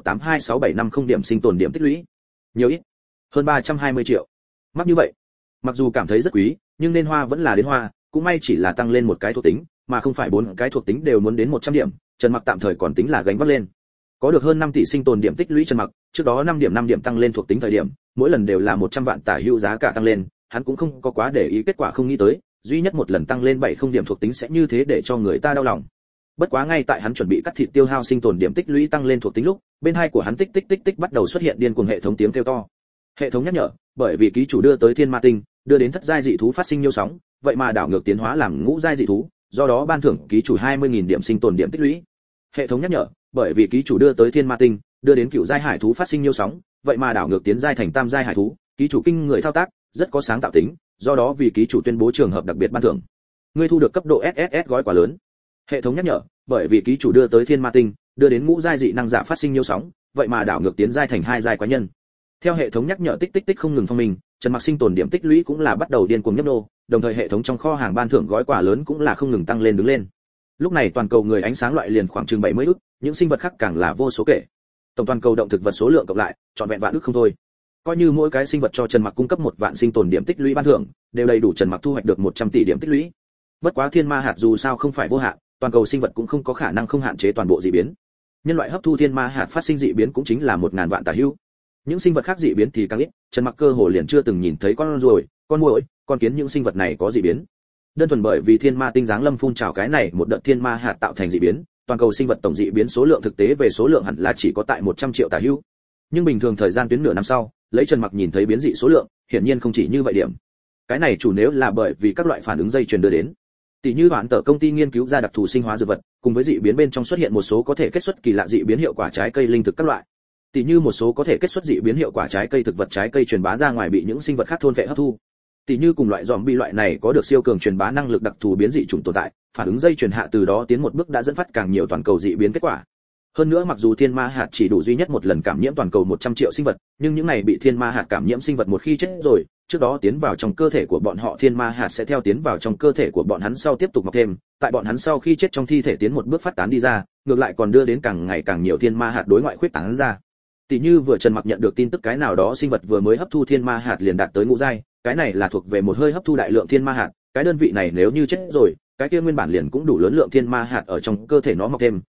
S1: 32182675 điểm sinh tồn điểm tích lũy. Nhiều ít? Hơn 320 triệu. Mắc như vậy. Mặc dù cảm thấy rất quý, nhưng nên hoa vẫn là đến hoa, cũng may chỉ là tăng lên một cái thuộc tính, mà không phải 4 cái thuộc tính đều muốn đến 100 điểm, Trần Mặc tạm thời còn tính là gánh vác lên. Có được hơn 5 tỷ sinh tồn điểm tích lũy Trần Mặc, trước đó 5 điểm tăng lên thuộc tính thời điểm, mỗi lần đều là 100 vạn tả hữu giá cả tăng lên, hắn cũng không có quá để ý, kết quả không nghĩ tới, duy nhất một lần tăng lên 70 điểm thuộc tính sẽ như thế để cho người ta đau lòng. Bất quá ngay tại hắn chuẩn bị cắt thịt tiêu hao sinh tồn điểm tích lũy tăng lên thuộc tính lúc, bên hai của hắn tích tích bắt đầu xuất hiện điên cuồng hệ thống tiếng kêu to. Hệ thống nhắc nhở, bởi vì ký chủ đưa tới thiên ma tinh, đưa đến thất giai dị thú phát sinh nhiêu sóng, vậy mà đảo ngược tiến hóa làm ngũ giai dị thú, do đó ban thưởng ký chủ 20.000 điểm sinh tồn điểm tích lũy. Hệ thống nhắc nhở, bởi vì ký chủ đưa tới thiên ma tinh, đưa đến cựu giai hải thú phát sinh nhiêu sóng, vậy mà đảo ngược tiến giai thành tam giai hải thú, ký chủ kinh người thao tác, rất có sáng tạo tính, do đó vì ký chủ tuyên bố trường hợp đặc biệt ban thưởng. Ngươi thu được cấp độ SSS gói quà lớn. Hệ thống nhắc nhở, bởi vì ký chủ đưa tới thiên ma tinh, đưa đến ngũ giai dị năng giả phát sinh nhiêu sóng, vậy mà đảo ngược tiến giai thành hai giai quái nhân. Theo hệ thống nhắc nhở tích không ngừng phong minh, Trần Mặc sinh tồn điểm tích lũy cũng là bắt đầu điên cuồng nhấp nô, đồng thời hệ thống trong kho hàng ban thưởng gói quà lớn cũng là không ngừng tăng lên đứng lên. Lúc này toàn cầu người ánh sáng loại liền khoảng chừng 70 ức, những sinh vật khác càng là vô số kể. Tổng toàn cầu động thực vật số lượng cộng lại, trọn vẹn vạn ức không thôi. Coi như mỗi cái sinh vật cho Trần Mặc cung cấp 1 vạn sinh tồn điểm tích lũy ban thưởng, đều đầy đủ Trần Mặc thu hoạch được 100 tỷ điểm tích lũy. Bất quá thiên ma hạt dù sao không phải vô hạn, toàn cầu sinh vật cũng không có khả năng không hạn chế toàn bộ dị biến. Nhân loại hấp thu thiên ma hạt phát sinh dị biến cũng chính là 1000 vạn tả hữu. Những sinh vật khác dị biến thì càng ít, Trần Mặc cơ hồ liền chưa từng nhìn thấy con ruồi, con muỗi, con kiến những sinh vật này có dị biến. Đơn thuần bởi vì thiên ma tinh giáng lâm phun trào cái này một đợt thiên ma hạt tạo thành dị biến, toàn cầu sinh vật tổng dị biến số lượng thực tế về số lượng hẳn là chỉ có tại 100 triệu tả hữu. Nhưng bình thường thời gian tuyến nửa năm sau, lấy Trần Mặc nhìn thấy biến dị số lượng, hiển nhiên không chỉ như vậy điểm. Cái này chủ nếu là bởi vì các loại phản ứng dây chuyền đưa đến. Tỷ như bản tờ công ty nghiên cứu ra đặc thù sinh hóa dược vật, cùng với dị biến bên trong xuất hiện một số có thể kết xuất kỳ lạ dị biến hiệu quả trái cây linh thực các loại. Tỷ như một số có thể kết xuất dị biến hiệu quả trái cây thực vật trái cây truyền bá ra ngoài bị những sinh vật khác thôn vệ hấp thu. Tỷ như cùng loại zombie loại này có được siêu cường truyền bá năng lực đặc thù biến dị chủng tồn tại, phản ứng dây chuyền hạ từ đó tiến một bước đã dẫn phát càng nhiều toàn cầu dị biến kết quả. Hơn nữa mặc dù thiên ma hạt chỉ đủ duy nhất một lần cảm nhiễm toàn cầu 100 triệu sinh vật, nhưng những này bị thiên ma hạt cảm nhiễm sinh vật một khi chết rồi, trước đó tiến vào trong cơ thể của bọn họ thiên ma hạt sẽ theo tiến vào trong cơ thể của bọn hắn sau tiếp tục mọc thêm, tại bọn hắn sau khi chết trong thi thể tiến một bước phát tán đi ra, ngược lại còn đưa đến càng ngày càng nhiều thiên ma hạt đối ngoại khuyết tán ra. Tỷ như vừa Trần Mặc nhận được tin tức cái nào đó sinh vật vừa mới hấp thu thiên ma hạt liền đạt tới ngũ giai, cái này là thuộc về một hơi hấp thu đại lượng thiên ma hạt, cái đơn vị này nếu như chết rồi, cái kia nguyên bản liền cũng đủ lớn lượng thiên ma hạt ở trong cơ thể nó mọc thêm,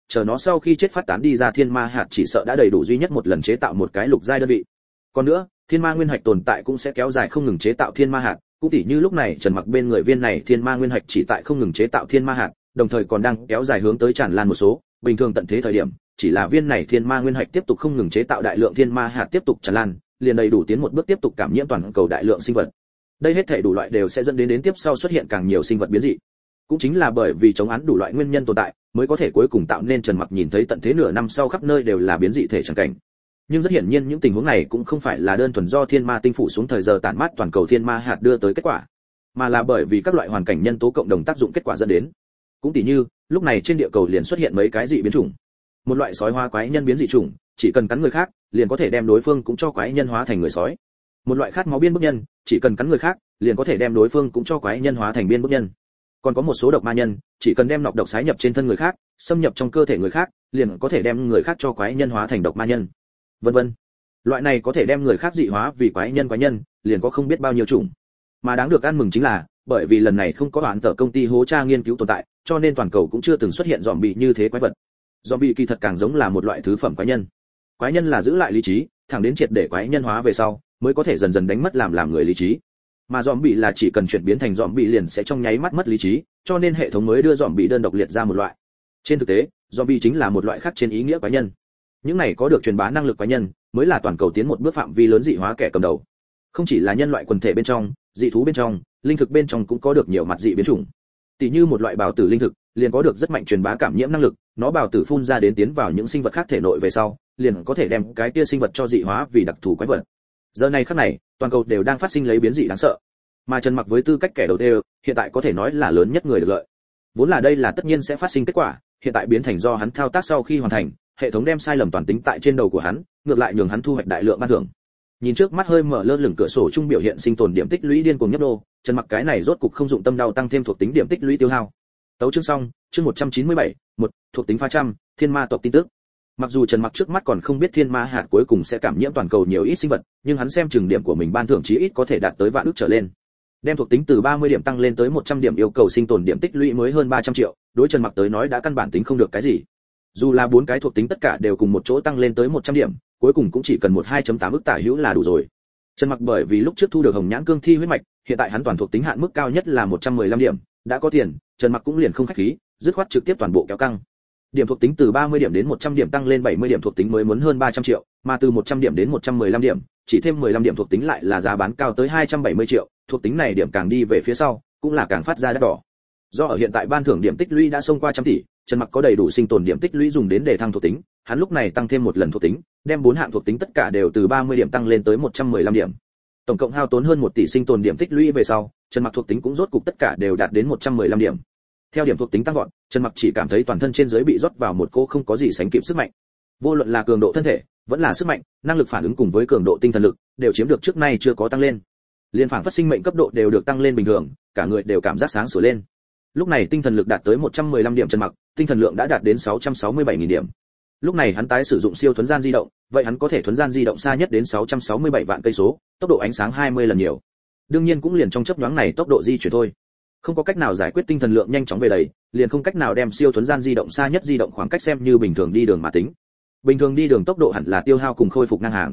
S1: chờ nó sau khi chết phát tán đi ra thiên ma hạt chỉ sợ đã đầy đủ duy nhất một lần chế tạo một cái lục giai đơn vị. Còn nữa, thiên ma nguyên hạch tồn tại cũng sẽ kéo dài không ngừng chế tạo thiên ma hạt, cũng tỉ như lúc này Trần Mặc bên người viên này thiên ma nguyên hạch chỉ tại không ngừng chế tạo thiên ma hạt, đồng thời còn đang kéo dài hướng tới tràn lan một số, bình thường tận thế thời điểm, chỉ là viên này thiên ma nguyên hạch tiếp tục không ngừng chế tạo đại lượng thiên ma hạt tiếp tục tràn lan, liền đầy đủ tiến một bước tiếp tục cảm nhiễm toàn cầu đại lượng sinh vật. Đây hết thảy đủ loại đều sẽ dẫn đến tiếp sau xuất hiện càng nhiều sinh vật biến dị. Cũng chính là bởi vì chống án đủ loại nguyên nhân tồn tại, mới có thể cuối cùng tạo nên Trần Mặc nhìn thấy tận thế nửa năm sau khắp nơi đều là biến dị thể chẳng cảnh. Nhưng rất hiển nhiên những tình huống này cũng không phải là đơn thuần do thiên ma tinh phủ xuống thời giờ tản mát toàn cầu thiên ma hạt đưa tới kết quả, mà là bởi vì các loại hoàn cảnh nhân tố cộng đồng tác dụng kết quả dẫn đến. Cũng tỉ như, lúc này trên địa cầu liền xuất hiện mấy cái dị biến chủng. Một loại sói hóa quái nhân biến dị chủng, chỉ cần cắn người khác, liền có thể đem đối phương cũng cho quái nhân hóa thành người sói. Một loại khát máu biên bức nhân, chỉ cần cắn người khác, liền có thể đem đối phương cũng cho quái nhân hóa thành biên bức nhân. Còn có một số độc ma nhân, chỉ cần đem nọc độc xái nhập trên thân người khác, xâm nhập trong cơ thể người khác, liền có thể đem người khác cho quái nhân hóa thành độc ma nhân. Vân vân. Loại này có thể đem người khác dị hóa vì quái nhân, liền có không biết bao nhiêu chủng. Mà đáng được ăn mừng chính là, bởi vì lần này không có bản tờ công ty hố tra nghiên cứu tồn tại, cho nên toàn cầu cũng chưa từng xuất hiện zombie như thế quái vật. Zombie kỳ thật càng giống là một loại thứ phẩm quái nhân. Quái nhân là giữ lại lý trí, thẳng đến triệt để quái nhân hóa về sau, mới có thể dần dần đánh mất làm người lý trí. Mà zombie là chỉ cần chuyển biến thành zombie liền sẽ trong nháy mắt mất lý trí, cho nên hệ thống mới đưa zombie đơn độc liệt ra một loại. Trên thực tế, zombie chính là một loại khác trên ý nghĩa quái nhân. Những này có được truyền bá năng lực quái nhân, mới là toàn cầu tiến một bước phạm vi lớn dị hóa kẻ cầm đầu. Không chỉ là nhân loại quần thể bên trong, dị thú bên trong, linh thực bên trong cũng có được nhiều mặt dị biến chủng. Tỷ như một loại bào tử linh thực, liền có được rất mạnh truyền bá cảm nhiễm năng lực, nó bào tử phun ra đến tiến vào những sinh vật khác thể nội về sau, liền có thể đem cái kia sinh vật cho dị hóa vì đặc thù quái vật. Giờ này khắc này, toàn cầu đều đang phát sinh lấy biến dị đáng sợ. Mà Trần Mặc với tư cách kẻ đầu tiên, hiện tại có thể nói là lớn nhất người được lợi. Vốn là đây là tất nhiên sẽ phát sinh kết quả, hiện tại biến thành do hắn thao tác sau khi hoàn thành, hệ thống đem sai lầm toàn tính tại trên đầu của hắn, ngược lại nhường hắn thu hoạch đại lượng ban thưởng. Nhìn trước mắt hơi mở lơ lửng cửa sổ trung biểu hiện sinh tồn điểm tích lũy điên cuồng nhấp đô, Trần Mặc cái này rốt cục không dụng tâm đau tăng thêm thuộc tính điểm tích lũy tiêu hao. Tấu chương xong, chương 197, 1, thuộc tính pha trăm, thiên ma tộc tin tức. Mặc dù Trần Mặc trước mắt còn không biết thiên ma hạt cuối cùng sẽ cảm nhiễm toàn cầu nhiều ít sinh vật, nhưng hắn xem chừng điểm của mình ban thưởng chí ít có thể đạt tới vạn ức trở lên. Đem thuộc tính từ 30 điểm tăng lên tới 100 điểm yêu cầu sinh tồn điểm tích lũy mới hơn 300 triệu, đối Trần Mặc tới nói đã căn bản tính không được cái gì. Dù là 4 cái thuộc tính tất cả đều cùng một chỗ tăng lên tới 100 điểm, cuối cùng cũng chỉ cần 12.8 ức tả hữu là đủ rồi. Trần Mặc bởi vì lúc trước thu được hồng nhãn cương thi huyết mạch, hiện tại hắn toàn thuộc tính hạn mức cao nhất là 115 điểm, đã có tiền, Trần Mặc cũng liền không khách khí, dứt khoát trực tiếp toàn bộ kéo căng. Điểm thuộc tính từ 30 điểm đến 100 điểm tăng lên 70 điểm thuộc tính mới muốn hơn 300 triệu, mà từ 100 điểm đến 115 điểm, chỉ thêm 15 điểm thuộc tính lại là giá bán cao tới 270 triệu, thuộc tính này điểm càng đi về phía sau, cũng là càng phát ra đắt đỏ. Do ở hiện tại ban thưởng điểm tích lũy đã xông qua trăm tỷ, Trần Mặc có đầy đủ sinh tồn điểm tích lũy dùng đến để thăng thuộc tính, hắn lúc này tăng thêm một lần thuộc tính, đem 4 hạng thuộc tính tất cả đều từ 30 điểm tăng lên tới 115 điểm. Tổng cộng hao tốn hơn 1 tỷ sinh tồn điểm tích lũy về sau, Trần Mặc thuộc tính cũng rốt cục tất cả đều đạt đến 115 điểm. Theo điểm thuộc tính tăng vọt, Trần Mặc chỉ cảm thấy toàn thân trên dưới bị rót vào một cô không có gì sánh kịp sức mạnh. Vô luận là cường độ thân thể, vẫn là sức mạnh, năng lực phản ứng cùng với cường độ tinh thần lực, đều chiếm được trước nay chưa có tăng lên. Liên phản phát sinh mệnh cấp độ đều được tăng lên bình thường, cả người đều cảm giác sáng sủa lên. Lúc này tinh thần lực đạt tới 115 điểm Trần Mặc, tinh thần lượng đã đạt đến 667.000 điểm. Lúc này hắn tái sử dụng siêu thuấn gian di động, vậy hắn có thể thuấn gian di động xa nhất đến 667 vạn cây số, tốc độ ánh sáng 20 lần nhiều. Đương nhiên cũng liền trong chớp nhoáng này tốc độ di chuyển thôi. Không có cách nào giải quyết tinh thần lượng nhanh chóng về đầy, liền không cách nào đem siêu thuấn gian di động xa nhất di động khoảng cách xem như bình thường đi đường mà tính. Bình thường đi đường tốc độ hẳn là tiêu hao cùng khôi phục ngang hàng.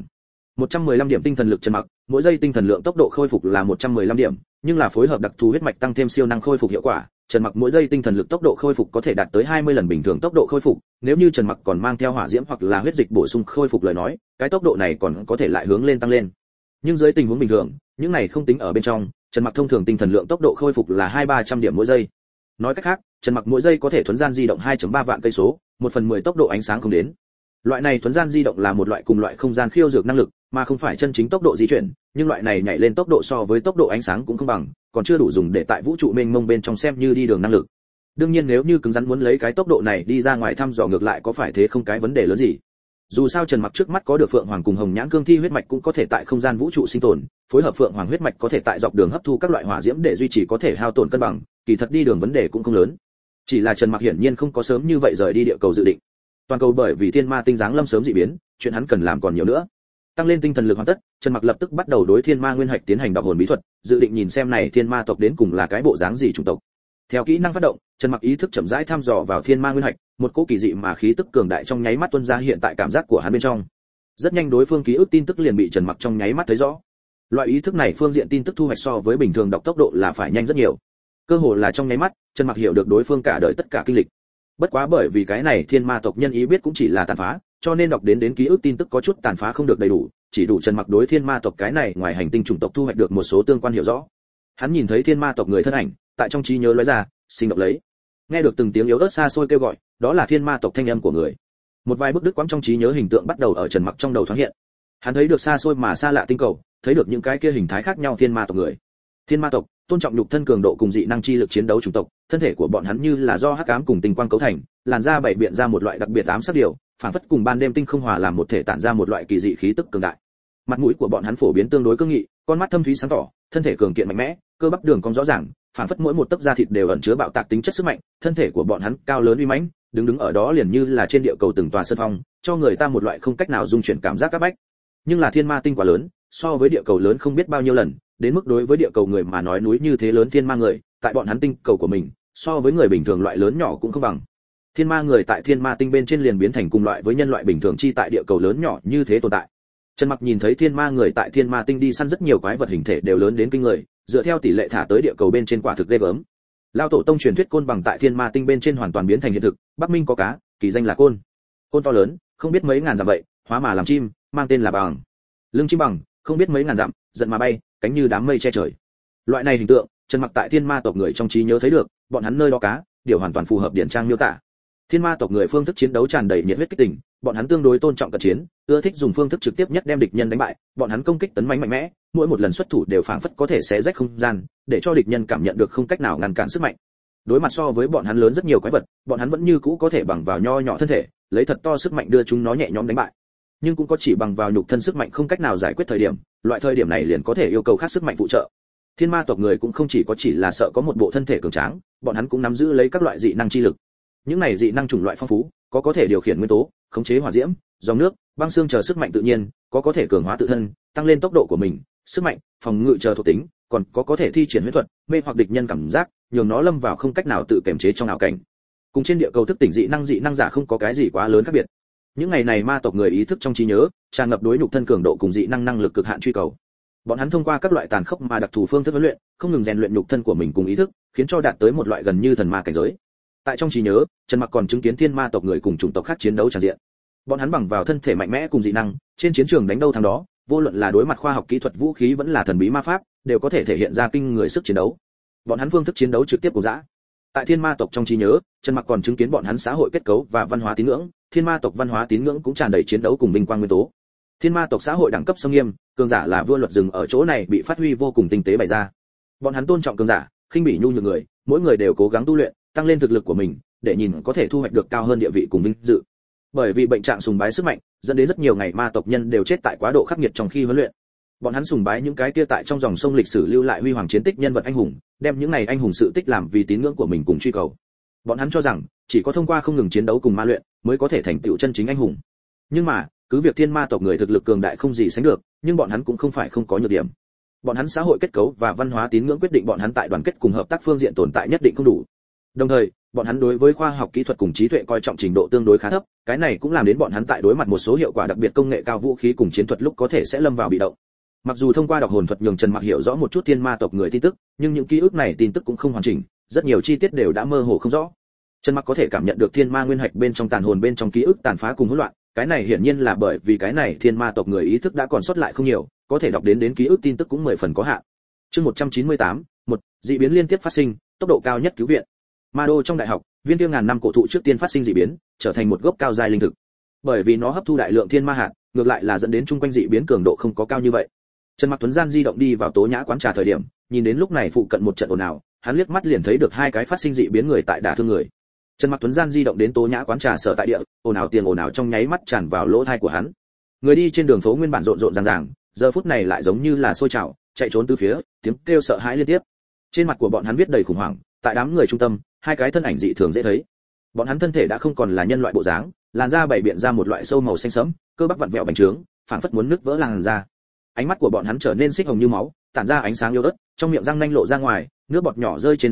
S1: 115 điểm tinh thần lực Trần Mặc, mỗi giây tinh thần lượng tốc độ khôi phục là 115 điểm, nhưng là phối hợp đặc thù huyết mạch tăng thêm siêu năng khôi phục hiệu quả, Trần Mặc mỗi giây tinh thần lực tốc độ khôi phục có thể đạt tới 20 lần bình thường tốc độ khôi phục, nếu như Trần Mặc còn mang theo hỏa diễm hoặc là huyết dịch bổ sung khôi phục lời nói, cái tốc độ này còn có thể lại hướng lên tăng lên. Nhưng dưới tình huống bình thường, những này không tính ở bên trong, Trần Mặc thông thường tinh thần lượng tốc độ khôi phục là 2-300 điểm mỗi giây. Nói cách khác, Trần Mặc mỗi giây có thể thuấn gian di động 2.3 vạn cây số, 1/10 tốc độ ánh sáng không đến. Loại này thuấn gian di động là một loại cùng loại không gian khiêu dược năng lực, mà không phải chân chính tốc độ di chuyển, nhưng loại này nhảy lên tốc độ so với tốc độ ánh sáng cũng không bằng, còn chưa đủ dùng để tại vũ trụ mênh mông bên trong xem như đi đường năng lực. Đương nhiên nếu như cứng rắn muốn lấy cái tốc độ này đi ra ngoài thăm dò ngược lại có phải thế không cái vấn đề lớn gì. Dù sao Trần Mặc trước mắt có được Phượng Hoàng cùng Hồng Nhãn Cương Thi huyết mạch cũng có thể tại không gian vũ trụ sinh tồn, phối hợp Phượng Hoàng huyết mạch có thể tại dọc đường hấp thu các loại hỏa diễm để duy trì có thể hao tổn cân bằng, kỳ thật đi đường vấn đề cũng không lớn. Chỉ là Trần Mặc hiển nhiên không có sớm như vậy rời đi địa cầu dự định. Toàn cầu bởi vì thiên ma tinh giáng lâm sớm dị biến, chuyện hắn cần làm còn nhiều nữa. Tăng lên tinh thần lực hoàn tất, Trần Mặc lập tức bắt đầu đối thiên ma nguyên hạch tiến hành đọc hồn bí thuật, dự định nhìn xem này thiên ma tộc đến cùng là cái bộ dáng gì chủng tộc. Theo kỹ năng phát động, Trần Mặc ý thức chậm rãi thăm dò vào thiên ma nguyên hạch, một cỗ kỳ dị mà khí tức cường đại trong nháy mắt tuôn ra hiện tại cảm giác của hắn bên trong. Rất nhanh đối phương ký ức tin tức liền bị Trần Mặc trong nháy mắt thấy rõ. Loại ý thức này phương diện tin tức thu hoạch so với bình thường đọc tốc độ là phải nhanh rất nhiều. Cơ hồ là trong nháy mắt, Trần Mặc hiểu được đối phương cả đời tất cả kinh lịch. Bất quá bởi vì cái này thiên ma tộc nhân ý biết cũng chỉ là tàn phá, cho nên đọc đến ký ức tin tức có chút tàn phá không được đầy đủ, chỉ đủ Trần Mặc đối thiên ma tộc cái này ngoài hành tinh chủng tộc thu hoạch được một số tương quan hiểu rõ. Hắn nhìn thấy thiên ma tộc người thân ảnh, tại trong trí nhớ lóe ra, sinh động lấy. Nghe được từng tiếng yếu ớt xa xôi kêu gọi, đó là thiên ma tộc thanh âm của người. Một vài bức đứt quãng trong trí nhớ hình tượng bắt đầu ở Trần Mặc trong đầu thoáng hiện. Hắn thấy được xa xôi mà xa lạ tinh cầu, thấy được những cái kia hình thái khác nhau thiên ma tộc người. Thiên ma tộc tôn trọng nhục thân cường độ cùng dị năng chi lực chiến đấu chủng tộc, thân thể của bọn hắn như là do hắc ám cùng tinh quang cấu thành, làn da bảy biện ra một loại đặc biệt ám sắc điều, phản phất cùng ban đêm tinh không hòa làm một thể tản ra một loại kỳ dị khí tức cường đại. Mặt mũi của bọn hắn phổ biến tương đối cương nghị, con mắt thâm thúy sáng tỏ, thân thể cường kiện mạnh mẽ, cơ bắp đường cong rõ ràng, phản phất mỗi một tấc da thịt đều ẩn chứa bạo tạc tính chất sức mạnh, thân thể của bọn hắn cao lớn uy mãnh, đứng ở đó liền như là trên địa cầu từng tòa sơn phong, cho người ta một loại không cách nào dung chuyển cảm giác các bách. Nhưng là thiên ma tinh quá lớn, so với địa cầu lớn không biết bao nhiêu lần, đến mức đối với địa cầu người mà nói núi như thế lớn thiên ma người, tại bọn hắn tinh cầu của mình, so với người bình thường loại lớn nhỏ cũng không bằng. Thiên ma người tại thiên ma tinh bên trên liền biến thành cùng loại với nhân loại bình thường chi tại địa cầu lớn nhỏ như thế tồn tại. Trần Mặc nhìn thấy thiên ma người tại thiên ma tinh đi săn rất nhiều quái vật hình thể đều lớn đến kinh người, dựa theo tỷ lệ thả tới địa cầu bên trên quả thực ghê gớm. Lao tổ tông truyền thuyết côn bằng tại thiên ma tinh bên trên hoàn toàn biến thành hiện thực, Bắc Minh có cá, kỳ danh là côn. Côn to lớn, không biết mấy ngàn dặm vậy, hóa mà làm chim, mang tên là bằng. Lưng chim bằng, không biết mấy ngàn dặm, giận mà bay, cánh như đám mây che trời. Loại này hình tượng, Trần Mặc tại thiên ma tộc người trong trí nhớ thấy được, bọn hắn nơi đó cá, điều hoàn toàn phù hợp điển trang miêu tả. Thiên ma tộc người phương thức chiến đấu tràn đầy nhiệt huyết kích tình, bọn hắn tương đối tôn trọng cận chiến, ưa thích dùng phương thức trực tiếp nhất đem địch nhân đánh bại, bọn hắn công kích tấn mãnh mạnh mẽ, mỗi một lần xuất thủ đều phảng phất có thể xé rách không gian, để cho địch nhân cảm nhận được không cách nào ngăn cản sức mạnh. Đối mặt so với bọn hắn lớn rất nhiều quái vật, bọn hắn vẫn như cũ có thể bằng vào nho nhỏ thân thể, lấy thật to sức mạnh đưa chúng nó nhẹ nhõm đánh bại. Nhưng cũng có chỉ bằng vào nhục thân sức mạnh không cách nào giải quyết thời điểm, loại thời điểm này liền có thể yêu cầu khác sức mạnh phụ trợ. Thiên ma tộc người cũng không chỉ có chỉ là sợ có một bộ thân thể cường tráng, bọn hắn cũng nắm giữ lấy các loại dị năng chi lực. Những này dị năng chủng loại phong phú, có thể điều khiển nguyên tố, khống chế hỏa diễm, dòng nước, băng xương chờ sức mạnh tự nhiên, có thể cường hóa tự thân, tăng lên tốc độ của mình, sức mạnh, phòng ngự chờ thuộc tính, còn có thể thi triển huyễn thuật, mê hoặc địch nhân cảm giác, nhường nó lâm vào không cách nào tự kiềm chế trong ảo cảnh. Cùng trên địa cầu thức tỉnh dị năng giả không có cái gì quá lớn khác biệt. Những ngày này ma tộc người ý thức trong trí nhớ, tràn ngập đối nhục thân cường độ cùng dị năng năng lực cực hạn truy cầu. Bọn hắn thông qua các loại tàn khốc mà đặc thù phương thức huấn luyện, không ngừng rèn luyện nhục thân của mình cùng ý thức, khiến cho đạt tới một loại gần như thần ma cảnh giới. Tại trong trí nhớ, Trần Mặc còn chứng kiến thiên ma tộc người cùng chủng tộc khác chiến đấu tràn diện. Bọn hắn bằng vào thân thể mạnh mẽ cùng dị năng, trên chiến trường đánh đâu thắng đó, vô luận là đối mặt khoa học kỹ thuật vũ khí vẫn là thần bí ma pháp, đều có thể thể hiện ra kinh người sức chiến đấu. Bọn hắn phương thức chiến đấu trực tiếp cùng dã. Tại thiên ma tộc trong trí nhớ, Trần Mặc còn chứng kiến bọn hắn xã hội kết cấu và văn hóa tín ngưỡng, thiên ma tộc văn hóa tín ngưỡng cũng tràn đầy chiến đấu cùng vinh quang nguyên tố. Thiên ma tộc xã hội đẳng cấp sông nghiêm, cường giả là vua luật rừng ở chỗ này bị phát huy vô cùng tinh tế bày ra. Bọn hắn tôn trọng cường giả, khinh bỉ nhu nhược người, mỗi người đều cố gắng tu luyện, tăng lên thực lực của mình, để nhìn có thể thu hoạch được cao hơn địa vị cùng vinh dự. Bởi vì bệnh trạng sùng bái sức mạnh, dẫn đến rất nhiều ngày ma tộc nhân đều chết tại quá độ khắc nghiệt trong khi huấn luyện. Bọn hắn sùng bái những cái kia tại trong dòng sông lịch sử lưu lại huy hoàng chiến tích nhân vật anh hùng, đem những này anh hùng sự tích làm vì tín ngưỡng của mình cùng truy cầu. Bọn hắn cho rằng, chỉ có thông qua không ngừng chiến đấu cùng ma luyện, mới có thể thành tựu chân chính anh hùng. Nhưng mà, cứ việc thiên ma tộc người thực lực cường đại không gì sánh được, nhưng bọn hắn cũng không phải không có nhược điểm. Bọn hắn xã hội kết cấu và văn hóa tín ngưỡng quyết định bọn hắn tại đoàn kết cùng hợp tác phương diện tồn tại nhất định không đủ. Đồng thời, bọn hắn đối với khoa học kỹ thuật cùng trí tuệ coi trọng trình độ tương đối khá thấp, cái này cũng làm đến bọn hắn tại đối mặt một số hiệu quả đặc biệt công nghệ cao vũ khí cùng chiến thuật lúc có thể sẽ lâm vào bị động. Mặc dù thông qua đọc hồn thuật nhường Trần Mặc hiểu rõ một chút thiên ma tộc người tin tức, nhưng những ký ức này tin tức cũng không hoàn chỉnh, rất nhiều chi tiết đều đã mơ hồ không rõ. Trần Mặc có thể cảm nhận được thiên ma nguyên hạch bên trong tàn hồn bên trong ký ức tàn phá cùng hỗn loạn, cái này hiển nhiên là bởi vì cái này thiên ma tộc người ý thức đã còn sót lại không nhiều, có thể đọc đến ký ức tin tức cũng 10 phần có hạn. Chương 198, dị biến liên tiếp phát sinh, tốc độ cao nhất cứu viện. Ma đô trong đại học, viên kia ngàn năm cổ thụ trước tiên phát sinh dị biến, trở thành một gốc cao giai linh thực. Bởi vì nó hấp thu đại lượng thiên ma hạt, ngược lại là dẫn đến chung quanh dị biến cường độ không có cao như vậy. Trần Mặc Tuấn gian di động đi vào Tố Nhã quán trà thời điểm, nhìn đến lúc này phụ cận một trận ồn ào, hắn liếc mắt liền thấy được hai cái phát sinh dị biến người tại đả thương người. Trần Mặc Tuấn gian di động đến Tố Nhã quán trà sở tại địa, ồn ào trong nháy mắt tràn vào lỗ tai của hắn. Người đi trên đường phố nguyên bản rộn rộn ràng ràng, giờ phút này lại giống như là sôi trào, chạy trốn tứ phía, tiếng kêu sợ hãi liên tiếp. Trên mặt của bọn hắn viết đầy khủng hoảng, tại đám người trung tâm, hai cái thân ảnh dị thường dễ thấy. Bọn hắn thân thể đã không còn là nhân loại bộ dáng, làn da bảy biện ra một loại sâu màu xanh sẫm, cơ bắp vặn vẹo bành trướng, phảng phất muốn nứt vỡ làn da. Ánh mắt của bọn hắn trở nên xích hồng như máu, tản ra ánh sáng yếu ớt, trong miệng răng nanh lộ ra ngoài, nước bọt nhỏ rơi trên mặt đất,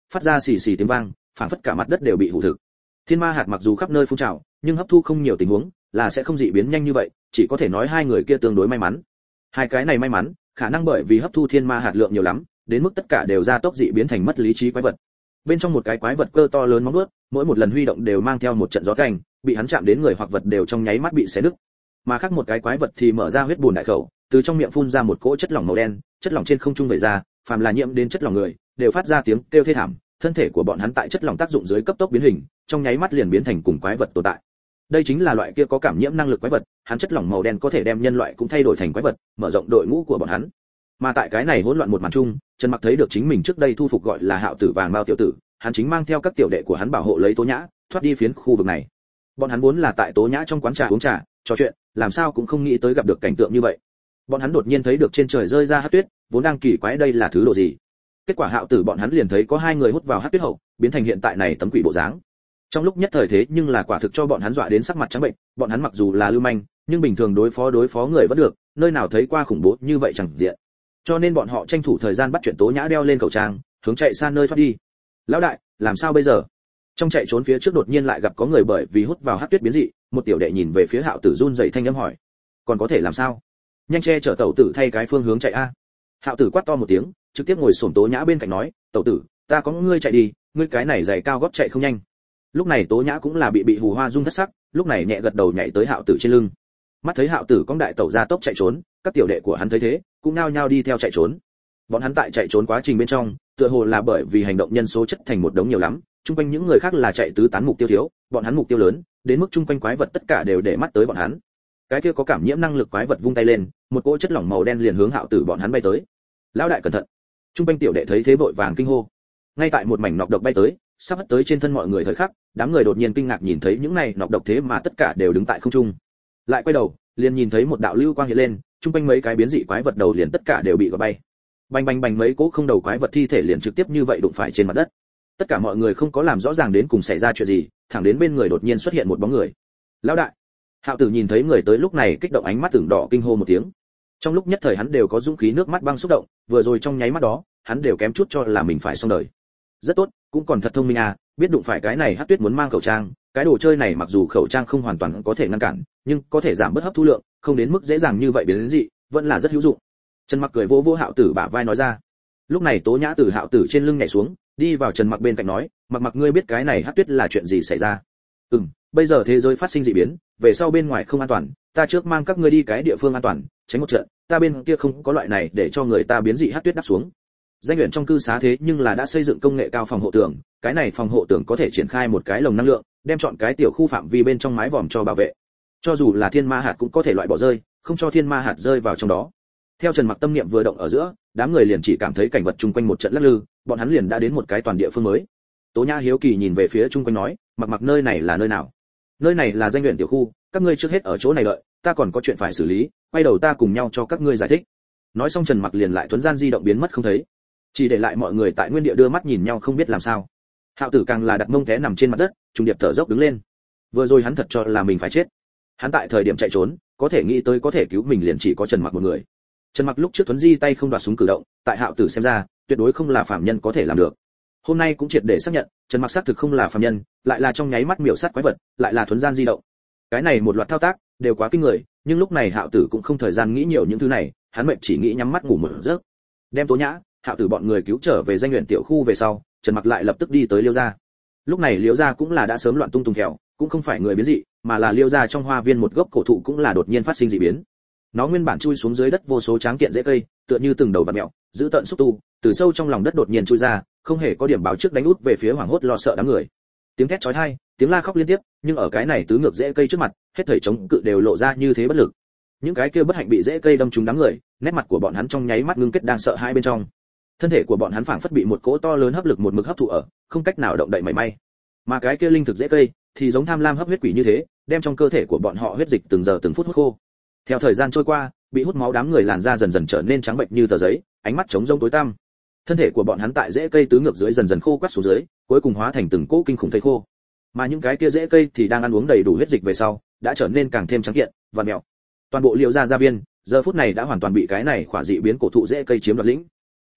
S1: phát ra xì xì tiếng vang, phảng phất cả mặt đất đều bị hủ thực. Thiên ma hạt mặc dù khắp nơi phun trào, nhưng hấp thu không nhiều tình huống, là sẽ không dị biến nhanh như vậy, chỉ có thể nói hai người kia tương đối may mắn. Hai cái này may mắn, khả năng bởi vì hấp thu thiên ma hạt lượng nhiều lắm, đến mức tất cả đều ra tốc dị biến thành mất lý trí quái vật. Bên trong một cái quái vật cơ to lớn móng vuốt, mỗi một lần huy động đều mang theo một trận gió cành, bị hắn chạm đến người hoặc vật đều trong nháy mắt bị xé nứt. Mà khác một cái quái vật thì mở ra huyết bùn đại khẩu, từ trong miệng phun ra một cỗ chất lỏng màu đen, chất lỏng trên không trung vẩy ra, phàm là nhiễm đến chất lỏng người, đều phát ra tiếng kêu thê thảm, thân thể của bọn hắn tại chất lỏng tác dụng dưới cấp tốc biến hình, trong nháy mắt liền biến thành cùng quái vật tồn tại. Đây chính là loại kia có cảm nhiễm năng lực quái vật, hắn chất lỏng màu đen có thể đem nhân loại cũng thay đổi thành quái vật, mở rộng đội ngũ của bọn hắn. Mà tại cái này hỗn loạn một màn chung, Trần Mặc thấy được chính mình trước đây thu phục gọi là Hạo Tử vàng bao tiểu tử, hắn chính mang theo các tiểu đệ của hắn bảo hộ lấy Tố Nhã, thoát đi phiến khu vực này. Bọn hắn vốn là tại Tố Nhã trong quán trà uống trà, trò chuyện, làm sao cũng không nghĩ tới gặp được cảnh tượng như vậy. Bọn hắn đột nhiên thấy được trên trời rơi ra hắc tuyết, vốn đang kỳ quái đây là thứ độ gì. Kết quả Hạo Tử bọn hắn liền thấy có hai người hút vào hắc tuyết hậu, biến thành hiện tại này tấm quỷ bộ dáng. Trong lúc nhất thời thế nhưng là quả thực cho bọn hắn dọa đến sắc mặt trắng bệnh, bọn hắn mặc dù là lưu manh, nhưng bình thường đối phó người vẫn được, nơi nào thấy qua khủng bố như vậy chẳng diện. Cho nên bọn họ tranh thủ thời gian bắt chuyện Tố Nhã đeo lên khẩu trang, hướng chạy xa nơi thoát đi. Lão đại, làm sao bây giờ? Trong chạy trốn phía trước đột nhiên lại gặp có người bởi vì hút vào hắc tuyết biến dị, một tiểu đệ nhìn về phía Hạo Tử run rẩy thanh âm hỏi, còn có thể làm sao? Nhanh che chở tẩu tử thay cái phương hướng chạy a. Hạo Tử quát to một tiếng, trực tiếp ngồi xổm Tố Nhã bên cạnh nói, tẩu tử, ta có ngươi chạy đi, ngươi cái này giày cao gót chạy không nhanh. Lúc này Tố Nhã cũng là bị hù hoa rung thất sắc, lúc này nhẹ gật đầu nhảy tới Hạo Tử trên lưng. Mắt thấy Hạo Tử cong đại tẩu ra tốc chạy trốn, các tiểu đệ của hắn thấy thế, cũng nao nhao đi theo chạy trốn. Bọn hắn tại chạy trốn quá trình bên trong, tựa hồ là bởi vì hành động nhân số chất thành một đống nhiều lắm, chung quanh những người khác là chạy tứ tán mục tiêu thiếu, bọn hắn mục tiêu lớn, đến mức chung quanh quái vật tất cả đều để mắt tới bọn hắn. Cái kia có cảm nhiễm năng lực quái vật vung tay lên, một cỗ chất lỏng màu đen liền hướng Hạo Tử bọn hắn bay tới. Lão đại cẩn thận! Chung quanh tiểu đệ thấy thế vội vàng kinh hô. Ngay tại một mảnh nọc độc bay tới, sắp tới trên thân mọi người thời khắc, đám người đột nhiên kinh ngạc nhìn thấy những này nọc độc thế mà tất cả đều đứng tại không trung. Lại quay đầu, liền nhìn thấy một đạo lưu quang hiện lên, chung quanh mấy cái biến dị quái vật đầu liền tất cả đều bị gọi bay. Bành bành bành, mấy cỗ không đầu quái vật thi thể liền trực tiếp như vậy đụng phải trên mặt đất. Tất cả mọi người không có làm rõ ràng đến cùng xảy ra chuyện gì, thẳng đến bên người đột nhiên xuất hiện một bóng người. Lão đại! Hạo Tử nhìn thấy người tới lúc này kích động ánh mắt ửng đỏ kinh hô một tiếng. Trong lúc nhất thời hắn đều có dũng khí nước mắt băng xúc động, vừa rồi trong nháy mắt đó, hắn đều kém chút cho là mình phải xong đời. Rất tốt, cũng còn thật thông minh à, biết đụng phải cái này Hắc Tuyết muốn mang khẩu trang, cái đồ chơi này mặc dù khẩu trang không hoàn toàn có thể ngăn cản, nhưng có thể giảm bớt hấp thu lượng, không đến mức dễ dàng như vậy biến đến dị, vẫn là rất hữu dụng. Trần Mặc cười vỗ vỗ Hạo Tử bả vai nói ra. Lúc này Tố Nhã từ Hạo Tử trên lưng nhảy xuống, đi vào Trần Mặc bên cạnh nói, Mặc ngươi biết cái này Hắc Tuyết là chuyện gì xảy ra? Bây giờ thế giới phát sinh dị biến, về sau bên ngoài không an toàn, ta trước mang các ngươi đi cái địa phương an toàn, tránh một trận, ta bên kia không có loại này để cho người ta biến dị Hắc Tuyết đáp xuống. Danh nguyện trong cư xá thế nhưng là đã xây dựng công nghệ cao phòng hộ tường, cái này phòng hộ tường có thể triển khai một cái lồng năng lượng, đem chọn cái tiểu khu phạm vi bên trong mái vòm cho bảo vệ. Cho dù là thiên ma hạt cũng có thể loại bỏ rơi, không cho thiên ma hạt rơi vào trong đó. Theo Trần Mặc tâm niệm vừa động ở giữa, đám người liền chỉ cảm thấy cảnh vật chung quanh một trận lắc lư, bọn hắn liền đã đến một cái toàn địa phương mới. Tố Nhã hiếu kỳ nhìn về phía chung quanh nói, Mặc nơi này là nơi nào? Nơi này là danh nguyện tiểu khu, các ngươi trước hết ở chỗ này đợi, ta còn có chuyện phải xử lý, quay đầu ta cùng nhau cho các ngươi giải thích. Nói xong Trần Mặc liền lại thuấn gian di động biến mất không thấy, chỉ để lại mọi người tại nguyên địa đưa mắt nhìn nhau không biết làm sao. Hạo Tử càng là đặt mông té nằm trên mặt đất, trùng điệp thở dốc đứng lên. Vừa rồi hắn thật cho là mình phải chết. Hắn tại thời điểm chạy trốn, có thể nghĩ tới có thể cứu mình liền chỉ có Trần Mặc một người. Trần Mặc lúc trước thuấn di tay không đoạt súng cử động, tại Hạo Tử xem ra, tuyệt đối không là phàm nhân có thể làm được. Hôm nay cũng triệt để xác nhận, Trần Mặc xác thực không là phàm nhân, lại là trong nháy mắt miểu sát quái vật, lại là thuấn gian di động. Cái này một loạt thao tác đều quá kinh người, nhưng lúc này Hạo Tử cũng không thời gian nghĩ nhiều những thứ này, hắn mệt chỉ nghĩ nhắm mắt ngủ một giấc. Đem Tố Nhã, Hạo Tử bọn người cứu trở về danh nguyện tiểu khu về sau, Trần Mặc lại lập tức đi tới Liêu gia. Lúc này Liêu gia cũng là đã sớm loạn tung tung kẹo, cũng không phải người biến dị, mà là Liêu gia trong hoa viên một gốc cổ thụ cũng là đột nhiên phát sinh dị biến. Nó nguyên bản chui xuống dưới đất vô số tráng kiện rễ cây, tựa như từng đầu vặn mèo, giữ tận xúc tu, từ sâu trong lòng đất đột nhiên chui ra, không hề có điểm báo trước đánh út về phía hoảng hốt lo sợ đám người. Tiếng thét chói tai, tiếng la khóc liên tiếp, nhưng ở cái này tứ ngược rễ cây trước mặt, hết thảy chống cự đều lộ ra như thế bất lực. Những cái kia bất hạnh bị rễ cây đâm trúng đám người, nét mặt của bọn hắn trong nháy mắt ngưng kết đang sợ hãi bên trong. Thân thể của bọn hắn phảng phất bị một cỗ to lớn hấp lực một mực hấp thụ ở, không cách nào động đậy mảy may. Mà cái kia linh thực rễ cây thì giống tham lam hấp huyết quỷ như thế, đem trong cơ thể của bọn họ huyết dịch từng giờ từng phút hút khô. Theo thời gian trôi qua, bị hút máu đám người làn da dần dần trở nên trắng bệnh như tờ giấy, ánh mắt trống rỗng tối tăm. Thân thể của bọn hắn tại rễ cây tứ ngược dưới dần dần khô quắt xuống dưới, cuối cùng hóa thành từng cỗ kinh khủng thây khô. Mà những cái kia rễ cây thì đang ăn uống đầy đủ huyết dịch về sau, đã trở nên càng thêm trắng kiện, vặn mèo. Toàn bộ Liêu gia gia viên, giờ phút này đã hoàn toàn bị cái này khỏa dị biến cổ thụ rễ cây chiếm đoạt lĩnh.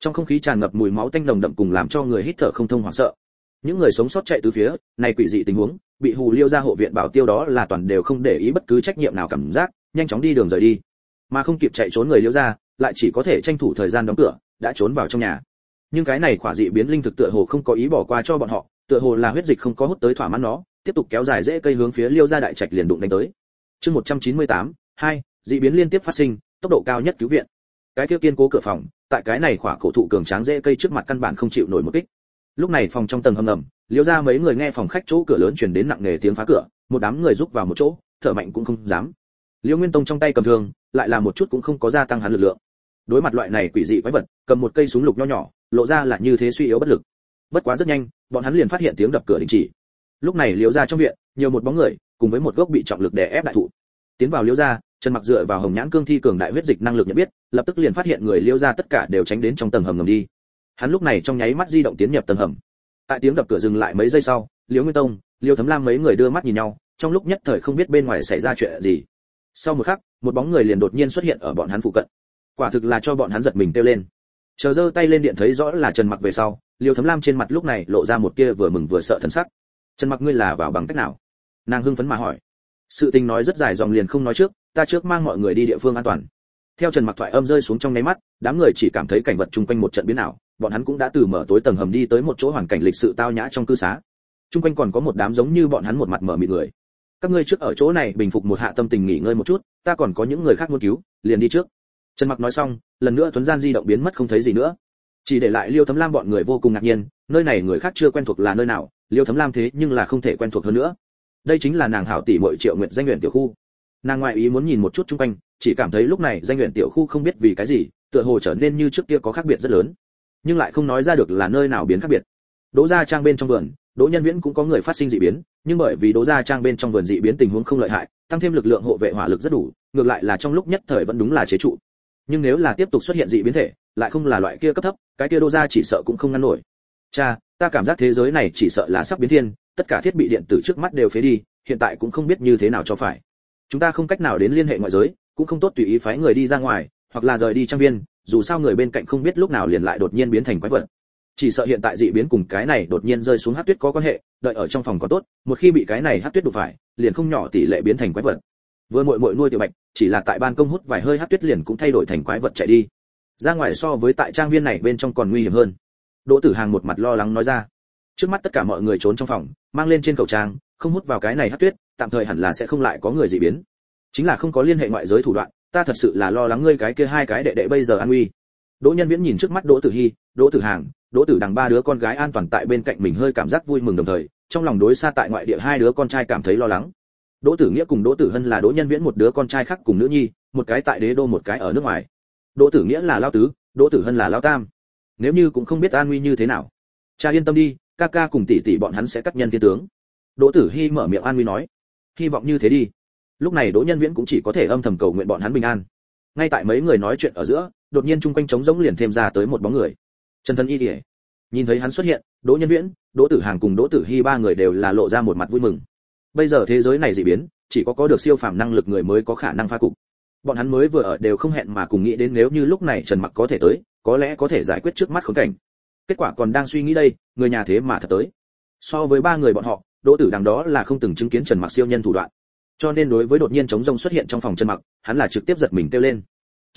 S1: Trong không khí tràn ngập mùi máu tanh nồng đậm cùng làm cho người hít thở không thông hoảng sợ. Những người sống sót chạy từ phía này quỷ dị tình huống, bị hù liêu ra hộ viện bảo tiêu đó là toàn đều không để ý bất cứ trách nhiệm nào cảm giác, nhanh chóng đi đường rời đi. Mà không kịp chạy trốn người liêu ra, lại chỉ có thể tranh thủ thời gian đóng cửa, đã trốn vào trong nhà. Nhưng cái này khỏa dị biến linh thực tựa hồ không có ý bỏ qua cho bọn họ, tựa hồ là huyết dịch không có hút tới thỏa mãn nó, tiếp tục kéo dài rễ cây hướng phía liêu ra đại trạch liền đụng đánh tới. Chương 198, 2, dị biến liên tiếp phát sinh, tốc độ cao nhất cứu viện. Cái kia kiên cố cửa phòng, tại cái này khỏa cổ thụ cường tráng rễ cây trước mặt căn bản không chịu nổi một kích. Lúc này phòng trong tầng hầm ngầm, liêu ra mấy người nghe phòng khách chỗ cửa lớn truyền đến nặng nề tiếng phá cửa, một đám người rúc vào một chỗ, thở mạnh cũng không dám. Liêu Nguyên Tông trong tay cầm thương, lại là một chút cũng không có gia tăng hắn lực lượng. Đối mặt loại này quỷ dị quái vật, cầm một cây súng lục nho nhỏ, lộ ra là như thế suy yếu bất lực. Bất quá rất nhanh, bọn hắn liền phát hiện tiếng đập cửa đình chỉ. Lúc này liêu ra trong viện, nhiều một bóng người, cùng với một gốc bị trọng lực đè ép đại thụ. Tiến vào liêu ra, Trần Mặc dựa vào hồng nhãn cương thi cường đại huyết dịch năng lực nhận biết, lập tức liền phát hiện người liêu ra tất cả đều tránh đến trong tầng hầm ngầm đi. Hắn lúc này trong nháy mắt di động tiến nhập tầng hầm. Tại tiếng đập cửa dừng lại mấy giây sau, Liễu Nguyên Tông, Liêu Thấm Lam mấy người đưa mắt nhìn nhau, trong lúc nhất thời không biết bên ngoài xảy ra chuyện gì. Sau một khắc, một bóng người liền đột nhiên xuất hiện ở bọn hắn phụ cận. Quả thực là cho bọn hắn giật mình kêu lên. Chờ giơ tay lên điện thấy rõ là Trần Mặc về sau, Liêu Thấm Lam trên mặt lúc này lộ ra một tia vừa mừng vừa sợ thần sắc. Trần Mặc, ngươi là vào bằng cách nào? Nàng hưng phấn mà hỏi. Sự tình nói rất dài dòng liền không nói trước, ta trước mang mọi người đi địa phương an toàn. Theo Trần Mặc thoại âm rơi xuống trong nháy mắt, đám người chỉ cảm thấy cảnh vật chung quanh một trận biến ảo, bọn hắn cũng đã từ mở tối tầng hầm đi tới một chỗ hoàn cảnh lịch sự tao nhã trong cư xá. Chung quanh còn có một đám giống như bọn hắn một mặt mở mịt người. Các ngươi trước ở chỗ này bình phục một hạ tâm tình nghỉ ngơi một chút, ta còn có những người khác muốn cứu, liền đi trước. Trần Mặc nói xong, lần nữa tuấn gian di động biến mất không thấy gì nữa. Chỉ để lại Liêu Thấm Lam bọn người vô cùng ngạc nhiên, nơi này người khác chưa quen thuộc là nơi nào, Liêu Thấm Lam thế nhưng là không thể quen thuộc hơn nữa. Đây chính là nàng hảo tỷ muội Triệu Nguyệt danh luyện tiểu khu. Nàng ngoại ý muốn nhìn một chút chung quanh, chỉ cảm thấy lúc này danh luyện tiểu khu không biết vì cái gì, tựa hồ trở nên như trước kia có khác biệt rất lớn, nhưng lại không nói ra được là nơi nào biến khác biệt. Đỗ gia trang bên trong vườn, Đỗ Nhân Viễn cũng có người phát sinh dị biến, nhưng bởi vì Đỗ gia trang bên trong vườn dị biến tình huống không lợi hại, tăng thêm lực lượng hộ vệ hỏa lực rất đủ, ngược lại là trong lúc nhất thời vẫn đúng là chế trụ. Nhưng nếu là tiếp tục xuất hiện dị biến thể, lại không là loại kia cấp thấp, cái kia Đỗ gia chỉ sợ cũng không ngăn nổi. Cha, ta cảm giác thế giới này chỉ sợ là sắp biến thiên, tất cả thiết bị điện tử trước mắt đều phế đi, hiện tại cũng không biết như thế nào cho phải. Chúng ta không cách nào đến liên hệ ngoại giới, cũng không tốt tùy ý phái người đi ra ngoài, hoặc là rời đi trang viên, dù sao người bên cạnh không biết lúc nào liền lại đột nhiên biến thành quái vật. Chỉ sợ hiện tại dị biến cùng cái này đột nhiên rơi xuống hắc tuyết có quan hệ, đợi ở trong phòng có tốt, một khi bị cái này hắc tuyết đụng phải, liền không nhỏ tỷ lệ biến thành quái vật. Vừa muội muội nuôi tiểu bạch, chỉ là tại ban công hút vài hơi hắc tuyết liền cũng thay đổi thành quái vật chạy đi. Ra ngoài so với tại trang viên này bên trong còn nguy hiểm hơn. Đỗ Tử Hàng một mặt lo lắng nói ra. Trước mắt tất cả mọi người trốn trong phòng, mang lên trên khẩu trang, không hút vào cái này hắc tuyết, tạm thời hẳn là sẽ không lại có người dị biến. Chính là không có liên hệ ngoại giới thủ đoạn, ta thật sự là lo lắng ngươi cái kia hai cái đệ đệ bây giờ an nguy. Đỗ Nhân Viễn nhìn trước mắt Đỗ Tử Hi, Đỗ Tử Hàng, Đỗ Tử Đằng ba đứa con gái an toàn tại bên cạnh mình hơi cảm giác vui mừng đồng thời, trong lòng đối xa tại ngoại địa hai đứa con trai cảm thấy lo lắng. Đỗ Tử Nghĩa cùng Đỗ Tử Hân là Đỗ Nhân Viễn một đứa con trai khác cùng nữ nhi, một cái tại Đế Đô một cái ở nước ngoài. Đỗ Tử Nghĩa là lão tứ, Đỗ Tử Hân là lão tam. Nếu như cũng không biết an nguy như thế nào, cha yên tâm đi, ca ca cùng tỷ tỷ bọn hắn sẽ cắt nhân thiên tướng. Đỗ Tử Hi mở miệng an nguy nói, hy vọng như thế đi. Lúc này Đỗ Nhân Viễn cũng chỉ có thể âm thầm cầu nguyện bọn hắn bình an. Ngay tại mấy người nói chuyện ở giữa, đột nhiên chung quanh trống rỗng liền thêm ra tới một bóng người. Trần Thân Y Điệp. Nhìn thấy hắn xuất hiện, Đỗ Nhân Viễn, Đỗ Tử Hàng cùng Đỗ Tử Hi ba người đều là lộ ra một mặt vui mừng. Bây giờ thế giới này dị biến, chỉ có được siêu phàm năng lực người mới có khả năng phá cục. Bọn hắn mới vừa ở đều không hẹn mà cùng nghĩ đến nếu như lúc này Trần Mặc có thể tới, có lẽ có thể giải quyết trước mắt khốn cảnh. Kết quả còn đang suy nghĩ đây, người nhà thế mà thật tới. So với ba người bọn họ, Đỗ Tử Đằng đó là không từng chứng kiến Trần Mặc siêu nhân thủ đoạn. Cho nên đối với đột nhiên trống rông xuất hiện trong phòng Trần Mặc, hắn là trực tiếp giật mình kêu lên.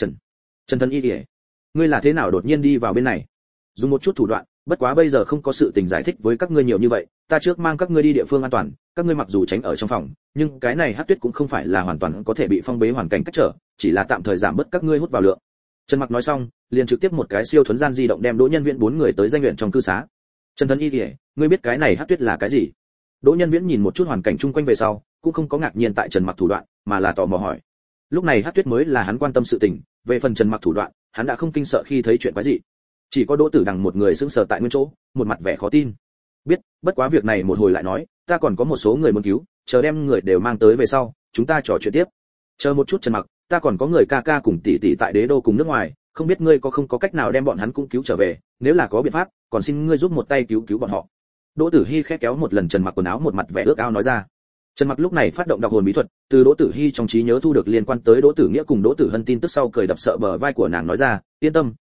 S1: Trần Thân Y Điệp, ngươi là thế nào đột nhiên đi vào bên này? Dùng một chút thủ đoạn, bất quá bây giờ không có sự tình giải thích với các ngươi nhiều như vậy, ta trước mang các ngươi đi địa phương an toàn, các ngươi mặc dù tránh ở trong phòng, nhưng cái này hắc tuyết cũng không phải là hoàn toàn có thể bị phong bế hoàn cảnh cách trở, chỉ là tạm thời giảm bớt các ngươi hút vào lượng. Trần Mặc nói xong, liền trực tiếp một cái siêu thuấn gian di động đem Đỗ Nhân Viễn bốn người tới danh luyện trong cư xá. Trần Thân Y Điệp, ngươi biết cái này hắc tuyết là cái gì? Đỗ Nhân Viễn nhìn một chút hoàn cảnh chung quanh về sau, cũng không có ngạc nhiên tại Trần Mặc thủ đoạn, mà là tò mò hỏi. Lúc này hắc tuyết mới là hắn quan tâm sự tình, về phần Trần Mặc thủ đoạn, hắn đã không kinh sợ khi thấy chuyện quái dị. Chỉ có Đỗ Tử Đằng một người sững sờ tại nguyên chỗ, một mặt vẻ khó tin. Biết, bất quá việc này một hồi lại nói, ta còn có một số người muốn cứu, chờ đem người đều mang tới về sau, chúng ta trò chuyện tiếp. Chờ một chút Trần Mặc, ta còn có người ca ca cùng tỷ tỷ tại Đế Đô cùng nước ngoài, không biết ngươi có không có cách nào đem bọn hắn cũng cứu trở về, nếu là có biện pháp, còn xin ngươi giúp một tay cứu bọn họ. Đỗ Tử Hi khẽ kéo một lần Trần Mặc quần áo, một mặt vẻ ước ao nói ra. Trần Mặc lúc này phát động đọc hồn bí thuật, từ Đỗ Tử Hi trong trí nhớ thu được liên quan tới Đỗ Tử Nghĩa cùng Đỗ Tử Hân tin tức sau cười đập sợ bờ vai của nàng nói ra, yên tâm,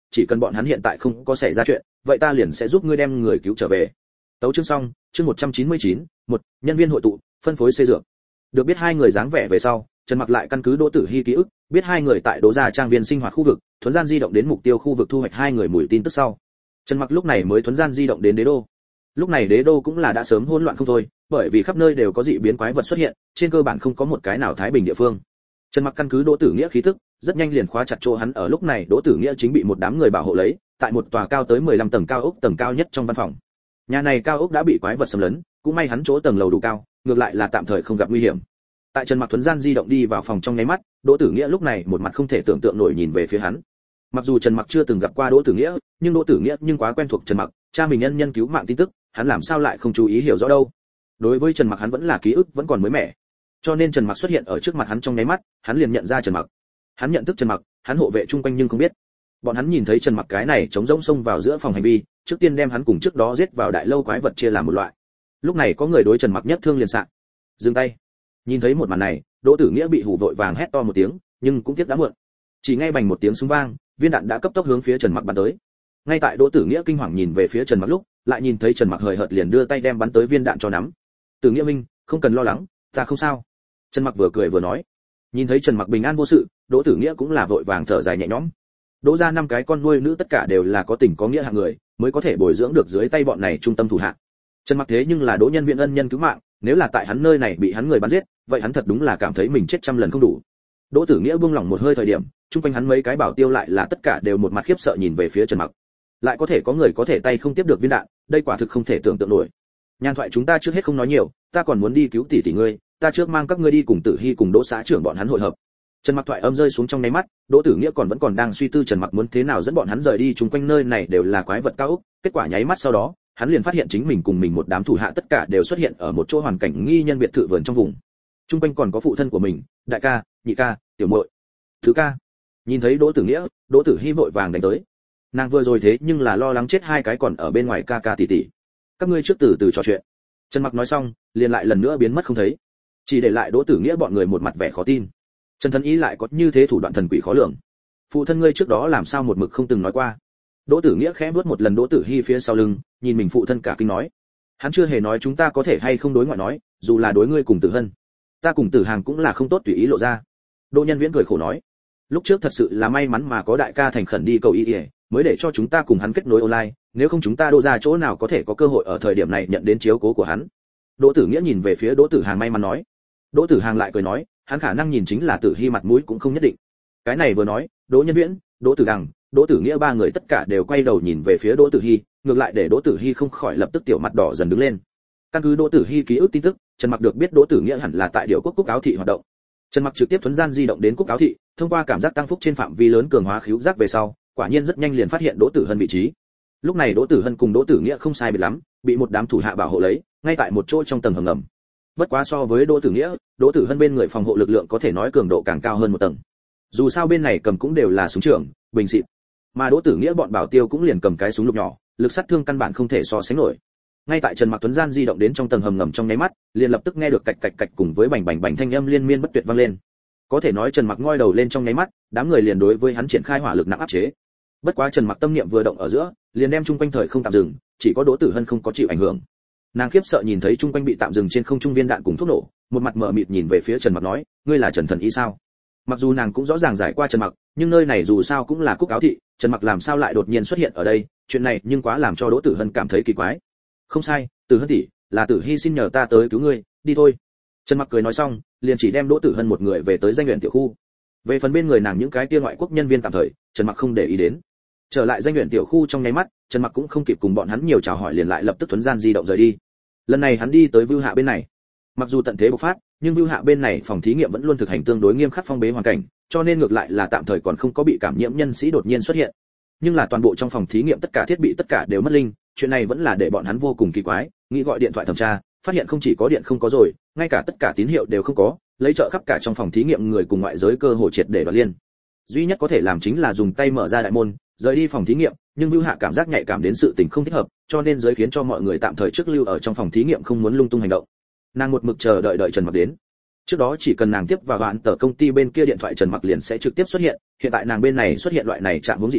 S1: chỉ cần bọn hắn hiện tại không có xảy ra chuyện, vậy ta liền sẽ giúp ngươi đem người cứu trở về. Tấu chương xong, chương 199, một nhân viên hội tụ, phân phối xây dược. Được biết hai người dáng vẻ về sau, Trần Mặc lại căn cứ Đỗ Tử Hi ký ức, biết hai người tại Đỗ gia trang viên sinh hoạt khu vực, thuấn gian di động đến mục tiêu khu vực thu hoạch hai người mùi tin tức sau. Trần Mặc lúc này mới thuấn gian di động đến Đế đô. Lúc này Đế đô cũng là đã sớm hỗn loạn không thôi, bởi vì khắp nơi đều có dị biến quái vật xuất hiện, trên cơ bản không có một cái nào thái bình địa phương. Trần Mặc căn cứ Đỗ Tử Nghĩa khí tức, rất nhanh liền khóa chặt chỗ hắn ở lúc này Đỗ Tử Nghĩa chính bị một đám người bảo hộ lấy, tại một tòa cao tới 15 tầng cao ốc tầng cao nhất trong văn phòng. Nhà này cao ốc đã bị quái vật xâm lấn, cũng may hắn chỗ tầng lầu đủ cao, ngược lại là tạm thời không gặp nguy hiểm. Tại Trần Mặc thuấn gian di động đi vào phòng trong nháy mắt, Đỗ Tử Nghĩa lúc này một mặt không thể tưởng tượng nổi nhìn về phía hắn. Mặc dù Trần Mặc chưa từng gặp qua Đỗ Tử Nghĩa, nhưng Đỗ Tử Nghĩa nhưng quá quen thuộc Trần Mặc, cha mình nhân cứu mạng tin tức, hắn làm sao lại không chú ý hiểu rõ đâu. Đối với Trần Mặc hắn vẫn là ký ức vẫn còn mới mẻ. Cho nên Trần Mặc xuất hiện ở trước mặt hắn trong nháy mắt, hắn liền nhận ra Trần Mặc. Hắn nhận thức Trần Mặc, hắn hộ vệ chung quanh nhưng không biết. Bọn hắn nhìn thấy Trần Mặc cái này chống rỗng xông vào giữa phòng hành vi, trước tiên đem hắn cùng trước đó giết vào đại lâu quái vật chia làm một loại. Lúc này có người đối Trần Mặc nhất thương liền xạ. Dừng tay. Nhìn thấy một màn này, Đỗ Tử Nghĩa bị hù vội vàng hét to một tiếng, nhưng cũng tiếc đã muộn. Chỉ nghe bành một tiếng súng vang, viên đạn đã cấp tốc hướng phía Trần Mặc bắn tới. Ngay tại Đỗ Tử Nghĩa kinh hoàng nhìn về phía Trần Mặc lúc, lại nhìn thấy Trần Mặc hời hợt liền đưa tay đem bắn tới viên đạn cho nắm. Tử Nghĩa minh, không cần lo lắng, ta không sao. Trần Mặc vừa cười vừa nói. Nhìn thấy Trần Mặc bình an vô sự, Đỗ Tử Nghĩa cũng là vội vàng thở dài nhẹ nhõm. Đỗ gia 5 cái con nuôi nữ tất cả đều là có tình có nghĩa hạng người, mới có thể bồi dưỡng được dưới tay bọn này trung tâm thủ hạ. Trần Mặc thế nhưng là Đỗ Nhân Viễn ân nhân cứu mạng, nếu là tại hắn nơi này bị hắn người bắn giết, vậy hắn thật đúng là cảm thấy mình chết trăm lần không đủ. Đỗ Tử Nghĩa buông lỏng một hơi thời điểm, chung quanh hắn mấy cái bảo tiêu lại là tất cả đều một mặt khiếp sợ nhìn về phía Trần Mặc. Lại có thể có người có thể tay không tiếp được viên đạn, đây quả thực không thể tưởng tượng nổi. Nhan thoại chúng ta trước hết không nói nhiều, ta còn muốn đi cứu tỷ tỷ ngươi, ta trước mang các ngươi đi cùng Tử Hi cùng Đỗ xã trưởng bọn hắn hội hợp. Trần Mặc thoại âm rơi xuống trong nháy mắt, Đỗ Tử Nghĩa vẫn còn đang suy tư Trần Mặc muốn thế nào dẫn bọn hắn rời đi, chung quanh nơi này đều là quái vật cao ốc, kết quả nháy mắt sau đó, hắn liền phát hiện chính mình cùng mình một đám thủ hạ tất cả đều xuất hiện ở một chỗ hoàn cảnh nghi nhân biệt thự vườn trong vùng. Chung quanh còn có phụ thân của mình, đại ca, nhị ca, tiểu muội, thứ ca. Nhìn thấy Đỗ Tử Nghĩa, Đỗ Tử Hi vội vàng đánh tới. Nàng vừa rồi thế nhưng là lo lắng chết hai cái còn ở bên ngoài ca ca tỷ tỷ. Các ngươi trước từ từ trò chuyện. Trần Mặc nói xong, liền lại lần nữa biến mất không thấy. Chỉ để lại Đỗ Tử Nghĩa bọn người một mặt vẻ khó tin. Trần Thần Ý lại có như thế thủ đoạn thần quỷ khó lường. Phụ thân ngươi trước đó làm sao một mực không từng nói qua? Đỗ Tử Nghĩa khẽ vuốt một lần Đỗ Tử Hi phía sau lưng, nhìn mình phụ thân cả kinh nói. Hắn chưa hề nói chúng ta có thể hay không đối ngoại nói, dù là đối ngươi cùng Tử Hân. Ta cùng Tử Hàng cũng là không tốt tùy ý lộ ra. Đỗ Nhân Viễn cười khổ nói. Lúc trước thật sự là may mắn mà có đại ca thành khẩn đi cầu y, mới để cho chúng ta cùng hắn kết nối online, nếu không chúng ta Đỗ ra chỗ nào có thể có cơ hội ở thời điểm này nhận đến chiếu cố của hắn. Đỗ Tử Nghĩa nhìn về phía Đỗ Tử Hàng may mắn nói. Đỗ Tử Hàng lại cười nói, hắn khả năng nhìn chính là Tử Hi mặt mũi cũng không nhất định. Cái này vừa nói, Đỗ Nhân Viễn, Đỗ Tử Đằng, Đỗ Tử Nghĩa ba người tất cả đều quay đầu nhìn về phía Đỗ Tử Hi, ngược lại để Đỗ Tử Hi không khỏi lập tức tiểu mặt đỏ dần đứng lên. Căn cứ Đỗ Tử Hi ký ức tin tức, Trần Mặc được biết Đỗ Tử Nghĩa hẳn là tại Điệu Quốc Cúc Áo thị hoạt động. Trần Mặc trực tiếp thuấn gian di động đến Cúc Áo thị, thông qua cảm giác tăng phúc trên phạm vi lớn cường hóa khứu giác về sau, quả nhiên rất nhanh liền phát hiện Đỗ Tử Hân vị trí. Lúc này Đỗ Tử Hân cùng Đỗ Tử Nghĩa không sai biệt lắm, bị một đám thủ hạ bảo hộ lấy, ngay tại một chỗ trong tầng hầm ngầm. Bất quá so với Đỗ Tử Nghĩa, Đỗ Tử Hân bên người phòng hộ lực lượng có thể nói cường độ càng cao hơn một tầng. Dù sao bên này cầm cũng đều là súng trường, bình xịt, mà Đỗ Tử Nghĩa bọn bảo tiêu cũng liền cầm cái súng lục nhỏ, lực sát thương căn bản không thể so sánh nổi. Ngay tại Trần Mặc Tuấn gian di động đến trong tầng hầm ngầm trong nháy mắt, liền lập tức nghe được cạch cạch cạch cùng với bành bành bành thanh âm liên miên bất tuyệt vang lên. Có thể nói Trần Mặc ngoi đầu lên trong nháy mắt, đám người liền đối với hắn triển khai hỏa lực nặng áp chế. Bất quá Trần Mặc tâm niệm vừa động ở giữa, liền đem chung quanh thời không tạm dừng, chỉ có Đỗ Tử Hân không có chịu ảnh hưởng. Nàng khiếp sợ nhìn thấy chung quanh bị tạm dừng trên không trung viên đạn cùng thuốc nổ, một mặt mờ mịt nhìn về phía Trần Mặc nói, ngươi là Trần Thần Y sao? Mặc dù nàng cũng rõ ràng giải qua Trần Mặc, nhưng nơi này dù sao cũng là Cúc Áo thị, Trần Mặc làm sao lại đột nhiên xuất hiện ở đây, chuyện này nhưng quá làm cho Đỗ Tử Hân cảm thấy kỳ quái. Không sai, Tử Hân tỷ, là Tử Hi xin nhờ ta tới cứu ngươi, đi thôi. Trần Mặc cười nói xong, liền chỉ đem Đỗ Tử Hân một người về tới danh luyện tiểu khu. Về phần bên người nàng những cái kia ngoại quốc nhân viên tạm thời, Trần Mặc không để ý đến. Trở lại danh luyện tiểu khu trong nháy mắt, Trần Mặc cũng không kịp cùng bọn hắn nhiều chào hỏi liền lại lập tức thuấn gian di động rời đi. Lần này hắn đi tới Vưu Hạ bên này. Mặc dù tận thế bộc phát, nhưng Vưu Hạ bên này phòng thí nghiệm vẫn luôn thực hành tương đối nghiêm khắc phong bế hoàn cảnh, cho nên ngược lại là tạm thời còn không có bị cảm nhiễm nhân sĩ đột nhiên xuất hiện. Nhưng là toàn bộ trong phòng thí nghiệm tất cả thiết bị tất cả đều mất linh, chuyện này vẫn là để bọn hắn vô cùng kỳ quái, nghĩ gọi điện thoại thẩm tra, phát hiện không chỉ có điện không có rồi, ngay cả tất cả tín hiệu đều không có, lấy trợ khắp cả trong phòng thí nghiệm người cùng ngoại giới cơ hồ triệt để đoạn liên. Duy nhất có thể làm chính là dùng tay mở ra đại môn, rời đi phòng thí nghiệm, nhưng Vưu Hạ cảm giác nhạy cảm đến sự tình không thích hợp, cho nên giới khiến cho mọi người tạm thời trước lưu ở trong phòng thí nghiệm không muốn lung tung hành động. Nàng một mực chờ đợi Trần Mặc đến. Trước đó chỉ cần nàng tiếp vào đoạn tờ công ty bên kia điện thoại Trần Mặc liền sẽ trực tiếp xuất hiện, hiện tại nàng bên này xuất hiện loại này trạng huống dị thường,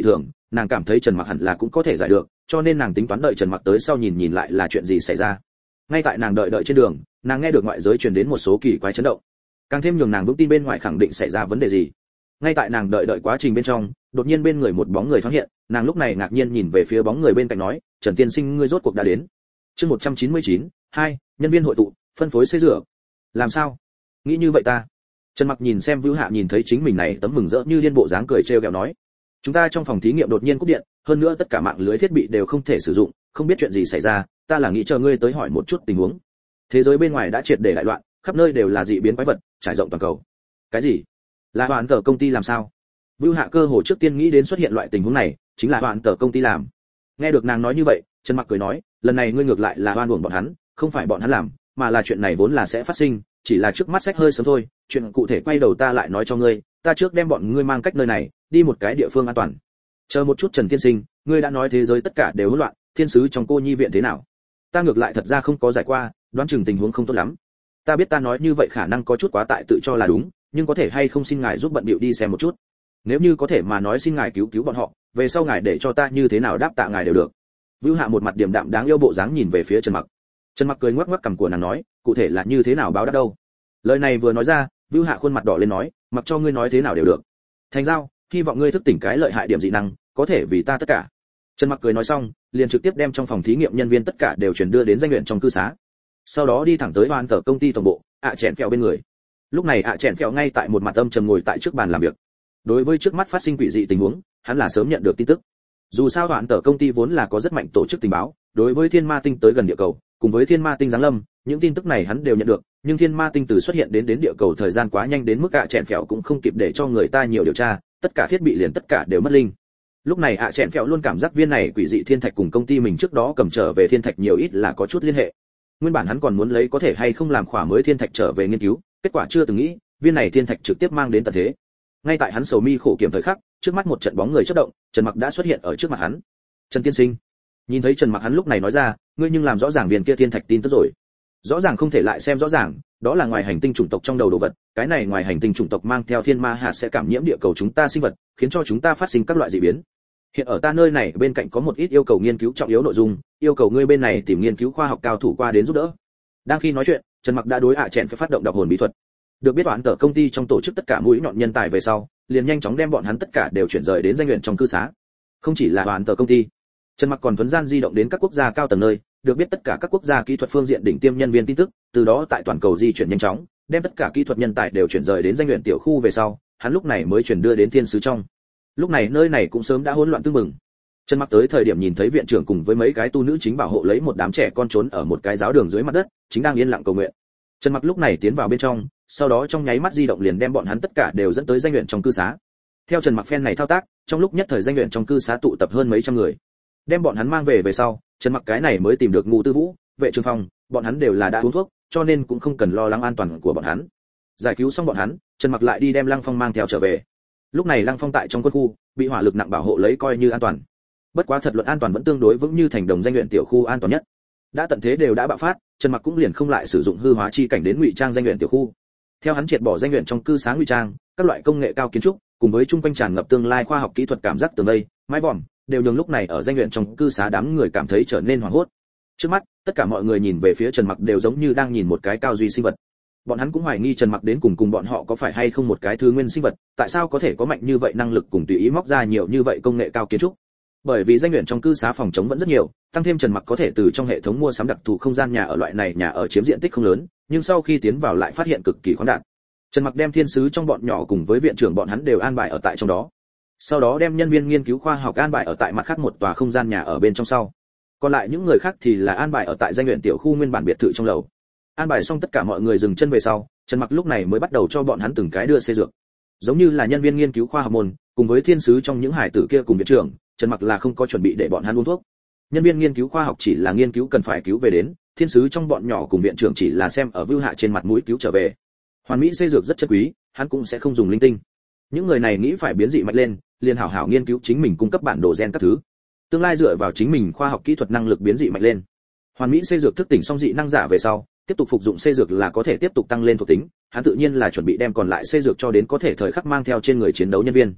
S1: nàng cảm thấy Trần Mặc hẳn là cũng có thể giải được, cho nên nàng tính toán đợi Trần Mặc tới sau nhìn nhìn lại là chuyện gì xảy ra. Ngay tại nàng đợi trên đường, nàng nghe được ngoại giới truyền đến một số kỳ quái chấn động, càng thêm nhường nàng vững tin bên ngoài khẳng định xảy ra vấn đề gì. Ngay tại nàng đợi quá trình bên trong, đột nhiên bên người một bóng người thoáng hiện, nàng lúc này ngạc nhiên nhìn về phía bóng người bên cạnh nói, Trần tiên sinh ngươi rốt cuộc đã đến. Chương 199, 2, nhân viên hội tụ, phân phối xây rửa. Làm sao? Nghĩ như vậy ta. Trần Mặc nhìn xem Vưu Hạ nhìn thấy chính mình này tấm mừng rỡ như điên bộ dáng cười trêu ghẹo nói, chúng ta trong phòng thí nghiệm đột nhiên cúp điện, hơn nữa tất cả mạng lưới thiết bị đều không thể sử dụng, không biết chuyện gì xảy ra, ta là nghĩ chờ ngươi tới hỏi một chút tình huống. Thế giới bên ngoài đã triệt để đại loạn, khắp nơi đều là dị biến quái vật, trải rộng toàn cầu. Cái gì? Là hoàn tờ công ty làm sao? Vưu Hạ cơ hồ trước tiên nghĩ đến xuất hiện loại tình huống này, chính là hoàn tờ công ty làm. Nghe được nàng nói như vậy, Trần Mặc cười nói, lần này ngươi ngược lại là oan uổng bọn hắn, không phải bọn hắn làm, mà là chuyện này vốn là sẽ phát sinh, chỉ là trước mắt sách hơi sớm thôi, chuyện cụ thể quay đầu ta lại nói cho ngươi, ta trước đem bọn ngươi mang cách nơi này, đi một cái địa phương an toàn. Chờ một chút Trần tiên sinh, ngươi đã nói thế giới tất cả đều hỗn loạn, thiên sứ trong cô nhi viện thế nào? Ta ngược lại thật ra không có giải qua, đoán chừng tình huống không tốt lắm. Ta biết ta nói như vậy khả năng có chút quá tại tự cho là đúng, nhưng có thể hay không xin ngài giúp bận bịu đi xem một chút. Nếu như có thể mà nói xin ngài cứu cứu bọn họ, về sau ngài để cho ta như thế nào đáp tạ ngài đều được. Vưu Hạ một mặt điềm đạm đáng yêu bộ dáng nhìn về phía Trần Mặc. Trần Mặc cười ngoắc ngoắc cằm của nàng nói, cụ thể là như thế nào báo đáp đâu? Lời này vừa nói ra, Vưu Hạ khuôn mặt đỏ lên nói, mặc cho ngươi nói thế nào đều được. Thành giao, hy vọng ngươi thức tỉnh cái lợi hại điểm dị năng, có thể vì ta tất cả. Trần Mặc cười nói xong, liền trực tiếp đem trong phòng thí nghiệm nhân viên tất cả đều chuyển đưa đến danh nguyện trong cư xá. Sau đó đi thẳng tới hoàn tờ công ty tổng bộ, chèn phèo bên người. Lúc này chèn phèo ngay tại một mặt âm trầm ngồi tại trước bàn làm việc. Đối với trước mắt phát sinh quỷ dị tình huống, hắn là sớm nhận được tin tức. Dù sao hoàn tờ công ty vốn là có rất mạnh tổ chức tình báo, đối với thiên ma tinh tới gần địa cầu, cùng với thiên ma tinh giáng lâm, những tin tức này hắn đều nhận được, nhưng thiên ma tinh từ xuất hiện đến địa cầu thời gian quá nhanh đến mức chèn phèo cũng không kịp để cho người ta nhiều điều tra, tất cả thiết bị liền tất cả đều mất linh. Lúc này chèn phèo luôn cảm giác viên này quỷ dị thiên thạch cùng công ty mình trước đó cầm trở về thiên thạch nhiều ít là có chút liên hệ. Nguyên bản hắn còn muốn lấy có thể hay không làm khỏa mới thiên thạch trở về nghiên cứu, kết quả chưa từng nghĩ, viên này thiên thạch trực tiếp mang đến tận thế. Ngay tại hắn sầu mi khổ kiểm thời khắc, trước mắt một trận bóng người chớp động, Trần Mặc đã xuất hiện ở trước mặt hắn. Trần tiên sinh. Nhìn thấy Trần Mặc hắn lúc này nói ra, ngươi nhưng làm rõ ràng viên kia thiên thạch tin tức rồi. Rõ ràng không thể lại xem rõ ràng, đó là ngoài hành tinh chủng tộc trong đầu đồ vật, cái này ngoài hành tinh chủng tộc mang theo thiên ma hạt sẽ cảm nhiễm địa cầu chúng ta sinh vật, khiến cho chúng ta phát sinh các loại dị biến. Hiện ở ta nơi này bên cạnh có một ít yêu cầu nghiên cứu trọng yếu nội dung, yêu cầu ngươi bên này tìm nghiên cứu khoa học cao thủ qua đến giúp đỡ. Đang khi nói chuyện, Trần Mặc đã đối chèn phải phát động đọc hồn bí thuật. Được biết toán tờ công ty trong tổ chức tất cả mũi nhọn nhân tài về sau, liền nhanh chóng đem bọn hắn tất cả đều chuyển rời đến danh nguyện trong cư xá. Không chỉ là toán tờ công ty, Trần Mặc còn thuấn gian di động đến các quốc gia cao tầng nơi, được biết tất cả các quốc gia kỹ thuật phương diện đỉnh tiêm nhân viên tin tức, từ đó tại toàn cầu di chuyển nhanh chóng, đem tất cả kỹ thuật nhân tài đều chuyển rời đến danh nguyện tiểu khu về sau, hắn lúc này mới chuyển đưa đến thiên sứ trong. Lúc này nơi này cũng sớm đã hỗn loạn tương mừng. Trần Mặc tới thời điểm nhìn thấy viện trưởng cùng với mấy cái tu nữ chính bảo hộ lấy một đám trẻ con trốn ở một cái giáo đường dưới mặt đất, chính đang yên lặng cầu nguyện. Trần Mặc lúc này tiến vào bên trong, sau đó trong nháy mắt di động liền đem bọn hắn tất cả đều dẫn tới danh nguyện trong cư xá. Theo Trần Mặc phen này thao tác, trong lúc nhất thời danh nguyện trong cư xá tụ tập hơn mấy trăm người. Đem bọn hắn mang về sau, Trần Mặc cái này mới tìm được Ngũ Tư Vũ, Vệ Trường Phong, bọn hắn đều là đã uống thuốc, cho nên cũng không cần lo lắng an toàn của bọn hắn. Giải cứu xong bọn hắn, Trần Mặc lại đi đem Lăng Phong mang theo trở về. Lúc này Lăng Phong tại trong quân khu, bị hỏa lực nặng bảo hộ lấy coi như an toàn. Bất quá thật luận an toàn vẫn tương đối vững như thành đồng danh luyện tiểu khu an toàn nhất. Đã tận thế đều đã bạo phát, Trần Mặc cũng liền không lại sử dụng hư hóa chi cảnh đến ngụy trang danh luyện tiểu khu. Theo hắn triệt bỏ danh luyện trong cư xá ngụy trang, các loại công nghệ cao kiến trúc, cùng với trung quanh tràn ngập tương lai khoa học kỹ thuật cảm giác tường vây, mái vòm, đều nhường lúc này ở danh luyện trong cư xá đám người cảm thấy trở nên hoảng hốt. Trước mắt, tất cả mọi người nhìn về phía Trần Mặc đều giống như đang nhìn một cái cao duy sinh vật. Bọn hắn cũng hoài nghi Trần Mặc đến cùng bọn họ có phải hay không một cái thứ nguyên sinh vật, tại sao có thể có mạnh như vậy năng lực cùng tùy ý móc ra nhiều như vậy công nghệ cao kiến trúc. Bởi vì danh luyện trong cư xá phòng chống vẫn rất nhiều, tăng thêm Trần Mặc có thể từ trong hệ thống mua sắm đặc thù không gian nhà ở loại này nhà ở chiếm diện tích không lớn, nhưng sau khi tiến vào lại phát hiện cực kỳ khoáng đạt. Trần Mặc đem thiên sứ trong bọn nhỏ cùng với viện trưởng bọn hắn đều an bài ở tại trong đó. Sau đó đem nhân viên nghiên cứu khoa học an bài ở tại mặt khác một tòa không gian nhà ở bên trong sau. Còn lại những người khác thì là an bài ở tại danh luyện tiểu khu nguyên bản biệt thự trong lầu. An bài xong tất cả mọi người dừng chân về sau, Trần Mặc lúc này mới bắt đầu cho bọn hắn từng cái đưa xe dược. Giống như là nhân viên nghiên cứu khoa học môn, cùng với thiên sứ trong những hải tử kia cùng viện trưởng, Trần Mặc là không có chuẩn bị để bọn hắn uống thuốc. Nhân viên nghiên cứu khoa học chỉ là nghiên cứu cần phải cứu về đến, thiên sứ trong bọn nhỏ cùng viện trưởng chỉ là xem ở Vưu Hạ trên mặt mũi cứu trở về. Hoàn mỹ xây dược rất chất quý, hắn cũng sẽ không dùng linh tinh. Những người này nghĩ phải biến dị mạnh lên, liền hảo hảo nghiên cứu chính mình cung cấp bản đồ gen các thứ. Tương lai dựa vào chính mình khoa học kỹ thuật năng lực biến dị mạnh lên. Hoàn mỹ xây dược thức tỉnh xong dị năng giả về sau, tiếp tục phục dụng xây dược là có thể tiếp tục tăng lên thuộc tính, hắn tự nhiên là chuẩn bị đem còn lại xây dược cho đến có thể thời khắc mang theo trên người chiến đấu nhân viên.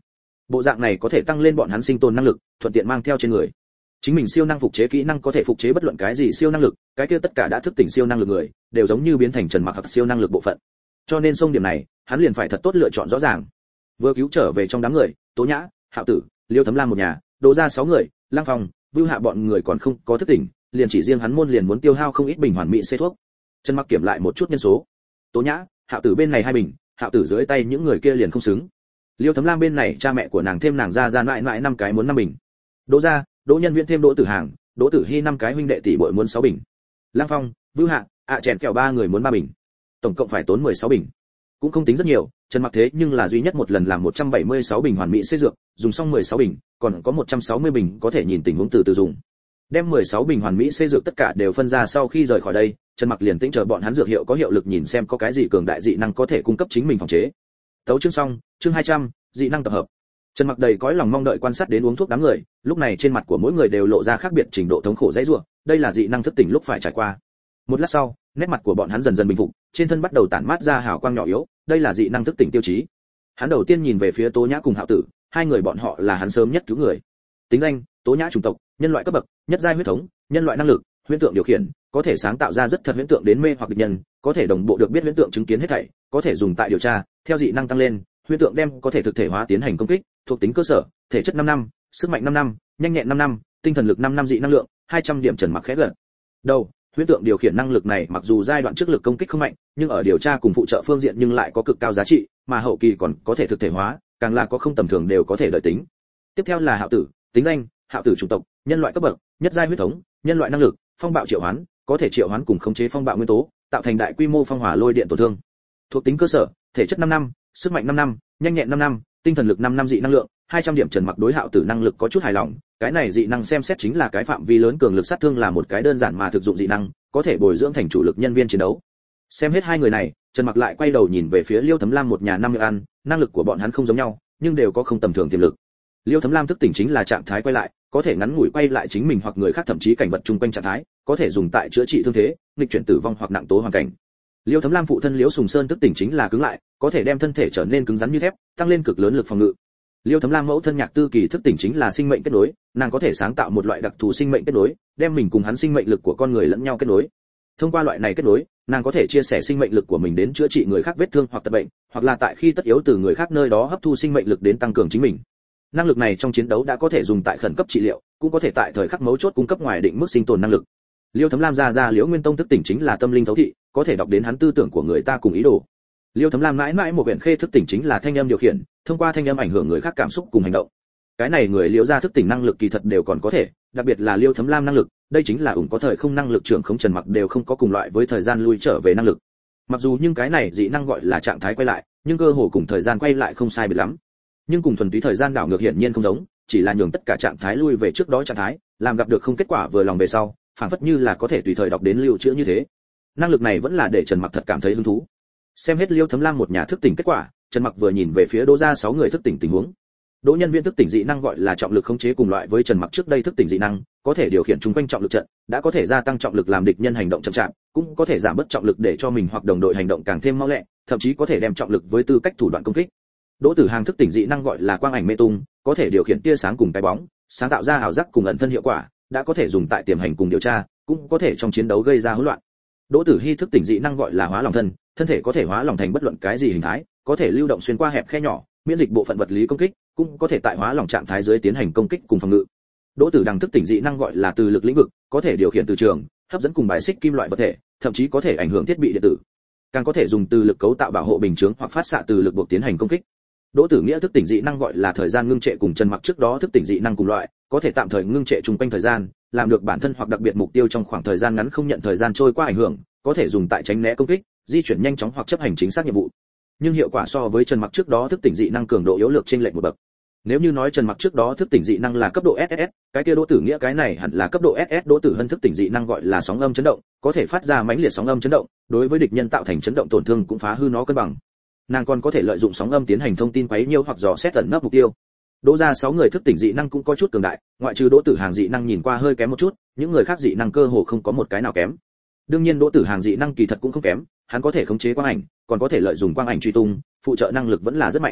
S1: Bộ dạng này có thể tăng lên bọn hắn sinh tồn năng lực, thuận tiện mang theo trên người. Chính mình siêu năng phục chế kỹ năng có thể phục chế bất luận cái gì siêu năng lực, cái kia tất cả đã thức tỉnh siêu năng lực người, đều giống như biến thành Trần Mặc hoặc siêu năng lực bộ phận. Cho nên xông điểm này, hắn liền phải thật tốt lựa chọn rõ ràng. Vừa cứu trở về trong đám người, Tố Nhã, Hạo Tử, Liêu Thấm Lam một nhà, đổ ra 6 người, Lăng Phong, Vưu Hạ bọn người còn không có thức tỉnh, liền chỉ riêng hắn môn liền muốn tiêu hao không ít bình hoàn mỹ xê thuốc. Trần Mặc kiểm lại một chút nhân số. Tố Nhã, Hạo Tử bên này 2 bình, Hạo Tử dưới tay những người kia liền không xứng. Liêu Thấm Lam bên này cha mẹ của nàng thêm nàng ra mãi 5 cái muốn 5 bình. Đỗ gia, Đỗ Nhân Viễn thêm Đỗ Tử Hàng, Đỗ Tử Hi 5 cái huynh đệ tỷ muội muốn 6 bình. Lăng Phong, Vưu Hạ, chèn kẹo 3 người muốn 3 bình. Tổng cộng phải tốn 16 bình. Cũng không tính rất nhiều, Trần Mặc thế nhưng là duy nhất một lần làm 176 bình hoàn mỹ xê dược, dùng xong 16 bình, còn có 160 bình có thể nhìn tình huống từ từ dùng. Đem 16 bình hoàn mỹ xê dược tất cả đều phân ra sau khi rời khỏi đây, Trần Mặc liền tĩnh chờ bọn hắn dược hiệu có hiệu lực nhìn xem có cái gì cường đại dị năng có thể cung cấp chính mình phòng chế. Tấu chương xong, chương 200, dị năng tập hợp. Trần Mặc đầy cõi lòng mong đợi quan sát đến uống thuốc đám người, lúc này trên mặt của mỗi người đều lộ ra khác biệt trình độ thống khổ dãy rủa, đây là dị năng thức tỉnh lúc phải trải qua. Một lát sau, nét mặt của bọn hắn dần dần bình phục, trên thân bắt đầu tản mát ra hào quang nhỏ yếu, đây là dị năng thức tỉnh tiêu chí. Hắn đầu tiên nhìn về phía Tố Nhã cùng Hạo Tử, hai người bọn họ là hắn sớm nhất cứu người. Tính danh: Tố Nhã chủng tộc, nhân loại cấp bậc, nhất giai huyết thống, nhân loại năng lực, huyễn tượng điều khiển, có thể sáng tạo ra rất thật huyễn tượng đến mê hoặc địch nhân, có thể đồng bộ được biết huyễn tượng chứng kiến hết thảy, có thể dùng tại điều tra, theo dị năng tăng lên, huyễn tượng đem có thể thực thể hóa tiến hành công kích, thuộc tính cơ sở, thể chất 5 năm, sức mạnh 5 năm, nhanh nhẹn 5 năm, tinh thần lực 5 năm dị năng lượng, 200 điểm. Trần Mặc khẽ gật đầu, huyễn tượng điều khiển năng lực này mặc dù giai đoạn trước lực công kích không mạnh, nhưng ở điều tra cùng phụ trợ phương diện nhưng lại có cực cao giá trị, mà hậu kỳ còn có thể thực thể hóa, càng là có không tầm thường đều có thể lợi tính. Tiếp theo là Hạo Tử, tính danh: Hạo Tử chủng tộc, nhân loại cấp bậc, nhất giai huyết thống, nhân loại năng lực, phong bạo triệu hoán, có thể triệu hoán cùng khống chế phong bạo nguyên tố, tạo thành đại quy mô phong hỏa lôi điện tổn thương. Thuộc tính cơ sở, thể chất 5 năm, sức mạnh 5 năm, nhanh nhẹn 5 năm, tinh thần lực 5 năm dị năng lượng, 200 điểm. Trần Mặc đối Hạo Tử năng lực có chút hài lòng, cái này dị năng xem xét chính là cái phạm vi lớn cường lực sát thương, là một cái đơn giản mà thực dụng dị năng, có thể bồi dưỡng thành chủ lực nhân viên chiến đấu. Xem hết hai người này, Trần Mặc lại quay đầu nhìn về phía Liêu Thấm Lam một nhà năm miệng ăn, năng lực của bọn hắn không giống nhau, nhưng đều có không tầm thường tiềm lực. Liêu Thấm Lam thức tỉnh chính là trạng thái quay lại, có thể ngắn ngủi quay lại chính mình hoặc người khác thậm chí cảnh vật chung quanh trạng thái, có thể dùng tại chữa trị thương thế, nghịch chuyển tử vong hoặc nặng tố hoàn cảnh. Liêu Thấm Lam phụ thân Liễu Sùng Sơn thức tỉnh chính là cứng lại, có thể đem thân thể trở nên cứng rắn như thép, tăng lên cực lớn lực phòng ngự. Liêu Thấm Lam mẫu thân Nhạc Tư Kỳ thức tỉnh chính là sinh mệnh kết nối, nàng có thể sáng tạo một loại đặc thù sinh mệnh kết nối, đem mình cùng hắn sinh mệnh lực của con người lẫn nhau kết nối. Thông qua loại này kết nối, nàng có thể chia sẻ sinh mệnh lực của mình đến chữa trị người khác vết thương hoặc tật bệnh, hoặc là tại khi tất yếu từ người khác nơi đó hấp thu sinh mệnh lực đến tăng cường chính mình. Năng lực này trong chiến đấu đã có thể dùng tại khẩn cấp trị liệu, cũng có thể tại thời khắc mấu chốt cung cấp ngoài định mức sinh tồn năng lực. Liêu Thấm Lam ra Liễu Nguyên Tông thức tỉnh chính là tâm linh thấu thị, có thể đọc đến hắn tư tưởng của người ta cùng ý đồ. Liêu Thấm Lam mãi mãi một quyển khê thức tỉnh chính là thanh âm điều khiển, thông qua thanh âm ảnh hưởng người khác cảm xúc cùng hành động. Cái này người Liêu gia thức tỉnh năng lực kỳ thật đều còn có thể, đặc biệt là Liêu Thấm Lam năng lực, đây chính là ủng có thời không năng lực trưởng không. Trần Mặc đều không có cùng loại với thời gian lui trở về năng lực. Mặc dù nhưng cái này dị năng gọi là trạng thái quay lại, nhưng cơ hồ cùng thời gian quay lại không sai biệt lắm. Nhưng cùng thuần túy thời gian đảo ngược hiển nhiên không giống, chỉ là nhường tất cả trạng thái lui về trước đó trạng thái, làm gặp được không kết quả vừa lòng về sau, phảng phất như là có thể tùy thời đọc đến lưu trữ như thế. Năng lực này vẫn là để Trần Mặc thật cảm thấy hứng thú. Xem hết Liêu Thấm Lam một nhà thức tỉnh kết quả, Trần Mặc vừa nhìn về phía Đỗ gia 6 người thức tỉnh tình huống. Đỗ Nhân Viễn thức tỉnh dị năng gọi là trọng lực khống chế, cùng loại với Trần Mặc trước đây thức tỉnh dị năng, có thể điều khiển chúng quanh trọng lực trận, đã có thể gia tăng trọng lực làm địch nhân hành động chậm chạp, cũng có thể giảm bớt trọng lực để cho mình hoặc đồng đội hành động càng thêm mau lẹ, thậm chí có thể đem trọng lực với tư cách thủ đoạn công kích. Đỗ Tử Hàng thức tỉnh dị năng gọi là quang ảnh mê tung, có thể điều khiển tia sáng cùng cái bóng, sáng tạo ra ảo giác cùng ẩn thân hiệu quả, đã có thể dùng tại tiềm hành cùng điều tra, cũng có thể trong chiến đấu gây ra hỗn loạn. Đỗ Tử Hi thức tỉnh dị năng gọi là hóa lòng thân, thân thể có thể hóa lòng thành bất luận cái gì hình thái, có thể lưu động xuyên qua hẹp khe nhỏ, miễn dịch bộ phận vật lý công kích, cũng có thể tại hóa lòng trạng thái dưới tiến hành công kích cùng phòng ngự. Đỗ Tử Đằng thức tỉnh dị năng gọi là từ lực lĩnh vực, có thể điều khiển từ trường, hấp dẫn cùng bài xích kim loại vật thể, thậm chí có thể ảnh hưởng thiết bị điện tử. Càng có thể dùng từ lực cấu tạo bảo hộ bình chướng hoặc phát xạ từ lực buộc tiến hành công kích. Đỗ Tử Nghĩa thức tỉnh dị năng gọi là thời gian ngưng trệ, cùng Trần Mặc trước đó thức tỉnh dị năng cùng loại, có thể tạm thời ngưng trệ chung quanh thời gian, làm được bản thân hoặc đặc biệt mục tiêu trong khoảng thời gian ngắn không nhận thời gian trôi qua ảnh hưởng, có thể dùng tại tránh né công kích, di chuyển nhanh chóng hoặc chấp hành chính xác nhiệm vụ. Nhưng hiệu quả so với Trần Mặc trước đó thức tỉnh dị năng cường độ yếu lược chênh lệch một bậc. Nếu như nói Trần Mặc trước đó thức tỉnh dị năng là cấp độ SSS, cái kia Đỗ Tử Nghĩa cái này hẳn là cấp độ SS. Đỗ Tử Hân thức tỉnh dị năng gọi là sóng âm chấn động, có thể phát ra mãnh liệt sóng âm chấn động, đối với địch nhân tạo thành chấn động tổn thương cũng phá hư nó cân bằng. Nàng còn có thể lợi dụng sóng âm tiến hành thông tin quấy nhiễu hoặc dò xét ẩn nấp mục tiêu. Đỗ gia 6 người thức tỉnh dị năng cũng có chút cường đại, ngoại trừ Đỗ Tử Hàng dị năng nhìn qua hơi kém một chút, những người khác dị năng cơ hồ không có một cái nào kém. Đương nhiên Đỗ Tử Hàng dị năng kỳ thật cũng không kém, hắn có thể khống chế quang ảnh, còn có thể lợi dụng quang ảnh truy tung, phụ trợ năng lực vẫn là rất mạnh.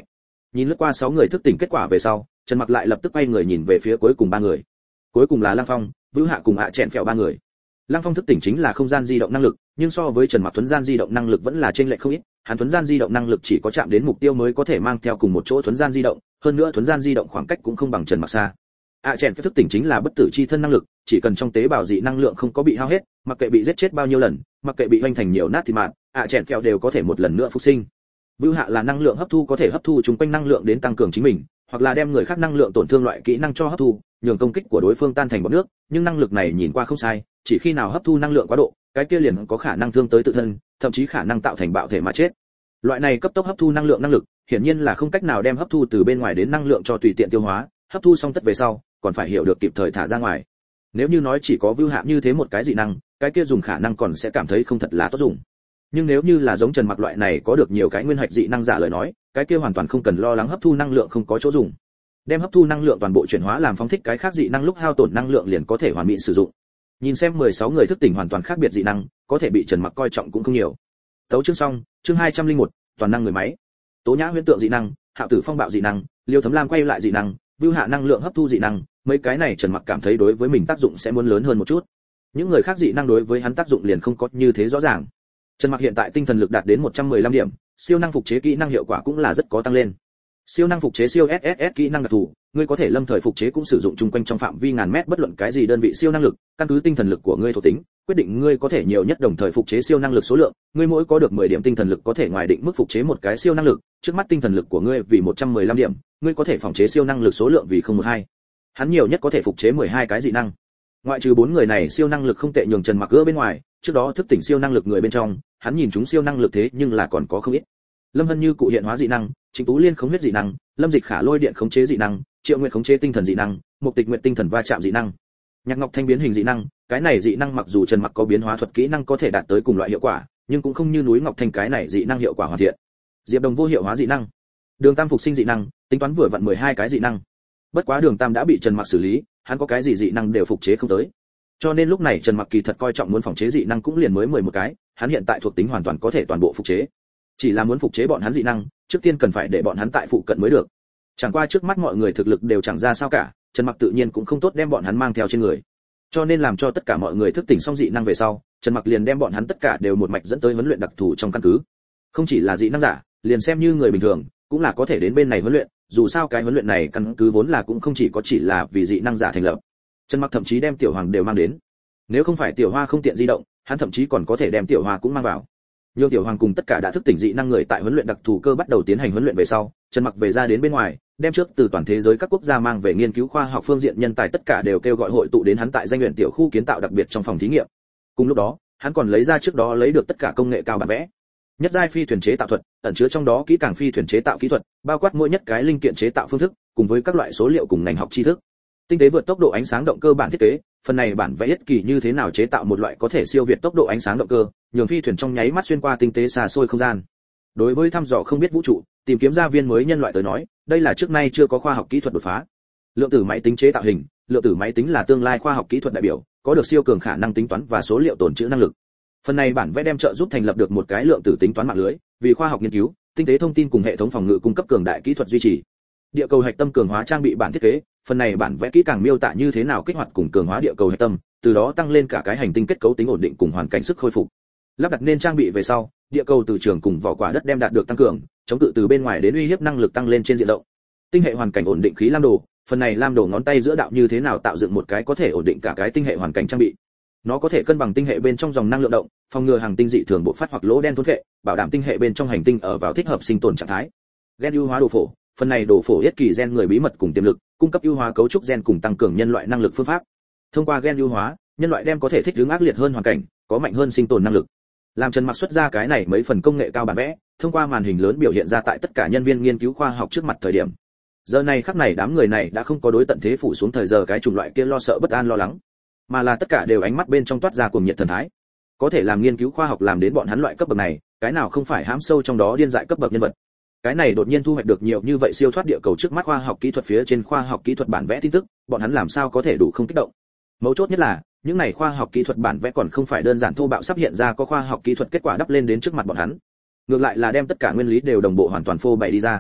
S1: Nhìn lướt qua 6 người thức tỉnh kết quả về sau, Trần Mặc lại lập tức quay người nhìn về phía cuối cùng 3 người. Cuối cùng là Lăng Phong, Vưu Hạ cùng Chẹn Phèo 3 người. Lăng Phong thức tỉnh chính là không gian di động năng lực, nhưng so với Trần Mặc thuấn gian di động năng lực vẫn là chênh lệch không ít, hắn thuấn gian di động năng lực chỉ có chạm đến mục tiêu mới có thể mang theo cùng một chỗ thuấn gian di động, hơn nữa thuấn gian di động khoảng cách cũng không bằng Trần Mặc xa. Chẹn Phèo thức tỉnh chính là bất tử chi thân năng lực, chỉ cần trong tế bào dị năng lượng không có bị hao hết, mặc kệ bị giết chết bao nhiêu lần, mặc kệ bị hoành thành nhiều nát thì mạn, Chẹn Phèo đều có thể một lần nữa phục sinh. Vưu Hạ là năng lượng hấp thu, có thể hấp thu chúng quanh năng lượng đến tăng cường chính mình, hoặc là đem người khác năng lượng tổn thương loại kỹ năng cho hấp thu, nhường công kích của đối phương tan thành bọt nước, nhưng năng lực này nhìn qua không sai, chỉ khi nào hấp thu năng lượng quá độ, cái kia liền có khả năng thương tới tự thân, thậm chí khả năng tạo thành bạo thể mà chết. Loại này cấp tốc hấp thu năng lượng năng lực, hiển nhiên là không cách nào đem hấp thu từ bên ngoài đến năng lượng cho tùy tiện tiêu hóa, hấp thu xong tất về sau, còn phải hiểu được kịp thời thả ra ngoài. Nếu như nói chỉ có Vưu Hạ như thế một cái dị năng, cái kia dùng khả năng còn sẽ cảm thấy không thật là tốt dùng. Nhưng nếu như là giống Trần Mặc loại này có được nhiều cái nguyên hạch dị năng giả lời nói, cái kia hoàn toàn không cần lo lắng hấp thu năng lượng không có chỗ dùng. Đem hấp thu năng lượng toàn bộ chuyển hóa làm phóng thích cái khác dị năng lúc hao tổn năng lượng liền có thể hoàn mỹ sử dụng. Nhìn xem 16 người thức tỉnh hoàn toàn khác biệt dị năng, có thể bị Trần Mặc coi trọng cũng không nhiều. Tấu chương xong, chương 201, toàn năng người máy. Tố Nhã huyễn tượng dị năng, Hạo Tử phong bạo dị năng, Liêu Thấm Lam quay lại dị năng, Vưu Hạ năng lượng hấp thu dị năng, mấy cái này Trần Mặc cảm thấy đối với mình tác dụng sẽ muốn lớn hơn một chút. Những người khác dị năng đối với hắn tác dụng liền không có như thế rõ ràng. Trần Mặc hiện tại tinh thần lực đạt đến 115 điểm, siêu năng phục chế kỹ năng hiệu quả cũng là rất có tăng lên. Siêu năng phục chế siêu SSS kỹ năng đặc thù, ngươi có thể lâm thời phục chế cũng sử dụng chung quanh trong phạm vi ngàn mét bất luận cái gì đơn vị siêu năng lực, căn cứ tinh thần lực của ngươi thuộc tính, quyết định ngươi có thể nhiều nhất đồng thời phục chế siêu năng lực số lượng, ngươi mỗi có được 10 điểm tinh thần lực có thể ngoài định mức phục chế một cái siêu năng lực, trước mắt tinh thần lực của ngươi vì 115 điểm, ngươi có thể phòng chế siêu năng lực số lượng vì 012. Hắn nhiều nhất có thể phục chế 12 cái dị năng. Ngoại trừ 4 người này siêu năng lực không tệ nhường Trần Mặc gỡ bên ngoài, trước đó thức tỉnh siêu năng lực người bên trong, hắn nhìn chúng siêu năng lực thế nhưng là còn có không ít. Lâm Hân Như cụ hiện hóa dị năng, Trịnh Tú Liên khống huyết dị năng, Lâm Dịch Khả lôi điện khống chế dị năng, Triệu Nguyệt khống chế tinh thần dị năng, Mục Tịch Nguyệt tinh thần va chạm dị năng, Nhạc Ngọc Thanh biến hình dị năng, cái này dị năng mặc dù Trần Mặc có biến hóa thuật kỹ năng có thể đạt tới cùng loại hiệu quả, nhưng cũng không như núi Ngọc Thanh cái này dị năng hiệu quả hoàn thiện. Diệp Đồng vô hiệu hóa dị năng, Đường Tam phục sinh dị năng, tính toán vừa vặn 12 cái dị năng. Bất quá Đường Tam đã bị Trần Mặc xử lý, hắn có cái gì dị năng đều phục chế không tới. Cho nên lúc này Trần Mặc kỳ thật coi trọng muốn phòng chế dị năng cũng liền mới 11 cái, hắn hiện tại thuộc tính hoàn toàn có thể toàn bộ phục chế. Chỉ là muốn phục chế bọn hắn dị năng, trước tiên cần phải để bọn hắn tại phụ cận mới được. Chẳng qua trước mắt mọi người thực lực đều chẳng ra sao cả, Trần Mặc tự nhiên cũng không tốt đem bọn hắn mang theo trên người. Cho nên làm cho tất cả mọi người thức tỉnh xong dị năng về sau, Trần Mặc liền đem bọn hắn tất cả đều một mạch dẫn tới huấn luyện đặc thù trong căn cứ. Không chỉ là dị năng giả, liền xem như người bình thường, cũng là có thể đến bên này huấn luyện, dù sao cái huấn luyện này căn cứ vốn là cũng không chỉ là vì dị năng giả thành lập. Trần Mặc thậm chí đem Tiểu Hoàng đều mang đến. Nếu không phải Tiểu Hoa không tiện di động, hắn thậm chí còn có thể đem Tiểu Hoa cũng mang vào. Nhưng Tiểu Hoàng cùng tất cả đã thức tỉnh dị năng người tại huấn luyện đặc thù cơ bắt đầu tiến hành huấn luyện về sau, Trần Mặc về ra đến bên ngoài, đem trước từ toàn thế giới các quốc gia mang về nghiên cứu khoa học phương diện nhân tài tất cả đều kêu gọi hội tụ đến hắn tại danh luyện tiểu khu kiến tạo đặc biệt trong phòng thí nghiệm. Cùng lúc đó, hắn còn lấy ra trước đó lấy được tất cả công nghệ cao bản vẽ. Nhất giai phi thuyền chế tạo thuật, ẩn chứa trong đó kỹ càng phi thuyền chế tạo kỹ thuật, bao quát mỗi nhất cái linh kiện chế tạo phương thức, cùng với các loại số liệu cùng ngành học tri thức. Tinh tế vượt tốc độ ánh sáng động cơ bản thiết kế, phần này bản vẽ yết kỳ như thế nào chế tạo một loại có thể siêu việt tốc độ ánh sáng động cơ, nhường phi thuyền trong nháy mắt xuyên qua tinh tế xa xôi không gian. Đối với thăm dò không biết vũ trụ, tìm kiếm ra viên mới nhân loại tới nói, đây là trước nay chưa có khoa học kỹ thuật đột phá. Lượng tử máy tính chế tạo hình, lượng tử máy tính là tương lai khoa học kỹ thuật đại biểu, có được siêu cường khả năng tính toán và số liệu tồn trữ năng lực. Phần này bản vẽ đem trợ giúp thành lập được một cái lượng tử tính toán mạng lưới, vì khoa học nghiên cứu, tinh tế thông tin cùng hệ thống phòng ngự cung cấp cường đại kỹ thuật duy trì. Địa cầu hạch tâm cường hóa trang bị bản thiết kế, phần này bản vẽ kỹ càng miêu tả như thế nào kích hoạt cùng cường hóa địa cầu hạch tâm, từ đó tăng lên cả cái hành tinh kết cấu tính ổn định cùng hoàn cảnh sức khôi phục. Lắp đặt nên trang bị về sau, địa cầu từ trường cùng vỏ quả đất đem đạt được tăng cường, chống cự từ bên ngoài đến uy hiếp năng lực tăng lên trên diện rộng. Tinh hệ hoàn cảnh ổn định khí lam đồ, phần này lam đồ ngón tay giữa đạo như thế nào tạo dựng một cái có thể ổn định cả cái tinh hệ hoàn cảnh trang bị. Nó có thể cân bằng tinh hệ bên trong dòng năng lượng động, phòng ngừa hàng tinh dị thường bộc phát hoặc lỗ đen thôn phệ, bảo đảm tinh hệ bên trong hành tinh ở vào thích hợp sinh tồn trạng thái. Gen ưu hóa đồ phổ, phần này đồ phổ yết kỳ gen người bí mật cùng tiềm lực, cung cấp ưu hóa cấu trúc gen cùng tăng cường nhân loại năng lực phương pháp. Thông qua gen ưu hóa, nhân loại đem có thể thích ứng ác liệt hơn hoàn cảnh, có mạnh hơn sinh tồn năng lực. Làm Trần Mặc xuất ra cái này mấy phần công nghệ cao bản vẽ, thông qua màn hình lớn biểu hiện ra tại tất cả nhân viên nghiên cứu khoa học trước mặt thời điểm. Giờ này khắc này đám người này đã không có đối tận thế phủ xuống thời giờ cái chủng loại kia lo sợ bất an lo lắng, mà là tất cả đều ánh mắt bên trong toát ra cuồng nhiệt thần thái. Có thể làm nghiên cứu khoa học làm đến bọn hắn loại cấp bậc này, cái nào không phải hãm sâu trong đó điên dại cấp bậc nhân vật. Cái này đột nhiên thu hoạch được nhiều như vậy siêu thoát địa cầu trước mắt khoa học kỹ thuật phía trên khoa học kỹ thuật bản vẽ tin tức, bọn hắn làm sao có thể đủ không kích động. Mấu chốt nhất là, những này khoa học kỹ thuật bản vẽ còn không phải đơn giản thô bạo sắp hiện ra có khoa học kỹ thuật kết quả đắp lên đến trước mặt bọn hắn. Ngược lại là đem tất cả nguyên lý đều đồng bộ hoàn toàn phô bày đi ra.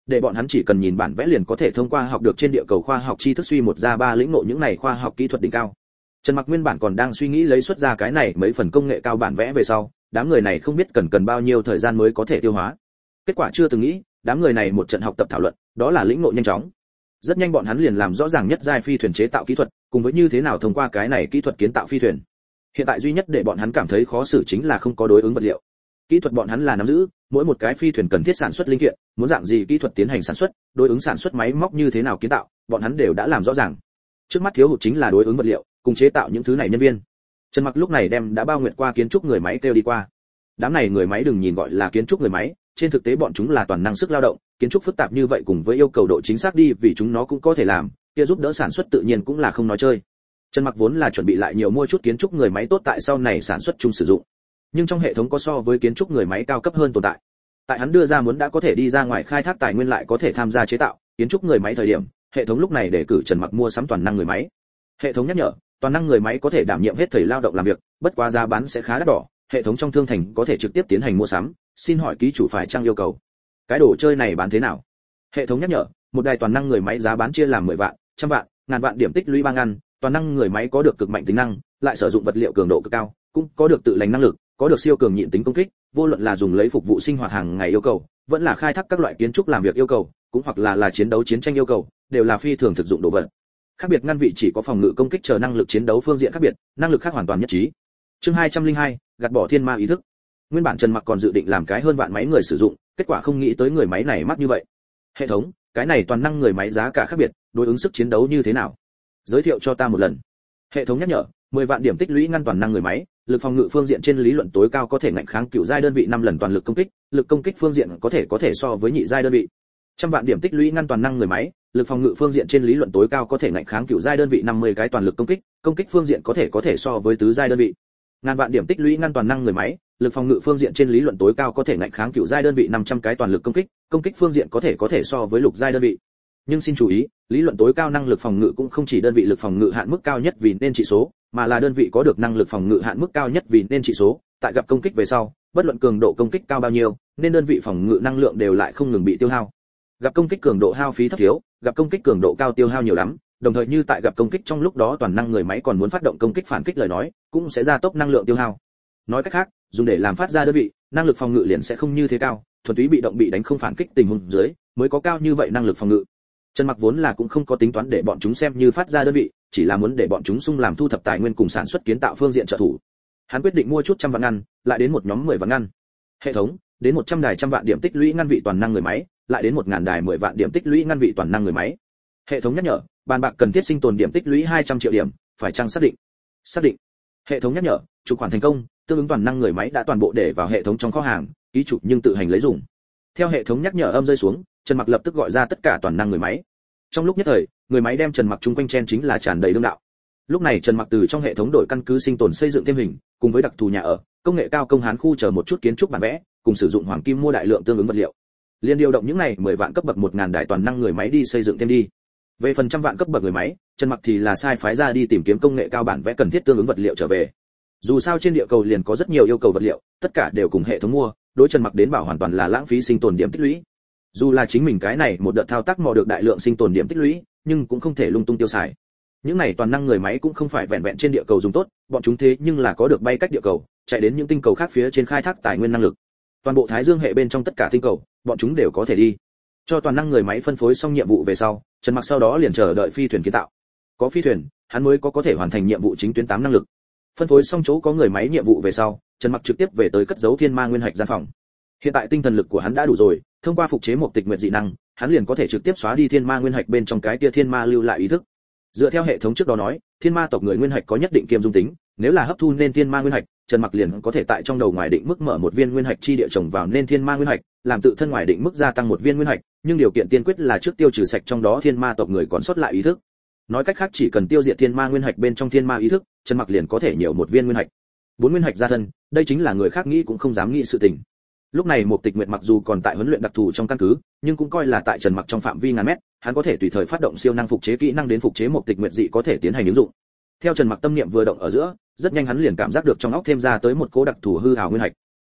S1: để bọn hắn chỉ cần nhìn bản vẽ liền có thể thông qua học được trên địa cầu khoa học tri thức suy một ra ba lĩnh ngộ những này khoa học kỹ thuật đỉnh cao. Trần Mặc nguyên bản còn đang suy nghĩ lấy xuất ra cái này mấy phần công nghệ cao bản vẽ về sau, đám người này không biết cần bao nhiêu thời gian mới có thể tiêu hóa. Kết quả chưa từng nghĩ, đám người này một trận học tập thảo luận, đó là lĩnh ngộ nhanh chóng. Rất nhanh bọn hắn liền làm rõ ràng nhất giai phi thuyền chế tạo kỹ thuật, cùng với như thế nào thông qua cái này kỹ thuật kiến tạo phi thuyền. Hiện tại duy nhất để bọn hắn cảm thấy khó xử chính là không có đối ứng vật liệu. Kỹ thuật bọn hắn là nắm giữ, mỗi một cái phi thuyền cần thiết sản xuất linh kiện, muốn dạng gì kỹ thuật tiến hành sản xuất, đối ứng sản xuất máy móc như thế nào kiến tạo, bọn hắn đều đã làm rõ ràng. Trước mắt thiếu hụt chính là đối ứng vật liệu, cùng chế tạo những thứ này nhân viên. Trần Mặc lúc này đem đã bao nguyện qua kiến trúc người máy kêu đi qua. Đám này người máy đừng nhìn gọi là kiến trúc người máy, trên thực tế bọn chúng là toàn năng sức lao động, kiến trúc phức tạp như vậy cùng với yêu cầu độ chính xác đi vì chúng nó cũng có thể làm, kia giúp đỡ sản xuất tự nhiên cũng là không nói chơi. Trần Mặc vốn là chuẩn bị lại nhiều mua chút kiến trúc người máy tốt tại sau này sản xuất chung sử dụng. Nhưng trong hệ thống có so với kiến trúc người máy cao cấp hơn tồn tại. Tại hắn đưa ra muốn đã có thể đi ra ngoài khai thác tài nguyên lại có thể tham gia chế tạo kiến trúc người máy thời điểm, hệ thống lúc này để cử Trần Mặc mua sắm toàn năng người máy. Hệ thống nhắc nhở, toàn năng người máy có thể đảm nhiệm hết thời lao động làm việc, bất quá giá bán sẽ khá đắt đỏ, hệ thống trong thương thành có thể trực tiếp tiến hành mua sắm, xin hỏi ký chủ phải trang yêu cầu. Cái đồ chơi này bán thế nào? Hệ thống nhắc nhở, một đài toàn năng người máy giá bán chia làm 10 vạn, trăm vạn, ngàn vạn điểm tích lũy 3 ngàn, toàn năng người máy có được cực mạnh tính năng, lại sử dụng vật liệu cường độ cực cao, cũng có được tự lành năng lực, có được siêu cường nhịn tính công kích, vô luận là dùng lấy phục vụ sinh hoạt hàng ngày yêu cầu, vẫn là khai thác các loại kiến trúc làm việc yêu cầu, cũng hoặc là chiến đấu chiến tranh yêu cầu, đều là phi thường thực dụng đồ vật. Khác biệt ngăn vị chỉ có phòng ngự công kích chờ năng lực chiến đấu phương diện khác biệt, năng lực khác hoàn toàn nhất trí. Chương 202, gạt bỏ thiên ma ý thức. Nguyên bản Trần Mặc còn dự định làm cái hơn vạn máy người sử dụng, kết quả không nghĩ tới người máy này mắc như vậy. Hệ thống, cái này toàn năng người máy giá cả khác biệt, đối ứng sức chiến đấu như thế nào? Giới thiệu cho ta một lần. Hệ thống nhắc nhở, 10 vạn điểm tích lũy ngăn toàn năng người máy, lực phòng ngự phương diện trên lý luận tối cao có thể ngạnh kháng cựu giai đơn vị 5 lần toàn lực công kích phương diện có thể so với nhị giai đơn vị. 100 vạn điểm tích lũy ngăn toàn năng người máy, lực phòng ngự phương diện trên lý luận tối cao có thể ngạnh kháng cựu giai đơn vị 50 cái toàn lực công kích phương diện có thể so với tứ giai đơn vị. Ngàn vạn điểm tích lũy ngăn toàn năng người máy, lực phòng ngự phương diện trên lý luận tối cao có thể ngạnh kháng cựu giai đơn vị 500 cái toàn lực công kích phương diện có thể so với lục giai đơn vị. Nhưng xin chú ý, lý luận tối cao năng lực phòng ngự cũng không chỉ đơn vị lực phòng ngự hạn mức cao nhất vì nên trị số, mà là đơn vị có được năng lực phòng ngự hạn mức cao nhất vì nên trị số, tại gặp công kích về sau, bất luận cường độ công kích cao bao nhiêu, nên đơn vị phòng ngự năng lượng đều lại không ngừng bị tiêu hao. Gặp công kích cường độ hao phí thấp thiếu, gặp công kích cường độ cao tiêu hao nhiều lắm, đồng thời như tại gặp công kích trong lúc đó toàn năng người máy còn muốn phát động công kích phản kích lời nói, cũng sẽ gia tốc năng lượng tiêu hao. Nói cách khác, dùng để làm phát ra đơn vị, năng lực phòng ngự liền sẽ không như thế cao, thuần túy bị động bị đánh không phản kích tình huống dưới, mới có cao như vậy năng lực phòng ngự. Trần Mặc vốn là cũng không có tính toán để bọn chúng xem như phát ra đơn vị, chỉ là muốn để bọn chúng xung làm thu thập tài nguyên cùng sản xuất kiến tạo phương diện trợ thủ. Hắn quyết định mua chút trăm vạn ngăn, lại đến một nhóm 10 vạn ngăn. Hệ thống, đến 100 đài trăm vạn điểm tích lũy ngăn vị toàn năng người máy, lại đến 1000 đài 10 vạn điểm tích lũy ngăn vị toàn năng người máy. Hệ thống nhắc nhở, bàn bạc cần thiết sinh tồn điểm tích lũy 200 triệu điểm, phải chăng xác định? Xác định. Hệ thống nhắc nhở, chủ khoản thành công, tương ứng toàn năng người máy đã toàn bộ để vào hệ thống trong kho hàng, ký chủ nhưng tự hành lấy dùng. Theo hệ thống nhắc nhở âm rơi xuống, Trần Mặc lập tức gọi ra tất cả toàn năng người máy. Trong lúc nhất thời, người máy đem Trần Mặc chung quanh chen chính là tràn đầy đương đạo. Lúc này Trần Mặc từ trong hệ thống đổi căn cứ sinh tồn xây dựng thêm hình, cùng với đặc thù nhà ở, công nghệ cao công hán khu chờ một chút kiến trúc bản vẽ, cùng sử dụng hoàng kim mua đại lượng tương ứng vật liệu. Liên điều động những này 10 vạn cấp bậc 1000 đại toàn năng người máy đi xây dựng thêm đi. Về phần trăm vạn cấp bậc người máy, Trần Mặc thì là sai phái ra đi tìm kiếm công nghệ cao bản vẽ cần thiết tương ứng vật liệu trở về. Dù sao trên địa cầu liền có rất nhiều yêu cầu vật liệu, tất cả đều cùng hệ thống mua, đối Trần Mặc đến bảo hoàn toàn là lãng phí sinh tồn điểm tích lũy. Dù là chính mình cái này một đợt thao tác mò được đại lượng sinh tồn điểm tích lũy, nhưng cũng không thể lung tung tiêu xài. Những này toàn năng người máy cũng không phải vẹn vẹn trên địa cầu dùng tốt, bọn chúng thế nhưng là có được bay cách địa cầu, chạy đến những tinh cầu khác phía trên khai thác tài nguyên năng lực. Toàn bộ Thái Dương hệ bên trong tất cả tinh cầu, bọn chúng đều có thể đi. Cho toàn năng người máy phân phối xong nhiệm vụ về sau, Trần Mặc sau đó liền chờ đợi phi thuyền kiến tạo. Có phi thuyền, hắn mới có thể hoàn thành nhiệm vụ chính tuyến 8 năng lực. Phân phối xong chỗ có người máy nhiệm vụ về sau, Trần Mặc trực tiếp về tới cất giấu thiên ma nguyên hạch gian phòng. Hiện tại tinh thần lực của hắn đã đủ rồi, thông qua phục chế một tịch nguyệt dị năng, hắn liền có thể trực tiếp xóa đi thiên ma nguyên hạch bên trong cái tia thiên ma lưu lại ý thức. Dựa theo hệ thống trước đó nói, thiên ma tộc người nguyên hạch có nhất định kiêm dung tính, nếu là hấp thu nên thiên ma nguyên hạch, Trần Mặc liền có thể tại trong đầu ngoài định mức mở một viên nguyên hạch chi địa trồng vào nên thiên ma nguyên hạch, làm tự thân ngoài định mức gia tăng một viên nguyên hạch, nhưng điều kiện tiên quyết là trước tiêu trừ sạch trong đó thiên ma tộc người còn sót lại ý thức. Nói cách khác chỉ cần tiêu diệt thiên ma nguyên hạch bên trong thiên ma ý thức, Trần Mặc liền có thể nhiều một viên nguyên hạch. 4 nguyên hạch gia thân, đây chính là người khác nghĩ cũng không dám nghĩ sự tình. Lúc này một tịch nguyệt mặc dù còn tại huấn luyện đặc thù trong căn cứ, nhưng cũng coi là tại Trần Mặc trong phạm vi ngàn mét, hắn có thể tùy thời phát động siêu năng phục chế kỹ năng đến phục chế một tịch nguyệt dị có thể tiến hành ứng dụng. Theo Trần Mặc tâm niệm vừa động ở giữa, rất nhanh hắn liền cảm giác được trong óc thêm ra tới một cố đặc thù hư ảo nguyên hạch.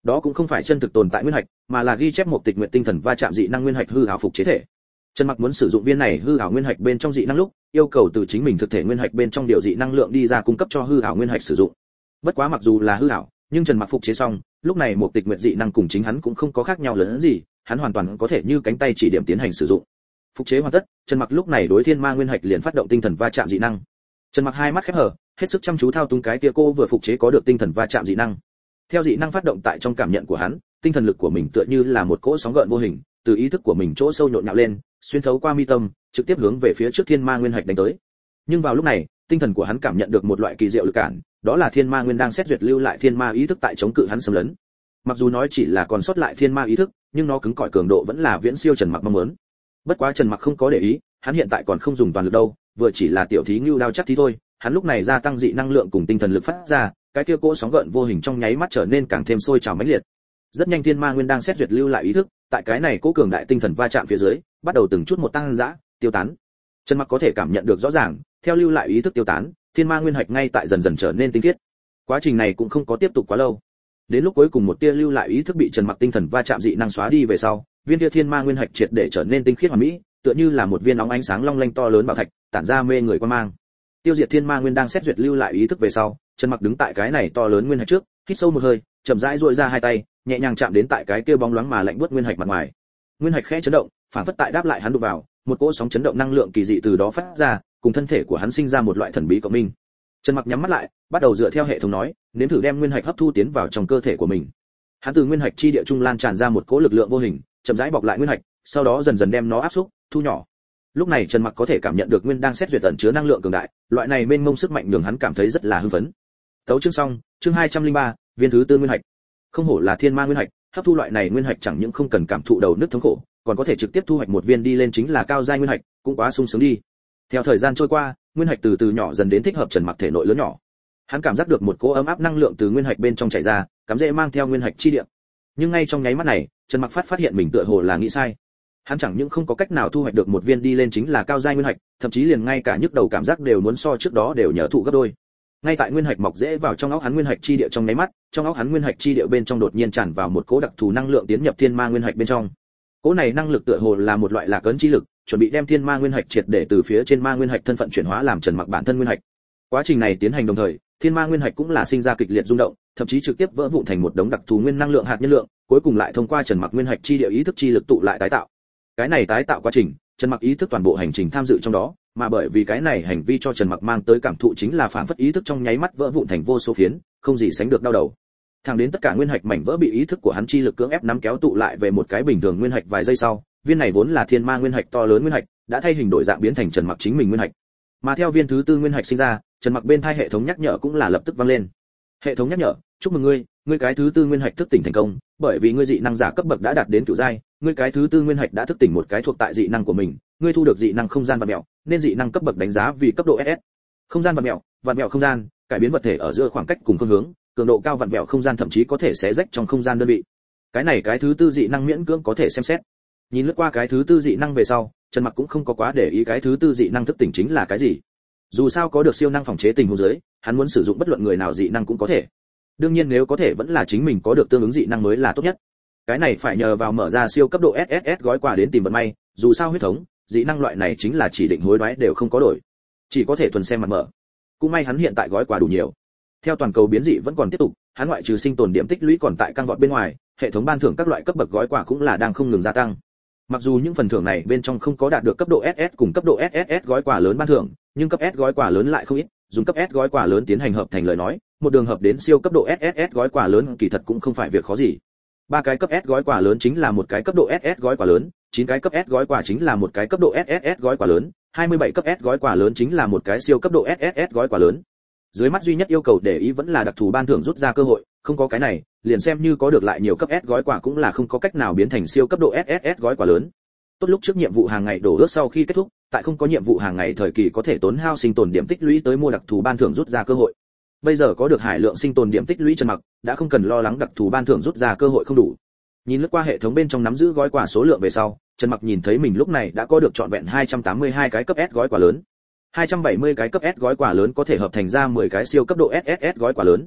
S1: Đó cũng không phải chân thực tồn tại nguyên hạch, mà là ghi chép một tịch nguyện tinh thần va chạm dị năng nguyên hạch hư ảo phục chế thể. Trần Mặc muốn sử dụng viên này hư ảo nguyên hạch bên trong dị năng lúc, yêu cầu từ chính mình thực thể nguyên hạch bên trong điều dị năng lượng đi ra cung cấp cho hư ảo nguyên hạch sử dụng. Bất quá mặc dù là hư ảo, nhưng Trần Mặc phục chế xong, lúc này một tịch nguyện dị năng cùng chính hắn cũng không có khác nhau lớn gì, hắn hoàn toàn có thể như cánh tay chỉ điểm tiến hành sử dụng. Phục chế hoàn tất, Trần Mặc lúc này đối thiên ma nguyên hạch liền phát động tinh thần va chạm dị năng. Trần Mặc hai mắt khép hờ, hết sức chăm chú thao túng cái kia cô vừa phục chế có được tinh thần va chạm dị năng. Theo dị năng phát động tại trong cảm nhận của hắn, tinh thần lực của mình tựa như là một cỗ sóng gợn vô hình, từ ý thức của mình chỗ sâu nhộn nhạo lên, xuyên thấu qua mi tâm, trực tiếp hướng về phía trước thiên ma nguyên hạch đánh tới. Nhưng vào lúc này, tinh thần của hắn cảm nhận được một loại kỳ diệu lực cản, đó là thiên ma nguyên đang xét duyệt lưu lại thiên ma ý thức tại chống cự hắn xâm lấn. Mặc dù nói chỉ là còn sót lại thiên ma ý thức, nhưng nó cứng cỏi cường độ vẫn là viễn siêu Trần Mặc mong muốn. Bất quá Trần Mặc không có để ý, hắn hiện tại còn không dùng toàn lực đâu, vừa chỉ là tiểu thí ngưu đao chắc thí thôi, hắn lúc này gia tăng dị năng lượng cùng tinh thần lực phát ra, cái kia cỗ sóng gợn vô hình trong nháy mắt trở nên càng thêm sôi trào mãnh liệt. Rất nhanh thiên ma nguyên đang xét duyệt lưu lại ý thức, tại cái này cỗ cường đại tinh thần va chạm phía dưới, bắt đầu từng chút một tăng dã, tiêu tán. Trần Mặc có thể cảm nhận được rõ ràng, theo lưu lại ý thức tiêu tán, thiên ma nguyên hạch ngay tại dần dần trở nên tinh khiết. Quá trình này cũng không có tiếp tục quá lâu. Đến lúc cuối cùng một tia lưu lại ý thức bị Trần Mặc tinh thần va chạm dị năng xóa đi về sau, viên tia thiên ma nguyên hạch triệt để trở nên tinh khiết hoàn mỹ, tựa như là một viên óng ánh sáng long lanh to lớn bảo thạch, tản ra mê người quan mang. Tiêu diệt thiên ma nguyên đang xét duyệt lưu lại ý thức về sau, Trần Mặc đứng tại cái này to lớn nguyên hạch trước, hít sâu một hơi, chậm rãi duỗi ra hai tay, nhẹ nhàng chạm đến tại cái kia bóng loáng mà lạnh buốt nguyên hạch mặt ngoài. Nguyên hạch khẽ chấn động, phản phất tại đáp lại hắn đụng vào, một cỗ sóng chấn động năng lượng kỳ dị từ đó phát ra, cùng thân thể của hắn sinh ra một loại thần bí cộng minh. Trần Mặc nhắm mắt lại, bắt đầu dựa theo hệ thống nói, nếm thử đem nguyên hạch hấp thu tiến vào trong cơ thể của mình. Hắn từ nguyên hạch chi địa trung lan tràn ra một cỗ lực lượng vô hình, chậm rãi bọc lại nguyên hạch, sau đó dần dần đem nó áp xúc, thu nhỏ. Lúc này Trần Mặc có thể cảm nhận được nguyên đang xét duyệt ẩn chứa năng lượng cường đại, loại này mênh mông sức mạnh nhường hắn cảm thấy rất là hưng phấn. Tấu chương xong, chương 203, viên thứ tư nguyên hạch. Không hổ là thiên ma nguyên hạch, hấp thu loại này nguyên hạch chẳng những không cần cảm thụ đầu nứt thống khổ, còn có thể trực tiếp thu hoạch một viên đi lên chính là cao giai nguyên hạch, cũng quá sung sướng đi. Theo thời gian trôi qua, nguyên hạch từ từ nhỏ dần đến thích hợp Trần Mặc thể nội lớn nhỏ. Hắn cảm giác được một cỗ ấm áp năng lượng từ nguyên hạch bên trong chảy ra, cắm rễ mang theo nguyên hạch chi địa. Nhưng ngay trong nháy mắt này, Trần Mặc phát hiện mình tựa hồ là nghĩ sai. Hắn chẳng những không có cách nào thu hoạch được một viên đi lên chính là cao giai nguyên hạch, thậm chí liền ngay cả nhức đầu cảm giác đều muốn so trước đó đều nhớ thụ gấp đôi. Ngay tại nguyên hạch mọc rễ vào trong óc hắn nguyên hạch chi địa trong nháy mắt, trong óc hắn nguyên hạch chi địa bên trong đột nhiên tràn vào một cỗ đặc thù năng lượng tiến nhập thiên ma nguyên hạch bên trong. Cỗ này năng lực tựa hồ là một loại lạc ấn chi lực, chuẩn bị đem thiên ma nguyên hạch triệt để từ phía trên ma nguyên hạch thân phận chuyển hóa làm Trần Mặc bản thân nguyên hạch. Quá trình này tiến hành đồng thời, thiên ma nguyên hạch cũng là sinh ra kịch liệt rung động, thậm chí trực tiếp vỡ vụn thành một đống đặc thù nguyên năng lượng hạt nhân lượng, cuối cùng lại thông qua Trần Mặc nguyên hạch chi địa ý thức chi lực tụ lại tái tạo. Cái này tái tạo quá trình, Trần Mặc ý thức toàn bộ hành trình tham dự trong đó, mà bởi vì cái này hành vi cho Trần Mặc mang tới cảm thụ chính là phản phất ý thức trong nháy mắt vỡ vụn thành vô số phiến, không gì sánh được đau đầu. Thẳng đến tất cả nguyên hạch mảnh vỡ bị ý thức của hắn chi lực cưỡng ép nắm kéo tụ lại về một cái bình thường nguyên hạch vài giây sau, viên này vốn là thiên ma nguyên hạch to lớn nguyên hạch, đã thay hình đổi dạng biến thành Trần Mặc chính mình nguyên hạch. Mà theo viên thứ tư nguyên hạch sinh ra, Trần Mặc bên tai hệ thống nhắc nhở cũng là lập tức vang lên. Hệ thống nhắc nhở, chúc mừng ngươi cái thứ tư nguyên hạch thức tỉnh thành công, bởi vì ngươi dị năng giả cấp bậc đã đạt đến cửu giai, ngươi cái thứ tư nguyên hạch đã thức tỉnh một cái thuộc tại dị năng của mình, ngươi thu được dị năng không gian vặn vẹo, nên dị năng cấp bậc đánh giá vì cấp độ SS. Không gian vặn vẹo không gian, cải biến vật thể ở giữa khoảng cách cùng phương hướng, cường độ cao vặn vẹo không gian thậm chí có thể xé rách trong không gian đơn vị. Cái này cái thứ tư dị năng miễn cưỡng có thể xem xét. Nhìn lướt qua cái thứ tư dị năng về sau, Trần Mặc cũng không có quá để ý cái thứ tư dị năng thức tỉnh chính là cái gì. Dù sao có được siêu năng phòng chế tình huống dưới, hắn muốn sử dụng bất luận người nào dị năng cũng có thể. Đương nhiên nếu có thể vẫn là chính mình có được tương ứng dị năng mới là tốt nhất. Cái này phải nhờ vào mở ra siêu cấp độ SSS gói quà đến tìm vận may, dù sao huyết thống, dị năng loại này chính là chỉ định hối đoái đều không có đổi, chỉ có thể thuần xem mặt mở. Cũng may hắn hiện tại gói quà đủ nhiều. Theo toàn cầu biến dị vẫn còn tiếp tục, hắn ngoại trừ sinh tồn điểm tích lũy còn tại căng vọt bên ngoài, hệ thống ban thưởng các loại cấp bậc gói quà cũng là đang không ngừng gia tăng. Mặc dù những phần thưởng này bên trong không có đạt được cấp độ SS cùng cấp độ SSS gói quà lớn ban thưởng, nhưng cấp S gói quà lớn lại không ít, dùng cấp S gói quà lớn tiến hành hợp thành lời nói, một đường hợp đến siêu cấp độ SSS gói quà lớn kỳ thật cũng không phải việc khó gì. 3 cái cấp S gói quà lớn chính là một cái cấp độ SS gói quà lớn, 9 cái cấp S gói quà chính là một cái cấp độ SSS gói quà lớn, 27 cấp S gói quà lớn chính là một cái siêu cấp độ SSS gói quà lớn. Dưới mắt duy nhất yêu cầu để ý vẫn là đặc thù ban thưởng rút ra cơ hội, không có cái này, liền xem như có được lại nhiều cấp S gói quà cũng là không có cách nào biến thành siêu cấp độ SSS gói quà lớn. Tốt lúc trước nhiệm vụ hàng ngày đổ ước sau khi kết thúc, tại không có nhiệm vụ hàng ngày thời kỳ có thể tốn hao sinh tồn điểm tích lũy tới mua đặc thù ban thưởng rút ra cơ hội. Bây giờ có được hải lượng sinh tồn điểm tích lũy Trần Mặc, đã không cần lo lắng đặc thù ban thưởng rút ra cơ hội không đủ. Nhìn lướt qua hệ thống bên trong nắm giữ gói quà số lượng về sau, Trần Mặc nhìn thấy mình lúc này đã có được trọn vẹn 282 cái cấp S gói quà lớn. 270 cái cấp S gói quà lớn có thể hợp thành ra 10 cái siêu cấp độ SSS gói quà lớn.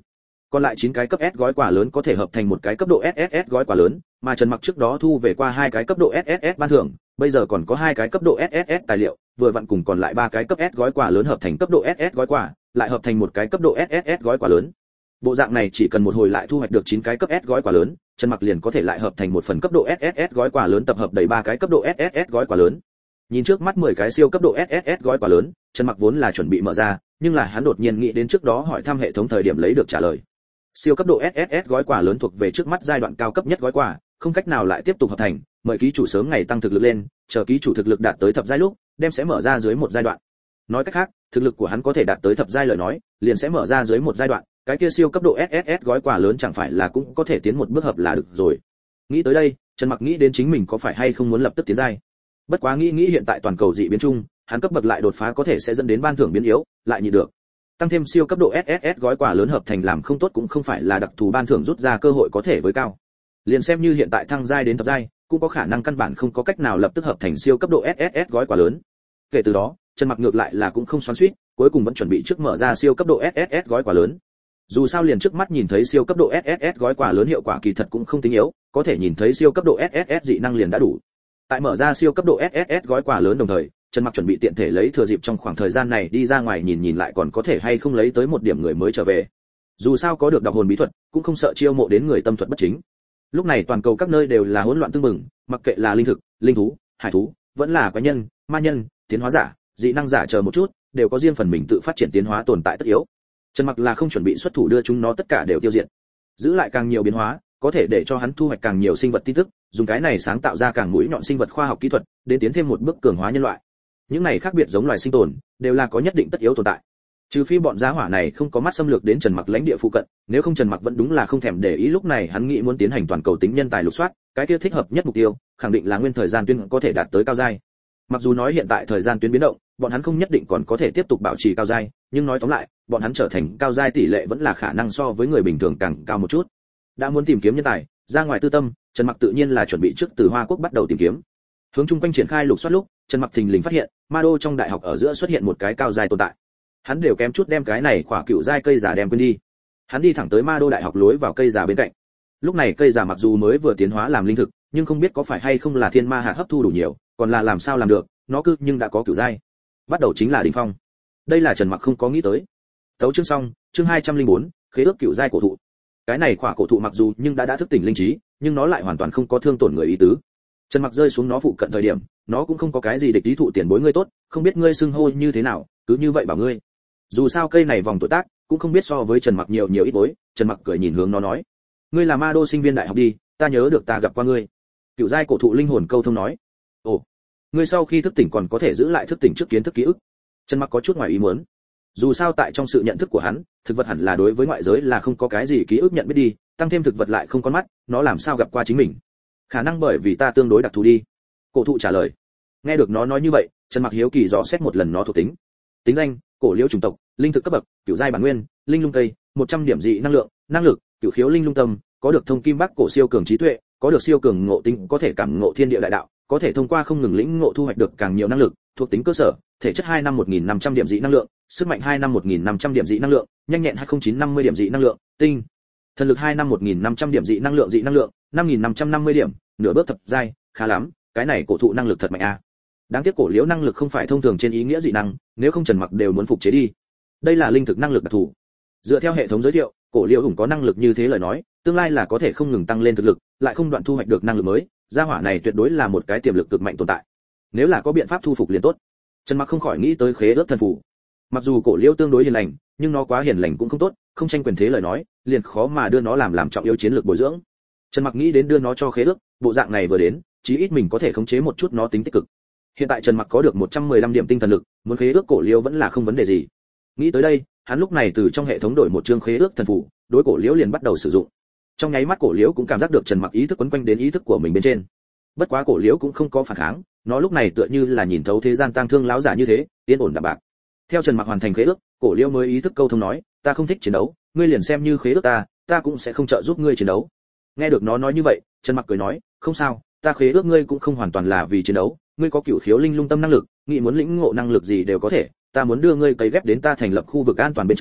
S1: Còn lại 9 cái cấp S gói quà lớn có thể hợp thành một cái cấp độ SSS gói quà lớn, mà Trần Mặc trước đó thu về qua 2 cái cấp độ SSS ban thưởng, bây giờ còn có 2 cái cấp độ SSS tài liệu, vừa vặn cùng còn lại 3 cái cấp S gói quà lớn hợp thành cấp độ SS gói quà, lại hợp thành một cái cấp độ SSS gói quà lớn. Bộ dạng này chỉ cần một hồi lại thu hoạch được 9 cái cấp S gói quà lớn, Trần Mặc liền có thể lại hợp thành một phần cấp độ SSS gói quà lớn tập hợp đầy 3 cái cấp độ SSS gói quà lớn. Nhìn trước mắt 10 cái siêu cấp độ SSS gói quà lớn, Trần Mặc vốn là chuẩn bị mở ra, nhưng là hắn đột nhiên nghĩ đến trước đó hỏi thăm hệ thống thời điểm lấy được trả lời. Siêu cấp độ SSS gói quà lớn thuộc về trước mắt giai đoạn cao cấp nhất gói quà, không cách nào lại tiếp tục hợp thành, mời ký chủ sớm ngày tăng thực lực lên, chờ ký chủ thực lực đạt tới thập giai lúc, đem sẽ mở ra dưới một giai đoạn. Nói cách khác, thực lực của hắn có thể đạt tới thập giai lời nói, liền sẽ mở ra dưới một giai đoạn, cái kia siêu cấp độ SSS gói quà lớn chẳng phải là cũng có thể tiến một bước hợp là được rồi. Nghĩ tới đây, Trần Mặc nghĩ đến chính mình có phải hay không muốn lập tức tiến giai. Bất quá nghĩ hiện tại toàn cầu dị biến chung, hắn cấp bậc lại đột phá có thể sẽ dẫn đến ban thưởng biến yếu, lại nhịn được. Tăng thêm siêu cấp độ SSS gói quà lớn hợp thành làm không tốt cũng không phải là đặc thù ban thưởng rút ra cơ hội có thể với cao. Liền xem như hiện tại thăng giai đến thập giai, cũng có khả năng căn bản không có cách nào lập tức hợp thành siêu cấp độ SSS gói quà lớn. Kể từ đó, Trần Mặc ngược lại là cũng không xoắn xuýt, cuối cùng vẫn chuẩn bị trước mở ra siêu cấp độ SSS gói quà lớn. Dù sao liền trước mắt nhìn thấy siêu cấp độ SSS gói quà lớn hiệu quả kỳ thật cũng không tính yếu, có thể nhìn thấy siêu cấp độ SSS dị năng liền đã đủ. Tại mở ra siêu cấp độ SSS gói quà lớn đồng thời, Trần Mặc chuẩn bị tiện thể lấy thừa dịp trong khoảng thời gian này đi ra ngoài nhìn lại còn có thể hay không lấy tới một điểm người mới trở về. Dù sao có được đọc hồn bí thuật, cũng không sợ chiêu mộ đến người tâm thuật bất chính. Lúc này toàn cầu các nơi đều là hỗn loạn tương mừng, mặc kệ là linh thực, linh thú, hải thú, vẫn là quái nhân, ma nhân, tiến hóa giả, dị năng giả chờ một chút, đều có riêng phần mình tự phát triển tiến hóa tồn tại tất yếu. Trần Mặc là không chuẩn bị xuất thủ đưa chúng nó tất cả đều tiêu diệt, giữ lại càng nhiều biến hóa, có thể để cho hắn thu hoạch càng nhiều sinh vật tin tức, dùng cái này sáng tạo ra càng mũi nhọn sinh vật khoa học kỹ thuật, đến tiến thêm một bước cường hóa nhân loại. Những này khác biệt giống loài sinh tồn, đều là có nhất định tất yếu tồn tại. Trừ phi bọn giá hỏa này không có mắt xâm lược đến Trần Mặc lãnh địa phụ cận, nếu không Trần Mặc vẫn đúng là không thèm để ý. Lúc này hắn nghĩ muốn tiến hành toàn cầu tính nhân tài lục soát, cái kia thích hợp nhất mục tiêu, khẳng định là nguyên thời gian tuyến có thể đạt tới cao giai. Mặc dù nói hiện tại thời gian tuyến biến động, bọn hắn không nhất định còn có thể tiếp tục bảo trì cao giai, nhưng nói tóm lại, bọn hắn trở thành cao giai tỷ lệ vẫn là khả năng so với người bình thường càng cao một chút. Đã muốn tìm kiếm nhân tài, ra ngoài tư tâm, Trần Mặc tự nhiên là chuẩn bị trước từ Hoa Quốc bắt đầu tìm kiếm. Hướng chung quanh triển khai lục soát lúc, Trần Mặc thình lình phát hiện, Ma Đô trong đại học ở giữa xuất hiện một cái cao giai tồn tại. Hắn đều kém chút đem cái này khỏa cựu giai cây giả đem quên đi. Hắn đi thẳng tới Ma Đô đại học lối vào cây giả bên cạnh. Lúc này cây giả mặc dù mới vừa tiến hóa làm linh thực, nhưng không biết có phải hay không là thiên ma hạt hấp thu đủ nhiều, còn là làm sao làm được, nó cứ nhưng đã có cựu giai. Bắt đầu chính là đỉnh phong. Đây là Trần Mặc không có nghĩ tới. Tấu chương xong, chương 204, khế ước cựu giai cổ thụ. Cái này khỏa cổ thụ mặc dù nhưng đã thức tỉnh linh trí, nhưng nó lại hoàn toàn không có thương tổn người ý tứ. Trần Mặc rơi xuống nó phụ cận thời điểm, nó cũng không có cái gì địch ý thụ tiền bối ngươi tốt, không biết ngươi xưng hô như thế nào, cứ như vậy bảo ngươi. Dù sao cây này vòng tuổi tác, cũng không biết so với Trần Mặc nhiều ít bối, Trần Mặc cười nhìn hướng nó nói, ngươi là Ma Đô sinh viên đại học đi, ta nhớ được ta gặp qua ngươi. Cựu giai cổ thụ linh hồn câu thông nói, ồ, ngươi sau khi thức tỉnh còn có thể giữ lại thức tỉnh trước kiến thức ký ức. Trần Mặc có chút ngoài ý muốn. Dù sao tại trong sự nhận thức của hắn, thực vật hẳn là đối với ngoại giới là không có cái gì ký ức nhận biết đi, tăng thêm thực vật lại không con mắt, nó làm sao gặp qua chính mình? Khả năng bởi vì ta tương đối đặc thù đi. Cổ thụ trả lời. Nghe được nó nói như vậy, Trần Mặc hiếu kỳ dò xét một lần nó thuộc tính. Tính danh: cổ liễu chủng tộc, linh thực cấp bậc, cửu giai bản nguyên, linh lung cây, 100 điểm dị năng lượng, năng lực, cửu khiếu linh lung tâm, có được thông kim bắc cổ siêu cường trí tuệ, có được siêu cường ngộ tính, có thể cảm ngộ thiên địa đại đạo, có thể thông qua không ngừng lĩnh ngộ thu hoạch được càng nhiều năng lực, thuộc tính cơ sở, thể chất 2 năm 1500 điểm dị năng lượng, sức mạnh 2 năm 1500 điểm dị năng lượng, nhanh nhẹn 20950 điểm dị năng lượng, tinh thần lực 2 năm 1500 điểm dị năng lượng, 5550 điểm, nửa bước thập giai, khá lắm, cái này cổ thụ năng lực thật mạnh a. Đáng tiếc cổ liễu năng lực không phải thông thường trên ý nghĩa dị năng, nếu không Trần Mặc đều muốn phục chế đi. Đây là linh thực năng lực đặc thù. Dựa theo hệ thống giới thiệu, cổ liễu ủng có năng lực như thế lời nói, tương lai là có thể không ngừng tăng lên thực lực, lại không đoạn thu hoạch được năng lực mới, gia hỏa này tuyệt đối là một cái tiềm lực cực mạnh tồn tại. Nếu là có biện pháp thu phục liền tốt. Trần Mặc không khỏi nghĩ tới khế ước thần phù. Mặc dù cổ liễu tương đối hiền lành, nhưng nó quá hiền lành cũng không tốt, không tranh quyền thế lời nói, liền khó mà đưa nó làm trọng yếu chiến lược bồi dưỡng. Trần Mặc nghĩ đến đưa nó cho khế ước, bộ dạng này vừa đến, chí ít mình có thể khống chế một chút nó tính tích cực. Hiện tại Trần Mặc có được 115 điểm tinh thần lực, muốn khế ước cổ liễu vẫn là không vấn đề gì. Nghĩ tới đây, hắn lúc này từ trong hệ thống đổi một chương khế ước thần phù, đối cổ liễu liền bắt đầu sử dụng. Trong nháy mắt cổ liễu cũng cảm giác được Trần Mặc ý thức quấn quanh đến ý thức của mình bên trên. Bất quá cổ liễu cũng không có phản kháng, nó lúc này tựa như là nhìn thấu thế gian tang thương láo giả như thế, yên ổn đạm bạc. Theo Trần Mặc hoàn thành khế ước, cổ liễu mới ý thức câu thông nói, ta không thích chiến đấu, ngươi liền xem như khế ước ta cũng sẽ không trợ giúp ngươi chiến đấu. Nghe được nó nói như vậy, Trần Mặc cười nói, không sao, ta khế ước ngươi cũng không hoàn toàn là vì chiến đấu, ngươi có cửu khiếu linh lung tâm năng lực, nghĩ muốn lĩnh ngộ năng lực gì đều có thể, ta muốn đưa ngươi cấy ghép đến ta thành lập khu vực an toàn bên trong,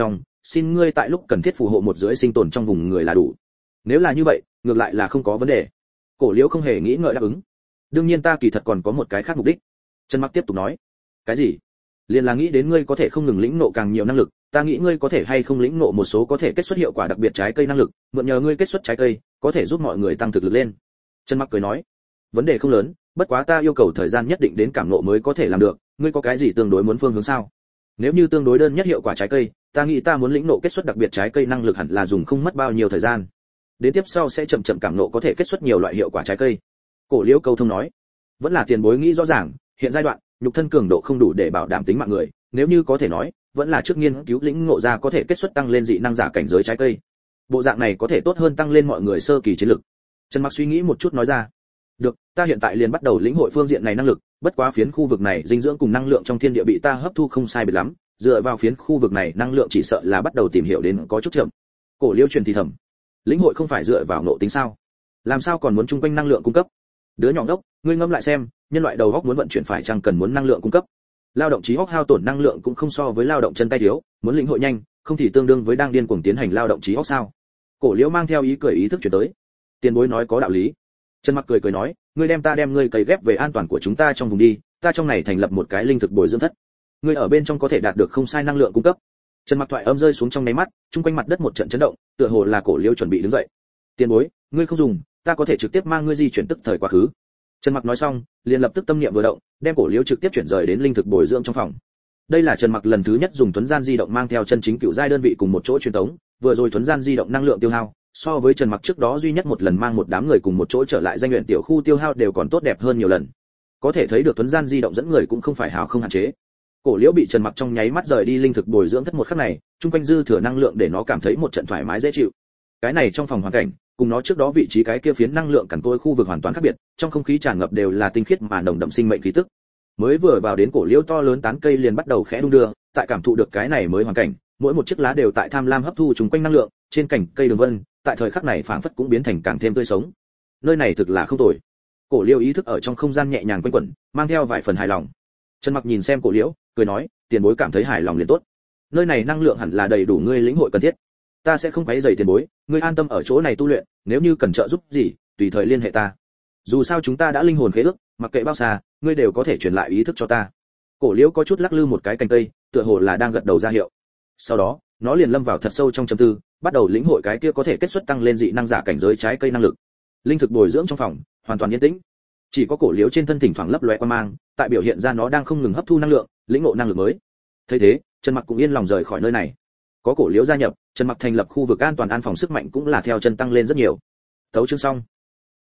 S1: xin ngươi tại lúc cần thiết phù hộ một dưới sinh tồn trong vùng người là đủ. Nếu là như vậy, ngược lại là không có vấn đề. Cổ Liễu không hề nghĩ ngợi đáp ứng. Đương nhiên ta kỳ thật còn có một cái khác mục đích. Trần Mặc tiếp tục nói. Cái gì? Liền là nghĩ đến ngươi có thể không ngừng lĩnh ngộ càng nhiều năng lực, ta nghĩ ngươi có thể hay không lĩnh ngộ một số có thể kết xuất hiệu quả đặc biệt trái cây năng lực, mượn nhờ ngươi kết xuất trái cây, có thể giúp mọi người tăng thực lực lên. Trần Mặc cười nói. Vấn đề không lớn, bất quá ta yêu cầu thời gian nhất định đến cảm ngộ mới có thể làm được, ngươi có cái gì tương đối muốn phương hướng sao? Nếu như tương đối đơn nhất hiệu quả trái cây, ta nghĩ ta muốn lĩnh ngộ kết xuất đặc biệt trái cây năng lực hẳn là dùng không mất bao nhiêu thời gian. Đến tiếp sau sẽ chậm chậm cảm ngộ có thể kết xuất nhiều loại hiệu quả trái cây. Cổ Liễu câu thông nói. Vẫn là tiền bối nghĩ rõ ràng, hiện giai đoạn, nhục thân cường độ không đủ để bảo đảm tính mạng người, nếu như có thể nói, vẫn là trước nghiên cứu lĩnh ngộ ra có thể kết xuất tăng lên dị năng giả cảnh giới trái cây. Bộ dạng này có thể tốt hơn tăng lên mọi người sơ kỳ chiến lực. Trần Mặc suy nghĩ một chút nói ra. Được, ta hiện tại liền bắt đầu lĩnh hội phương diện này năng lực, bất quá phiến khu vực này dinh dưỡng cùng năng lượng trong thiên địa bị ta hấp thu không sai biệt lắm, dựa vào phiến khu vực này năng lượng chỉ sợ là bắt đầu tìm hiểu đến có chút chậm. Cổ Liễu truyền thì thầm. Lĩnh hội không phải dựa vào nội tính sao? Làm sao còn muốn chung quanh năng lượng cung cấp? Đứa nhỏ đốc, ngươi ngẫm lại xem, nhân loại đầu óc muốn vận chuyển phải chăng cần muốn năng lượng cung cấp? Lao động trí óc hao tổn năng lượng cũng không so với lao động chân tay thiếu, muốn lĩnh hội nhanh, không thì tương đương với đang điên cuồng tiến hành lao động trí óc sao? Cổ Liễu mang theo ý cười ý thức chuyển tới. Tiền bối nói có đạo lý. Trần Mặc cười nói, ngươi đem ngươi cấy ghép về an toàn của chúng ta trong vùng đi, ta trong này thành lập một cái linh thực bồi dưỡng thất. Ngươi ở bên trong có thể đạt được không sai năng lượng cung cấp. Trần Mặc thoại âm rơi xuống trong nháy mắt, chung quanh mặt đất một trận chấn động, tựa hồ là Cổ Liễu chuẩn bị đứng dậy. Tiền bối, ngươi không dùng, ta có thể trực tiếp mang ngươi di chuyển tức thời quá khứ. Trần Mặc nói xong, liền lập tức tâm niệm vừa động, đem Cổ Liễu trực tiếp chuyển rời đến linh thực bồi dưỡng trong phòng. Đây là Trần Mặc lần thứ nhất dùng thuấn gian di động mang theo chân chính cựu giai đơn vị cùng một chỗ truyền tống, vừa rồi thuấn gian di động năng lượng tiêu hao, so với Trần Mặc trước đó duy nhất một lần mang một đám người cùng một chỗ trở lại danh luyện tiểu khu tiêu hao đều còn tốt đẹp hơn nhiều lần. Có thể thấy được thuấn gian di động dẫn người cũng không phải hào không hạn chế. Cổ Liễu bị Trần Mặc trong nháy mắt rời đi linh thực bồi dưỡng thất một khắc này, trung quanh dư thừa năng lượng để nó cảm thấy một trận thoải mái dễ chịu. Cái này trong phòng hoàn cảnh, cùng nó trước đó vị trí cái kia phiến năng lượng cằn cỗi khu vực hoàn toàn khác biệt, trong không khí tràn ngập đều là tinh khiết mà nồng đậm sinh mệnh khí tức. Mới vừa vào đến Cổ Liễu to lớn tán cây liền bắt đầu khẽ đung đưa, tại cảm thụ được cái này mới hoàn cảnh, mỗi một chiếc lá đều tại tham lam hấp thu chúng quanh năng lượng, trên cành cây đường vân, tại thời khắc này phảng phất cũng biến thành càng thêm tươi sống. Nơi này thực là không tồi. Cổ Liễu ý thức ở trong không gian nhẹ nhàng quanh quẩn, mang theo vài phần hài lòng. Trần Mặc nhìn xem Cổ Liễu, cười nói, tiền bối cảm thấy hài lòng liền tốt. Nơi này năng lượng hẳn là đầy đủ ngươi lĩnh hội cần thiết. Ta sẽ không quấy rầy tiền bối, ngươi an tâm ở chỗ này tu luyện, nếu như cần trợ giúp gì, tùy thời liên hệ ta. Dù sao chúng ta đã linh hồn khế ước, mặc kệ bao xa, ngươi đều có thể truyền lại ý thức cho ta. Cổ Liễu có chút lắc lư một cái cành cây, tựa hồ là đang gật đầu ra hiệu. Sau đó, nó liền lâm vào thật sâu trong trầm tư, bắt đầu lĩnh hội cái kia có thể kết xuất tăng lên dị năng giả cảnh giới trái cây năng lực. Linh thực bồi dưỡng trong phòng, hoàn toàn yên tĩnh. Chỉ có Cổ Liễu trên thân thỉnh thoảng lấp lóe quang mang, tại biểu hiện ra nó đang không ngừng hấp thu năng lượng, lĩnh ngộ năng lực mới. Thấy thế, Trần Mặc cũng yên lòng rời khỏi nơi này. Có Cổ Liễu gia nhập, Trần Mặc thành lập khu vực an toàn an phòng sức mạnh cũng là theo chân tăng lên rất nhiều. Tấu chương xong.